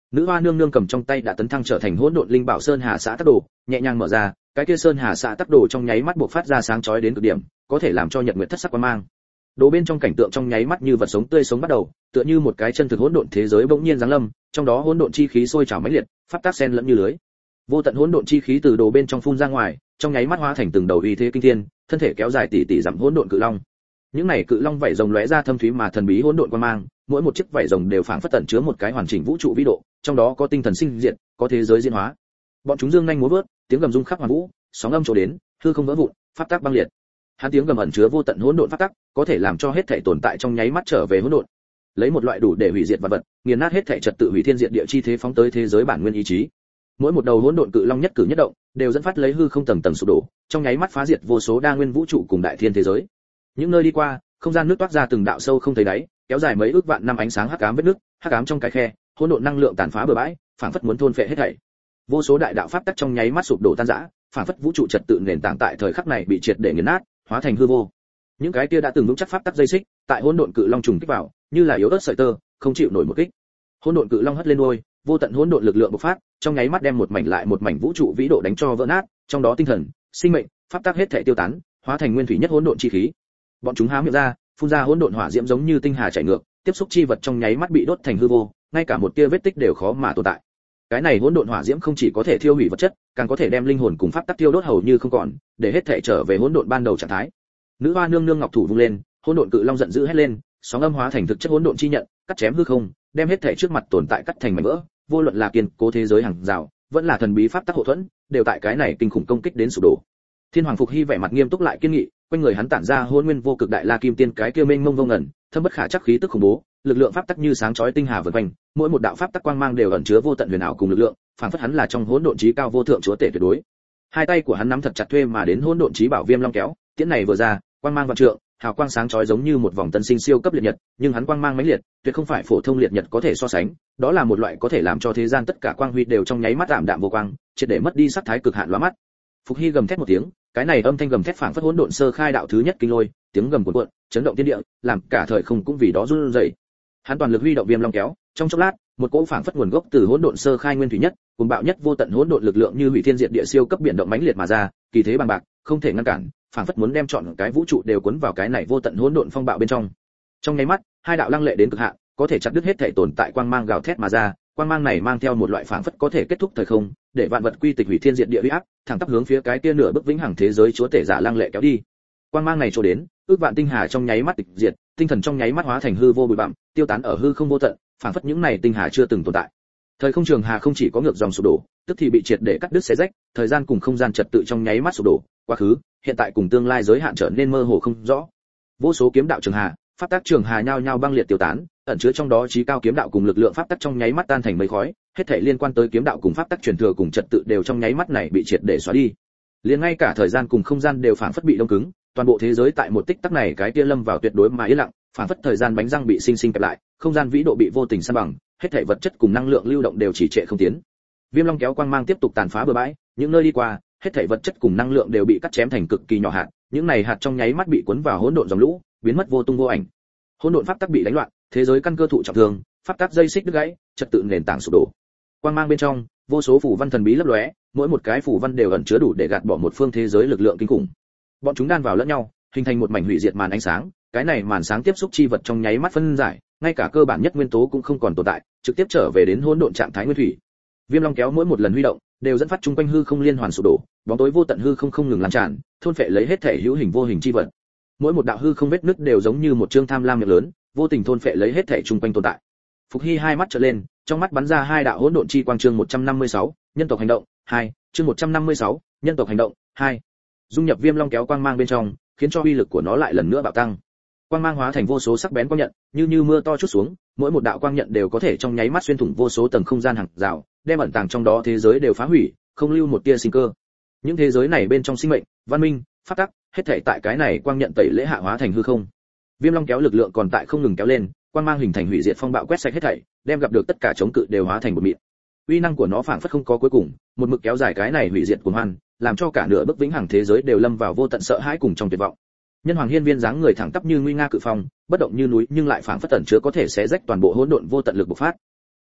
Nữ hoa nương nương cầm trong tay đã tấn thăng trở thành hỗn độn linh bảo sơn hà xã tắc đồ, nhẹ nhàng mở ra, cái kia sơn hà xã tắc đồ trong nháy mắt bộc phát ra sáng chói đến cực điểm, có thể làm cho nhật nguyệt thất sắc quang mang. Đồ bên trong cảnh tượng trong nháy mắt như vật sống tươi sống bắt đầu, tựa như một cái chân thực hỗn độn thế giới bỗng nhiên giáng lâm, trong đó hỗn độn chi khí sôi trào mãnh liệt, pháp tác xen lẫn như lưới. Vô tận hỗn độn chi khí từ đồ bên trong phun ra ngoài, trong nháy mắt hóa thành từng đầu uy thế kinh thiên, thân thể kéo dài tỷ tỷ dặm hỗn độn cự long. Những này cự long vảy rồng lóe ra thâm thúy mà thần bí hỗn độn quang mang, mỗi một chiếc vảy rồng đều phảng phất tẩn chứa một cái hoàn chỉnh vũ trụ vĩ độ, trong đó có tinh thần sinh diệt, có thế giới diễn hóa. Bọn chúng dương nhanh múa vớt, tiếng gầm rung khắp hoàn vũ, sóng âm trổ đến, hư không vỡ vụn, pháp tắc băng liệt. Hắn tiếng gầm ẩn chứa vô tận hỗn độn pháp tắc, có thể làm cho hết thảy tồn tại trong nháy mắt trở về hỗn độn. Lấy một loại đủ để hủy diệt vật vật, nghiền nát hết thảy trật tự hủy thiên diệt địa chi thế phóng tới thế giới bản nguyên ý chí. Mỗi một đầu hỗn độn cự long nhất cử nhất động, đều dẫn phát lấy hư không tầng tầng sụp đổ, trong nháy mắt phá diệt vô số đa nguyên vũ trụ cùng đại thiên thế giới. Những nơi đi qua, không gian nước toát ra từng đạo sâu không thấy đáy, kéo dài mấy ước vạn năm ánh sáng hắc ám vết nước, hắc ám trong cái khe, hỗn độn năng lượng tàn phá bừa bãi, phảng phất muốn thôn phệ hết thảy. Vô số đại đạo pháp tắc trong nháy mắt sụp đổ tan rã, phảng phất vũ trụ trật tự nền tảng tại thời khắc này bị triệt để nghiền nát, hóa thành hư vô. Những cái kia đã từng vững chắc pháp tắc dây xích, tại hỗn độn cự long trùng kích vào, như là yếu ớt sợi tơ, không chịu nổi một kích. Hỗn độn cự long hất lên đuôi, vô tận hỗn độn lực lượng bộc phát, trong nháy mắt đem một mảnh lại một mảnh vũ trụ vĩ độ đánh cho vỡ nát, trong đó tinh thần, sinh mệnh, pháp tắc hết thảy tiêu tán, hóa thành nguyên thủy nhất hỗn độn chi khí. Bọn chúng há miệng ra, phun ra hỗn độn hỏa diễm giống như tinh hà chảy ngược, tiếp xúc chi vật trong nháy mắt bị đốt thành hư vô, ngay cả một tia vết tích đều khó mà tồn tại. Cái này hỗn độn hỏa diễm không chỉ có thể thiêu hủy vật chất, càng có thể đem linh hồn cùng pháp tắc tiêu đốt hầu như không còn, để hết thảy trở về hỗn độn ban đầu trạng thái. Nữ hoa nương nương ngọc thủ vung lên, hỗn độn cự long giận dữ hét lên, sóng âm hóa thành thực chất hỗn độn chi nhận, cắt chém hư không, đem hết thảy trước mặt tồn tại cắt thành mảnh vỡ, vô luận là kiên cố thế giới hàng rào, vẫn là thần bí pháp tắc hộ thuẫn, đều tại cái này kinh khủng công kích đến sụp đổ. Thiên Hoàng Phục Hy vẻ mặt nghiêm túc lại kiên nghị, quanh người hắn tản ra hỗn nguyên vô cực đại la kim tiên cái kia mênh mông vô ngần, thâm bất khả chắc khí tức khủng bố, lực lượng pháp tắc như sáng chói tinh hà vần quanh, mỗi một đạo pháp tắc quang mang đều ẩn chứa vô tận huyền ảo cùng lực lượng, phảng phất hắn là trong hỗn độn chí cao vô thượng chúa tể tuyệt đối. Hai tay của hắn nắm thật chặt thuê mà đến hỗn độn chí bảo viêm long kéo, tiễn này vừa ra, quang mang vạn trượng, hào quang sáng chói giống như một vòng tân sinh siêu cấp liệt nhật, nhưng hắn quang mang mãnh liệt, tuyệt không phải phổ thông liệt nhật có thể so sánh, đó là một loại có thể làm cho thế gian tất cả quang huy đều trong nháy mắt ảm đạm vô quang, triệt để mất đi sắc thái cực hạn lóa mắt. Phục Hy gầm thét một tiếng, cái này âm thanh gầm thét phảng phất hỗn độn sơ khai đạo thứ nhất kinh lôi, tiếng gầm cuồn cuộn, chấn động thiên địa, làm cả thời không cũng vì đó run rẩy. Hắn toàn lực huy động viêm long kéo, trong chốc lát, một cỗ phảng phất nguồn gốc từ hỗn độn sơ khai nguyên thủy nhất, cuồng bạo nhất vô tận hỗn độn lực lượng như hủy thiên diệt địa siêu cấp biển động mãnh liệt mà ra, kỳ thế bằng bạc, không thể ngăn cản, phảng phất muốn đem trọn cái vũ trụ đều cuốn vào cái này vô tận hỗn độn phong bạo bên trong. Trong nháy mắt, hai đạo lăng lệ đến cực hạn, có thể chặt đứt hết thể tồn tại quang mang gào thét mà ra, quang mang này mang theo một loại phảng phất có thể kết thúc thời không, để vạn vật quy tịch hủy thiên diệt địa uy áp, thẳng tắp hướng phía cái kia nửa bức vĩnh hằng thế giới chúa tể giả lăng lệ kéo đi. Quang mang này trổ đến, ước vạn tinh hà trong nháy mắt tịch diệt, tinh thần trong nháy mắt hóa thành hư vô bụi bặm, tiêu tán ở hư không vô tận, phảng phất những này tinh hà chưa từng tồn tại. Thời không trường hà không chỉ có ngược dòng sụp đổ, tức thì bị triệt để cắt đứt xé rách, thời gian cùng không gian trật tự trong nháy mắt sụp đổ, quá khứ, hiện tại cùng tương lai giới hạn trở nên mơ hồ không rõ. Vô số kiếm đạo trường hà, pháp tắc trường hà nhao nhao băng liệt tiêu tán, ẩn chứa trong đó chí cao kiếm đạo cùng lực lượng pháp tắc trong nháy mắt tan thành mây khói, hết thảy liên quan tới kiếm đạo cùng pháp tắc truyền thừa cùng trật tự đều trong nháy mắt này bị triệt để xóa đi. Liền ngay cả thời gian cùng không gian đều phảng phất bị đông cứng, toàn bộ thế giới tại một tích tắc này cái kia lâm vào tuyệt đối mà yên lặng, phảng phất thời gian bánh răng bị sinh sinh kẹp lại, không gian vĩ độ bị vô tình san bằng, hết thảy vật chất cùng năng lượng lưu động đều chỉ trệ không tiến. Viêm long kéo quang mang tiếp tục tàn phá bừa bãi, những nơi đi qua, hết thảy vật chất cùng năng lượng đều bị cắt chém thành cực kỳ nhỏ hạt, những này hạt trong nháy mắt bị cuốn vào hỗn độn dòng lũ, biến mất vô tung vô ảnh. Hỗn độn pháp tắc bị đánh loạn, thế giới căn cơ thụ trọng thương, pháp tắc dây xích đứt gãy, trật tự nền tảng sụp đổ. Quang mang bên trong, vô số phù văn thần bí lấp lóe, mỗi một cái phù văn đều ẩn chứa đủ để gạt bỏ một phương thế giới lực lượng kinh khủng. Bọn chúng đan vào lẫn nhau, hình thành một mảnh hủy diệt màn ánh sáng, cái này màn sáng tiếp xúc chi vật trong nháy mắt phân giải, ngay cả cơ bản nhất nguyên tố cũng không còn tồn tại, trực tiếp trở về đến hỗn độn trạng thái nguyên thủy. Viêm long kéo mỗi một lần huy động, đều dẫn phát trung quanh hư không liên hoàn sụp đổ, bóng tối vô tận hư không ngừng lan tràn, thôn phệ lấy hết thể hữu hình vô hình chi vật. Mỗi một đạo hư không vết nứt đều giống như một trương tham lam miệng lớn, vô tình thôn phệ lấy hết thể trung quanh tồn tại. Phục Hy hai mắt trợn lên, trong mắt bắn ra hai đạo hỗn độn chi quang. Chương 156, nhân tộc hành động 2, chương 156, nhân tộc hành động 2. Dung nhập viêm long kéo quang mang bên trong, khiến cho uy lực của nó lại lần nữa bạo tăng. Quang mang hóa thành vô số sắc bén quang nhận, như mưa to trút xuống, mỗi một đạo quang nhận đều có thể trong nháy mắt xuyên thủng vô số tầng không gian hàng rào, đem ẩn tàng trong đó thế giới đều phá hủy, không lưu một tia sinh cơ. Những thế giới này bên trong sinh mệnh, văn minh, pháp tắc, hết thảy tại cái này quang nhận tẩy lễ hạ hóa thành hư không. Viêm long kéo lực lượng còn tại không ngừng kéo lên, quang mang hình thành hủy diệt phong bạo quét sạch hết thảy, đem gặp được tất cả chống cự đều hóa thành một mịn. Uy năng của nó phảng phất không có cuối cùng, một mực kéo dài cái này hủy diệt cuồng hoan, làm cho cả nửa bức vĩnh hằng thế giới đều lâm vào vô tận sợ hãi cùng trong tuyệt vọng. Nhân hoàng hiên viên dáng người thẳng tắp như nguy nga cự phong, bất động như núi nhưng lại phảng phất tẩn chứa có thể xé rách toàn bộ hỗn độn vô tận lực bộc phát.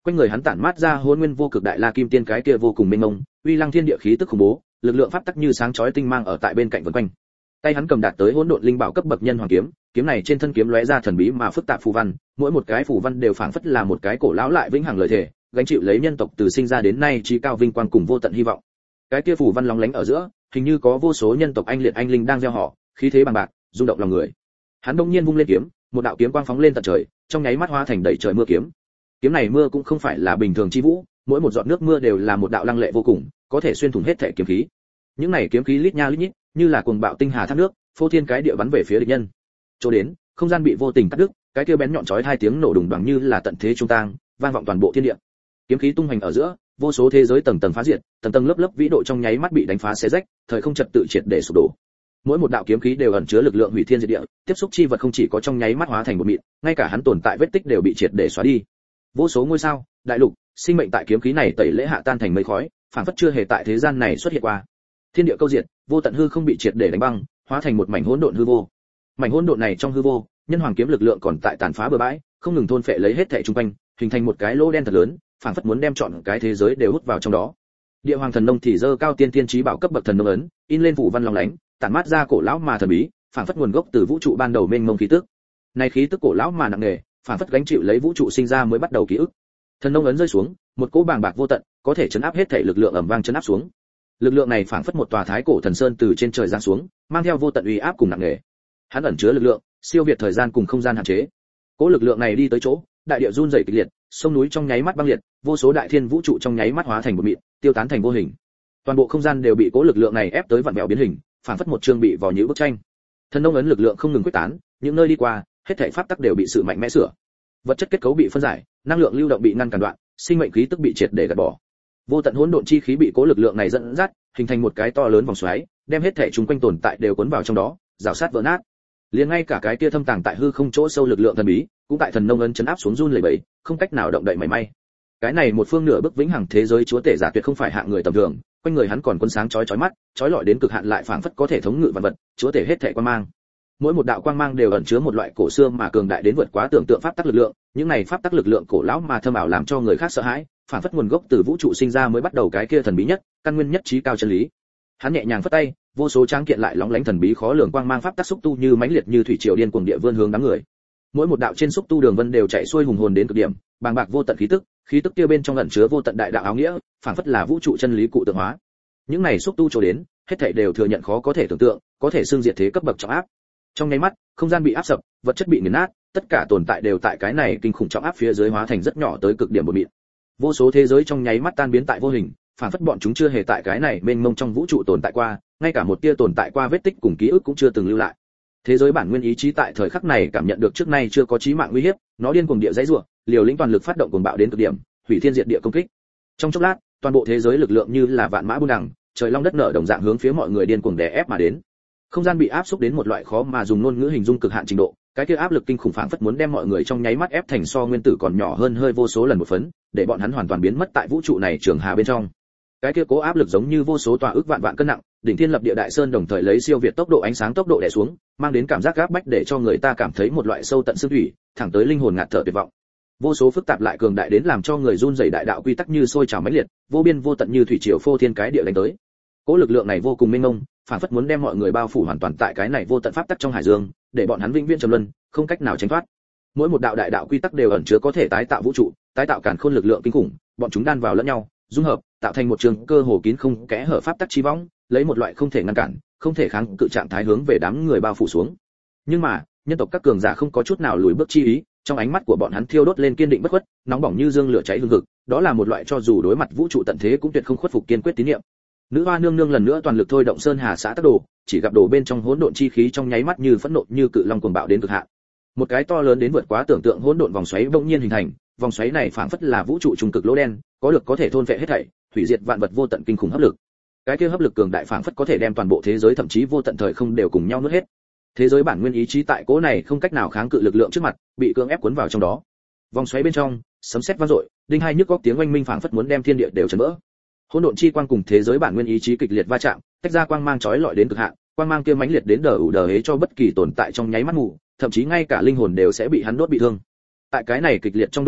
Quanh người hắn tản mát ra hỗn nguyên vô cực đại la kim tiên cái kia vô cùng mênh mông, uy lăng thiên địa khí tức khủng bố, lực lượng pháp tắc như sáng chói tinh mang ở tại bên cạnh vần quanh. Tay hắn cầm đạt tới hỗn độn linh bảo cấp bậc nhân hoàng kiếm, kiếm này trên thân kiếm lóe ra thần bí mà phức tạp phù văn, mỗi một cái phù văn đều phảng phất là một cái cổ lão lại vĩnh hằng lời thề, gánh chịu lấy nhân tộc từ sinh ra đến nay chí cao vinh quang cùng vô tận hy vọng. Cái kia phù văn lóng lánh ở giữa, hình như có vô số nhân tộc anh liệt anh linh đang gieo họ, khí thế bằng bạc, rung động lòng người. Hắn đột nhiên vung lên kiếm, một đạo kiếm quang phóng lên tận trời, trong nháy mắt hóa thành đầy trời mưa kiếm. Kiếm này mưa cũng không phải là bình thường chi vũ, mỗi một giọt nước mưa đều là một đạo lăng lệ vô cùng, có thể xuyên thủng hết thể kiếm khí. Những này kiếm khí lít nha lít nhít, như là cuồng bạo tinh hà thác nước, phô thiên cái địa bắn về phía địch nhân. Chỗ đến, không gian bị vô tình cắt đứt, cái kia bén nhọn chói hai tiếng nổ đùng đoàng như là tận thế trung tang, vang vọng toàn bộ thiên địa. Kiếm khí tung hoành ở giữa, vô số thế giới tầng tầng phá diệt, tầng tầng lớp lớp vĩ độ trong nháy mắt bị đánh phá xé rách, thời không trật tự triệt để sụp đổ. Mỗi một đạo kiếm khí đều ẩn chứa lực lượng hủy thiên diệt địa, tiếp xúc chi vật không chỉ có trong nháy mắt hóa thành một mịn, ngay cả hắn tồn tại vết tích đều bị triệt để xóa đi. Vô số ngôi sao, đại lục, sinh mệnh tại kiếm khí này tẩy lễ hạ tan thành mây khói, phản phất chưa hề tại thế gian này xuất hiện qua. Thiên địa câu diệt, vô tận hư không bị triệt để đánh băng, hóa thành một mảnh hỗn độn hư vô. Mảnh hỗn độn này trong hư vô, nhân hoàng kiếm lực lượng còn tại tàn phá bừa bãi, không ngừng thôn phệ lấy hết thảy xung quanh, hình thành một cái lỗ đen thật lớn, phản phất muốn đem trọn cái thế giới đều hút vào trong đó. Địa hoàng thần nông thì dơ cao tiên tiên chí bảo cấp bậc thần nông ấn, in lên phủ văn long lánh, tản mát ra cổ lão mà thần bí, phản phất nguồn gốc từ vũ trụ ban đầu mênh mông khí tức. Này khí tức cổ lão mà nặng nề, phản phất gánh chịu lấy vũ trụ sinh ra mới bắt đầu ký ức. Thần nông ấn rơi xuống, một cỗ bàng bạc vô tận, có thể chấn áp hết thảy lực lượng ầm vang chấn áp xuống. Lực lượng này phản phất một tòa thái cổ thần sơn từ trên trời giáng xuống, mang theo vô tận uy áp cùng nặng nề. Hắn ẩn chứa lực lượng, siêu việt thời gian cùng không gian hạn chế. Cỗ lực lượng này đi tới chỗ, đại địa run rẩy kịch liệt, sông núi trong nháy mắt băng liệt, vô số đại thiên vũ trụ trong nháy mắt hóa thành một mịn, tiêu tán thành vô hình. Toàn bộ không gian đều bị cỗ lực lượng này ép tới vặn vẹo biến hình, phản phất một chương bị vò nhũ bức tranh. Thần nông ấn lực lượng không ngừng quyết tán, những nơi đi qua, hết thảy pháp tắc đều bị sự mạnh mẽ sửa. Vật chất kết cấu bị phân giải, năng lượng lưu động bị ngăn cản đoạn, sinh mệnh khí tức bị triệt để gạt bỏ. Vô tận hỗn độn chi khí bị cỗ lực lượng này dẫn dắt, hình thành một cái to lớn vòng xoáy, đem hết thảy chúng quanh tồn tại đều cuốn vào trong đó, rào sát vỡ nát. Liền ngay cả cái kia thâm tàng tại hư không chỗ sâu lực lượng thần bí, cũng tại thần nông ấn chấn áp xuống run lẩy bẩy, không cách nào động đậy mảy may. Cái này một phương nửa bức vĩnh hằng thế giới chúa tể giả tuyệt không phải hạng người tầm thường, quanh người hắn còn quân sáng chói chói mắt, chói lọi đến cực hạn lại phảng phất có thể thống ngự vạn vật, chúa tể hết thảy quang mang. Mỗi một đạo quang mang đều ẩn chứa một loại cổ xưa mà cường đại đến vượt quá tưởng tượng pháp tắc lực lượng, những này pháp tắc lực lượng cổ lão mà thâm ảo làm cho người khác sợ hãi, phảng phất nguồn gốc từ vũ trụ sinh ra mới bắt đầu cái kia thần bí nhất, căn nguyên nhất trí cao chân lý. Hắn nhẹ nhàng phất tay, vô số tráng kiện lại lóng lánh thần bí khó lường quang mang pháp tắc xúc tu như mãnh liệt như thủy triều điên cuồng địa vươn hướng đám người. Mỗi một đạo trên xúc tu đường vân đều chạy xuôi hùng hồn đến cực điểm, bàng bạc vô tận khí tức kia bên trong ẩn chứa vô tận đại đạo áo nghĩa, phảng phất là vũ trụ chân lý cụ tượng hóa. Những này xúc tu trổ đến, hết thảy đều thừa nhận khó có thể tưởng tượng, có thể xương diệt thế cấp bậc trọng áp. Trong nháy mắt, không gian bị áp sập, vật chất bị nghiền nát, tất cả tồn tại đều tại cái này kinh khủng trọng áp phía dưới hóa thành rất nhỏ tới cực điểm một mịn. Vô số thế giới trong nháy mắt tan biến tại vô hình, phản phất bọn chúng chưa hề tại cái này mênh mông trong vũ trụ tồn tại qua, ngay cả một tia tồn tại qua vết tích cùng ký ức cũng chưa từng lưu lại. Thế giới bản nguyên ý chí tại thời khắc này cảm nhận được trước nay chưa có chí mạng nguy hiểm, nó điên cuồng địa dãy rủa, liều lĩnh toàn lực phát động cuồng bạo đến cực điểm, hủy thiên diệt địa công kích. Trong chốc lát, toàn bộ thế giới lực lượng như là vạn mã buôn đằng, trời long đất nở đồng dạng hướng phía mọi người điên cuồng đè ép mà đến. Không gian bị áp xúc đến một loại khó mà dùng ngôn ngữ hình dung cực hạn trình độ, cái kia áp lực kinh khủng phảng phất muốn đem mọi người trong nháy mắt ép thành so nguyên tử còn nhỏ hơn hơi vô số lần một phấn, để bọn hắn hoàn toàn biến mất tại vũ trụ này trường hà bên trong. Cái kia cố áp lực giống như vô số tòa ức vạn vạn cân nặng, đỉnh thiên lập địa đại sơn đồng thời lấy siêu việt tốc độ ánh sáng tốc độ đè xuống, mang đến cảm giác áp bách để cho người ta cảm thấy một loại sâu tận xương thủy, thẳng tới linh hồn ngạt thở tuyệt vọng. Vô số phức tạp lại cường đại đến làm cho người run rẩy đại đạo quy tắc như sôi trào mãnh liệt, vô biên vô tận như thủy triều phô thiên cái địa đánh tới. Cố lực lượng này vô cùng mênh mông, phản phất muốn đem mọi người bao phủ hoàn toàn tại cái này vô tận pháp tắc trong hải dương, để bọn hắn vĩnh viễn trầm luân, không cách nào tránh thoát. Mỗi một đạo đại đạo quy tắc đều ẩn chứa có thể tái tạo vũ trụ, tái tạo càn khôn lực lượng kinh khủng, bọn chúng đan vào lẫn nhau, dung hợp, tạo thành một trường cơ hồ kín không kẽ hở pháp tắc chi võng, lấy một loại không thể ngăn cản, không thể kháng cự trạng thái hướng về đám người bao phủ xuống. Nhưng mà, nhân tộc các cường giả không có chút nào lùi bước chi ý, trong ánh mắt của bọn hắn thiêu đốt lên kiên định bất khuất, nóng bỏng như dương lửa cháy hừng hực, đó là một loại cho dù đối mặt vũ trụ tận thế cũng tuyệt không khuất phục kiên quyết tín niệm. Nữ hoa nương nương lần nữa toàn lực thôi động sơn hà xã tắc đồ, chỉ gặp đồ bên trong hỗn độn chi khí trong nháy mắt như phẫn nộ như cự long cuồng bạo đến cực hạn. Một cái to lớn đến vượt quá tưởng tượng hỗn độn vòng xoáy bỗng nhiên hình thành, vòng xoáy này phảng phất là vũ trụ trung cực lỗ đen, có thể thôn phệ hết thảy, hủy diệt vạn vật vô tận kinh khủng hấp lực. Cái kia hấp lực cường đại phảng phất có thể đem toàn bộ thế giới thậm chí vô tận thời không đều cùng nhau nuốt hết. Thế giới bản nguyên ý chí tại cỗ này không cách nào kháng cự lực lượng trước mặt, bị cưỡng ép cuốn vào trong đó. Vòng xoáy bên trong, sấm sét vang dội, đinh hai nhức góc tiếng oanh minh phảng phất muốn đem thiên địa đều chấn vỡ. Hỗn độn chi quang cùng thế giới bản nguyên ý chí kịch liệt va chạm, tách ra quang mang chói lọi đến cực hạn, quang mang kia mãnh liệt đến đờ hế cho bất kỳ tồn tại trong nháy mắt ngủ, thậm chí ngay cả linh hồn đều sẽ bị hắn đốt bị thương. Tại cái này kịch liệt trong đụng chạm,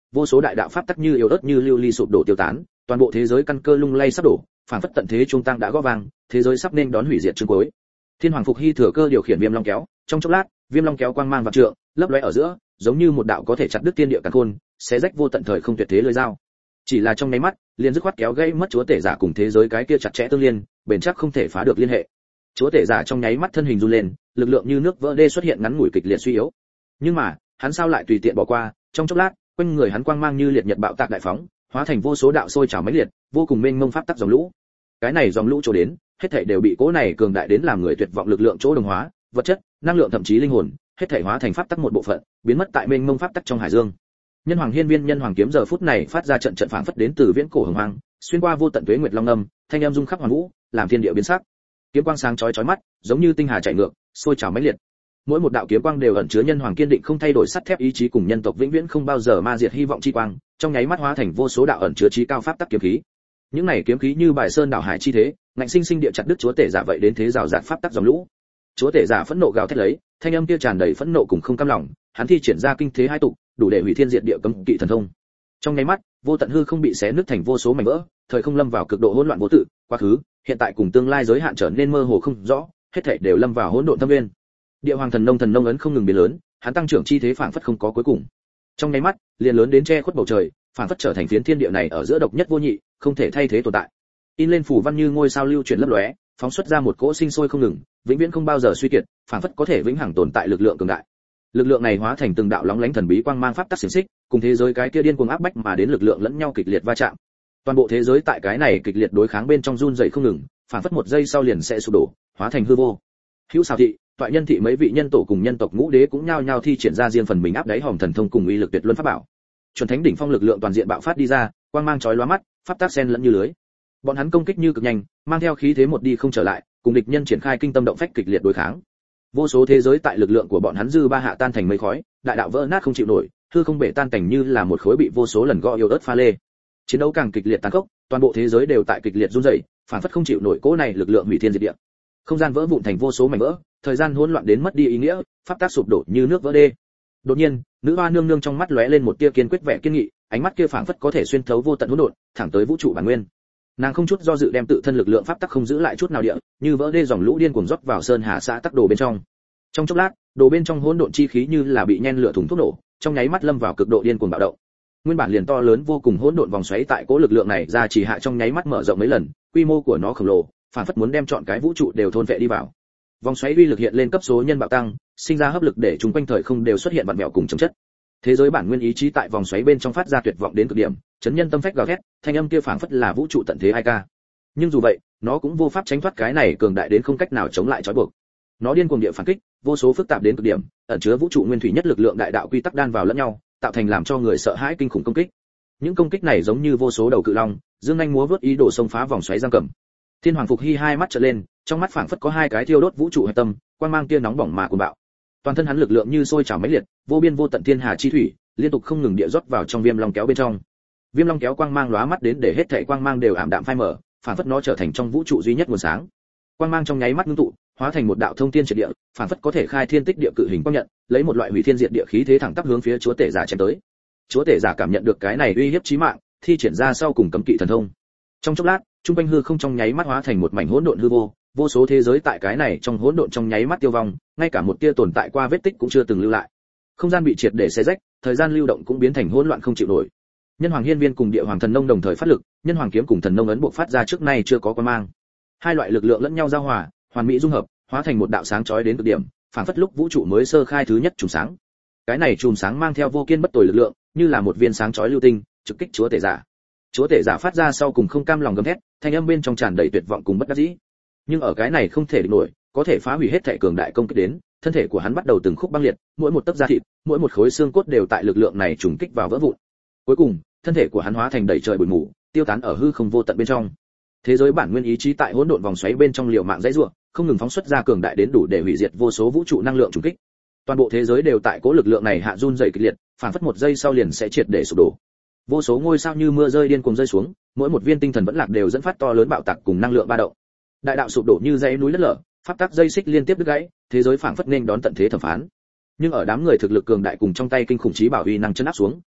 vô số đại đạo pháp tắc như yếu ớt như lưu ly sụp đổ tiêu tán, toàn bộ thế giới căn cơ lung lay sắp đổ, phản phất tận thế trung tăng đã gõ vang, thế giới sắp nên đón hủy diệt chương cuối. Thiên Hoàng Phục Hy thừa cơ điều khiển Viêm Long kéo, trong chốc lát, Viêm Long kéo quang mang vạn trượng, lấp lóe ở giữa, giống như một đạo có thể chặt đứt thiên địa càn khôn, xé rách vô tận thời không tuyệt thế lưỡi dao. Chỉ là trong nháy mắt, liền dứt khoát kéo gây mất chúa tể giả cùng thế giới cái kia chặt chẽ tương liên, bền chắc không thể phá được liên hệ. Chúa tể giả trong nháy mắt thân hình run lên, lực lượng như nước vỡ đê xuất hiện ngắn ngủi kịch liệt suy yếu. Nhưng mà, hắn sao lại tùy tiện bỏ qua, trong chốc lát, quanh người hắn quang mang như liệt nhật bạo tạc đại phóng, hóa thành vô số đạo sôi trào mãnh liệt, vô cùng mênh mông pháp tắc dòng lũ. Cái này dòng lũ chỗ đến, hết thảy đều bị cỗ này cường đại đến làm người tuyệt vọng lực lượng chỗ đồng hóa, vật chất, năng lượng thậm chí linh hồn, hết thảy hóa thành pháp tắc một bộ phận, biến mất tại mênh mông pháp tắc trong hải dương. Nhân Hoàng Hiên Viên Nhân Hoàng kiếm giờ phút này phát ra trận trận phảng phất đến từ viễn cổ hồng hoang, xuyên qua vô tận tuế nguyệt long âm, thanh âm rung khắp hoàn vũ, làm thiên địa biến sắc. Kiếm quang sáng chói chói mắt, giống như tinh hà chạy ngược, sôi trào mãnh liệt. Mỗi một đạo kiếm quang đều ẩn chứa Nhân Hoàng kiên định không thay đổi sắt thép ý chí cùng nhân tộc vĩnh viễn không bao giờ ma diệt hy vọng chi quang, trong nháy mắt hóa thành vô số đạo ẩn chứa chí cao pháp tắc kiếm khí. Những này kiếm khí như bài sơn đảo hải chi thế, ngạnh sinh sinh địa chặt đứt chúa tể giả vậy đến thế rào rạt pháp tắc dòng lũ. Chúa tể giả phẫn nộ gào thét lấy, thanh âm kia tràn đầy phẫn nộ cùng không cam lòng, hắn thi triển ra kinh thế hai tục, đủ để hủy thiên diệt địa cấm kỵ thần thông. Trong nháy mắt, vô tận hư không bị xé nứt thành vô số mảnh vỡ, thời không lâm vào cực độ hỗn loạn vô tự, quá khứ, hiện tại cùng tương lai giới hạn trở nên mơ hồ không rõ, hết thảy đều lâm vào hỗn độn thâm nguyên. Địa Hoàng thần nông ấn không ngừng biến lớn, hắn tăng trưởng chi thế phảng phất không có cuối cùng. Trong nháy mắt, liền lớn đến che khuất bầu trời, phảng phất trở thành phiến thiên địa này ở giữa độc nhất vô nhị, không thể thay thế tồn tại. In lên phủ văn như ngôi sao lưu chuyển lấp lóe, phóng xuất ra một cỗ sinh sôi không ngừng, vĩnh viễn không bao giờ suy kiệt, phảng phất có thể vĩnh hằng tồn tại lực lượng cường đại. Lực lượng này hóa thành từng đạo lóng lánh thần bí quang mang pháp tắc xiển xích, cùng thế giới cái kia điên cuồng áp bách mà đến lực lượng lẫn nhau kịch liệt va chạm. Toàn bộ thế giới tại cái này kịch liệt đối kháng bên trong run rẩy không ngừng, phảng phất một giây sau liền sẽ sụp đổ, hóa thành hư vô. Hữu Sào thị, Toại Nhân thị mấy vị nhân tổ cùng nhân tộc ngũ đế cũng nhao nhao thi triển ra riêng phần mình áp đáy hòm thần thông cùng uy lực tuyệt luân pháp bảo. Chuẩn thánh đỉnh phong lực lượng toàn diện bạo phát đi ra, quang mang chói lóa mắt, pháp tắc xen lẫn như lưới. Bọn hắn công kích như cực nhanh, mang theo khí thế một đi không trở lại, cùng địch nhân triển khai kinh tâm động phách kịch liệt đối kháng. Vô số thế giới tại lực lượng của bọn hắn dư ba hạ tan thành mây khói, đại đạo vỡ nát không chịu nổi, hư không bể tan cảnh như là một khối bị vô số lần gõ yếu ớt pha lê. Chiến đấu càng kịch liệt tàn khốc, toàn bộ thế giới đều tại kịch liệt run rẩy, phản phất không chịu nổi cỗ này lực lượng hủy thiên diệt địa. Không gian vỡ vụn thành vô số mảnh vỡ, thời gian hỗn loạn đến mất đi ý nghĩa, pháp tắc sụp đổ như nước vỡ đê. Đột nhiên, nữ hoa nương nương trong mắt lóe lên một tia kiên quyết vẻ kiên nghị, ánh mắt kia phảng phất có thể xuyên thấu vô tận hỗn độn, thẳng tới vũ trụ bản nguyên. Nàng không chút do dự đem tự thân lực lượng pháp tắc không giữ lại chút nào địa, như vỡ đê dòng lũ điên cuồng rót vào sơn hà xã tắc đồ bên trong. Trong chốc lát, đồ bên trong hỗn độn chi khí như là bị nhen lửa thùng thuốc nổ, trong nháy mắt lâm vào cực độ điên cuồng bạo động. Nguyên bản liền to lớn vô cùng hỗn độn vòng xoáy tại cỗ lực lượng này ra chỉ hạ trong nháy mắt mở rộng mấy lần, quy mô của nó khổng lồ, phản phất muốn đem trọn cái vũ trụ đều thôn vệ đi vào. Vòng xoáy uy lực hiện lên cấp số nhân bạo tăng, sinh ra hấp lực để chúng quanh thời không đều xuất hiện vặn vẹo cùng chống chất. Thế giới bản nguyên ý chí tại vòng xoáy bên trong phát ra tuyệt vọng đến cực điểm, chấn nhân tâm phách gào thét, thanh âm kia phảng phất là vũ trụ tận thế ai ca. Nhưng dù vậy, nó cũng vô pháp tránh thoát cái này cường đại đến không cách nào chống lại trói buộc. Nó điên cuồng địa phản kích, vô số phức tạp đến cực điểm, ẩn chứa vũ trụ nguyên thủy nhất lực lượng đại đạo quy tắc đan vào lẫn nhau, tạo thành làm cho người sợ hãi kinh khủng công kích. Những công kích này giống như vô số đầu cự long, dương nhanh múa vớt ý đồ xông phá vòng xoáy giam cầm. Thiên Hoàng Phục Hy hai mắt trợn lên, trong mắt phảng phất có hai cái thiêu đốt vũ trụ hạch tâm, quang mang kia nóng bỏng mà cuồng bạo. Toàn thân hắn lực lượng như sôi trào mãnh liệt, vô biên vô tận thiên hà chi thủy, liên tục không ngừng địa rót vào trong viêm long kéo bên trong. Viêm long kéo quang mang lóa mắt đến để hết thảy quang mang đều ảm đạm phai mờ, phảng phất nó trở thành trong vũ trụ duy nhất nguồn sáng. Quang mang trong nháy mắt ngưng tụ, hóa thành một đạo thông thiên triệt địa, phảng phất có thể khai thiên tích địa cự hình quang nhận, lấy một loại hủy thiên diệt địa khí thế thẳng tắp hướng phía chúa tể giả chém tới. Chúa tể giả cảm nhận được cái này uy hiếp chí mạng, thi triển ra sau cùng cấm kỵ thần thông. Trong chốc lát, trung quanh hư không trong nháy mắt hóa thành một mảnh hỗn độn hư vô, vô số thế giới tại cái này trong hỗn độn trong nháy mắt tiêu vong, ngay cả một tia tồn tại qua vết tích cũng chưa từng lưu lại. Không gian bị triệt để xé rách, thời gian lưu động cũng biến thành hỗn loạn không chịu nổi. Nhân Hoàng Hiên Viên cùng Địa Hoàng Thần Nông đồng thời phát lực, Nhân Hoàng kiếm cùng Thần Nông ấn buộc phát ra trước nay chưa có quan mang. Hai loại lực lượng lẫn nhau giao hòa, hoàn mỹ dung hợp, hóa thành một đạo sáng chói đến cực điểm, phảng phất lúc vũ trụ mới sơ khai thứ nhất chùm sáng. Cái này chùm sáng mang theo vô kiên bất tồi lực lượng, như là một viên sáng chói lưu tinh, trực kích chúa tể giả. Chúa tể giả phát ra sau cùng không cam lòng gầm thét, thanh âm bên trong tràn đầy tuyệt vọng cùng bất đắc dĩ. Nhưng ở cái này không thể địch nổi, có thể phá hủy hết thảy cường đại công kích đến, thân thể của hắn bắt đầu từng khúc băng liệt, mỗi một tấc da thịt, mỗi một khối xương cốt đều tại lực lượng này trùng kích vào vỡ vụn. Cuối cùng, thân thể của hắn hóa thành đầy trời bụi mù, tiêu tán ở hư không vô tận bên trong. Thế giới bản nguyên ý chí tại hỗn độn vòng xoáy bên trong liều mạng dãy rủa, không ngừng phóng xuất ra cường đại đến đủ để hủy diệt vô số vũ trụ năng lượng trùng kích. Toàn bộ thế giới đều tại cố lực lượng này hạ run rẩy kịch liệt, phản phất một giây sau liền sẽ triệt để sụp đổ. Vô số ngôi sao như mưa rơi điên cuồng rơi xuống, mỗi một viên tinh thần vẫn lạc đều dẫn phát to lớn bạo tạc cùng năng lượng ba động. Đại đạo sụp đổ như dãy núi đất lở, pháp tắc dây xích liên tiếp đứt gãy, thế giới phảng phất nên đón tận thế thẩm phán. Nhưng ở đám người thực lực cường đại cùng trong tay kinh khủng chí bảo uy năng chấn áp xuống,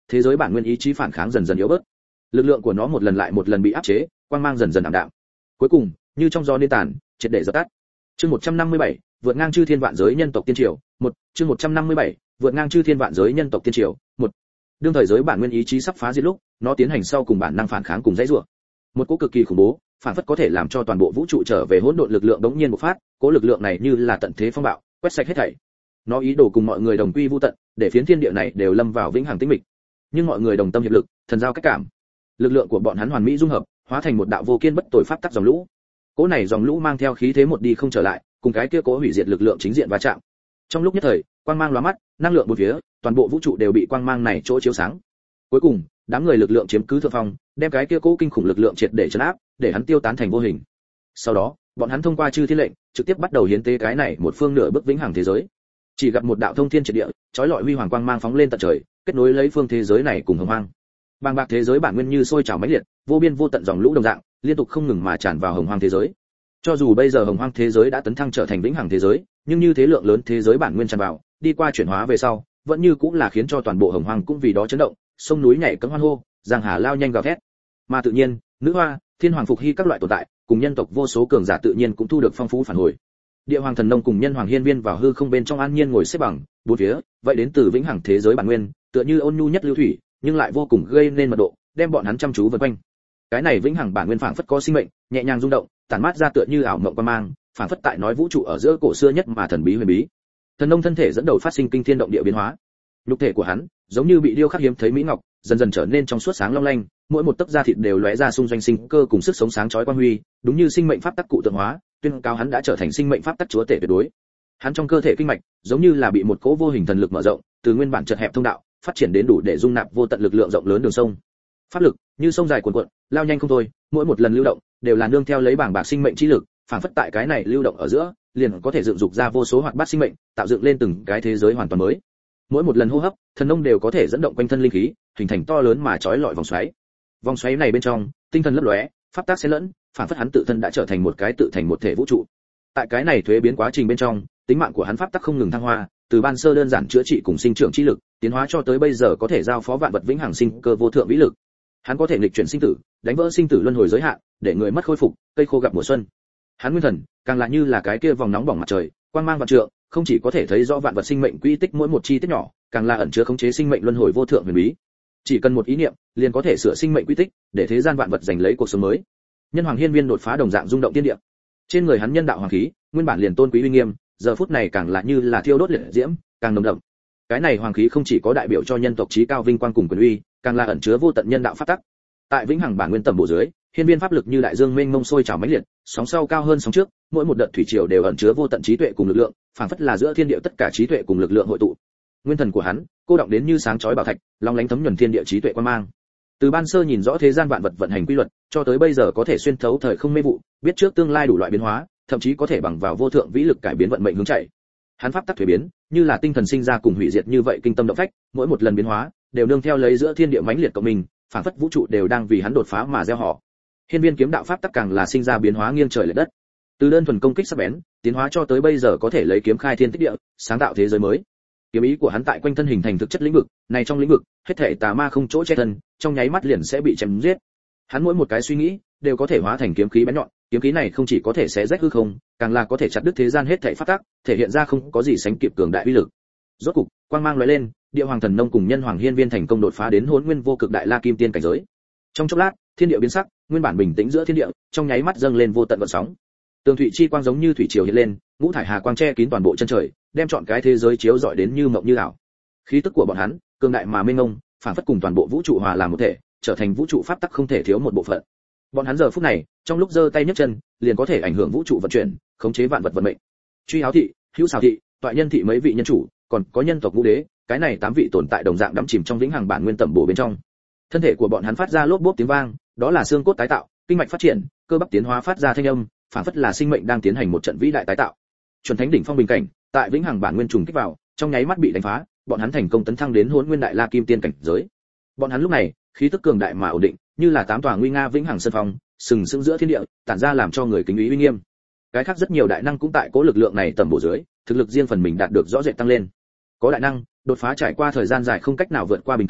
thế giới bản nguyên ý chí phản kháng dần dần yếu bớt. Lực lượng của nó một lần lại một lần bị áp chế, quang mang dần dần ảm đạm. Cuối cùng, như trong gió nên tàn, triệt để dập tắt. Chương 157, vượt ngang chư thiên vạn giới nhân tộc tiên triều, 1, chương 157, vượt ngang chư thiên vạn giới nhân tộc tiên triều, 1. Đương thời giới bản nguyên ý chí sắp phá diệt lúc, nó tiến hành sau cùng bản năng phản kháng cùng dãy rủa. Một cỗ cực kỳ khủng bố, phản phất có thể làm cho toàn bộ vũ trụ trở về hỗn độn lực lượng đống nhiên bộc phát, cỗ lực lượng này như là tận thế phong bạo, quét sạch hết thảy. Nó ý đồ cùng mọi người đồng quy vu tận, để phiến thiên địa này đều lâm vào vĩnh hằng tĩnh mịch. Nhưng mọi người đồng tâm hiệp lực, thần giao cách cảm. Lực lượng của bọn hắn hoàn mỹ dung hợp, hóa thành một đạo vô kiên bất tồi pháp tắc dòng lũ. Cỗ này dòng lũ mang theo khí thế một đi không trở lại, cùng cái kia cỗ hủy diệt lực lượng chính diện va chạm. Trong lúc nhất thời, quang mang lóa mắt, năng lượng bốn phía, toàn bộ vũ trụ đều bị quang mang này chỗ chiếu sáng. Cuối cùng, đám người lực lượng chiếm cứ thượng phong, đem cái kia cỗ kinh khủng lực lượng triệt để trấn áp, để hắn tiêu tán thành vô hình. Sau đó, bọn hắn thông qua chư thiên lệnh, trực tiếp bắt đầu hiến tế cái này một phương nửa bước vĩnh hằng thế giới. Chỉ gặp một đạo thông thiên triệt địa, chói lọi huy hoàng quang mang phóng lên tận trời, kết nối lấy phương thế giới này cùng hồng hoang. Bàng bạc thế giới bản nguyên như sôi trào mãnh liệt, vô biên vô tận dòng lũ đồng dạng, liên tục không ngừng mà tràn vào hồng hoang thế giới. Cho dù bây giờ hồng hoang thế giới đã tấn thăng trở thành vĩnh hằng thế giới, nhưng như thế lượng lớn thế giới bản nguyên tràn vào, đi qua chuyển hóa về sau, vẫn như cũng là khiến cho toàn bộ hồng hoang cũng vì đó chấn động, sông núi nhảy cẫng hoan hô, giang hà lao nhanh gào thét. Mà tự nhiên, nữ hoa, thiên hoàng phục hy các loại tồn tại, cùng nhân tộc vô số cường giả tự nhiên cũng thu được phong phú phản hồi. Địa hoàng thần nông cùng nhân hoàng hiên viên vào hư không bên trong an nhiên ngồi xếp bằng, bốn phía, vậy đến từ vĩnh hằng thế giới bản nguyên, tựa như ôn nhu nhất lưu thủy, nhưng lại vô cùng gây nên mật độ, đem bọn hắn chăm chú vây quanh. Cái này vĩnh hằng bản nguyên phảng phất có sinh mệnh, nhẹ nhàng rung động, tản mát ra tựa như ảo mộng quang mang, phảng phất tại nói vũ trụ ở giữa cổ xưa nhất mà thần bí huyền bí. Thần nông thân thể dẫn đầu phát sinh kinh thiên động địa biến hóa. Nhục thể của hắn, giống như bị điêu khắc hiếm thấy mỹ ngọc, dần dần trở nên trong suốt sáng long lanh, mỗi một tấc da thịt đều lóe ra xung doanh sinh cơ cùng sức sống sáng chói quang huy, đúng như sinh mệnh pháp tắc cụ tượng hóa, tuyên cáo hắn đã trở thành sinh mệnh pháp tắc chúa tể tuyệt đối. Hắn trong cơ thể kinh mạch, giống như là bị một cỗ vô hình thần lực mở rộng, từ nguyên bản chật hẹp thông đạo, phát triển đến đủ để dung nạp vô tận lực lượng rộng lớn đường sông. Pháp lực như sông dài cuồn cuộn, lao nhanh không thôi, mỗi một lần lưu động đều là nương theo lấy bảng bạc sinh mệnh chi lực, phản phất tại cái này lưu động ở giữa, liền có thể dựng dục ra vô số hoạt bát sinh mệnh, tạo dựng lên từng cái thế giới hoàn toàn mới. Mỗi một lần hô hấp, thần nông đều có thể dẫn động quanh thân linh khí, hình thành to lớn mà chói lọi vòng xoáy. Vòng xoáy này bên trong, tinh thần lấp lóe, pháp tác xen lẫn, phản phất hắn tự thân đã trở thành một cái tự thành một thể vũ trụ. Tại cái này thuế biến quá trình bên trong, tính mạng của hắn pháp tắc không ngừng thăng hoa, từ ban sơ đơn giản chữa trị cùng sinh trưởng chi lực, tiến hóa cho tới bây giờ có thể giao phó vạn vật vĩnh hằng sinh cơ vô thượng vĩ lực. Hắn có thể nghịch chuyển sinh tử, đánh vỡ sinh tử luân hồi giới hạn, để người mất khôi phục, cây khô gặp mùa xuân. Hắn nguyên thần, càng là như là cái kia vòng nóng bỏng mặt trời, quang mang vạn trượng, không chỉ có thể thấy rõ vạn vật sinh mệnh quy tích mỗi một chi tiết nhỏ, càng là ẩn chứa khống chế sinh mệnh luân hồi vô thượng huyền bí. Chỉ cần một ý niệm, liền có thể sửa sinh mệnh quy tích, để thế gian vạn vật giành lấy cuộc sống mới. Nhân hoàng hiên viên đột phá đồng dạng rung động thiên địa. Trên người hắn nhân đạo hoàng khí, nguyên bản liền tôn quý uy nghiêm, giờ phút này càng là như là thiêu đốt liệt diễm, càng nồng đậm. Cái này hoàng khí không chỉ có đại biểu cho nhân tộc chí cao vinh quang cùng quyền uy, càng là ẩn chứa vô tận nhân đạo pháp tắc. Tại vĩnh hằng bản nguyên tầm bổ dưới, hiên viên pháp lực như đại dương mênh mông sôi trào mãnh liệt, sóng sau cao hơn sóng trước, mỗi một đợt thủy triều đều ẩn chứa vô tận trí tuệ cùng lực lượng, phảng phất là giữa thiên địa tất cả trí tuệ cùng lực lượng hội tụ. Nguyên thần của hắn, cô động đến như sáng chói bảo thạch, long lánh thấm nhuần thiên địa trí tuệ quan mang. Từ ban sơ nhìn rõ thế gian vạn vật vận hành quy luật, cho tới bây giờ có thể xuyên thấu thời không mê vụ, biết trước tương lai đủ loại biến hóa, thậm chí có thể bằng vào vô thượng vĩ lực cải biến vận mệnh hướng chạy. Hắn pháp tắc thuế biến, như là tinh thần sinh ra cùng hủy diệt như vậy kinh tâm động phách, mỗi một lần biến hóa đều nương theo lấy giữa thiên địa mãnh liệt cộng mình, phảng phất vũ trụ đều đang vì hắn đột phá mà gieo họ. Hiên viên kiếm đạo pháp tắc càng là sinh ra biến hóa nghiêng trời lệch đất. Từ đơn thuần công kích sắc bén, tiến hóa cho tới bây giờ có thể lấy kiếm khai thiên tích địa, sáng tạo thế giới mới. Kiếm ý của hắn tại quanh thân hình thành thực chất lĩnh vực, này trong lĩnh vực, hết thảy tà ma không chỗ che thân, trong nháy mắt liền sẽ bị chém giết. Hắn mỗi một cái suy nghĩ đều có thể hóa thành kiếm khí bén nhọn, kiếm khí này không chỉ có thể xé rách hư không, càng là có thể chặt đứt thế gian hết thảy pháp tắc, thể hiện ra không có gì sánh kịp cường đại uy lực. Rốt cục, quang mang lóe lên, địa hoàng thần nông cùng nhân hoàng hiên viên thành công đột phá đến hỗn nguyên vô cực đại la kim tiên cảnh giới. Trong chốc lát, thiên địa biến sắc, nguyên bản bình tĩnh giữa thiên địa, trong nháy mắt dâng lên vô tận gợn sóng. Tường thủy chi quang giống như thủy triều hiện lên, ngũ thải hà quang che kín toàn bộ chân trời, đem trọn cái thế giới chiếu rọi đến như mộng như ảo. Khí tức của bọn hắn, cường đại mà mênh mông, phản phất cùng toàn bộ vũ trụ hòa làm một thể, trở thành vũ trụ pháp tắc không thể thiếu một bộ phận. Bọn hắn giờ phút này, trong lúc giơ tay nhấc chân, liền có thể ảnh hưởng vũ trụ vận chuyển, khống chế vạn vật vận mệnh. Truy Háo thị, Hữu Xào thị, Toại Nhân thị mấy vị nhân chủ, còn có nhân tộc Ngũ Đế, cái này 8 vị tồn tại đồng dạng đắm chìm trong vĩnh hằng bản nguyên tẩm bổ bên trong. Thân thể của bọn hắn phát ra lốp bốp tiếng vang, đó là xương cốt tái tạo, kinh mạch phát triển, cơ bắp tiến hóa phát ra thanh âm, phản phất là sinh mệnh đang tiến hành một trận vĩ đại tái tạo. Chuẩn thánh đỉnh phong bình cảnh, tại vĩnh hằng bản nguyên trùng kích vào, trong nháy mắt bị đánh phá, bọn hắn thành công tấn thăng đến hỗn nguyên đại la kim tiên cảnh giới. Bọn hắn lúc này, khí tức cường đại mà ổn định, như là 8 tòa nguy nga vĩnh hằng sơn phong, sừng sững giữa thiên địa, tản ra làm cho người kính ý uy nghiêm. Cái khác rất nhiều đại năng cũng tại cố lực lượng này tầm bổ dưới, thực lực riêng phần mình đạt được rõ rệt tăng lên. Có đại năng đột phá trải qua thời gian dài không cách nào vượt qua bình cảnh,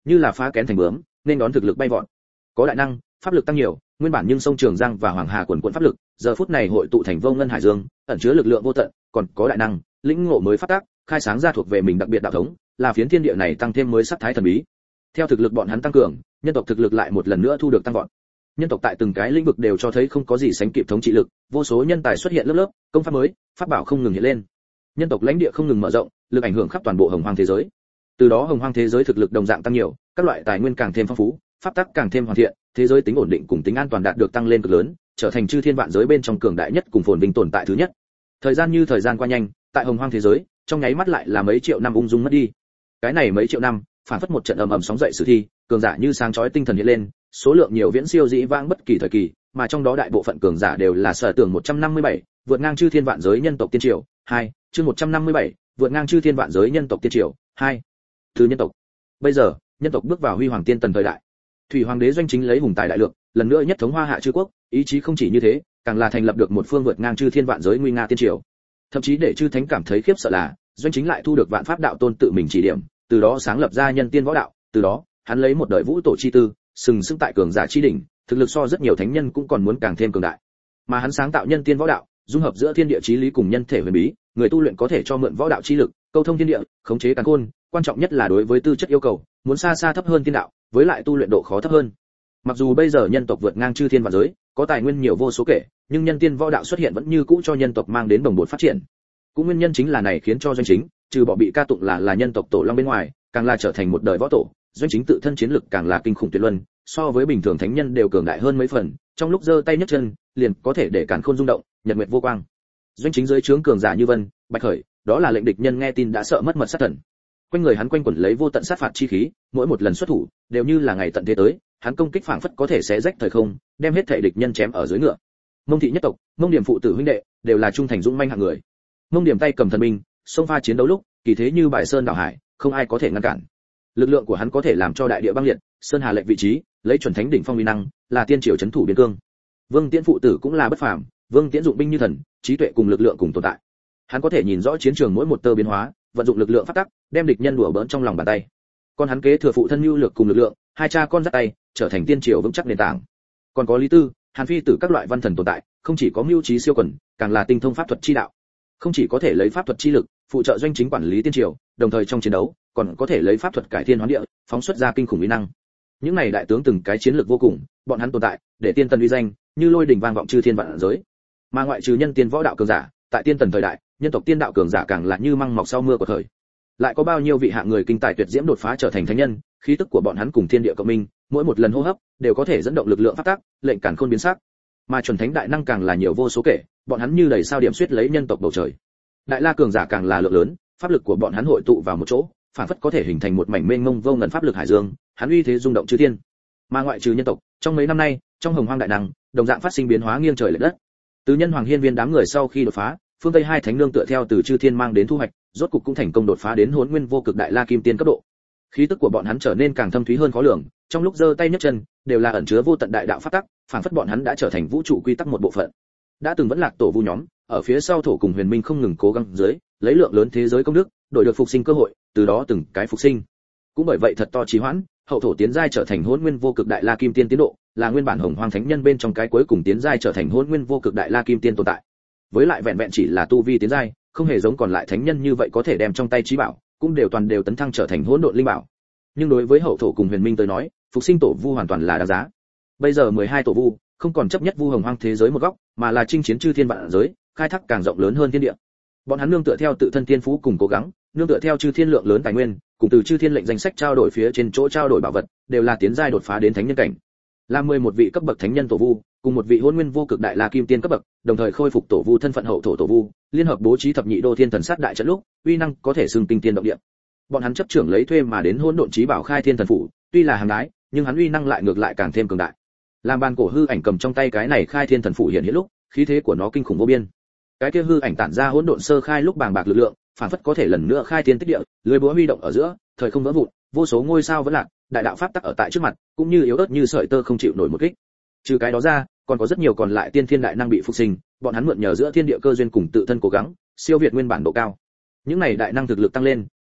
như là phá kén thành bướm, nên đón thực lực bay vọt. Có đại năng, pháp lực tăng nhiều, nguyên bản nhưng sông Trường Giang và Hoàng Hà quần quần pháp lực, giờ phút này hội tụ thành vô ngân hải dương, ẩn chứa lực lượng vô tận, còn có đại năng, lĩnh ngộ mới phát tác, khai sáng ra thuộc về mình đặc biệt đạo thống, là phiến thiên địa này tăng thêm mới sắc thái thần bí. Theo thực lực bọn hắn tăng cường, nhân tộc thực lực lại một lần nữa thu được tăng vọt. Nhân tộc tại từng cái lĩnh vực đều cho thấy không có gì sánh kịp thống trị lực, vô số nhân tài xuất hiện lớp lớp, công pháp mới, pháp bảo không ngừng hiện lên. Nhân tộc lãnh địa không ngừng mở rộng, lực ảnh hưởng khắp toàn bộ hồng hoang thế giới. Từ đó hồng hoang thế giới thực lực đồng dạng tăng nhiều, các loại tài nguyên càng thêm phong phú, pháp tắc càng thêm hoàn thiện, thế giới tính ổn định cùng tính an toàn đạt được tăng lên cực lớn, trở thành chư thiên vạn giới bên trong cường đại nhất cùng phồn vinh tồn tại thứ nhất. Thời gian như thời gian qua nhanh, tại hồng hoang thế giới, trong nháy mắt lại là mấy triệu năm ung dung mất đi. Cái này mấy triệu năm, phản phất một trận ầm ầm sóng dậy sử thi, cường giả như sáng chói tinh thần hiện lên, số lượng nhiều viễn siêu dĩ vãng bất kỳ thời kỳ, mà trong đó đại bộ phận cường giả đều là sở tưởng 157, vượt ngang chư thiên vạn giới nhân tộc tiên triều. 2, chương 157, vượt ngang chư thiên vạn giới nhân tộc tiên triều. 2. Từ nhân tộc. Bây giờ, nhân tộc bước vào huy hoàng tiên tần thời đại. Thủy hoàng đế doanh chính lấy hùng tài đại lượng, lần nữa nhất thống hoa hạ chư quốc, ý chí không chỉ như thế, càng là thành lập được một phương vượt ngang chư thiên vạn giới nguy nga tiên triều. Thậm chí để chư thánh cảm thấy khiếp sợ là, doanh chính lại thu được vạn pháp đạo tôn tự mình chỉ điểm, từ đó sáng lập ra nhân tiên võ đạo, từ đó, hắn lấy một đời vũ tổ chi tư, sừng sững tại cường giả chi đỉnh, thực lực so rất nhiều thánh nhân cũng còn muốn càng thêm cường đại. Mà hắn sáng tạo nhân tiên võ đạo, dung hợp giữa thiên địa chí lý cùng nhân thể huyền bí, người tu luyện có thể cho mượn võ đạo chi lực, câu thông thiên địa, khống chế càn khôn, quan trọng nhất là đối với tư chất yêu cầu, muốn xa xa thấp hơn tiên đạo, với lại tu luyện độ khó thấp hơn. Mặc dù bây giờ nhân tộc vượt ngang chư thiên vạn giới, có tài nguyên nhiều vô số kể, nhưng nhân tiên võ đạo xuất hiện vẫn như cũ cho nhân tộc mang đến đồng bộ phát triển. Cũng nguyên nhân chính là này khiến cho doanh chính, trừ bỏ bị ca tụng là nhân tộc tổ long bên ngoài, càng là trở thành một đời võ tổ, doanh chính tự thân chiến lực càng là kinh khủng tuyệt luân, so với bình thường thánh nhân đều cường đại hơn mấy phần, trong lúc giơ tay nhấc chân, liền có thể để càn khôn rung động, nhật nguyệt vô quang. Doanh chính dưới trướng cường giả như Vân, Bạch Khởi, đó là lệnh địch nhân nghe tin đã sợ mất mật sát thần. Quanh người hắn quanh quẩn lấy vô tận sát phạt chi khí, mỗi một lần xuất thủ, đều như là ngày tận thế tới, hắn công kích phảng phất có thể xé rách thời không, đem hết thảy địch nhân chém ở dưới ngựa. Mông thị nhất tộc, Mông Điểm phụ tử huynh đệ, đều là trung thành dũng manh hạng người. Mông Điểm tay cầm thần binh, xông pha chiến đấu lúc, kỳ thế như bài sơn đảo hải, không ai có thể ngăn cản. Lực lượng của hắn có thể làm cho đại địa băng liệt, sơn hà lệch vị trí, lấy chuẩn thánh đỉnh phong uy năng, là tiên triều trấn thủ biên cương. Vương Tiễn phụ tử cũng là bất phàm, Vương Tiễn dụng binh như thần, trí tuệ cùng lực lượng cùng tồn tại. Hắn có thể nhìn rõ chiến trường mỗi một tơ biến hóa, vận dụng lực lượng phát tắc, đem địch nhân đùa bỡn trong lòng bàn tay. Còn hắn kế thừa phụ thân nhu lược cùng lực lượng, hai cha con dắt tay, trở thành tiên triều vững chắc nền tảng. Còn có Lý Tư, Hàn Phi tử các loại văn thần tồn tại, không chỉ có mưu trí siêu quần, càng là tinh thông pháp thuật chi đạo. Không chỉ có thể lấy pháp thuật chi lực phụ trợ doanh chính quản lý tiên triều, đồng thời trong chiến đấu, còn có thể lấy pháp thuật cải thiên hóa địa, phóng xuất ra kinh khủng uy năng. Những này đại tướng từng cái chiến lược vô cùng, bọn hắn tồn tại, để tiên tần uy danh như lôi đình vang vọng chư thiên vạn giới. Mà ngoại trừ nhân tiên võ đạo cường giả, tại tiên tần thời đại, nhân tộc tiên đạo cường giả càng là như măng mọc sau mưa của thời. Lại có bao nhiêu vị hạng người kinh tài tuyệt diễm đột phá trở thành thánh nhân, khí tức của bọn hắn cùng thiên địa cộng minh, mỗi một lần hô hấp đều có thể dẫn động lực lượng phát tác, lệnh càn khôn biến sắc. Mà chuẩn thánh đại năng càng là nhiều vô số kể, bọn hắn như đầy sao điểm xuyết lấy nhân tộc bầu trời. Đại la cường giả càng là lượng lớn, pháp lực của bọn hắn hội tụ vào một chỗ, phản phất có thể hình thành một mảnh mênh mông vô ngần pháp lực hải dương, hắn uy thế rung động chư thiên. Mà ngoại trừ nhân tộc, trong mấy năm nay, trong hồng hoang đại năng, đồng dạng phát sinh biến hóa nghiêng trời lệch đất. Từ nhân hoàng hiên viên đám người sau khi đột phá, phương tây hai thánh nương tựa theo từ chư thiên mang đến thu hoạch, rốt cục cũng thành công đột phá đến hỗn nguyên vô cực đại la kim tiên cấp độ. Khí tức của bọn hắn trở nên càng thâm thúy hơn khó lường, trong lúc giơ tay nhấc chân, đều là ẩn chứa vô tận đại đạo pháp tắc, phản phất bọn hắn đã trở thành vũ trụ quy tắc một bộ phận. Đã từng vẫn lạc tổ vu nhóm, ở phía sau thổ cùng huyền minh không ngừng cố gắng dưới, lấy lượng lớn thế giới công đức, đổi được phục sinh cơ hội, từ đó từng cái phục sinh. Cũng bởi vậy thật to trì hoãn, hậu thổ tiến giai trở thành hỗn nguyên vô cực đại la kim tiên tiến độ, là nguyên bản hồng hoang thánh nhân bên trong cái cuối cùng tiến giai trở thành hỗn nguyên vô cực đại la kim tiên tồn tại. Với lại vẹn vẹn chỉ là tu vi tiến giai, không hề giống còn lại thánh nhân như vậy có thể đem trong tay trí bảo, cũng đều tấn thăng trở thành hỗn độn linh bảo. Nhưng đối với hậu thổ cùng huyền minh tới nói, phục sinh tổ vu hoàn toàn là đáng giá. Bây giờ 12 tổ vu, không còn chấp nhất vu hồng hoang thế giới một góc, mà là chinh chiến chư thiên vạn giới, khai thác càng rộng lớn hơn thiên địa. Bọn hắn nương tựa theo tự thân thiên phú cùng cố gắng, nương tựa theo chư thiên lượng lớn tài nguyên, cùng từ chư thiên lệnh danh sách trao đổi phía trên chỗ trao đổi bảo vật, đều là tiến giai đột phá đến thánh nhân cảnh. Là 11 vị cấp bậc thánh nhân tổ vu, cùng một vị hỗn nguyên vô cực đại la kim tiên cấp bậc, đồng thời khôi phục tổ vu thân phận hậu thổ tổ vu, liên hợp bố trí thập nhị đô thiên thần sát đại trận lúc, uy năng có thể xưng kinh tiên động địa. Bọn hắn chấp trưởng lấy thuê mà đến hỗn độn chí bảo khai thiên thần phủ, tuy là hàng đái, nhưng hắn uy năng lại ngược lại càng thêm cường đại. Làm bàn cổ hư ảnh cầm trong tay cái này khai thiên thần phủ hiện hiện lúc, khí thế của nó kinh khủng vô biên. Cái kia hư ảnh tản ra hỗn độn sơ khai lúc bàng bạc lực lượng, phản phất có thể lần nữa khai thiên tích địa, lưới búa huy động ở giữa, thời không vỡ vụn, vô số ngôi sao vẫn lạc, đại đạo pháp tắc ở tại trước mặt, cũng như yếu ớt như sợi tơ không chịu nổi một kích. Trừ cái đó ra, còn có rất nhiều còn lại tiên thiên đại năng bị phục sinh, bọn hắn mượn nhờ giữa thiên địa cơ duyên cùng tự thân cố gắng, siêu việt nguyên bản độ cao. Những này đại năng thực lực tăng lên,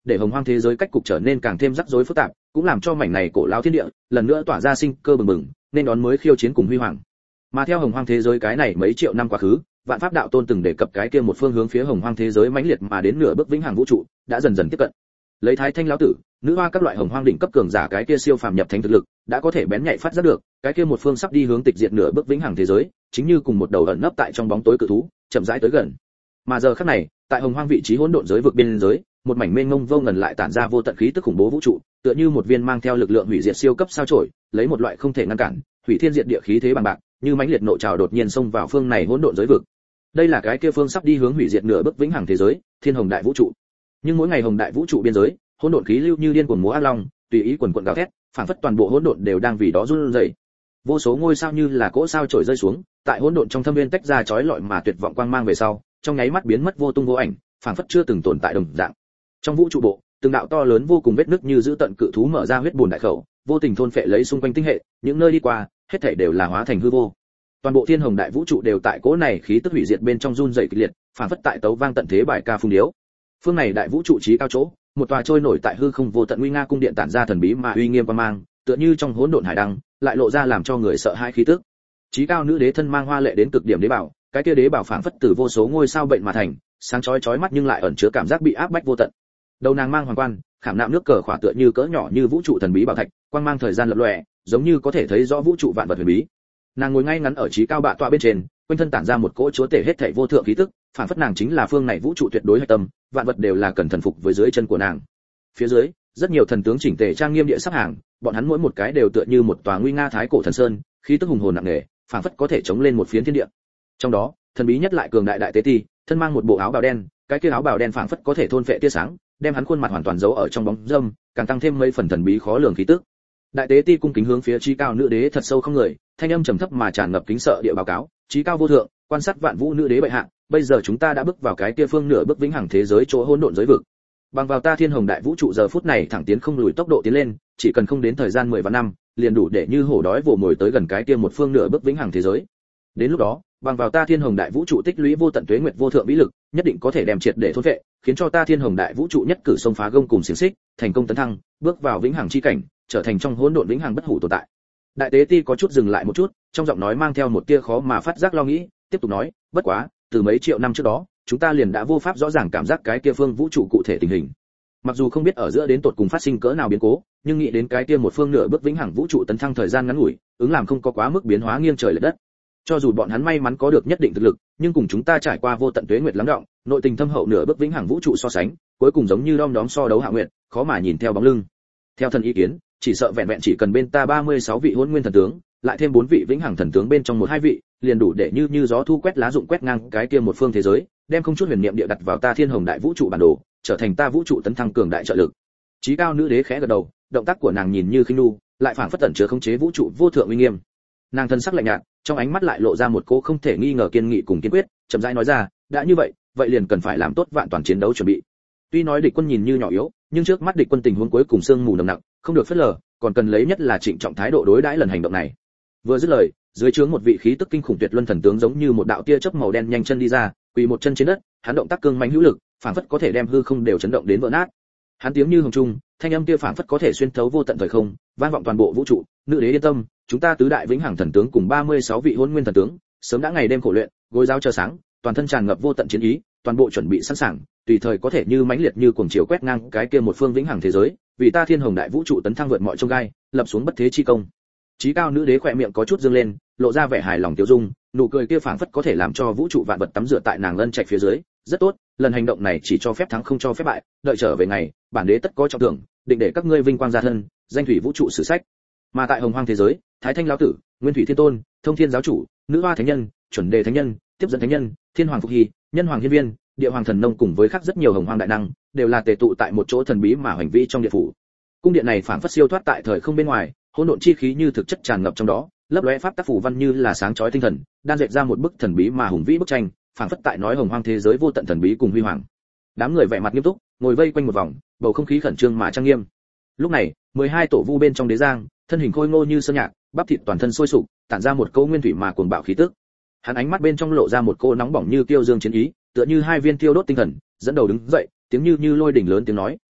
để hồng hoang thế giới cách cục trở nên càng thêm rắc rối phức tạp, cũng làm cho mảnh này cổ lão thiên địa lần nữa tỏa ra sinh cơ bừng bừng, nên đón mới khiêu chiến cùng huy hoàng. Mà theo hồng hoang thế giới cái này mấy triệu năm quá khứ, vạn pháp đạo tôn từng đề cập cái kia một phương hướng phía hồng hoang thế giới mãnh liệt mà đến nửa bước vĩnh hằng vũ trụ đã dần dần tiếp cận. Lấy thái thanh lão tử, nữ hoa các loại hồng hoang đỉnh cấp cường giả cái kia siêu phàm nhập thánh thực lực đã có thể bén nhạy phát giác được cái kia một phương sắp đi hướng tịch diệt nửa bước vĩnh hằng thế giới, chính như cùng một đầu ẩn nấp tại trong bóng tối cự thú chậm rãi tới gần. Mà giờ khắc này, tại hồng hoang vị trí hỗn độn giới vực biên giới, một mảnh mênh mông vô ngần lại tản ra vô tận khí tức khủng bố vũ trụ, tựa như một viên mang theo lực lượng hủy diệt siêu cấp sao chổi, lấy một loại không thể ngăn cản, hủy thiên diệt địa khí thế bằng bạc, như mãnh liệt nộ trào đột nhiên xông vào phương này hỗn độn giới vực. Đây là cái kia phương sắp đi hướng hủy diệt nửa bước vĩnh hằng thế giới, Thiên Hồng Đại Vũ trụ. Nhưng mỗi ngày hồng đại vũ trụ biên giới, hỗn độn khí lưu như điên cuồng múa ác long, tùy ý quần quần gào thét, phảng phất toàn bộ hỗn độn đều đang vì đó run rẩy. Vô số ngôi sao như là cỗ sao trổi rơi xuống, tại hỗn độn trong thâm viên tách ra chói lọi mà tuyệt vọng quang mang về sau, trong nháy mắt biến mất vô tung vô ảnh, phảng phất chưa từng tồn tại đồng dạng. Trong vũ trụ bộ, từng đạo to lớn vô cùng vết nứt như giữ tận cự thú mở ra huyết bùn đại khẩu, vô tình thôn phệ lấy xung quanh tinh hệ, những nơi đi qua, hết thảy đều là hóa thành hư vô. Toàn bộ Thiên Hồng Đại Vũ trụ đều tại cỗ này khí tức hủy diệt bên trong run rẩy kịch liệt, phảng phất tại tấu vang tận thế bài ca phung điếu. Phương này đại vũ trụ trí cao chỗ, một tòa trôi nổi tại hư không vô tận nguy nga cung điện tản ra thần bí mà uy nghiêm quang mang, tựa như trong hỗn độn hải đăng, lại lộ ra làm cho người sợ hãi khí tức. Chí cao nữ đế thân mang hoa lệ đến cực điểm đế bảo, cái kia đế bảo phảng phất từ vô số ngôi sao bệnh mà thành, sáng chói chói mắt nhưng lại ẩn chứa cảm giác bị áp bách vô tận. Đầu nàng mang hoàng quan, khảm nạm nước cờ khỏa tựa như cỡ nhỏ như vũ trụ thần bí bảo thạch, quang mang thời gian lập lòe, giống như có thể thấy rõ vũ trụ vạn vật huyền bí. Nàng ngồi ngay ngắn ở chí cao bạ tọa bên trên, quanh thân tản ra một cỗ chúa tể hết thảy vô thượng khí tức, phảng phất nàng chính là phương này vũ trụ tuyệt đối hạch tâm, vạn vật đều là cần thần phục với dưới chân của nàng. Phía dưới, rất nhiều thần tướng chỉnh tề trang nghiêm địa sắp hàng, bọn hắn mỗi một cái đều tựa như một tòa nguy nga thái cổ thần sơn, khí tức hùng hồn nặng nề, phảng phất có thể chống lên một phiến thiên địa. Trong đó, thần bí nhất lại cường đại đại tế ti, thân mang một bộ áo bào đen, cái kia áo bào đen phảng phất có thể thôn phệ tia sáng, đem hắn khuôn mặt hoàn toàn giấu ở trong bóng râm, càng tăng thêm mấy phần thần bí khó lường khí tức. Đại tế ti cung kính hướng phía chí cao nữ đế thật sâu không người, thanh âm trầm thấp mà tràn ngập kính sợ địa báo cáo, chí cao vô thượng, quan sát vạn vũ nữ đế bệ hạ, bây giờ chúng ta đã bước vào cái kia phương nửa bước vĩnh hằng thế giới chỗ hỗn độn giới vực. Bằng vào ta Thiên Hồng Đại Vũ trụ giờ phút này thẳng tiến không lùi tốc độ tiến lên, chỉ cần không đến thời gian 10 vạn năm, liền đủ để như hổ đói vồ mồi tới gần cái kia một phương nửa bước vĩnh hằng thế giới. Đến lúc đó, bằng vào ta Thiên Hồng Đại Vũ trụ tích lũy vô tận tuế nguyệt vô thượng vĩ lực, nhất định có thể đem triệt để thôn vệ, khiến cho ta Thiên Hồng Đại Vũ trụ nhất cử xông phá gông cùng xiềng xích, thành công tấn thăng, bước vào vĩnh hằng chi cảnh, trở thành trong hỗn độn vĩnh hằng bất hủ tồn tại. Đại tế ti có chút dừng lại một chút, trong giọng nói mang theo một tia khó mà phát giác lo nghĩ, tiếp tục nói, bất quá, từ mấy triệu năm trước đó, chúng ta liền đã vô pháp rõ ràng cảm giác cái kia phương vũ trụ cụ thể tình hình. Mặc dù không biết ở giữa đến tột cùng phát sinh cỡ nào biến cố, nhưng nghĩ đến cái kia một phương nửa bước vĩnh hằng vũ trụ tấn thăng thời gian ngắn ngủi, ứng làm không có quá mức biến hóa nghiêng trời lệch đất. Cho dù bọn hắn may mắn có được nhất định thực lực, nhưng cùng chúng ta trải qua vô tận tuế nguyệt lắng đọng, nội tình thâm hậu nửa bước vĩnh hằng vũ trụ so sánh, cuối cùng giống như đom đóm so đấu hạ nguyệt, khó mà nhìn theo bóng lưng. Theo thần ý kiến, chỉ sợ vẹn vẹn chỉ cần bên ta 36 vị hỗn nguyên thần tướng, lại thêm 4 vị vĩnh hằng thần tướng bên trong 1-2 vị, liền đủ để như gió thu quét lá rụng quét ngang cái kia một phương thế giới, đem không chút huyền niệm địa đặt vào ta Thiên Hồng Đại Vũ trụ bản đồ, trở thành ta vũ trụ tấn thăng cường đại trợ lực. Chí cao nữ đế khẽ gật đầu, động tác của nàng nhìn như khinh nu, lại phảng phất tẩn chứa khống chế vũ trụ vô thượng uy nghiêm. Nàng thân sắc lạnh nhạt, trong ánh mắt lại lộ ra một cô không thể nghi ngờ kiên nghị cùng kiên quyết, chậm rãi nói ra, đã như vậy, vậy liền cần phải làm tốt vạn toàn chiến đấu chuẩn bị. Tuy nói địch quân nhìn như nhỏ yếu, nhưng trước mắt địch quân tình huống cuối cùng sương mù nồng nặc, không được phớt lờ, còn cần lấy nhất là trịnh trọng thái độ đối đãi lần hành động này. Vừa dứt lời, dưới trướng một vị khí tức kinh khủng tuyệt luân thần tướng giống như một đạo tia chớp màu đen nhanh chân đi ra, quỳ một chân trên đất, hắn động tác cương mãnh hữu lực, phảng phất có thể đem hư không đều chấn động đến vỡ nát. Hắn tiếng như hồng trung, thanh âm kia phảng phất có thể xuyên thấu vô tận thời không, vang vọng toàn bộ vũ trụ. Nữ đế yên tâm, chúng ta tứ đại vĩnh hằng thần tướng cùng 36 vị hỗn nguyên thần tướng, sớm đã ngày đêm khổ luyện, gối giáo chờ sáng, toàn thân tràn ngập vô tận chiến ý, toàn bộ chuẩn bị sẵn sàng, tùy thời có thể như mãnh liệt như cuồng chiều quét ngang cái kia một phương vĩnh hằng thế giới, vì ta Thiên Hồng Đại Vũ trụ tấn thăng vượt mọi chông gai, lập xuống bất thế chi công. Chí cao nữ đế khỏe miệng có chút dương lên, lộ ra vẻ hài lòng tiêu dung, nụ cười kia phảng phất có thể làm cho vũ trụ vạn vật tắm rửa tại nàng ân trạch phía dưới. Rất tốt, lần hành động này chỉ cho phép thắng không cho phép bại, đợi trở về ngày, bản đế tất có trọng thưởng, định để các ngươi vinh quang gia thân, danh thủy vũ trụ sử sách. Mà tại hồng hoang thế giới, thái thanh lão tử, nguyên thủy thiên tôn, thông thiên giáo chủ, nữ hoa thánh nhân, chuẩn đề thánh nhân, tiếp dẫn thánh nhân, thiên hoàng phục hy, nhân hoàng hiên viên, địa hoàng thần nông cùng với khác rất nhiều hồng hoang đại năng, đều là tề tụ tại một chỗ thần bí mà hoành vĩ trong địa phủ. Cung điện này phảng phất siêu thoát tại thời không bên ngoài, hỗn độn chi khí như thực chất tràn ngập trong đó, lấp lóe pháp tác phù văn như là sáng chói tinh thần, đan dệt ra một bức thần bí mà hùng vĩ bức tranh, phảng phất tại nói hồng hoang thế giới vô tận thần bí cùng huy hoàng. Đám người vẻ mặt nghiêm túc, ngồi vây quanh một vòng, bầu không khí khẩn trương mà trang nghiêm. Lúc này, 12 tổ vu bên trong đế giang, thân hình khôi ngô như sơn nhạc, bắp thịt toàn thân sôi sục, tản ra một cỗ nguyên thủy mà cuồng bạo khí tức. Hắn ánh mắt bên trong lộ ra một cô nóng bỏng như tiêu dương chiến ý, tựa như hai viên tiêu đốt tinh thần, dẫn đầu đứng dậy, tiếng như lôi đỉnh lớn tiếng nói,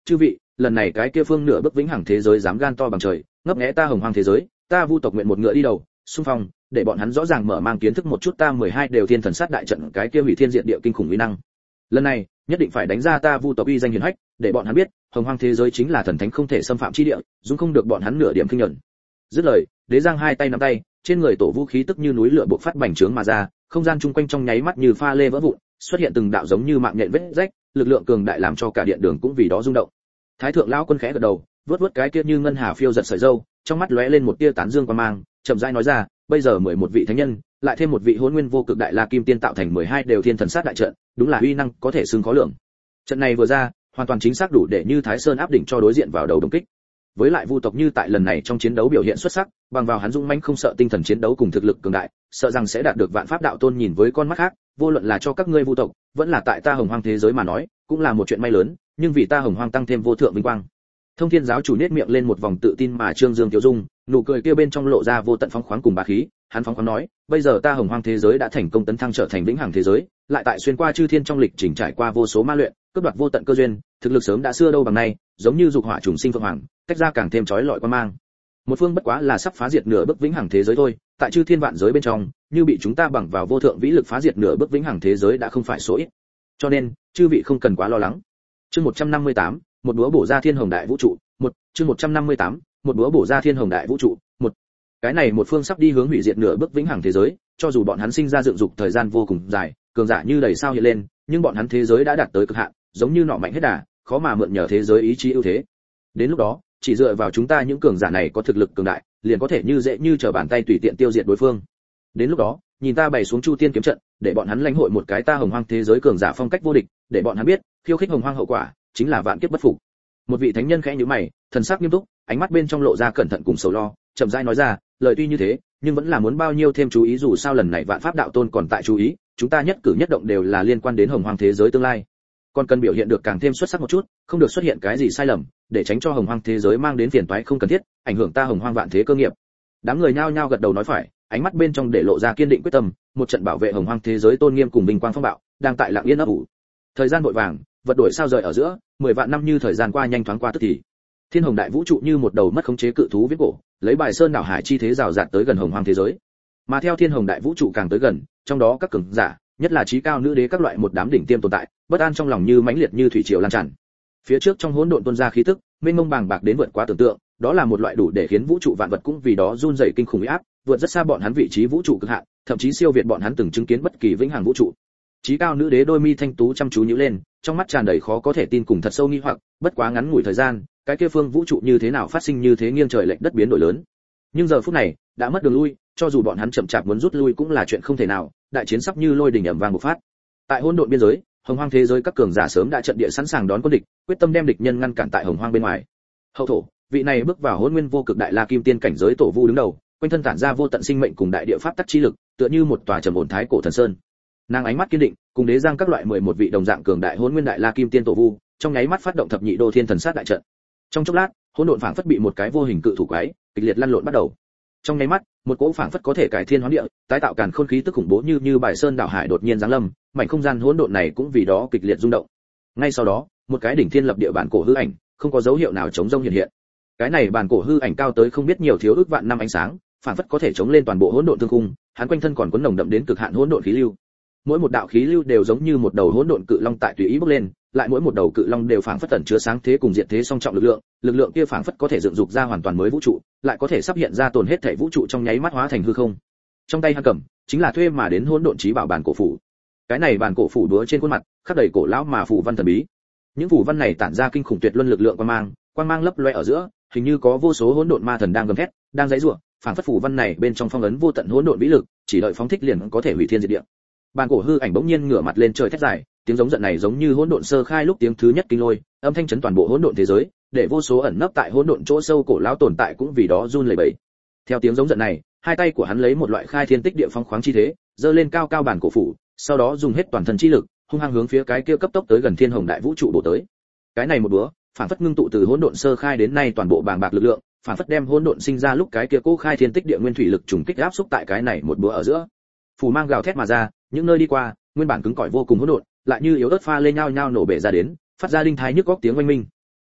chư vị, lần này cái kia phương nửa bước vĩnh hằng thế giới dám gan to bằng trời, ngấp nghé ta hồng hoang thế giới, ta Vu tộc nguyện một ngựa đi đầu, xung phong, để bọn hắn rõ ràng mở mang kiến thức một chút ta 12 đều thiên thần sát đại trận cái kia hủy thiên diệt địa kinh khủng uy năng. Lần này, nhất định phải đánh ra ta Vu tộc uy danh hiển hách, để bọn hắn biết, hồng hoang thế giới chính là thần thánh không thể xâm phạm chi địa, dung không được bọn hắn nửa điểm khinh nhẫn. Dứt lời, Đế Giang hai tay nắm tay, trên người tổ vũ khí tức như núi lửa bộc phát bành trướng mà ra, không gian chung quanh trong nháy mắt như pha lê vỡ vụn, xuất hiện từng đạo giống như mạng nhện vết rách, lực lượng cường đại làm cho cả điện đường cũng vì đó rung động. Thái thượng lão quân khẽ gật đầu, vớt cái kia như ngân hà phiêu giật sợi râu, trong mắt lóe lên một tia tán dương quang mang, chậm rãi nói ra, bây giờ 11 vị thánh nhân, lại thêm một vị hỗn nguyên vô cực đại la kim tiên tạo thành 12 đều thiên thần sát đại trận, đúng là uy năng có thể xưng khó lượng. Trận này vừa ra, hoàn toàn chính xác đủ để như Thái Sơn áp đỉnh cho đối diện vào đầu đồng kích. Với lại Vu tộc như tại lần này trong chiến đấu biểu hiện xuất sắc, bằng vào hắn dũng mãnh không sợ tinh thần chiến đấu cùng thực lực cường đại, sợ rằng sẽ đạt được vạn pháp đạo tôn nhìn với con mắt khác, vô luận là cho các ngươi Vu tộc, vẫn là tại ta hồng hoang thế giới mà nói, cũng là một chuyện may lớn, nhưng vì ta hồng hoang tăng thêm vô thượng vinh quang. Thông Thiên giáo chủ nét miệng lên một vòng tự tin mà trương dương tiểu dung, nụ cười kia bên trong lộ ra vô tận phóng khoáng cùng bá khí, hắn phóng khoáng nói, bây giờ ta hồng hoang thế giới đã thành công tấn thăng trở thành vĩnh hằng thế giới, lại tại xuyên qua chư thiên trong lịch trình trải qua vô số ma luyện, cướp đoạt vô tận cơ duyên, thực lực sớm đã xưa đâu bằng nay, giống như dục hỏa trùng sinh phượng hoàng, tách ra càng thêm chói lọi quan mang. Một phương bất quá là sắp phá diệt nửa bước vĩnh hằng thế giới thôi, tại chư thiên vạn giới bên trong, như bị chúng ta bằng vào vô thượng vĩ lực phá diệt nửa bước vĩnh hằng thế giới đã không phải số ít. Cho nên, chư vị không cần quá lo lắng. Chương 158, một búa bổ ra thiên hồng đại vũ trụ, chương 158, một búa bổ ra thiên hồng đại vũ trụ, cái này một phương sắp đi hướng hủy diệt nửa bước vĩnh hằng thế giới, cho dù bọn hắn sinh ra dựng dục thời gian vô cùng dài, cường giả như đầy sao hiện lên, nhưng bọn hắn thế giới đã đạt tới cực hạn, giống như nọ mạnh hết đà, khó mà mượn nhờ thế giới ý chí ưu thế. Đến lúc đó, chỉ dựa vào chúng ta những cường giả này có thực lực cường đại, liền có thể như dễ như trở bàn tay tùy tiện tiêu diệt đối phương. Đến lúc đó, nhìn ta bày xuống Chu Tiên kiếm trận, để bọn hắn lãnh hội một cái ta hồng hoang thế giới cường giả phong cách vô địch, để bọn hắn biết, khiêu khích hồng hoang hậu quả chính là vạn kiếp bất phục. Một vị thánh nhân khẽ nhíu mày, thần sắc nghiêm túc, ánh mắt bên trong lộ ra cẩn thận cùng sầu lo, chậm rãi nói ra, lời tuy như thế, nhưng vẫn là muốn bao nhiêu thêm chú ý, dù sao lần này vạn pháp đạo tôn còn tại chú ý, chúng ta nhất cử nhất động đều là liên quan đến hồng hoang thế giới tương lai. Còn cần biểu hiện được càng thêm xuất sắc một chút, không được xuất hiện cái gì sai lầm, để tránh cho hồng hoang thế giới mang đến phiền toái không cần thiết, ảnh hưởng ta hồng hoang vạn thế cơ nghiệp. Đám người nhao nhao gật đầu nói phải, ánh mắt bên trong để lộ ra kiên định quyết tâm, một trận bảo vệ hồng hoang thế giới tôn nghiêm cùng bình quang phong bạo, đang tại lặng yên ấp ủ. Thời gian vội vàng, vật đổi sao rời ở giữa, 10 vạn năm như thời gian qua nhanh thoáng qua tức thì. Thiên hồng đại vũ trụ như một đầu mất khống chế cự thú viết cổ, lấy bài sơn đảo hải chi thế rào rạt tới gần hồng hoang thế giới. Mà theo thiên hồng đại vũ trụ càng tới gần, trong đó các cường giả, nhất là trí cao nữ đế các loại một đám đỉnh tiêm tồn tại, bất an trong lòng như mãnh liệt như thủy triều lan tràn. Phía trước trong hỗn độn tuôn ra khí tức, mênh mông bàng bạc đến vượt quá tưởng tượng, đó là một loại đủ để khiến vũ trụ vạn vật cũng vì đó run rẩy kinh khủng uy áp, vượt rất xa bọn hắn vị trí vũ trụ cực hạn, thậm chí siêu việt bọn hắn từng chứng kiến bất kỳ vĩnh hằng vũ trụ. Trí cao nữ đế đôi mi thanh tú chăm chú nhíu lên, trong mắt tràn đầy khó có thể tin cùng thật sâu nghi hoặc, bất quá ngắn ngủi thời gian, cái kia phương vũ trụ như thế nào phát sinh như thế nghiêng trời lệch đất biến đổi lớn. Nhưng giờ phút này, đã mất đường lui, cho dù bọn hắn chậm chạp muốn rút lui cũng là chuyện không thể nào, đại chiến sắp như lôi đình ầm vang bộc phát. Tại hỗn độn biên giới, hồng hoang thế giới các cường giả sớm đã trận địa sẵn sàng đón quân địch, quyết tâm đem địch nhân ngăn cản tại hồng hoang bên ngoài. Hậu thổ, vị này bước vào hỗn nguyên vô cực đại la kim tiên cảnh giới tổ vu đứng đầu, quanh thân tản ra vô tận sinh mệnh cùng đại địa pháp tắc chi lực, tựa như một tòa trầm ổn thái cổ thần sơn. Nàng ánh mắt kiên định, cùng Đế Giang các loại 11 vị đồng dạng cường đại hỗn nguyên đại la kim tiên tổ vu, trong nháy mắt phát động thập nhị đô thiên thần sát đại trận. Trong chốc lát, hỗn độn phảng phất bị một cái vô hình cự thủ quái, kịch liệt lăn lộn bắt đầu. Trong nháy mắt, một cỗ phảng phất có thể cải thiên hóa địa, tái tạo càn khôn khí tức khủng bố như bài sơn đảo hải đột nhiên giáng lâm, mảnh không gian hỗn độn này cũng vì đó kịch liệt rung động. Ngay sau đó, một cái đỉnh thiên lập địa bản cổ hư ảnh, không có dấu hiệu nào chống rông hiện hiện. Cái này bản cổ hư ảnh cao tới không biết nhiều thiếu ước vạn năm ánh sáng, phảng phất có thể chống lên toàn bộ hỗn độn thương khung, hắn quanh thân còn cuốn nồng đậm đến cực hạn hỗn độn khí lưu. Mỗi một đạo khí lưu đều giống như một đầu hỗn độn cự long tại tùy ý bốc lên, lại mỗi một đầu cự long đều phảng phất tẩn chứa sáng thế cùng diệt thế song trọng lực lượng kia phảng phất có thể dựng dục ra hoàn toàn mới vũ trụ, lại có thể sắp hiện ra tồn hết thảy vũ trụ trong nháy mắt hóa thành hư không. Trong tay hắn cầm, chính là thuê mà đến hỗn độn chí bảo bản cổ phủ. Cái này bản cổ phủ đúa trên khuôn mặt, khắc đầy cổ lão mà phù văn thần bí. Những phù văn này tản ra kinh khủng tuyệt luân lực lượng quang mang lấp loé ở giữa, hình như có vô số hỗn độn ma thần đang gầm thét, đang giãy giụa, phảng phất phù văn này bên trong phong ấn vô tận hỗn độn vĩ lực, chỉ đợi phóng thích liền có thể hủy thiên diệt địa. Bản cổ hư ảnh bỗng nhiên ngửa mặt lên trời thét dài, tiếng giống giận này giống như hỗn độn sơ khai lúc tiếng thứ nhất kinh lôi, âm thanh chấn toàn bộ hỗn độn thế giới, để vô số ẩn nấp tại hỗn độn chỗ sâu cổ lão tồn tại cũng vì đó run lẩy bẩy. Theo tiếng giống giận này, hai tay của hắn lấy một loại khai thiên tích địa phong khoáng chi thế, giơ lên cao cao bản cổ phủ, sau đó dùng hết toàn thân chi lực, hung hăng hướng phía cái kia cấp tốc tới gần thiên hồng đại vũ trụ bổ tới. Cái này một búa, phản phất ngưng tụ từ hỗn độn sơ khai đến nay toàn bộ bàng bạc lực lượng, phản phất đem hỗn độn sinh ra lúc cái kia cố khai thiên tích địa nguyên thủy lực trùng kích áp xúc tại cái này một búa ở giữa. Phù mang gào thét mà ra, những nơi đi qua, nguyên bản cứng cỏi vô cùng hỗn độn, lại như yếu ớt pha lên nhau nhau nổ bể ra đến, phát ra đinh thái nhức góc tiếng oanh minh.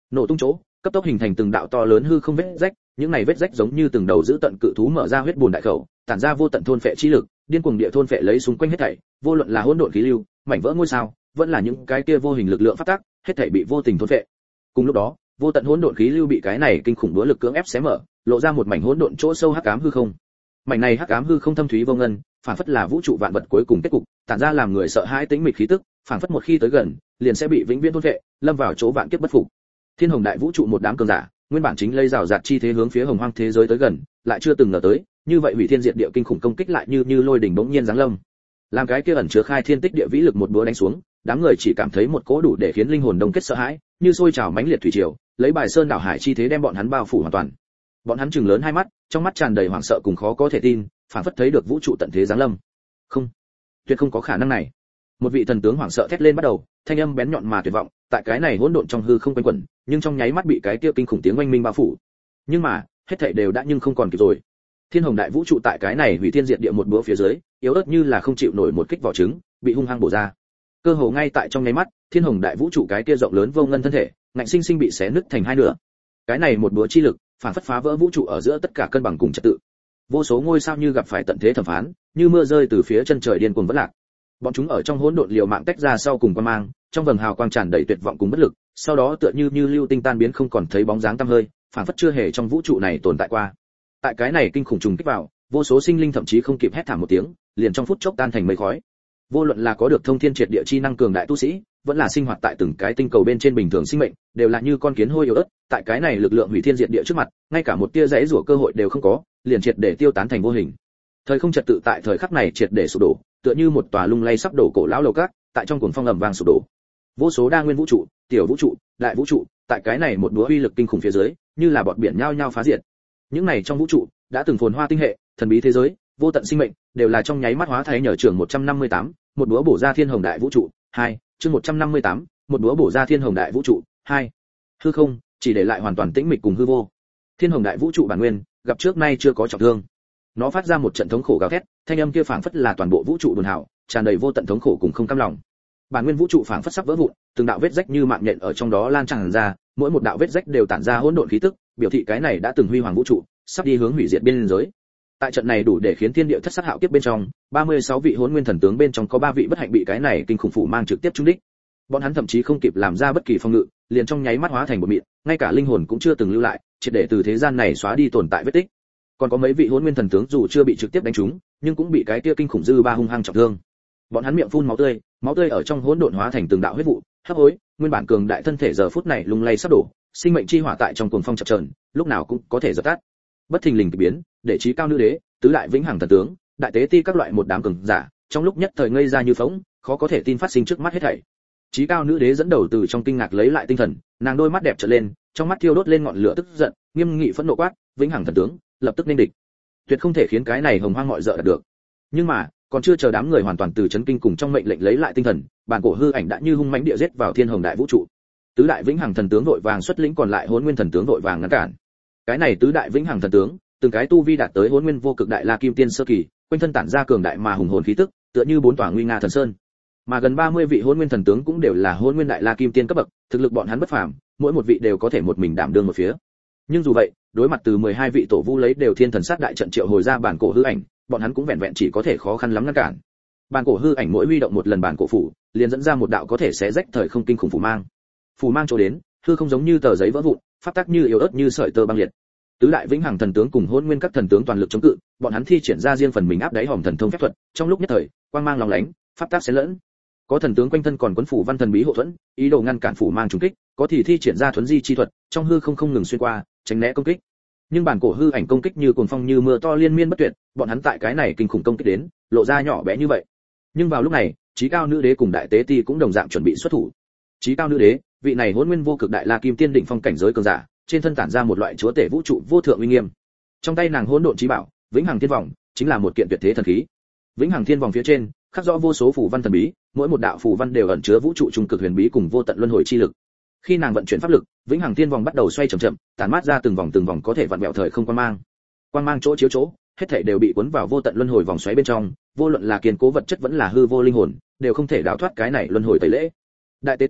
Nổ tung chỗ, cấp tốc hình thành từng đạo to lớn hư không vết rách, những này vết rách giống như từng đầu giữ tận cự thú mở ra huyết bùn đại khẩu, tản ra vô tận thôn phệ chi lực, điên cuồng địa thôn phệ lấy xung quanh hết thảy, vô luận là hỗn độn khí lưu, mảnh vỡ ngôi sao, vẫn là những cái kia vô hình lực lượng phát tác, hết thảy bị vô tình thôn phệ. Cùng lúc đó, vô tận hỗn độn khí lưu bị cái này kinh khủng đũa lực cưỡng ép xé mở, lộ ra một mảnh hỗn độn chỗ sâu hắc ám hư không. Mảnh này hắc ám hư không thâm thúy vô ngân, phản phất là vũ trụ vạn vật cuối cùng kết cục, tản ra làm người sợ hãi tĩnh mịch khí tức, phản phất một khi tới gần, liền sẽ bị vĩnh viễn thôn phệ, lâm vào chỗ vạn kiếp bất phục. Thiên Hồng Đại Vũ trụ một đám cường giả, nguyên bản chính lây rào rạt chi thế hướng phía hồng hoang thế giới tới gần, lại chưa từng ngờ tới, như vậy hủy thiên diệt địa kinh khủng công kích lại như lôi đỉnh bỗng nhiên giáng lâm. Làm cái kia ẩn chứa khai thiên tích địa vĩ lực một búa đánh xuống, đám người chỉ cảm thấy một cỗ đủ để khiến linh hồn đông kết sợ hãi, như sôi trào mãnh liệt thủy triều, lấy bài sơn đảo hải chi thế đem bọn hắn bao phủ hoàn toàn. Bọn hắn trừng lớn hai mắt, trong mắt tràn đầy hoảng sợ cùng khó có thể tin, phản phất thấy được vũ trụ tận thế giáng lâm. Không, tuyệt không có khả năng này. Một vị thần tướng hoảng sợ thét lên bắt đầu, thanh âm bén nhọn mà tuyệt vọng, tại cái này hỗn độn trong hư không quanh quẩn, nhưng trong nháy mắt bị cái kia kinh khủng tiếng oanh minh bao phủ. Nhưng mà, hết thảy đều đã nhưng không còn kịp rồi. Thiên Hồng Đại Vũ trụ tại cái này hủy thiên diệt địa một búa phía dưới, yếu ớt như là không chịu nổi một kích vỏ trứng, bị hung hăng bổ ra. Cơ hồ ngay tại trong nháy mắt, Thiên Hồng Đại Vũ trụ cái kia rộng lớn vô ngân thân thể, ngạnh sinh sinh bị xé nứt thành hai nửa. Cái này một búa chi lực, phản phất phá vỡ vũ trụ ở giữa tất cả cân bằng cùng trật tự. Vô số ngôi sao như gặp phải tận thế thẩm phán, như mưa rơi từ phía chân trời điên cuồng vỡ lạc. Bọn chúng ở trong hỗn độn liều mạng tách ra sau cùng quang mang, trong vầng hào quang tràn đầy tuyệt vọng cùng bất lực, sau đó tựa như lưu tinh tan biến không còn thấy bóng dáng tăm hơi, phản phất chưa hề trong vũ trụ này tồn tại qua. Tại cái này kinh khủng trùng kích vào, vô số sinh linh thậm chí không kịp hét thảm một tiếng, liền trong phút chốc tan thành mây khói. Vô luận là có được thông thiên triệt địa chi năng cường đại tu sĩ, vẫn là sinh hoạt tại từng cái tinh cầu bên trên bình thường sinh mệnh, đều là như con kiến hôi yếu ớt, tại cái này lực lượng hủy thiên diệt địa trước mặt, ngay cả một tia rẽ rủa cơ hội đều không có, liền triệt để tiêu tán thành vô hình. Thời không trật tự tại thời khắc này triệt để sụp đổ, tựa như một tòa lung lay sắp đổ cổ lão lầu các, tại trong cuồng phong ầm vang sụp đổ. Vô số đa nguyên vũ trụ, tiểu vũ trụ, đại vũ trụ, tại cái này một búa uy lực kinh khủng phía dưới, như là bọt biển nhao nhao phá diệt. Những này trong vũ trụ đã từng phồn hoa tinh hệ, thần bí thế giới, vô tận sinh mệnh, đều là trong nháy mắt hóa thành nhờ trường 158, một búa bổ ra Thiên Hồng Đại Vũ trụ. 2, chương 158, một búa bổ ra Thiên Hồng Đại Vũ trụ. 2. Hư không, chỉ để lại hoàn toàn tĩnh mịch cùng hư vô. Thiên Hồng Đại Vũ trụ bản nguyên, gặp trước nay chưa có trọng thương. Nó phát ra một trận thống khổ gào thét, thanh âm kia phảng phất là toàn bộ vũ trụ buồn hảo, tràn đầy vô tận thống khổ cùng không cam lòng. Bản nguyên vũ trụ phảng phất sắp vỡ vụn, từng đạo vết rách như mạng nhện ở trong đó lan tràn ra, mỗi một đạo vết rách đều tản ra hỗn độn khí tức, biểu thị cái này đã từng huy hoàng vũ trụ, sắp đi hướng hủy diệt biên giới. Tại trận này đủ để khiến thiên địa thất sát hạo kiếp bên trong, 36 vị hỗn nguyên thần tướng bên trong có 3 vị bất hạnh bị cái này kinh khủng phụ mang trực tiếp trúng đích. Bọn hắn thậm chí không kịp làm ra bất kỳ phòng ngự, liền trong nháy mắt hóa thành bột mịn, ngay cả linh hồn cũng chưa từng lưu lại, triệt để từ thế gian này xóa đi tồn tại vết tích. Còn có mấy vị hỗn nguyên thần tướng dù chưa bị trực tiếp đánh trúng, nhưng cũng bị cái kia kinh khủng dư ba hung hăng trọng thương. Bọn hắn miệng phun máu tươi ở trong hỗn độn hóa thành từng đạo huyết vụ, hấp hối, nguyên bản cường đại thân thể giờ phút này lung lay sắp đổ, sinh mệnh chi hỏa tại trong cuồng phong chập chờn, lúc nào cũng có thể dập tắt. Bất thình lình kỳ biến, để trí cao nữ đế, tứ đại vĩnh hằng thần tướng, đại tế ti các loại một đám cường giả, trong lúc nhất thời ngây ra như phỗng, khó có thể tin phát sinh trước mắt hết thảy. Trí cao nữ đế dẫn đầu từ trong kinh ngạc lấy lại tinh thần, nàng đôi mắt đẹp trợn lên, trong mắt thiêu đốt lên ngọn lửa tức giận, nghiêm nghị phẫn nộ quát, vĩnh hằng thần tướng, lập tức nên địch. Tuyệt không thể khiến cái này hồng hoang mọi dợ đạt được. Nhưng mà, còn chưa chờ đám người hoàn toàn từ chấn kinh cùng trong mệnh lệnh lấy lại tinh thần, bản cổ hư ảnh đã như hung mãnh địa giết vào Thiên Hồng Đại Vũ trụ. Tứ đại vĩnh hằng thần tướng vội vàng xuất lĩnh, còn lại hỗn nguyên thần tướng vội vàng ngăn cản. Cái này tứ đại vĩnh hằng thần tướng, từng cái tu vi đạt tới hỗn nguyên vô cực đại la kim tiên sơ kỳ, quanh thân tản ra cường đại mà hùng hồn khí tức, tựa như bốn tòa nguy nga thần sơn. Mà gần 30 vị hỗn nguyên thần tướng cũng đều là hỗn nguyên đại la kim tiên cấp bậc, thực lực bọn hắn bất phàm, mỗi một vị đều có thể một mình đảm đương một phía. Nhưng dù vậy, đối mặt từ 12 vị tổ vu lấy đều thiên thần sát đại trận triệu hồi ra bản cổ hư ảnh, bọn hắn cũng vẹn vẹn chỉ có thể khó khăn lắm ngăn cản. Bản cổ hư ảnh mỗi huy động một lần bản cổ phủ, liền dẫn ra một đạo có thể xé rách thời không kinh khủng phủ mang. Phủ mang chỗ đến, hư không giống như tờ giấy vỡ vụn, pháp tắc như yếu ớt như sợi tơ băng liệt. Tứ đại vĩnh hằng thần tướng cùng hỗn nguyên các thần tướng toàn lực chống cự, bọn hắn thi triển ra riêng phần mình áp đáy hòm thần thông phép thuật, trong lúc nhất thời, quang mang lóng lánh, pháp tắc xen lẫn. Có thần tướng quanh thân còn quấn phủ văn thần bí hộ thuẫn, ý đồ ngăn cản phủ mang trùng kích, có thì thi triển ra thuấn di chi thuật, trong hư không không ngừng xuyên qua, tránh né công kích. Nhưng bản cổ hư ảnh công kích như cuồng phong như mưa to liên miên bất tuyệt, bọn hắn tại cái này kinh khủng công kích đến, lộ ra nhỏ bé như vậy. Nhưng vào lúc này, trí cao nữ đế cùng đại tế ti cũng đồng dạng chuẩn bị xuất thủ. Trí cao nữ đế, vị này hỗn nguyên vô cực đại la kim tiên đỉnh phong cảnh giới cường giả, trên thân tản ra một loại chúa tể vũ trụ vô thượng uy nghiêm. Trong tay nàng hỗn độn chí bảo, vĩnh hằng thiên vòng, chính là một kiện tuyệt thế thần khí. Vĩnh hằng thiên vòng phía trên, khắc rõ vô số phù văn thần bí, mỗi một đạo phù văn đều ẩn chứa vũ trụ trung cực huyền bí cùng vô tận luân hồi chi lực. Khi nàng vận chuyển pháp lực, vĩnh hằng thiên vòng bắt đầu xoay chậm chậm, tản mát ra từng vòng có thể vặn vẹo thời không quang mang chỗ chiếu chỗ, hết thảy đều bị cuốn vào vô tận luân hồi vòng xoáy bên trong, vô luận là kiên cố vật chất vẫn là hư vô linh hồn, đều không thể đào thoát cái này luân hồi tẩy lễ. Đại tế ti,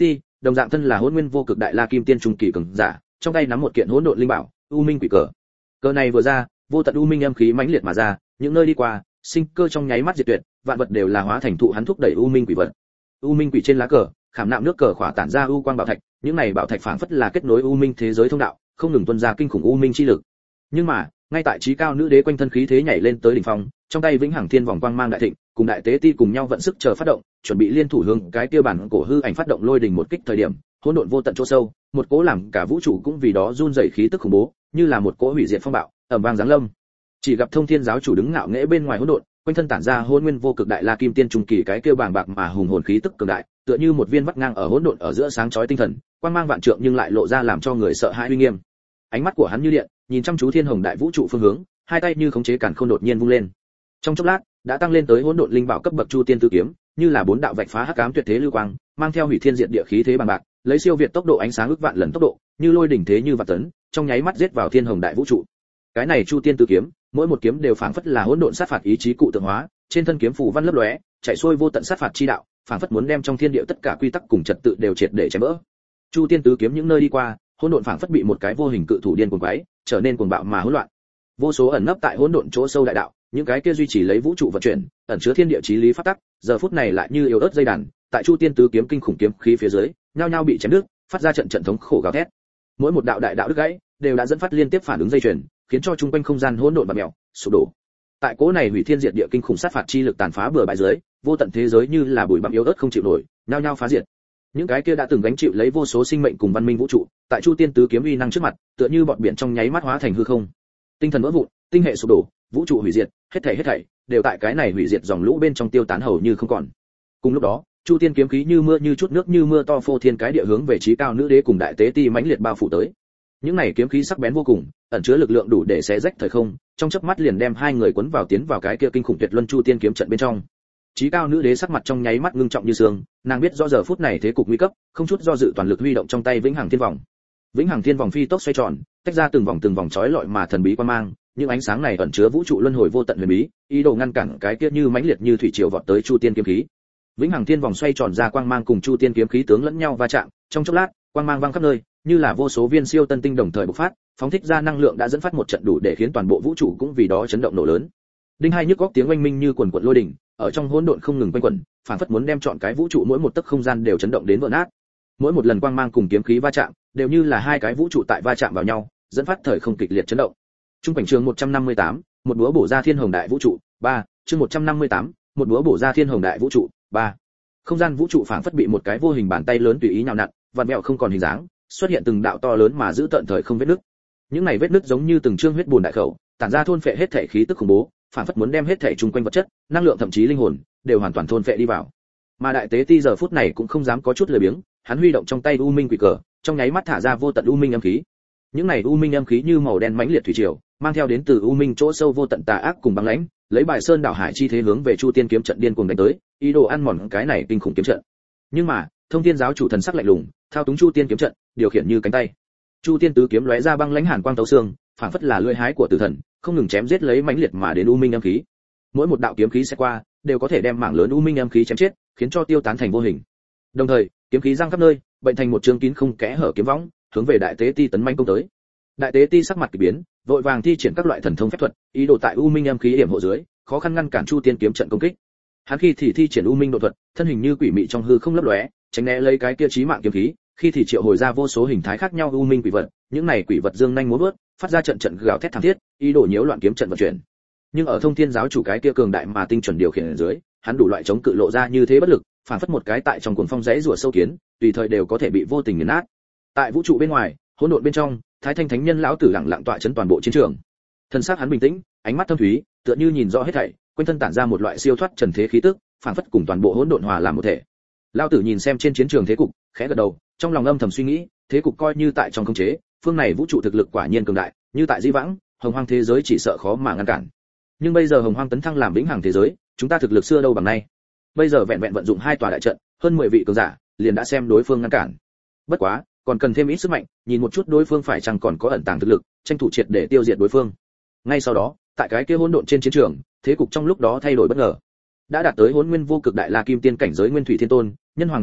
đồng dạng thân là hỗn nguyên vô cực đại la kim tiên trung kỳ cường giả, trong tay nắm một kiện hỗn độn linh bảo, u minh quỷ cờ. Cờ này vừa ra, vô tận u minh âm khí mãnh liệt mà ra, những nơi đi qua, sinh cơ trong nháy mắt diệt tuyệt, vạn vật đều là hóa thành thụ hắn thúc đẩy u minh quỷ vật. U minh quỷ trên lá cờ, khảm nạm nước cờ khỏa tản ra u quang bảo thạch, những này bảo thạch phảng phất là kết nối u minh thế giới thông đạo, không ngừng tuôn ra kinh khủng u minh chi lực. Nhưng mà, ngay tại trí cao nữ đế quanh thân khí thế nhảy lên tới đỉnh phong, trong tay vĩnh hằng thiên vòng quang mang đại thịnh, cùng đại tế ti cùng nhau vận sức chờ phát động, chuẩn bị liên thủ hướng cái kia bản cổ hư ảnh phát động lôi đình một kích thời điểm, hỗn độn vô tận chỗ sâu, một cỗ làm cả vũ trụ cũng vì đó run rẩy khí tức khủng bố, như là một cỗ hủy diệt phong bạo, ầm vang giáng lâm. Chỉ gặp Thông Thiên giáo chủ đứng ngạo nghễ bên ngoài hỗn độn, quanh thân tản ra hỗn nguyên vô cực đại la kim tiên trung kỳ cái kia bàng bạc mà hùng hồn khí tức cường đại, tựa như một viên vắt ngang ở hỗn độn ở giữa sáng chói tinh thần, quang mang vạn trượng nhưng lại lộ ra làm cho người sợ hãi uy nghiêm. Ánh mắt của hắn như điện, nhìn chăm chú thiên hồng đại vũ trụ phương hướng, hai tay như khống chế càn khôn đột nhiên vung lên. Trong chốc lát, đã tăng lên tới hỗn độn linh bảo cấp bậc chu tiên tứ kiếm, như là bốn đạo vạch phá hắc ám tuyệt thế lưu quang, mang theo hủy thiên diệt địa khí thế bằng bạc, lấy siêu việt tốc độ ánh sáng ước vạn lần tốc độ, như lôi đỉnh thế như vạn tấn, trong nháy mắt giết vào thiên hồng đại vũ trụ. Cái này chu tiên tứ kiếm, mỗi một kiếm đều phảng phất là hỗn độn sát phạt ý chí cụ tượng hóa, trên thân kiếm phù văn lấp lóe, chạy xuôi vô tận sát phạt chi đạo, phảng phất muốn đem trong thiên địa tất cả quy tắc cùng trật tự đều triệt để chém vỡ. Chu tiên tứ kiếm những nơi đi qua, hỗn độn phảng phất bị một cái vô hình cự thủ điên cuồng quái, trở nên cuồng bạo mà hỗn loạn. Vô số ẩn nấp tại hỗn độn chỗ sâu đại đạo, những cái kia duy trì lấy vũ trụ vận chuyển, ẩn chứa thiên địa chí lý pháp tắc, giờ phút này lại như yếu ớt dây đàn, tại chu tiên tứ kiếm kinh khủng kiếm khí phía dưới, nhao nhao bị chém đứt, phát ra trận trận thống khổ gào thét. Mỗi một đạo đại đạo đứt gãy, đều đã dẫn phát liên tiếp phản ứng dây chuyền, khiến cho chung quanh không gian hỗn độn bạt mèo, sụp đổ. Tại cố này hủy thiên diệt địa kinh khủng sát phạt chi lực tàn phá bừa bãi dưới, vô tận thế giới như là bụi bặm yếu ớt không chịu nổi, nhao nhao phá diệt. Những cái kia đã từng gánh chịu lấy vô số sinh mệnh cùng văn minh vũ trụ, tại chu tiên tứ kiếm uy năng trước mặt, tựa như bọt biển trong nháy mắt hóa thành hư không. Tinh thần vỡ vụn, tinh hệ sụp đổ, vũ trụ hủy diệt, hết thảy đều tại cái này hủy diệt dòng lũ bên trong tiêu tán hầu như không còn. Cùng lúc đó, chu tiên kiếm khí như mưa như chút nước như mưa to phô thiên cái địa hướng về trí cao nữ đế cùng đại tế ti mãnh liệt bao phủ tới. Những này kiếm khí sắc bén vô cùng, ẩn chứa lực lượng đủ để xé rách thời không, trong chớp mắt liền đem hai người cuốn vào tiến vào cái kia kinh khủng tuyệt luân chu tiên kiếm trận bên trong. Chí cao nữ đế sắc mặt trong nháy mắt ngưng trọng như sương, nàng biết rõ giờ phút này thế cục nguy cấp, không chút do dự toàn lực huy động trong tay vĩnh hằng thiên vòng. Vĩnh hằng thiên vòng phi tốc xoay tròn, tách ra từng vòng chói lọi mà thần bí quang mang, những ánh sáng này ẩn chứa vũ trụ luân hồi vô tận huyền bí, ý đồ ngăn cản cái kia như mãnh liệt như thủy triều vọt tới chu tiên kiếm khí. Vĩnh hằng thiên vòng xoay tròn ra quang mang cùng chu tiên kiếm khí tướng lẫn nhau va chạm, trong chốc lát, quang mang vang khắp nơi, như là vô số viên siêu tân tinh đồng thời bộc phát, phóng thích ra năng lượng đã dẫn phát một trận đủ để khiến toàn bộ vũ trụ cũng vì đó chấn động nổ lớn. Đinh hai nhức góc tiếng oanh minh như quần quật lôi đỉnh, ở trong hỗn độn không ngừng quanh quẩn, phản phất muốn đem trọn cái vũ trụ mỗi một tấc không gian đều chấn động đến vỡ nát. Mỗi một lần quang mang cùng kiếm khí va chạm, đều như là hai cái vũ trụ tại va chạm vào nhau, dẫn phát thời không kịch liệt chấn động. Trung cảnh trường 158, một búa bổ ra thiên hồng đại vũ trụ, 3, chương 158, một búa bổ ra thiên hồng đại vũ trụ, 3. Không gian vũ trụ phản phất bị một cái vô hình bàn tay lớn tùy ý nhào nặn, vặn vẹo không còn hình dáng, xuất hiện từng đạo to lớn mà giữ tận thời không vết nứt. Những này vết nứt giống như từng trương huyết bùn đại khẩu, tản ra thôn phệ hết thể khí tức khủng bố, phản phất muốn đem hết thể chung quanh vật chất, năng lượng thậm chí linh hồn đều hoàn toàn thôn phệ đi vào. Mà đại tế ti giờ phút này cũng không dám có chút lười biếng, hắn huy động trong tay u minh quỷ cờ, trong nháy mắt thả ra vô tận u minh âm khí. Những này u minh âm khí như màu đen mãnh liệt thủy triều, mang theo đến từ u minh chỗ sâu vô tận tà ác cùng băng lãnh, lấy bài sơn đảo hải chi thế hướng về chu tiên kiếm trận điên cuồng đánh tới, ý đồ ăn mòn cái này kinh khủng kiếm trận. Nhưng mà, Thông Thiên giáo chủ thần sắc lạnh lùng, thao túng chu tiên kiếm trận, điều khiển như cánh tay. Chu tiên tứ kiếm lóe ra băng lãnh hàn quang tấu xương, phảng phất là lưỡi hái của tử thần, không ngừng chém giết lấy mãnh liệt mà đến u minh âm khí. Mỗi một đạo kiếm khí sẽ qua, đều có thể đem mảng lớn u minh âm khí chém chết, khiến cho tiêu tán thành vô hình. Đồng thời, kiếm khí giăng khắp nơi, bệnh thành một trường kín không kẽ hở kiếm võng, hướng về đại tế ti tấn mãnh công tới. Đại tế ti sắc mặt kỳ biến, vội vàng thi triển các loại thần thông phép thuật, ý đồ tại u minh âm khí hiểm hộ dưới, khó khăn ngăn cản chu tiên kiếm trận công kích. Hắn khi thì thi triển u minh độ thuật, thân hình như quỷ mị trong hư không lấp lóe, tránh né lấy cái kia chí mạng kiếm khí, khi thì triệu hồi ra vô số hình thái khác nhau u minh quỷ vật, những này quỷ vật dương nhanh múa vớt, phát ra trận trận gào thét thảm thiết, ý đồ nhiễu loạn kiếm trận vận chuyển. Nhưng ở Thông Thiên giáo chủ cái kia cường đại mà tinh chuẩn điều khiển ở dưới, hắn đủ loại chống cự lộ ra như thế bất lực, phản phất một cái tại trong cuồng phong rẽ rùa sâu kiến, tùy thời đều có thể bị vô tình nghiền nát. Tại vũ trụ bên ngoài, hỗn độn bên trong, Thái Thanh Thánh Nhân lão tử lặng lặng tọa chấn toàn bộ chiến trường. Thân xác hắn bình tĩnh, ánh mắt thâm thúy, tựa như nhìn rõ hết thảy, quanh thân tản ra một loại siêu thoát trần thế khí tức, phản phất cùng toàn bộ hỗn độn hòa làm một thể. Lão tử nhìn xem trên chiến trường thế cục, khẽ gật đầu, trong lòng âm thầm suy nghĩ, thế cục coi như tại trong khống chế, phương này vũ trụ thực lực quả nhiên cường đại, như tại Di Vãng, Hồng Hoang thế giới chỉ sợ khó mà ngăn cản. Nhưng bây giờ Hồng Hoang tấn thăng làm vĩnh hằng thế giới, chúng ta thực lực xưa đâu bằng nay. Bây giờ vẹn vẹn vận dụng 2 tòa đại trận, hơn 10 vị cường giả, liền đã xem đối phương ngăn cản. Bất quá, còn cần thêm ít sức mạnh, nhìn một chút đối phương phải chăng còn có ẩn tàng thực lực, tranh thủ triệt để tiêu diệt đối phương. Ngay sau đó, tại cái kia hỗn độn trên chiến trường, thế cục trong lúc đó thay đổi bất ngờ. Đã đạt tới Hỗn Nguyên vô cực đại la kim tiên cảnh giới Nguyên Thủy Thiên Tôn, Nhân Hoàng Hiên Viên,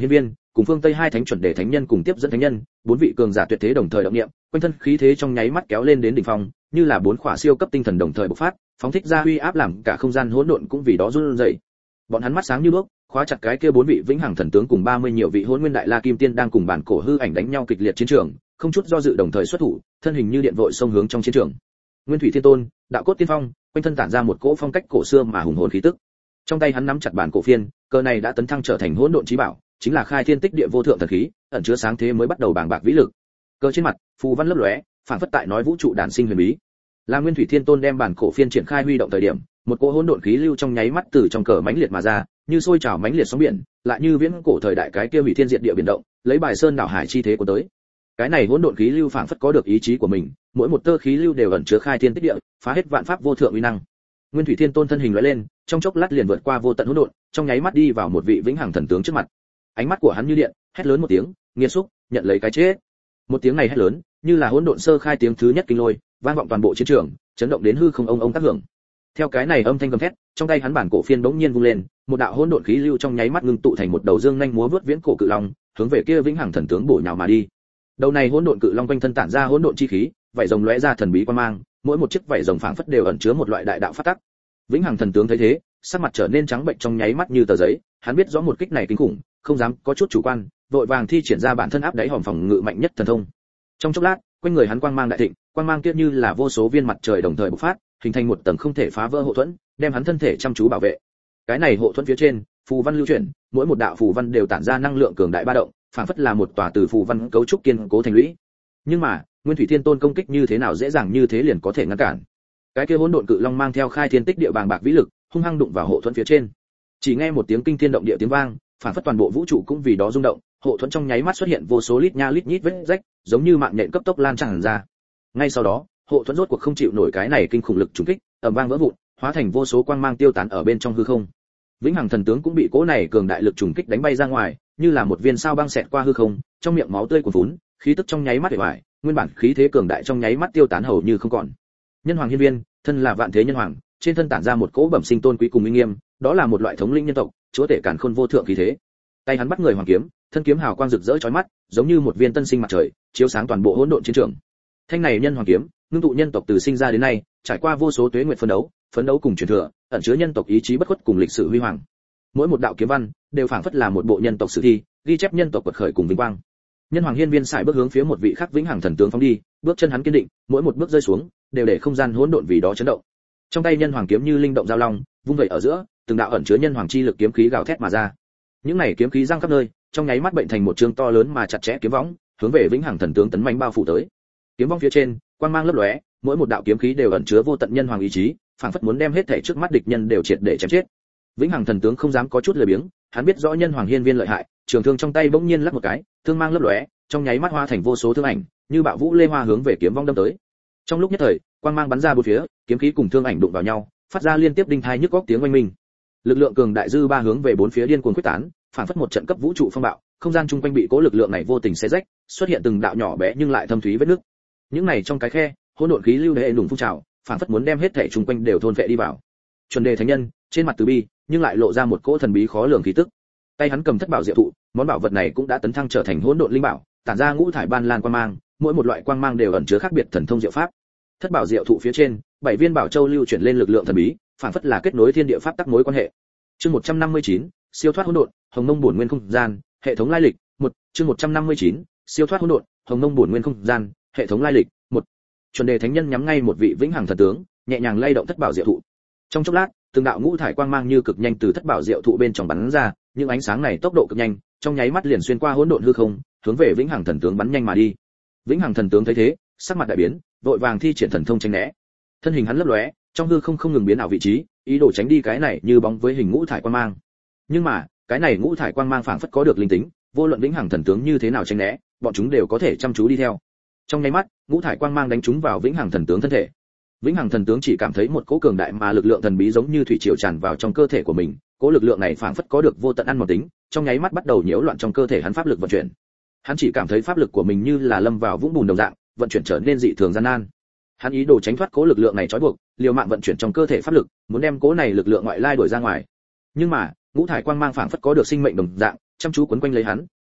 cùng phương tây hai thánh chuẩn đề thánh nhân cùng tiếp dẫn thánh nhân, bốn vị cường giả tuyệt thế đồng thời động niệm, quanh thân khí thế trong nháy mắt kéo lên đến đỉnh phong, như là bốn khỏa siêu cấp tinh thần đồng thời bộc phát, phóng thích ra uy áp làm cả không gian hỗn độn cũng vì đó run rẩy. Bọn hắn mắt sáng như đuốc, khóa chặt cái kia bốn vị vĩnh hằng thần tướng cùng 30 nhiều vị hỗn nguyên đại la kim tiên đang cùng bản cổ hư ảnh đánh nhau kịch liệt chiến trường, không chút do dự đồng thời xuất thủ, thân hình như điện vội xông hướng trong chiến trường. Nguyên Thủy Thiên Tôn, đạo cốt tiên phong, quanh thân tản ra một cỗ phong cách cổ xưa mà hùng hồn khí tức. Trong tay hắn nắm chặt bản cổ phiên, cơ này đã tấn thăng trở thành hỗn độn chí bảo, chính là khai thiên tích địa vô thượng thần khí, ẩn chứa sáng thế mới bắt đầu bàng bạc vĩ lực. Cơ trên mặt, phù văn lấp lóe, phản phất tại nói vũ trụ đản sinh huyền bí. Là Nguyên Thủy Thiên Tôn đem bản cổ phiên triển khai huy động thời điểm, một cỗ hỗn độn khí lưu trong nháy mắt từ trong cờ mãnh liệt mà ra, như sôi trào mãnh liệt sóng biển, lại như viễn cổ thời đại cái kia hủy thiên diệt địa biển động, lấy bài sơn đảo hải chi thế của tới. Cái này hỗn độn khí lưu phảng phất có được ý chí của mình, mỗi một tơ khí lưu đều ẩn chứa khai thiên tích địa, phá hết vạn pháp vô thượng uy năng. Nguyên Thủy Thiên Tôn thân hình lóe lên, trong chốc lát liền vượt qua vô tận hỗn độn, trong nháy mắt đi vào một vị vĩnh hằng thần tướng trước mặt. Ánh mắt của hắn như điện, hét lớn một tiếng, nghiệt xúc, nhận lấy cái chết. Một tiếng này hét lớn, như là hỗn độn sơ khai tiếng thứ nhất kinh lôi, vang vọng toàn bộ chiến trường, chấn động đến hư không ông tác hưởng. Theo cái này âm thanh gầm thét, trong tay hắn bản cổ phiên bỗng nhiên vung lên, một đạo hỗn độn khí lưu trong nháy mắt ngưng tụ thành một đầu dương nhanh múa vớt viễn cổ cự long, hướng về kia vĩnh hằng thần tướng bổ nhào mà đi. Đầu này hỗn độn cự long quanh thân tản ra hỗn độn chi khí, vảy rồng lóe ra thần bí quang mang, mỗi một chiếc vảy rồng phảng phất đều ẩn chứa một loại đại đạo pháp tắc. Vĩnh hằng thần tướng thấy thế, sắc mặt trở nên trắng bệnh trong nháy mắt như tờ giấy, hắn biết rõ một kích này kinh khủng, không dám có chút chủ quan, vội vàng thi triển ra bản thân áp đáy hòm phòng ngự mạnh nhất thần thông. Trong chốc lát, quanh người hắn quang mang đại thịnh, quang mang kia như là vô số viên mặt trời đồng thời bộc phát, hình thành một tầng không thể phá vỡ hộ thuẫn, đem hắn thân thể chăm chú bảo vệ. Cái này hộ thuẫn phía trên, phù văn lưu chuyển, mỗi một đạo phù văn đều tản ra năng lượng cường đại ba động, phảng phất là một tòa từ phù văn cấu trúc kiên cố thành lũy. Nhưng mà, Nguyên Thủy Thiên Tôn công kích như thế nào dễ dàng như thế liền có thể ngăn cản. Cái kia hỗn độn cự long mang theo khai thiên tích địa bàng bạc vĩ lực, hung hăng đụng vào hộ thuẫn phía trên. Chỉ nghe một tiếng kinh thiên động địa tiếng vang, phảng phất toàn bộ vũ trụ cũng vì đó rung động, hộ thuẫn trong nháy mắt xuất hiện vô số lít nha lít nhít vết rách, giống như mạng nhện cấp tốc lan tràn ra. Ngay sau đó, hộ thuẫn rốt cuộc không chịu nổi cái này kinh khủng lực trùng kích, ầm vang vỡ vụn, hóa thành vô số quang mang tiêu tán ở bên trong hư không. Vĩnh hằng thần tướng cũng bị cỗ này cường đại lực trùng kích đánh bay ra ngoài, như là một viên sao băng xẹt qua hư không, trong miệng máu tươi cuồn vún, khí tức trong nháy mắt bể bại, nguyên bản khí thế cường đại trong nháy mắt tiêu tán hầu như không còn. Nhân hoàng hiên viên, thân là vạn thế nhân hoàng, trên thân tản ra một cỗ bẩm sinh tôn quý cùng uy nghiêm, đó là một loại thống lĩnh nhân tộc, chúa tể càn khôn vô thượng khí thế. Tay hắn bắt người hoàng kiếm, thân kiếm hào quang rực rỡ chói mắt, giống như một viên tân sinh mặt trời, chiếu sáng toàn bộ hỗn độn chiến trường. Thanh này nhân hoàng kiếm, ngưng tụ nhân tộc từ sinh ra đến nay, trải qua vô số tuế nguyệt phấn đấu cùng truyền thừa, ẩn chứa nhân tộc ý chí bất khuất cùng lịch sử huy hoàng. Mỗi một đạo kiếm văn đều phảng phất là một bộ nhân tộc sử thi, ghi chép nhân tộc quật khởi cùng vinh quang. Nhân hoàng hiên viên sải bước hướng phía một vị khác vĩnh hằng thần tướng phóng đi, bước chân hắn kiên định, mỗi một bước rơi xuống đều để không gian hỗn độn vì đó chấn động. Trong tay nhân hoàng kiếm như linh động giao long, vung vẩy ở giữa, từng đạo ẩn chứa nhân hoàng chi lực kiếm khí gào thét mà ra. Những này kiếm khí giăng khắp nơi, trong nháy mắt bệnh thành một chương to lớn mà chặt chẽ kiếm võng, hướng về vĩnh hằng thần tướng tấn mãnh bao phủ tới. Kiếm võng phía trên, quang mang lấp lóe, mỗi một đạo kiếm khí đều ẩn chứa vô tận nhân hoàng ý chí, phảng phất muốn đem hết thảy trước mắt địch nhân đều triệt để chém chết. Vĩnh hằng thần tướng không dám có chút lười biếng, hắn biết rõ nhân hoàng hiên viên lợi hại, trường thương trong tay bỗng nhiên lắc một cái, thương mang lấp lóe, trong nháy mắt hóa thành vô số thương ảnh, như bạo vũ lê hoa hướng về kiếm vong đâm tới. Trong lúc nhất thời, quang mang bắn ra bốn phía, kiếm khí cùng thương ảnh đụng vào nhau, phát ra liên tiếp đinh tai nhức óc tiếng oanh minh. Lực lượng cường đại dư ba hướng về bốn phía điên cuồng quyết tán, phản phất một trận cấp vũ trụ phong bạo, không gian chung quanh bị cố lực lượng này vô tình xé rách, xuất hiện từng đạo nhỏ bé nhưng lại thâm thúy vết nứt. Những này trong cái khe, hỗn độn khí lưu hệ đùng phun trào, phản phất muốn đem hết thảy chung quanh đều thôn phệ đi vào. Chuẩn đề thánh nhân, trên mặt từ bi, nhưng lại lộ ra một cỗ thần bí khó lường khí tức. Tay hắn cầm thất bảo diệu thụ, món bảo vật này cũng đã tấn thăng trở thành hỗn độn linh bảo, tản ra ngũ thải ban lan quang mang, mỗi một loại quang mang đều ẩn chứa khác biệt thần thông diệu pháp. Thất bảo diệu thụ phía trên, 7 viên bảo châu lưu chuyển lên lực lượng thần bí, phản phất là kết nối thiên địa pháp tắc mối quan hệ. Chương 159, siêu thoát hỗn độn, hồng mông bổn nguyên không gian, hệ thống lai lịch. Chương 159, siêu thoát hỗn độn, hồng mông bổn nguyên không gian, hệ thống lai lịch. Chuẩn đề thánh nhân nhắm ngay một vị vĩnh hằng thần tướng, nhẹ nhàng lay động thất bảo diệu thụ. Trong chốc lát, từng đạo ngũ thải quang mang như cực nhanh từ thất bảo diệu thụ bên trong bắn ra, những ánh sáng này tốc độ cực nhanh, trong nháy mắt liền xuyên qua hỗn độn hư không, hướng về vĩnh hằng thần tướng bắn nhanh mà đi. Vĩnh hằng thần tướng thấy thế, sắc mặt đại biến, vội vàng thi triển thần thông tránh né. Thân hình hắn lấp lóe, trong hư không không ngừng biến ảo vị trí, ý đồ tránh đi cái này như bóng với hình ngũ thải quang mang. Nhưng mà, cái này ngũ thải quang mang phảng phất có được linh tính, vô luận vĩnh hằng thần tướng như thế nào tránh né, bọn chúng đều có thể chăm chú đi theo. Trong nháy mắt, ngũ thải quang mang đánh trúng vào vĩnh hằng thần tướng thân thể. Vĩnh hằng thần tướng chỉ cảm thấy một cỗ cường đại mà lực lượng thần bí giống như thủy triều tràn vào trong cơ thể của mình, cỗ lực lượng này phảng phất có được vô tận ăn mòn tính, trong nháy mắt bắt đầu nhiễu loạn trong cơ thể hắn pháp lực vận chuyển. Hắn chỉ cảm thấy pháp lực của mình như là lâm vào vũng bùn đồng dạng, vận chuyển trở nên dị thường gian nan. Hắn ý đồ tránh thoát cỗ lực lượng này trói buộc, liều mạng vận chuyển trong cơ thể pháp lực, muốn đem cỗ này lực lượng ngoại lai đuổi ra ngoài. Nhưng mà, ngũ thải quang mang phảng phất có được sinh mệnh đồng dạng, chăm chú quấn quanh lấy hắn,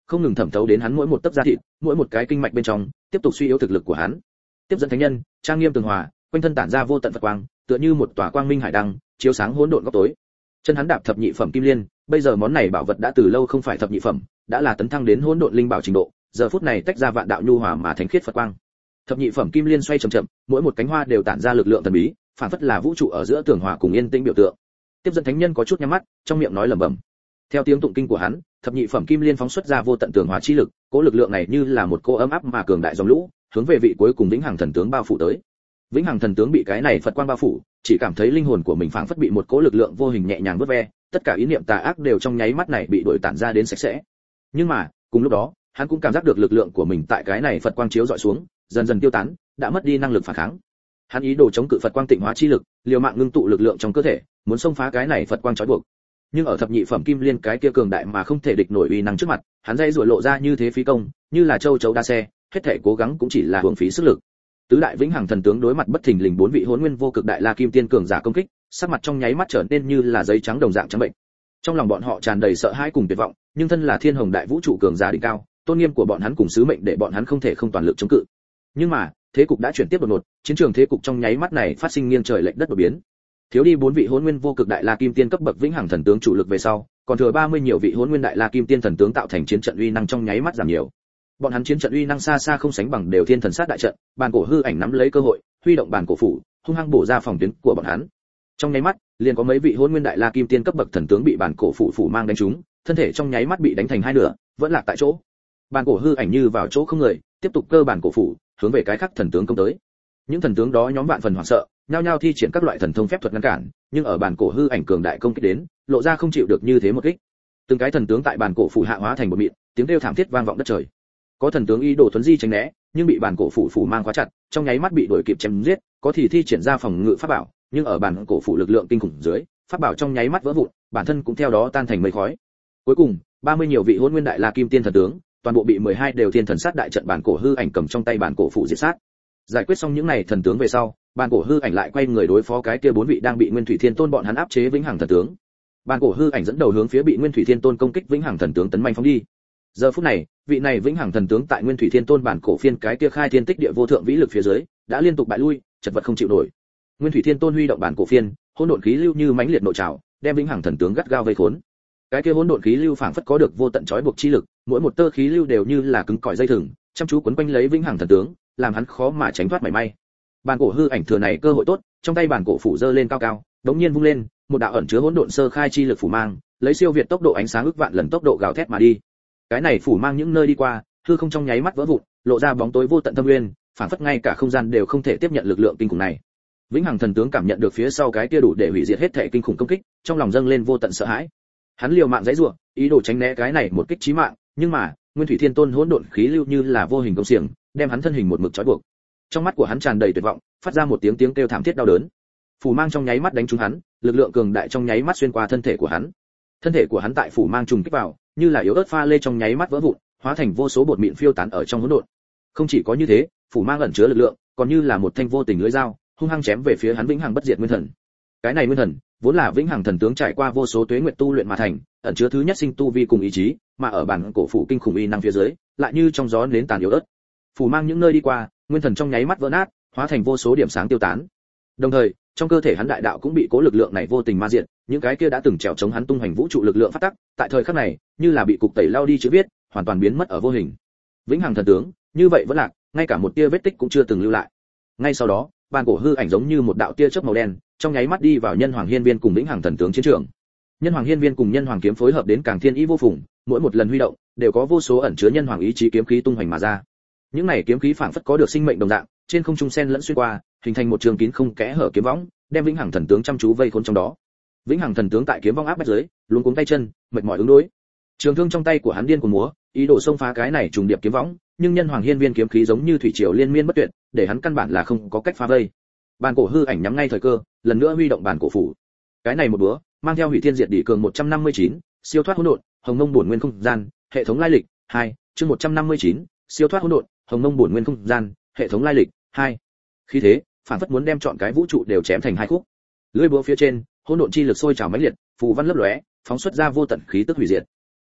không ngừng thẩm thấu đến hắn mỗi một tấc da thịt, mỗi một cái kinh mạch bên trong, tiếp tục suy yếu thực lực của hắn. Tiếp dẫn thánh nhân, trang nghiêm tường hòa, quanh thân tản ra vô tận Phật quang, tựa như một tòa quang minh hải đăng, chiếu sáng hỗn độn góc tối. Chân hắn đạp thập nhị phẩm kim liên, bây giờ món này bảo vật đã từ lâu không phải thập nhị phẩm, đã là tấn thăng đến hỗn độn linh bảo trình độ, giờ phút này tách ra vạn đạo nhu hòa mà thánh khiết Phật quang. Thập nhị phẩm kim liên xoay chậm chậm, mỗi một cánh hoa đều tản ra lực lượng thần bí, phản phất là vũ trụ ở giữa tường hòa cùng yên tĩnh biểu tượng. Tiếp dẫn thánh nhân có chút nhắm mắt, trong miệng nói lẩm bẩm. Theo tiếng tụng kinh của hắn, thập nhị phẩm kim liên phóng xuất ra vô tận tường hòa chi lực, cỗ lực lượng này như là một cô ấm áp mà cường đại dòng lũ, hướng về vị cuối cùng vĩnh hằng thần tướng bao phủ tới. Vĩnh hằng thần tướng bị cái này Phật quang bao phủ, chỉ cảm thấy linh hồn của mình phảng phất bị một cỗ lực lượng vô hình nhẹ nhàng vớt ve, tất cả ý niệm tà ác đều trong nháy mắt này bị đuổi tản ra đến sạch sẽ. Nhưng mà, cùng lúc đó, hắn cũng cảm giác được lực lượng của mình tại cái này Phật quang chiếu dọi xuống, dần dần tiêu tán, đã mất đi năng lực phản kháng. Hắn ý đồ chống cự Phật quang tịnh hóa chi lực, liều mạng ngưng tụ lực lượng trong cơ thể, muốn xông phá cái này Phật quang trói buộc. Nhưng ở thập nhị phẩm kim liên cái kia cường đại mà không thể địch nổi uy năng trước mặt, hắn dây rủa lộ ra như thế phí công, như là châu chấu đa xe, hết thảy cố gắng cũng chỉ là hưởng phí sức lực. Tứ đại vĩnh hằng thần tướng đối mặt bất thình lình bốn vị hỗn nguyên vô cực đại la kim tiên cường giả công kích, sắc mặt trong nháy mắt trở nên như là giấy trắng đồng dạng trắng bệnh. Trong lòng bọn họ tràn đầy sợ hãi cùng tuyệt vọng, nhưng thân là thiên hồng đại vũ trụ cường giả đỉnh cao, tôn nghiêm của bọn hắn cùng sứ mệnh để bọn hắn không thể không toàn lực chống cự. Nhưng mà, thế cục đã chuyển tiếp đột ngột, chiến trường thế cục trong nháy mắt này phát sinh nghiêng trời lệch đất đột biến. Thiếu đi bốn vị hỗn nguyên vô cực đại la kim tiên cấp bậc vĩnh hằng thần tướng chủ lực về sau, còn thừa 30 nhiều vị hỗn nguyên đại la kim tiên thần tướng tạo thành chiến trận uy năng trong nháy mắt giảm nhiều. Bọn hắn chiến trận uy năng xa xa không sánh bằng đều thiên thần sát đại trận, bàn cổ hư ảnh nắm lấy cơ hội, huy động bàn cổ phủ, hung hăng bổ ra phòng tuyến của bọn hắn. Trong nháy mắt, liền có mấy vị hỗn nguyên đại la kim tiên cấp bậc thần tướng bị bàn cổ phủ mang đánh trúng, thân thể trong nháy mắt bị đánh thành hai nửa, vẫn lạc tại chỗ. Bàn cổ hư ảnh như vào chỗ không người, tiếp tục cơ bàn cổ phủ, hướng về cái khác thần tướng công tới. Những thần tướng đó nhóm vạn phần hoảng sợ, nhao nhao thi triển các loại thần thông phép thuật ngăn cản, nhưng ở bàn cổ hư ảnh cường đại công kích đến, lộ ra không chịu được như thế một kích. Từng cái thần tướng tại bàn cổ phủ hạ hóa thành một mịn, tiếng kêu thảm thiết vang vọng đất trời. Có thần tướng ý đồ tuấn di tránh né, nhưng bị bàn cổ phủ mang khóa chặt, trong nháy mắt bị đuổi kịp chém giết, có thì thi triển ra phòng ngự pháp bảo, nhưng ở bàn cổ phủ lực lượng kinh khủng dưới, pháp bảo trong nháy mắt vỡ vụn, bản thân cũng theo đó tan thành mây khói. Cuối cùng, 30 nhiều vị hỗn nguyên đại la kim tiên thần tướng, toàn bộ bị 12 đều thiên thần sát đại trận bàn cổ hư ảnh cầm trong tay bàn cổ phủ diệt sát. Giải quyết xong những này thần tướng về sau, bàn cổ hư ảnh lại quay người đối phó cái kia bốn vị đang bị Nguyên Thủy Thiên Tôn bọn hắn áp chế vĩnh hằng thần tướng. Bàn cổ hư ảnh dẫn đầu hướng phía bị Nguyên Thủy Thiên Tôn công kích vĩnh hằng thần tướng tấn manh phóng đi. Giờ phút này, vị này vĩnh hằng thần tướng tại Nguyên Thủy Thiên Tôn bản cổ phiên cái kia khai thiên tích địa vô thượng vĩ lực phía dưới, đã liên tục bại lui, chật vật không chịu nổi. Nguyên Thủy Thiên Tôn huy động bản cổ phiên, hỗn độn khí lưu như mãnh liệt nội trào, đem vĩnh hằng thần tướng gắt gao vây khốn. Cái kia hỗn độn khí lưu phảng phất có được vô tận trói buộc chi lực, mỗi một tơ khí lưu đều như là cứng cỏi dây thừng, chăm chú quấn quanh lấy vĩnh hằng thần tướng, làm hắn khó mà tránh thoát mảy may. Bản cổ hư ảnh thừa này cơ hội tốt, trong tay bản cổ phủ giơ lên cao cao, đống nhiên vung lên, một đạo ẩn chứa hỗn độn sơ khai chi lực phủ mang, lấy siêu việt tốc độ ánh sáng ước vạn lần tốc độ gào thét mà đi. Cái này phủ mang những nơi đi qua, hư không trong nháy mắt vỡ vụn, lộ ra bóng tối vô tận thâm nguyên, phảng phất ngay cả không gian đều không thể tiếp nhận lực lượng kinh khủng này. Vĩnh hằng thần tướng cảm nhận được phía sau cái kia đủ để hủy diệt hết thể kinh khủng công kích, trong lòng dâng lên vô tận sợ hãi. Hắn liều mạng giãy giụa, ý đồ tránh né cái này một kích chí mạng, nhưng mà, Nguyên Thủy Thiên Tôn hỗn độn khí lưu như là vô hình công xiềng, đem hắn thân hình một mực trói buộc. Trong mắt của hắn tràn đầy tuyệt vọng, phát ra một tiếng kêu thảm thiết đau đớn. Phủ mang trong nháy mắt đánh trúng hắn, lực lượng cường đại trong nháy mắt xuyên qua thân thể của hắn. Thân thể của hắn tại phủ mang trùng kích vào, như là yếu ớt pha lê trong nháy mắt vỡ vụn, hóa thành vô số bột mịn phiêu tán ở trong hỗn độn. Không chỉ có như thế, phủ mang ẩn chứa lực lượng, còn như là một thanh vô tình lưỡi dao, hung hăng chém về phía hắn vĩnh hằng bất diệt nguyên thần. Cái này nguyên thần, vốn là vĩnh hằng thần tướng trải qua vô số tuế nguyệt tu luyện mà thành, ẩn chứa thứ nhất sinh tu vi cùng ý chí, mà ở bản cổ phủ kinh khủng uy năng phía dưới, lại như trong gió nến tàn yếu ớt. Phủ mang những nơi đi qua, nguyên thần trong nháy mắt vỡ nát, hóa thành vô số điểm sáng tiêu tán. Đồng thời, trong cơ thể hắn đại đạo cũng bị cố lực lượng này vô tình ma diệt, những cái kia đã từng trèo chống hắn tung hành vũ trụ lực lượng phát tắc, tại thời khắc này, như là bị cục tẩy lao đi chữ viết, hoàn toàn biến mất ở vô hình. Vĩnh hằng thần tướng, như vậy vẫn lạc, ngay cả một tia vết tích cũng chưa từng lưu lại. Ngay sau đó, bàn cổ hư ảnh giống như một đạo tia chớp màu đen, trong nháy mắt đi vào nhân hoàng hiên viên cùng vĩnh hằng thần tướng chiến trường. Nhân hoàng hiên viên cùng nhân hoàng kiếm phối hợp đến càng thiên ý vô phùng, mỗi một lần huy động, đều có vô số ẩn chứa nhân hoàng ý chí kiếm khí tung hoành mà ra. Những này kiếm khí phảng phất có được sinh mệnh đồng dạng, trên không trung xen lẫn xuyên qua, hình thành một trường kín không kẽ hở kiếm võng, đem vĩnh hằng thần tướng chăm chú vây khốn trong đó. Vĩnh hằng thần tướng tại kiếm vong áp bách dưới, luống cuống tay chân, mệt mỏi ứng đối. Trường thương trong tay của hắn điên cuồng múa, ý đồ xông phá cái này trùng điệp kiếm võng, nhưng nhân hoàng hiên viên kiếm khí giống như thủy triều liên miên bất tuyệt, để hắn căn bản là không có cách phá vây. Bàn cổ hư ảnh nhắm ngay thời cơ, lần nữa huy động bàn cổ phủ. Cái này một búa, mang theo hủy thiên diệt địa cường 159, siêu thoát hỗn độn, hồng mông bổn nguyên không gian, hệ thống lai lịch 2, chương 159, siêu thoát hỗn độn, hồng mông bổn nguyên không gian, hệ thống lai lịch 2. Khí thế, phản phất muốn đem chọn cái vũ trụ đều chém thành hai khúc. Lưỡi búa phía trên, hỗn độn chi lực sôi trào mãnh liệt, phù văn lấp lóe, phóng xuất ra vô tận khí tức hủy diệt.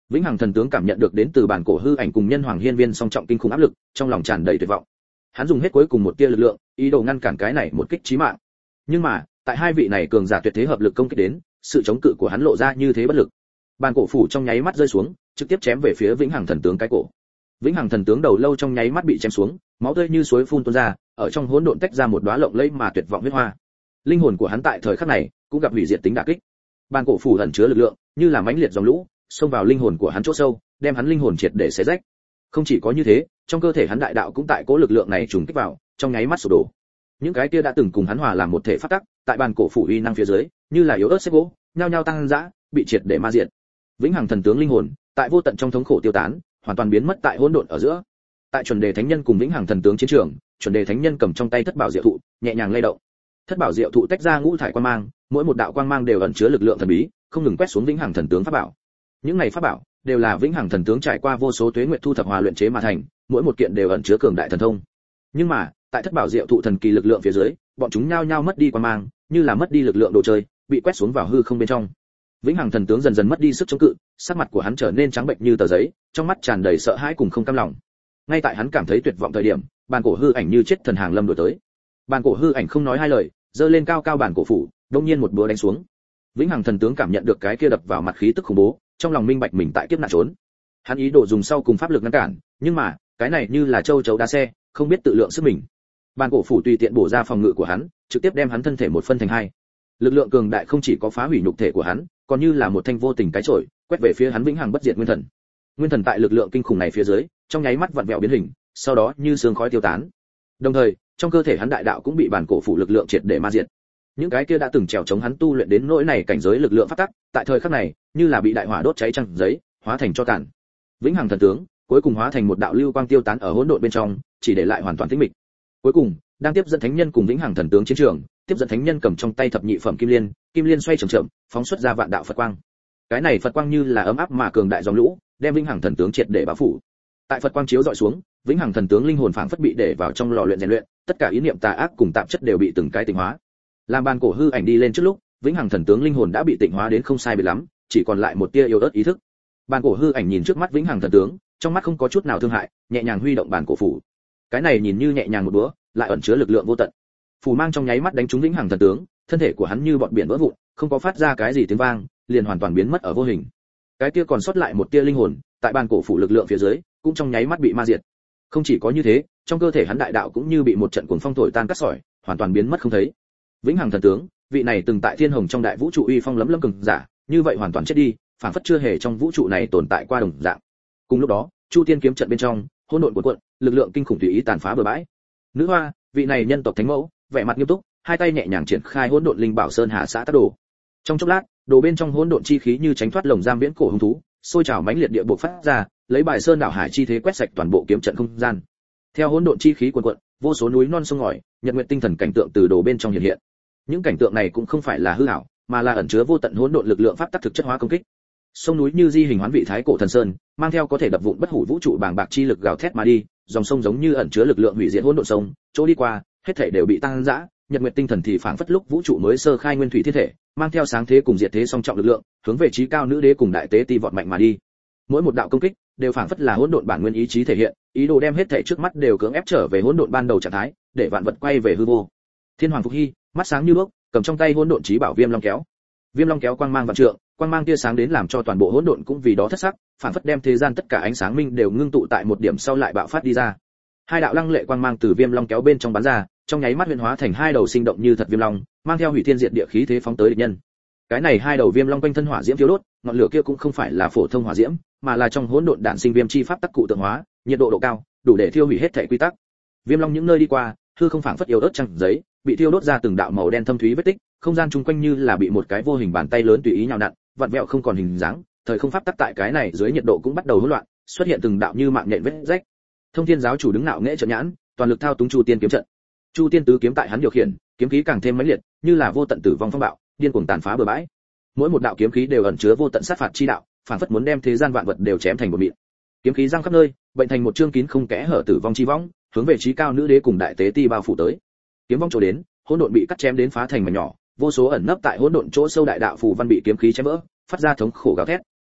Vĩnh Hằng Thần Tướng cảm nhận được đến từ bản cổ hư ảnh cùng nhân hoàng hiên viên song trọng kinh khủng áp lực, trong lòng tràn đầy tuyệt vọng. Hắn dùng hết cuối cùng một tia lực lượng, ý đồ ngăn cản cái này một kích chí mạng. Nhưng mà, tại hai vị này cường giả tuyệt thế hợp lực công kích đến, sự chống cự của hắn lộ ra như thế bất lực. Bản cổ phủ trong nháy mắt rơi xuống, trực tiếp chém về phía Vĩnh Hằng Thần Tướng cái cổ. Vĩnh Hằng Thần Tướng đầu lâu trong nháy mắt bị chém xuống, máu tươi như suối phun tuôn ra, ở trong hỗn độn tách ra một đóa lộng lẫy mà tuyệt vọng huyết hoa. Linh hồn của hắn tại thời khắc này cũng gặp hủy diệt tính đả kích. Bản cổ phủ ẩn chứa lực lượng, như là mãnh liệt dòng lũ, xông vào linh hồn của hắn chỗ sâu, đem hắn linh hồn triệt để xé rách. Không chỉ có như thế, trong cơ thể hắn đại đạo cũng tại cố lực lượng này trùng kích vào, trong nháy mắt sụp đổ. Những cái kia đã từng cùng hắn hòa làm một thể phát tắc, tại bản cổ phủ uy năng phía dưới, như là yếu ớt xếp gỗ, nhao nhao tăng dã, bị triệt để ma diệt. Vĩnh Hằng Thần Tướng linh hồn, tại vô tận trong thống khổ tiêu tán, hoàn toàn biến mất tại hỗn độn ở giữa. Tại chuẩn đề thánh nhân cùng Vĩnh Hằng Thần Tướng chiến trường, chuẩn đề thánh nhân cầm trong tay thất bảo diệu thụ, nhẹ nhàng lay động. Thất bảo diệu thụ tách ra ngũ thải quang mang, mỗi một đạo quang mang đều ẩn chứa lực lượng thần bí, không ngừng quét xuống Vĩnh Hằng Thần Tướng pháp bảo. Những này pháp bảo đều là Vĩnh Hằng Thần Tướng trải qua vô số tuế nguyệt thu thập hòa luyện chế mà thành, mỗi một kiện đều ẩn chứa cường đại thần thông. Nhưng mà, tại thất bảo diệu thụ thần kỳ lực lượng phía dưới, bọn chúng nhao nhao mất đi quang mang, như là mất đi lực lượng đồ chơi, bị quét xuống vào hư không bên trong. Vĩnh Hằng Thần Tướng dần dần mất đi sức chống cự, sắc mặt của hắn trở nên trắng bệch như tờ giấy, trong mắt tràn đầy sợ hãi cùng không cam lòng. Ngay tại hắn cảm thấy tuyệt vọng thời điểm, bàn cổ hư ảnh như chết thần hàng lâm đuổi tới. Bàn cổ hư ảnh không nói hai lời, giơ lên cao cao bàn cổ phủ, đột nhiên một búa đánh xuống. Vĩnh Hằng Thần Tướng cảm nhận được cái kia đập vào mặt khí tức khủng bố, trong lòng minh bạch mình tại kiếp nạn trốn. Hắn ý đồ dùng sau cùng pháp lực ngăn cản, nhưng mà, cái này như là châu chấu đá xe, không biết tự lượng sức mình. Bàn cổ phủ tùy tiện bổ ra phòng ngự của hắn, trực tiếp đem hắn thân thể một phân thành hai. Lực lượng cường đại không chỉ có phá hủy nhục thể của hắn, còn như là một thanh vô tình cái chổi, quét về phía hắn vĩnh hằng bất diệt nguyên thần. Nguyên thần tại lực lượng kinh khủng này phía dưới, trong nháy mắt vặn vẹo biến hình, sau đó như sương khói tiêu tán. Đồng thời, trong cơ thể hắn đại đạo cũng bị bản cổ phủ lực lượng triệt để ma diệt. Những cái kia đã từng trèo chống hắn tu luyện đến nỗi này cảnh giới lực lượng phát tắc, tại thời khắc này, như là bị đại hỏa đốt cháy trang giấy, hóa thành cho tàn. Vĩnh Hằng Thần Tướng cuối cùng hóa thành một đạo lưu quang tiêu tán ở hỗn độn bên trong, chỉ để lại hoàn toàn tĩnh mịch. Cuối cùng, đang tiếp dẫn thánh nhân cùng Vĩnh Hằng Thần Tướng chiến trường, tiếp dẫn thánh nhân cầm trong tay thập nhị phẩm kim liên xoay chậm chậm, phóng xuất ra vạn đạo Phật quang. Cái này Phật quang như là ấm áp mà cường đại dòng lũ, đem Vĩnh Hằng Thần Tướng triệt để bao phủ. Tại Phật quang chiếu dọi xuống, Vĩnh Hằng Thần Tướng linh hồn phảng phất bị để vào trong lò luyện rèn luyện, tất cả ý niệm tà ác cùng tạp chất đều bị từng cái tịnh hóa. Làm bàn cổ hư ảnh đi lên trước lúc, Vĩnh Hằng Thần Tướng linh hồn đã bị tịnh hóa đến không sai biệt lắm, chỉ còn lại một tia yếu ớt ý thức. Bàn cổ hư ảnh nhìn trước mắt Vĩnh Hằng Thần Tướng, trong mắt không có chút nào thương hại, nhẹ nhàng huy động bàn cổ phủ. Cái này nhìn như nhẹ nhàng một búa, lại ẩn chứa lực lượng vô tận. Phủ mang trong nháy mắt đánh trúng Vĩnh Hằng Thần Tướng, thân thể của hắn như bọt biển vỡ vụn, không có phát ra cái gì tiếng vang, liền hoàn toàn biến mất ở vô hình. Cái tia còn sót lại một tia linh hồn, tại bàn cổ phủ lực lượng phía dưới, cũng trong nháy mắt bị ma diệt. Không chỉ có như thế, trong cơ thể hắn đại đạo cũng như bị một trận cuồng phong thổi tan cát sỏi, hoàn toàn biến mất không thấy. Vĩnh Hằng Thần Tướng, vị này từng tại thiên hồng trong đại vũ trụ uy phong lấm lấm cường giả, như vậy hoàn toàn chết đi, phản phất chưa hề trong vũ trụ này tồn tại qua đồng dạng. Cùng lúc đó, Chu Tiên kiếm trận bên trong, hỗn độn cuộn cuộn, lực lượng kinh khủng tùy ý tàn phá bừa bãi. Nữ hoa, vị này nhân tộc thánh mẫu, vẻ mặt nghiêm túc, hai tay nhẹ nhàng triển khai hỗn độn linh bảo sơn hà xã tác đồ. Trong chốc lát, đồ bên trong hỗn độn chi khí như tránh thoát lồng giam viễn cổ hung thú, sôi trào mãnh liệt địa bộ phát ra, lấy bài sơn đảo hải chi thế quét sạch toàn bộ kiếm trận không gian. Theo hỗn độn chi khí cuồn cuộn, vô số núi non sông ngòi, nhật nguyệt tinh thần cảnh tượng từ đồ bên trong hiện hiện. Những cảnh tượng này cũng không phải là hư ảo, mà là ẩn chứa vô tận hỗn độn lực lượng pháp tắc thực chất hóa công kích. Sông núi như di hình hoán vị thái cổ thần sơn, mang theo có thể đập vụn bất hủ vũ trụ bàng bạc chi lực gào thét mà đi, dòng sông giống như ẩn chứa lực lượng hủy diệt hỗn độn sông, chỗ đi qua, hết thảy đều bị tăng dã, nhật nguyệt tinh thần thì phảng phất lúc vũ trụ mới sơ khai nguyên thủy thiên thể, mang theo sáng thế cùng diệt thế song trọng lực lượng, hướng về chí cao nữ đế cùng đại tế ti vọt mạnh mà đi. Mỗi một đạo công kích đều phảng phất là hỗn độn bản nguyên ý chí thể hiện, ý đồ đem hết thảy trước mắt đều cưỡng ép trở về hỗn độn ban đầu trạng thái, để vạn vật quay về hư vô. Thiên Hoàng Phục Hy, mắt sáng như đuốc, cầm trong tay hỗn độn chí bảo Viêm Long kéo. Viêm Long kéo quang mang vạn trượng, quang mang tia sáng đến làm cho toàn bộ hỗn độn cũng vì đó thất sắc, phảng phất đem thế gian tất cả ánh sáng minh đều ngưng tụ tại một điểm sau lại bạo phát đi ra. Hai đạo lăng lệ quang mang từ Viêm Long kéo bên trong bắn ra, trong nháy mắt huyễn hóa thành hai đầu sinh động như thật viêm long, mang theo hủy thiên diệt địa khí thế phóng tới địch nhân. Cái này hai đầu viêm long quanh thân hỏa diễm thiêu đốt, ngọn lửa kia cũng không phải là phổ thông hỏa diễm, mà là trong hỗn độn đản sinh viêm chi pháp tắc cụ tượng hóa, nhiệt độ độ cao, đủ để thiêu hủy hết thể quy tắc. Viêm long những nơi đi qua, hư không phảng phất yếu ớt trăng giấy, bị thiêu đốt ra từng đạo màu đen thâm thúy vết tích, không gian chung quanh như là bị một cái vô hình bàn tay lớn tùy ý nhào nặn, vặn vẹo không còn hình dáng, thời không pháp tắc tại cái này dưới nhiệt độ cũng bắt đầu hỗn loạn, xuất hiện từng đạo như mạng nhện vết rách. Thông Thiên giáo chủ đứng ngạo nghễ trợn nhãn, toàn lực thao túng Chu Tiên kiếm trận. Chu Tiên tứ kiếm tại hắn điều khiển, kiếm khí càng thêm mãnh liệt, như là vô tận tử vong phong bạo, điên cuồng tàn phá bừa bãi. Mỗi một đạo kiếm khí đều ẩn chứa vô tận sát phạt chi đạo, phản phất muốn đem thế gian vạn vật đều chém thành bột mịn. Kiếm khí giăng khắp nơi, bệnh thành một chương kín không kẽ hở tử vong chi võng, hướng về chí cao nữ đế cùng đại tế ti bao phủ tới. Kiếm vong chỗ đến, hỗn độn bị cắt chém đến phá thành mảnh nhỏ, vô số ẩn nấp tại hỗn độn chỗ sâu đại đạo phù văn bị kiếm khí chém vỡ, phát ra thống khổ gào thét,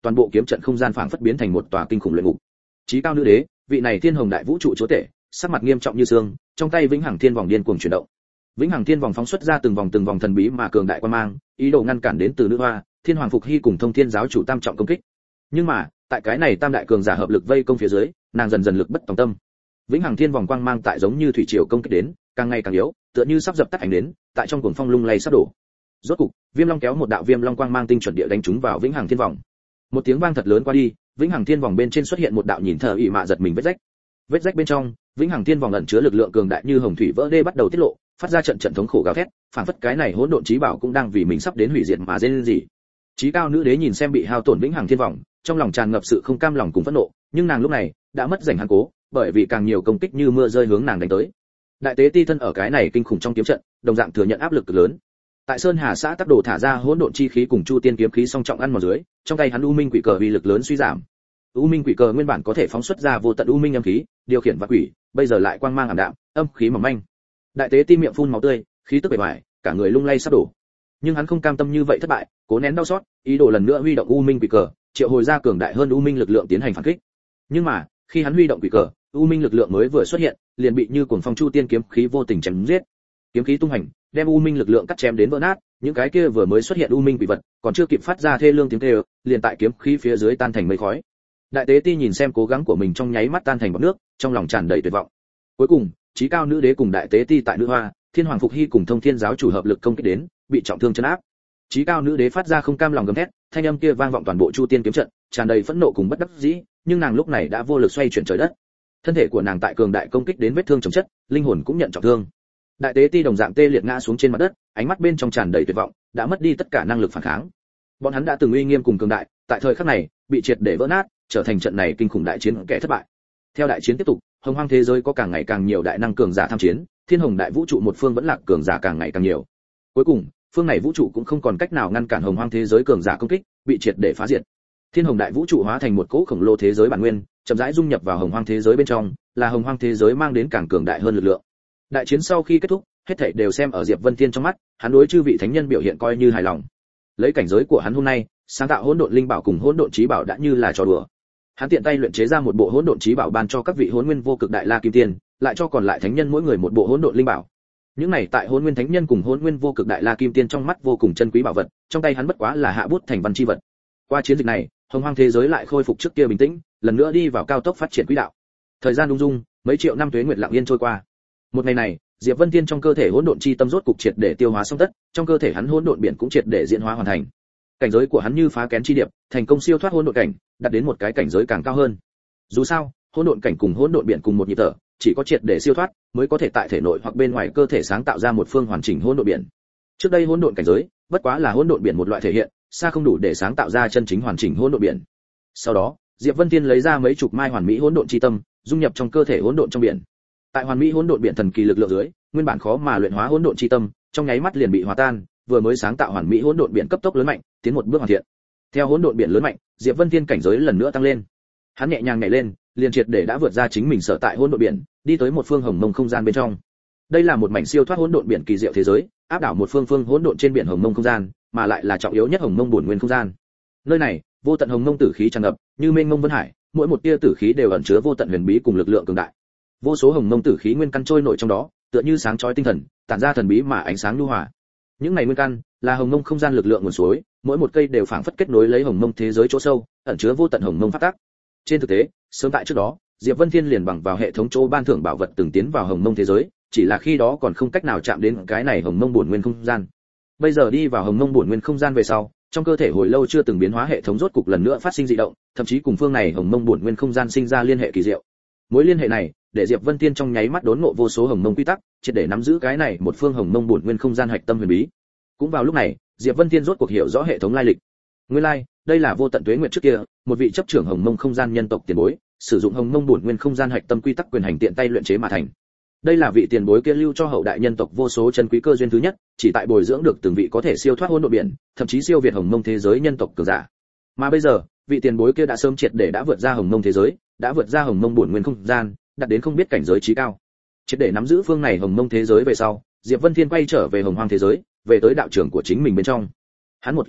toàn bộ kiếm trận không gian phảng phất biến thành một tòa kinh khủng luyện ngục. Chí cao nữ đế, vị này thiên hồng đại vũ trụ chúa tể, sắc mặt nghiêm trọng như xương, trong tay vĩnh hằng thiên vòng điên cuồng chuyển động. Vĩnh hằng thiên vòng phóng xuất ra từng vòng thần bí mà cường đại quan mang, ý đồ ngăn cản đến từ nữ hoa, thiên hoàng phục hy cùng thông thiên giáo chủ tam trọng công kích. Nhưng mà, tại cái này tam đại cường giả hợp lực vây công phía dưới, nàng dần dần lực bất tòng tâm. Vĩnh hằng thiên vòng quang mang tại giống như thủy triều công kích đến, càng ngày càng yếu, tựa như sắp dập tắt ánh đến, tại trong cuồng phong lung lay sắp đổ. Rốt cục, Viêm Long kéo một đạo viêm long quang mang tinh chuẩn địa đánh trúng vào Vĩnh hằng thiên vòng. Một tiếng vang thật lớn qua đi, Vĩnh hằng thiên vòng bên trên xuất hiện một đạo nhìn thờ ị mạ giật mình vết rách. Vết rách bên trong, Vĩnh hằng thiên vòng ẩn chứa lực lượng cường đại như hồng thủy vỡ đê bắt đầu tiết lộ, phát ra trận thống khổ gào thét, phảng phất cái này hỗn độn chí bảo cũng đang vì mình sắp đến hủy diệt mà rên rỉ. Chí cao nữ đế nhìn xem bị hao tổn Vĩnh hằng thiên vòng, trong lòng tràn ngập sự không cam lòng cùng phẫn nộ, nhưng nàng lúc này đã mất rảnh hắn cố, bởi vì càng nhiều công kích như mưa rơi hướng nàng đánh tới. Đại tế ti thân ở cái này kinh khủng trong kiếm trận, đồng dạng thừa nhận áp lực cực lớn. Tại Sơn Hà xã Tắc Đồ thả ra hỗn độn chi khí cùng Chu Tiên kiếm khí song trọng ăn vào dưới, trong tay hắn U Minh quỷ cờ uy lực lớn suy giảm. U Minh quỷ cờ nguyên bản có thể phóng xuất ra vô tận U Minh âm khí, điều khiển vạn quỷ, bây giờ lại quang mang ảm đạm, âm khí mỏng manh. Đại tế ti miệng phun máu tươi, khí tức bề ngoài, cả người lung lay sắp đổ. Nhưng hắn không cam tâm như vậy thất bại, cố nén đau xót, ý đồ lần nữa huy động U Minh quỷ cờ, triệu hồi ra cường đại hơn U Minh lực lượng tiến hành phản kích. Nhưng mà, khi hắn huy động quỷ cờ, U Minh lực lượng mới vừa xuất hiện, liền bị như cuồng phong Chu Tiên kiếm khí vô tình chém giết. Kiếm khí tung hành, đem U Minh lực lượng cắt chém đến vỡ nát, những cái kia vừa mới xuất hiện U Minh quỷ vật, còn chưa kịp phát ra thê lương tiếng kêu, liền tại kiếm khí phía dưới tan thành mây khói. Đại tế ti nhìn xem cố gắng của mình trong nháy mắt tan thành bọt nước, trong lòng tràn đầy tuyệt vọng. Cuối cùng, chí cao nữ đế cùng đại tế ti tại nữ hoa, thiên hoàng phục hy cùng thông thiên giáo chủ hợp lực công kích đến, bị trọng thương chấn áp. Chí cao nữ đế phát ra không cam lòng gầm thét, thanh âm kia vang vọng toàn bộ Chu Tiên kiếm trận, tràn đầy phẫn nộ cùng bất đắc dĩ, nhưng nàng lúc này đã vô lực xoay chuyển trời đất. Thân thể của nàng tại cường đại công kích đến vết thương chồng chất, linh hồn cũng nhận trọng thương. Đại tế ti đồng dạng tê liệt ngã xuống trên mặt đất, ánh mắt bên trong tràn đầy tuyệt vọng, đã mất đi tất cả năng lực phản kháng. Bọn hắn đã từng uy nghiêm cùng cường đại, tại thời khắc này, bị triệt để vỡ nát, trở thành trận này kinh khủng đại chiến kẻ thất bại. Theo đại chiến tiếp tục, hồng hoang thế giới có càng ngày càng nhiều đại năng cường giả tham chiến, thiên hồng đại vũ trụ một phương vẫn lạc cường giả càng ngày càng nhiều. Cuối cùng, phương này vũ trụ cũng không còn cách nào ngăn cản hồng hoang thế giới cường giả công kích, bị triệt để phá diệt. Thiên hồng đại vũ trụ hóa thành một cỗ khổng lồ thế giới bản nguyên, chậm rãi dung nhập vào hồng hoang thế giới bên trong, là hồng hoang thế giới mang đến càng cường đại hơn lực lượng. Đại chiến sau khi kết thúc, hết thảy đều xem ở Diệp Vân Thiên trong mắt, hắn đối chư vị thánh nhân biểu hiện coi như hài lòng. Lấy cảnh giới của hắn hôm nay, sáng tạo hỗn độn linh bảo cùng hỗn độn chí bảo đã như là trò đùa. Hắn tiện tay luyện chế ra một bộ hỗn độn chí bảo ban cho các vị hỗn nguyên vô cực đại la kim tiên, lại cho còn lại thánh nhân mỗi người một bộ hỗn độn linh bảo. Những này tại hỗn nguyên thánh nhân cùng hỗn nguyên vô cực đại la kim tiên trong mắt vô cùng chân quý bảo vật, trong tay hắn bất quá là hạ bút thành văn chi vật. Qua chiến dịch này, hồng hoang thế giới lại khôi phục trước kia bình tĩnh, lần nữa đi vào cao tốc phát triển quỹ đạo. Thời gian ung dung, mấy triệu năm tuế nguyệt lặng yên trôi qua. Một ngày này, Diệp Vân Thiên trong cơ thể hỗn độn chi tâm rốt cục triệt để tiêu hóa xong tất, trong cơ thể hắn hỗn độn biển cũng triệt để diễn hóa hoàn thành. Cảnh giới của hắn như phá kén chi điệp, thành công siêu thoát hỗn độn cảnh, đạt đến một cái cảnh giới càng cao hơn. Dù sao, hỗn độn cảnh cùng hỗn độn biển cùng một nhịp thở, chỉ có triệt để siêu thoát, mới có thể tại thể nội hoặc bên ngoài cơ thể sáng tạo ra một phương hoàn chỉnh hỗn độn biển. Trước đây hỗn độn cảnh giới, bất quá là hỗn độn biển một loại thể hiện, xa không đủ để sáng tạo ra chân chính hoàn chỉnh hỗn độn biển. Sau đó, Diệp Vân Thiên lấy ra mấy chục mai hoàn mỹ hỗn độn chi tâm, dung nhập trong cơ thể hỗn độn trong biển. Tại hoàn mỹ hỗn độn biển thần kỳ lực lượng dưới, nguyên bản khó mà luyện hóa hỗn độn chi tâm, trong nháy mắt liền bị hòa tan, vừa mới sáng tạo hoàn mỹ hỗn độn biển cấp tốc lớn mạnh, tiến một bước hoàn thiện. Theo hỗn độn biển lớn mạnh, Diệp Vân Thiên cảnh giới lần nữa tăng lên. Hắn nhẹ nhàng nhảy lên, liền triệt để đã vượt ra chính mình sở tại hỗn độn biển, đi tới một phương hồng mông không gian bên trong. Đây là một mảnh siêu thoát hỗn độn biển kỳ diệu thế giới, áp đảo một phương phương hỗn độn trên biển hồng mông không gian, mà lại là trọng yếu nhất hồng mông bổn nguyên không gian. Nơi này, vô tận hồng mông tử khí tràn ngập, như mênh mông vân hải, mỗi một tia tử khí đều ẩn chứa vô tận huyền bí cùng lực lượng cường đại. Vô số hồng mông tử khí nguyên căn trôi nổi trong đó, tựa như sáng chói tinh thần, tản ra thần bí mà ánh sáng nhu hòa. Những này nguyên căn là hồng mông không gian lực lượng nguồn suối, mỗi một cây đều phảng phất kết nối lấy hồng mông thế giới chỗ sâu, ẩn chứa vô tận hồng mông pháp tắc. Trên thực tế, sớm tại trước đó, Diệp Vân Thiên liền bằng vào hệ thống chỗ ban thưởng bảo vật từng tiến vào hồng mông thế giới, chỉ là khi đó còn không cách nào chạm đến cái này hồng mông bổn nguyên không gian. Bây giờ đi vào hồng mông bổn nguyên không gian về sau, trong cơ thể hồi lâu chưa từng biến hóa hệ thống rốt cục lần nữa phát sinh dị động, thậm chí cùng phương này hồng mông bổn nguyên không gian sinh ra liên hệ kỳ diệu. Mối liên hệ này, để Diệp Vân Thiên trong nháy mắt đốn ngộ vô số hồng mông quy tắc, triệt để nắm giữ cái này một phương hồng mông bổn nguyên không gian hạch tâm huyền bí. Cũng vào lúc này, Diệp Vân Thiên rốt cuộc hiểu rõ hệ thống lai lịch. Nguyên lai, đây là vô tận tuế nguyệt trước kia, một vị chấp trưởng hồng mông không gian nhân tộc tiền bối, sử dụng hồng mông bổn nguyên không gian hạch tâm quy tắc quyền hành tiện tay luyện chế mà thành. Đây là vị tiền bối kia lưu cho hậu đại nhân tộc vô số chân quý cơ duyên thứ nhất, chỉ tại bồi dưỡng được từng vị có thể siêu thoát hỗn độn biển, thậm chí siêu việt hồng mông thế giới nhân tộc cường giả. Mà bây giờ, vị tiền bối kia đã sớm triệt để đã vượt ra hồng mông thế giới, đã vượt ra hồng mông bổn nguyên không gian, đạt đến không biết cảnh giới chí cao. Triệt để nắm giữ phương này hồng mông thế giới về sau, Diệp Vân Thiên quay trở về hồng hoang thế giới, về tới đạo trưởng của chính mình bên trong. Hắn một ý niệm,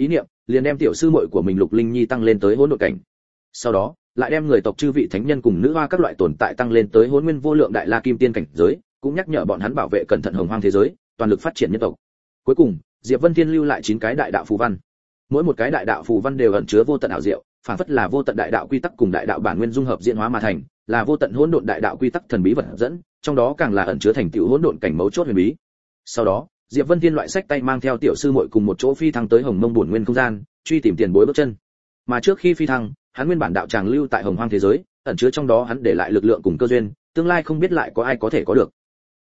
liền đem tiểu sư muội của mình Lục Linh Nhi tăng lên tới hỗn độn cảnh. Sau đó, lại đem người tộc chư vị thánh nhân cùng nữ hoa các loại tồn tại tăng lên tới hỗn nguyên vô lượng đại la kim tiên cảnh giới, cũng nhắc nhở bọn hắn bảo vệ cẩn thận hồng hoang thế giới, toàn lực phát triển nhân tộc. Cuối cùng, Diệp Vân Thiên lưu lại 9 cái đại đạo phù văn. Mỗi một cái đại đạo phù văn đều ẩn chứa vô tận ảo diệu, phản phất là vô tận đại đạo quy tắc cùng đại đạo bản nguyên dung hợp diễn hóa mà thành, là vô tận hỗn độn đại đạo quy tắc thần bí vật dẫn, trong đó càng là ẩn chứa thành tựu hỗn độn cảnh mấu chốt huyền bí. Sau đó, Diệp Vân Thiên loại sách tay mang theo tiểu sư muội cùng một chỗ phi thăng tới Hồng Mông Bổn Nguyên không gian, truy tìm tiền bối bước chân. Mà trước khi phi thăng, hắn nguyên bản đạo tràng lưu tại Hồng Hoang thế giới, ẩn chứa trong đó hắn để lại lực lượng cùng cơ duyên, tương lai không biết lại có ai có thể có được.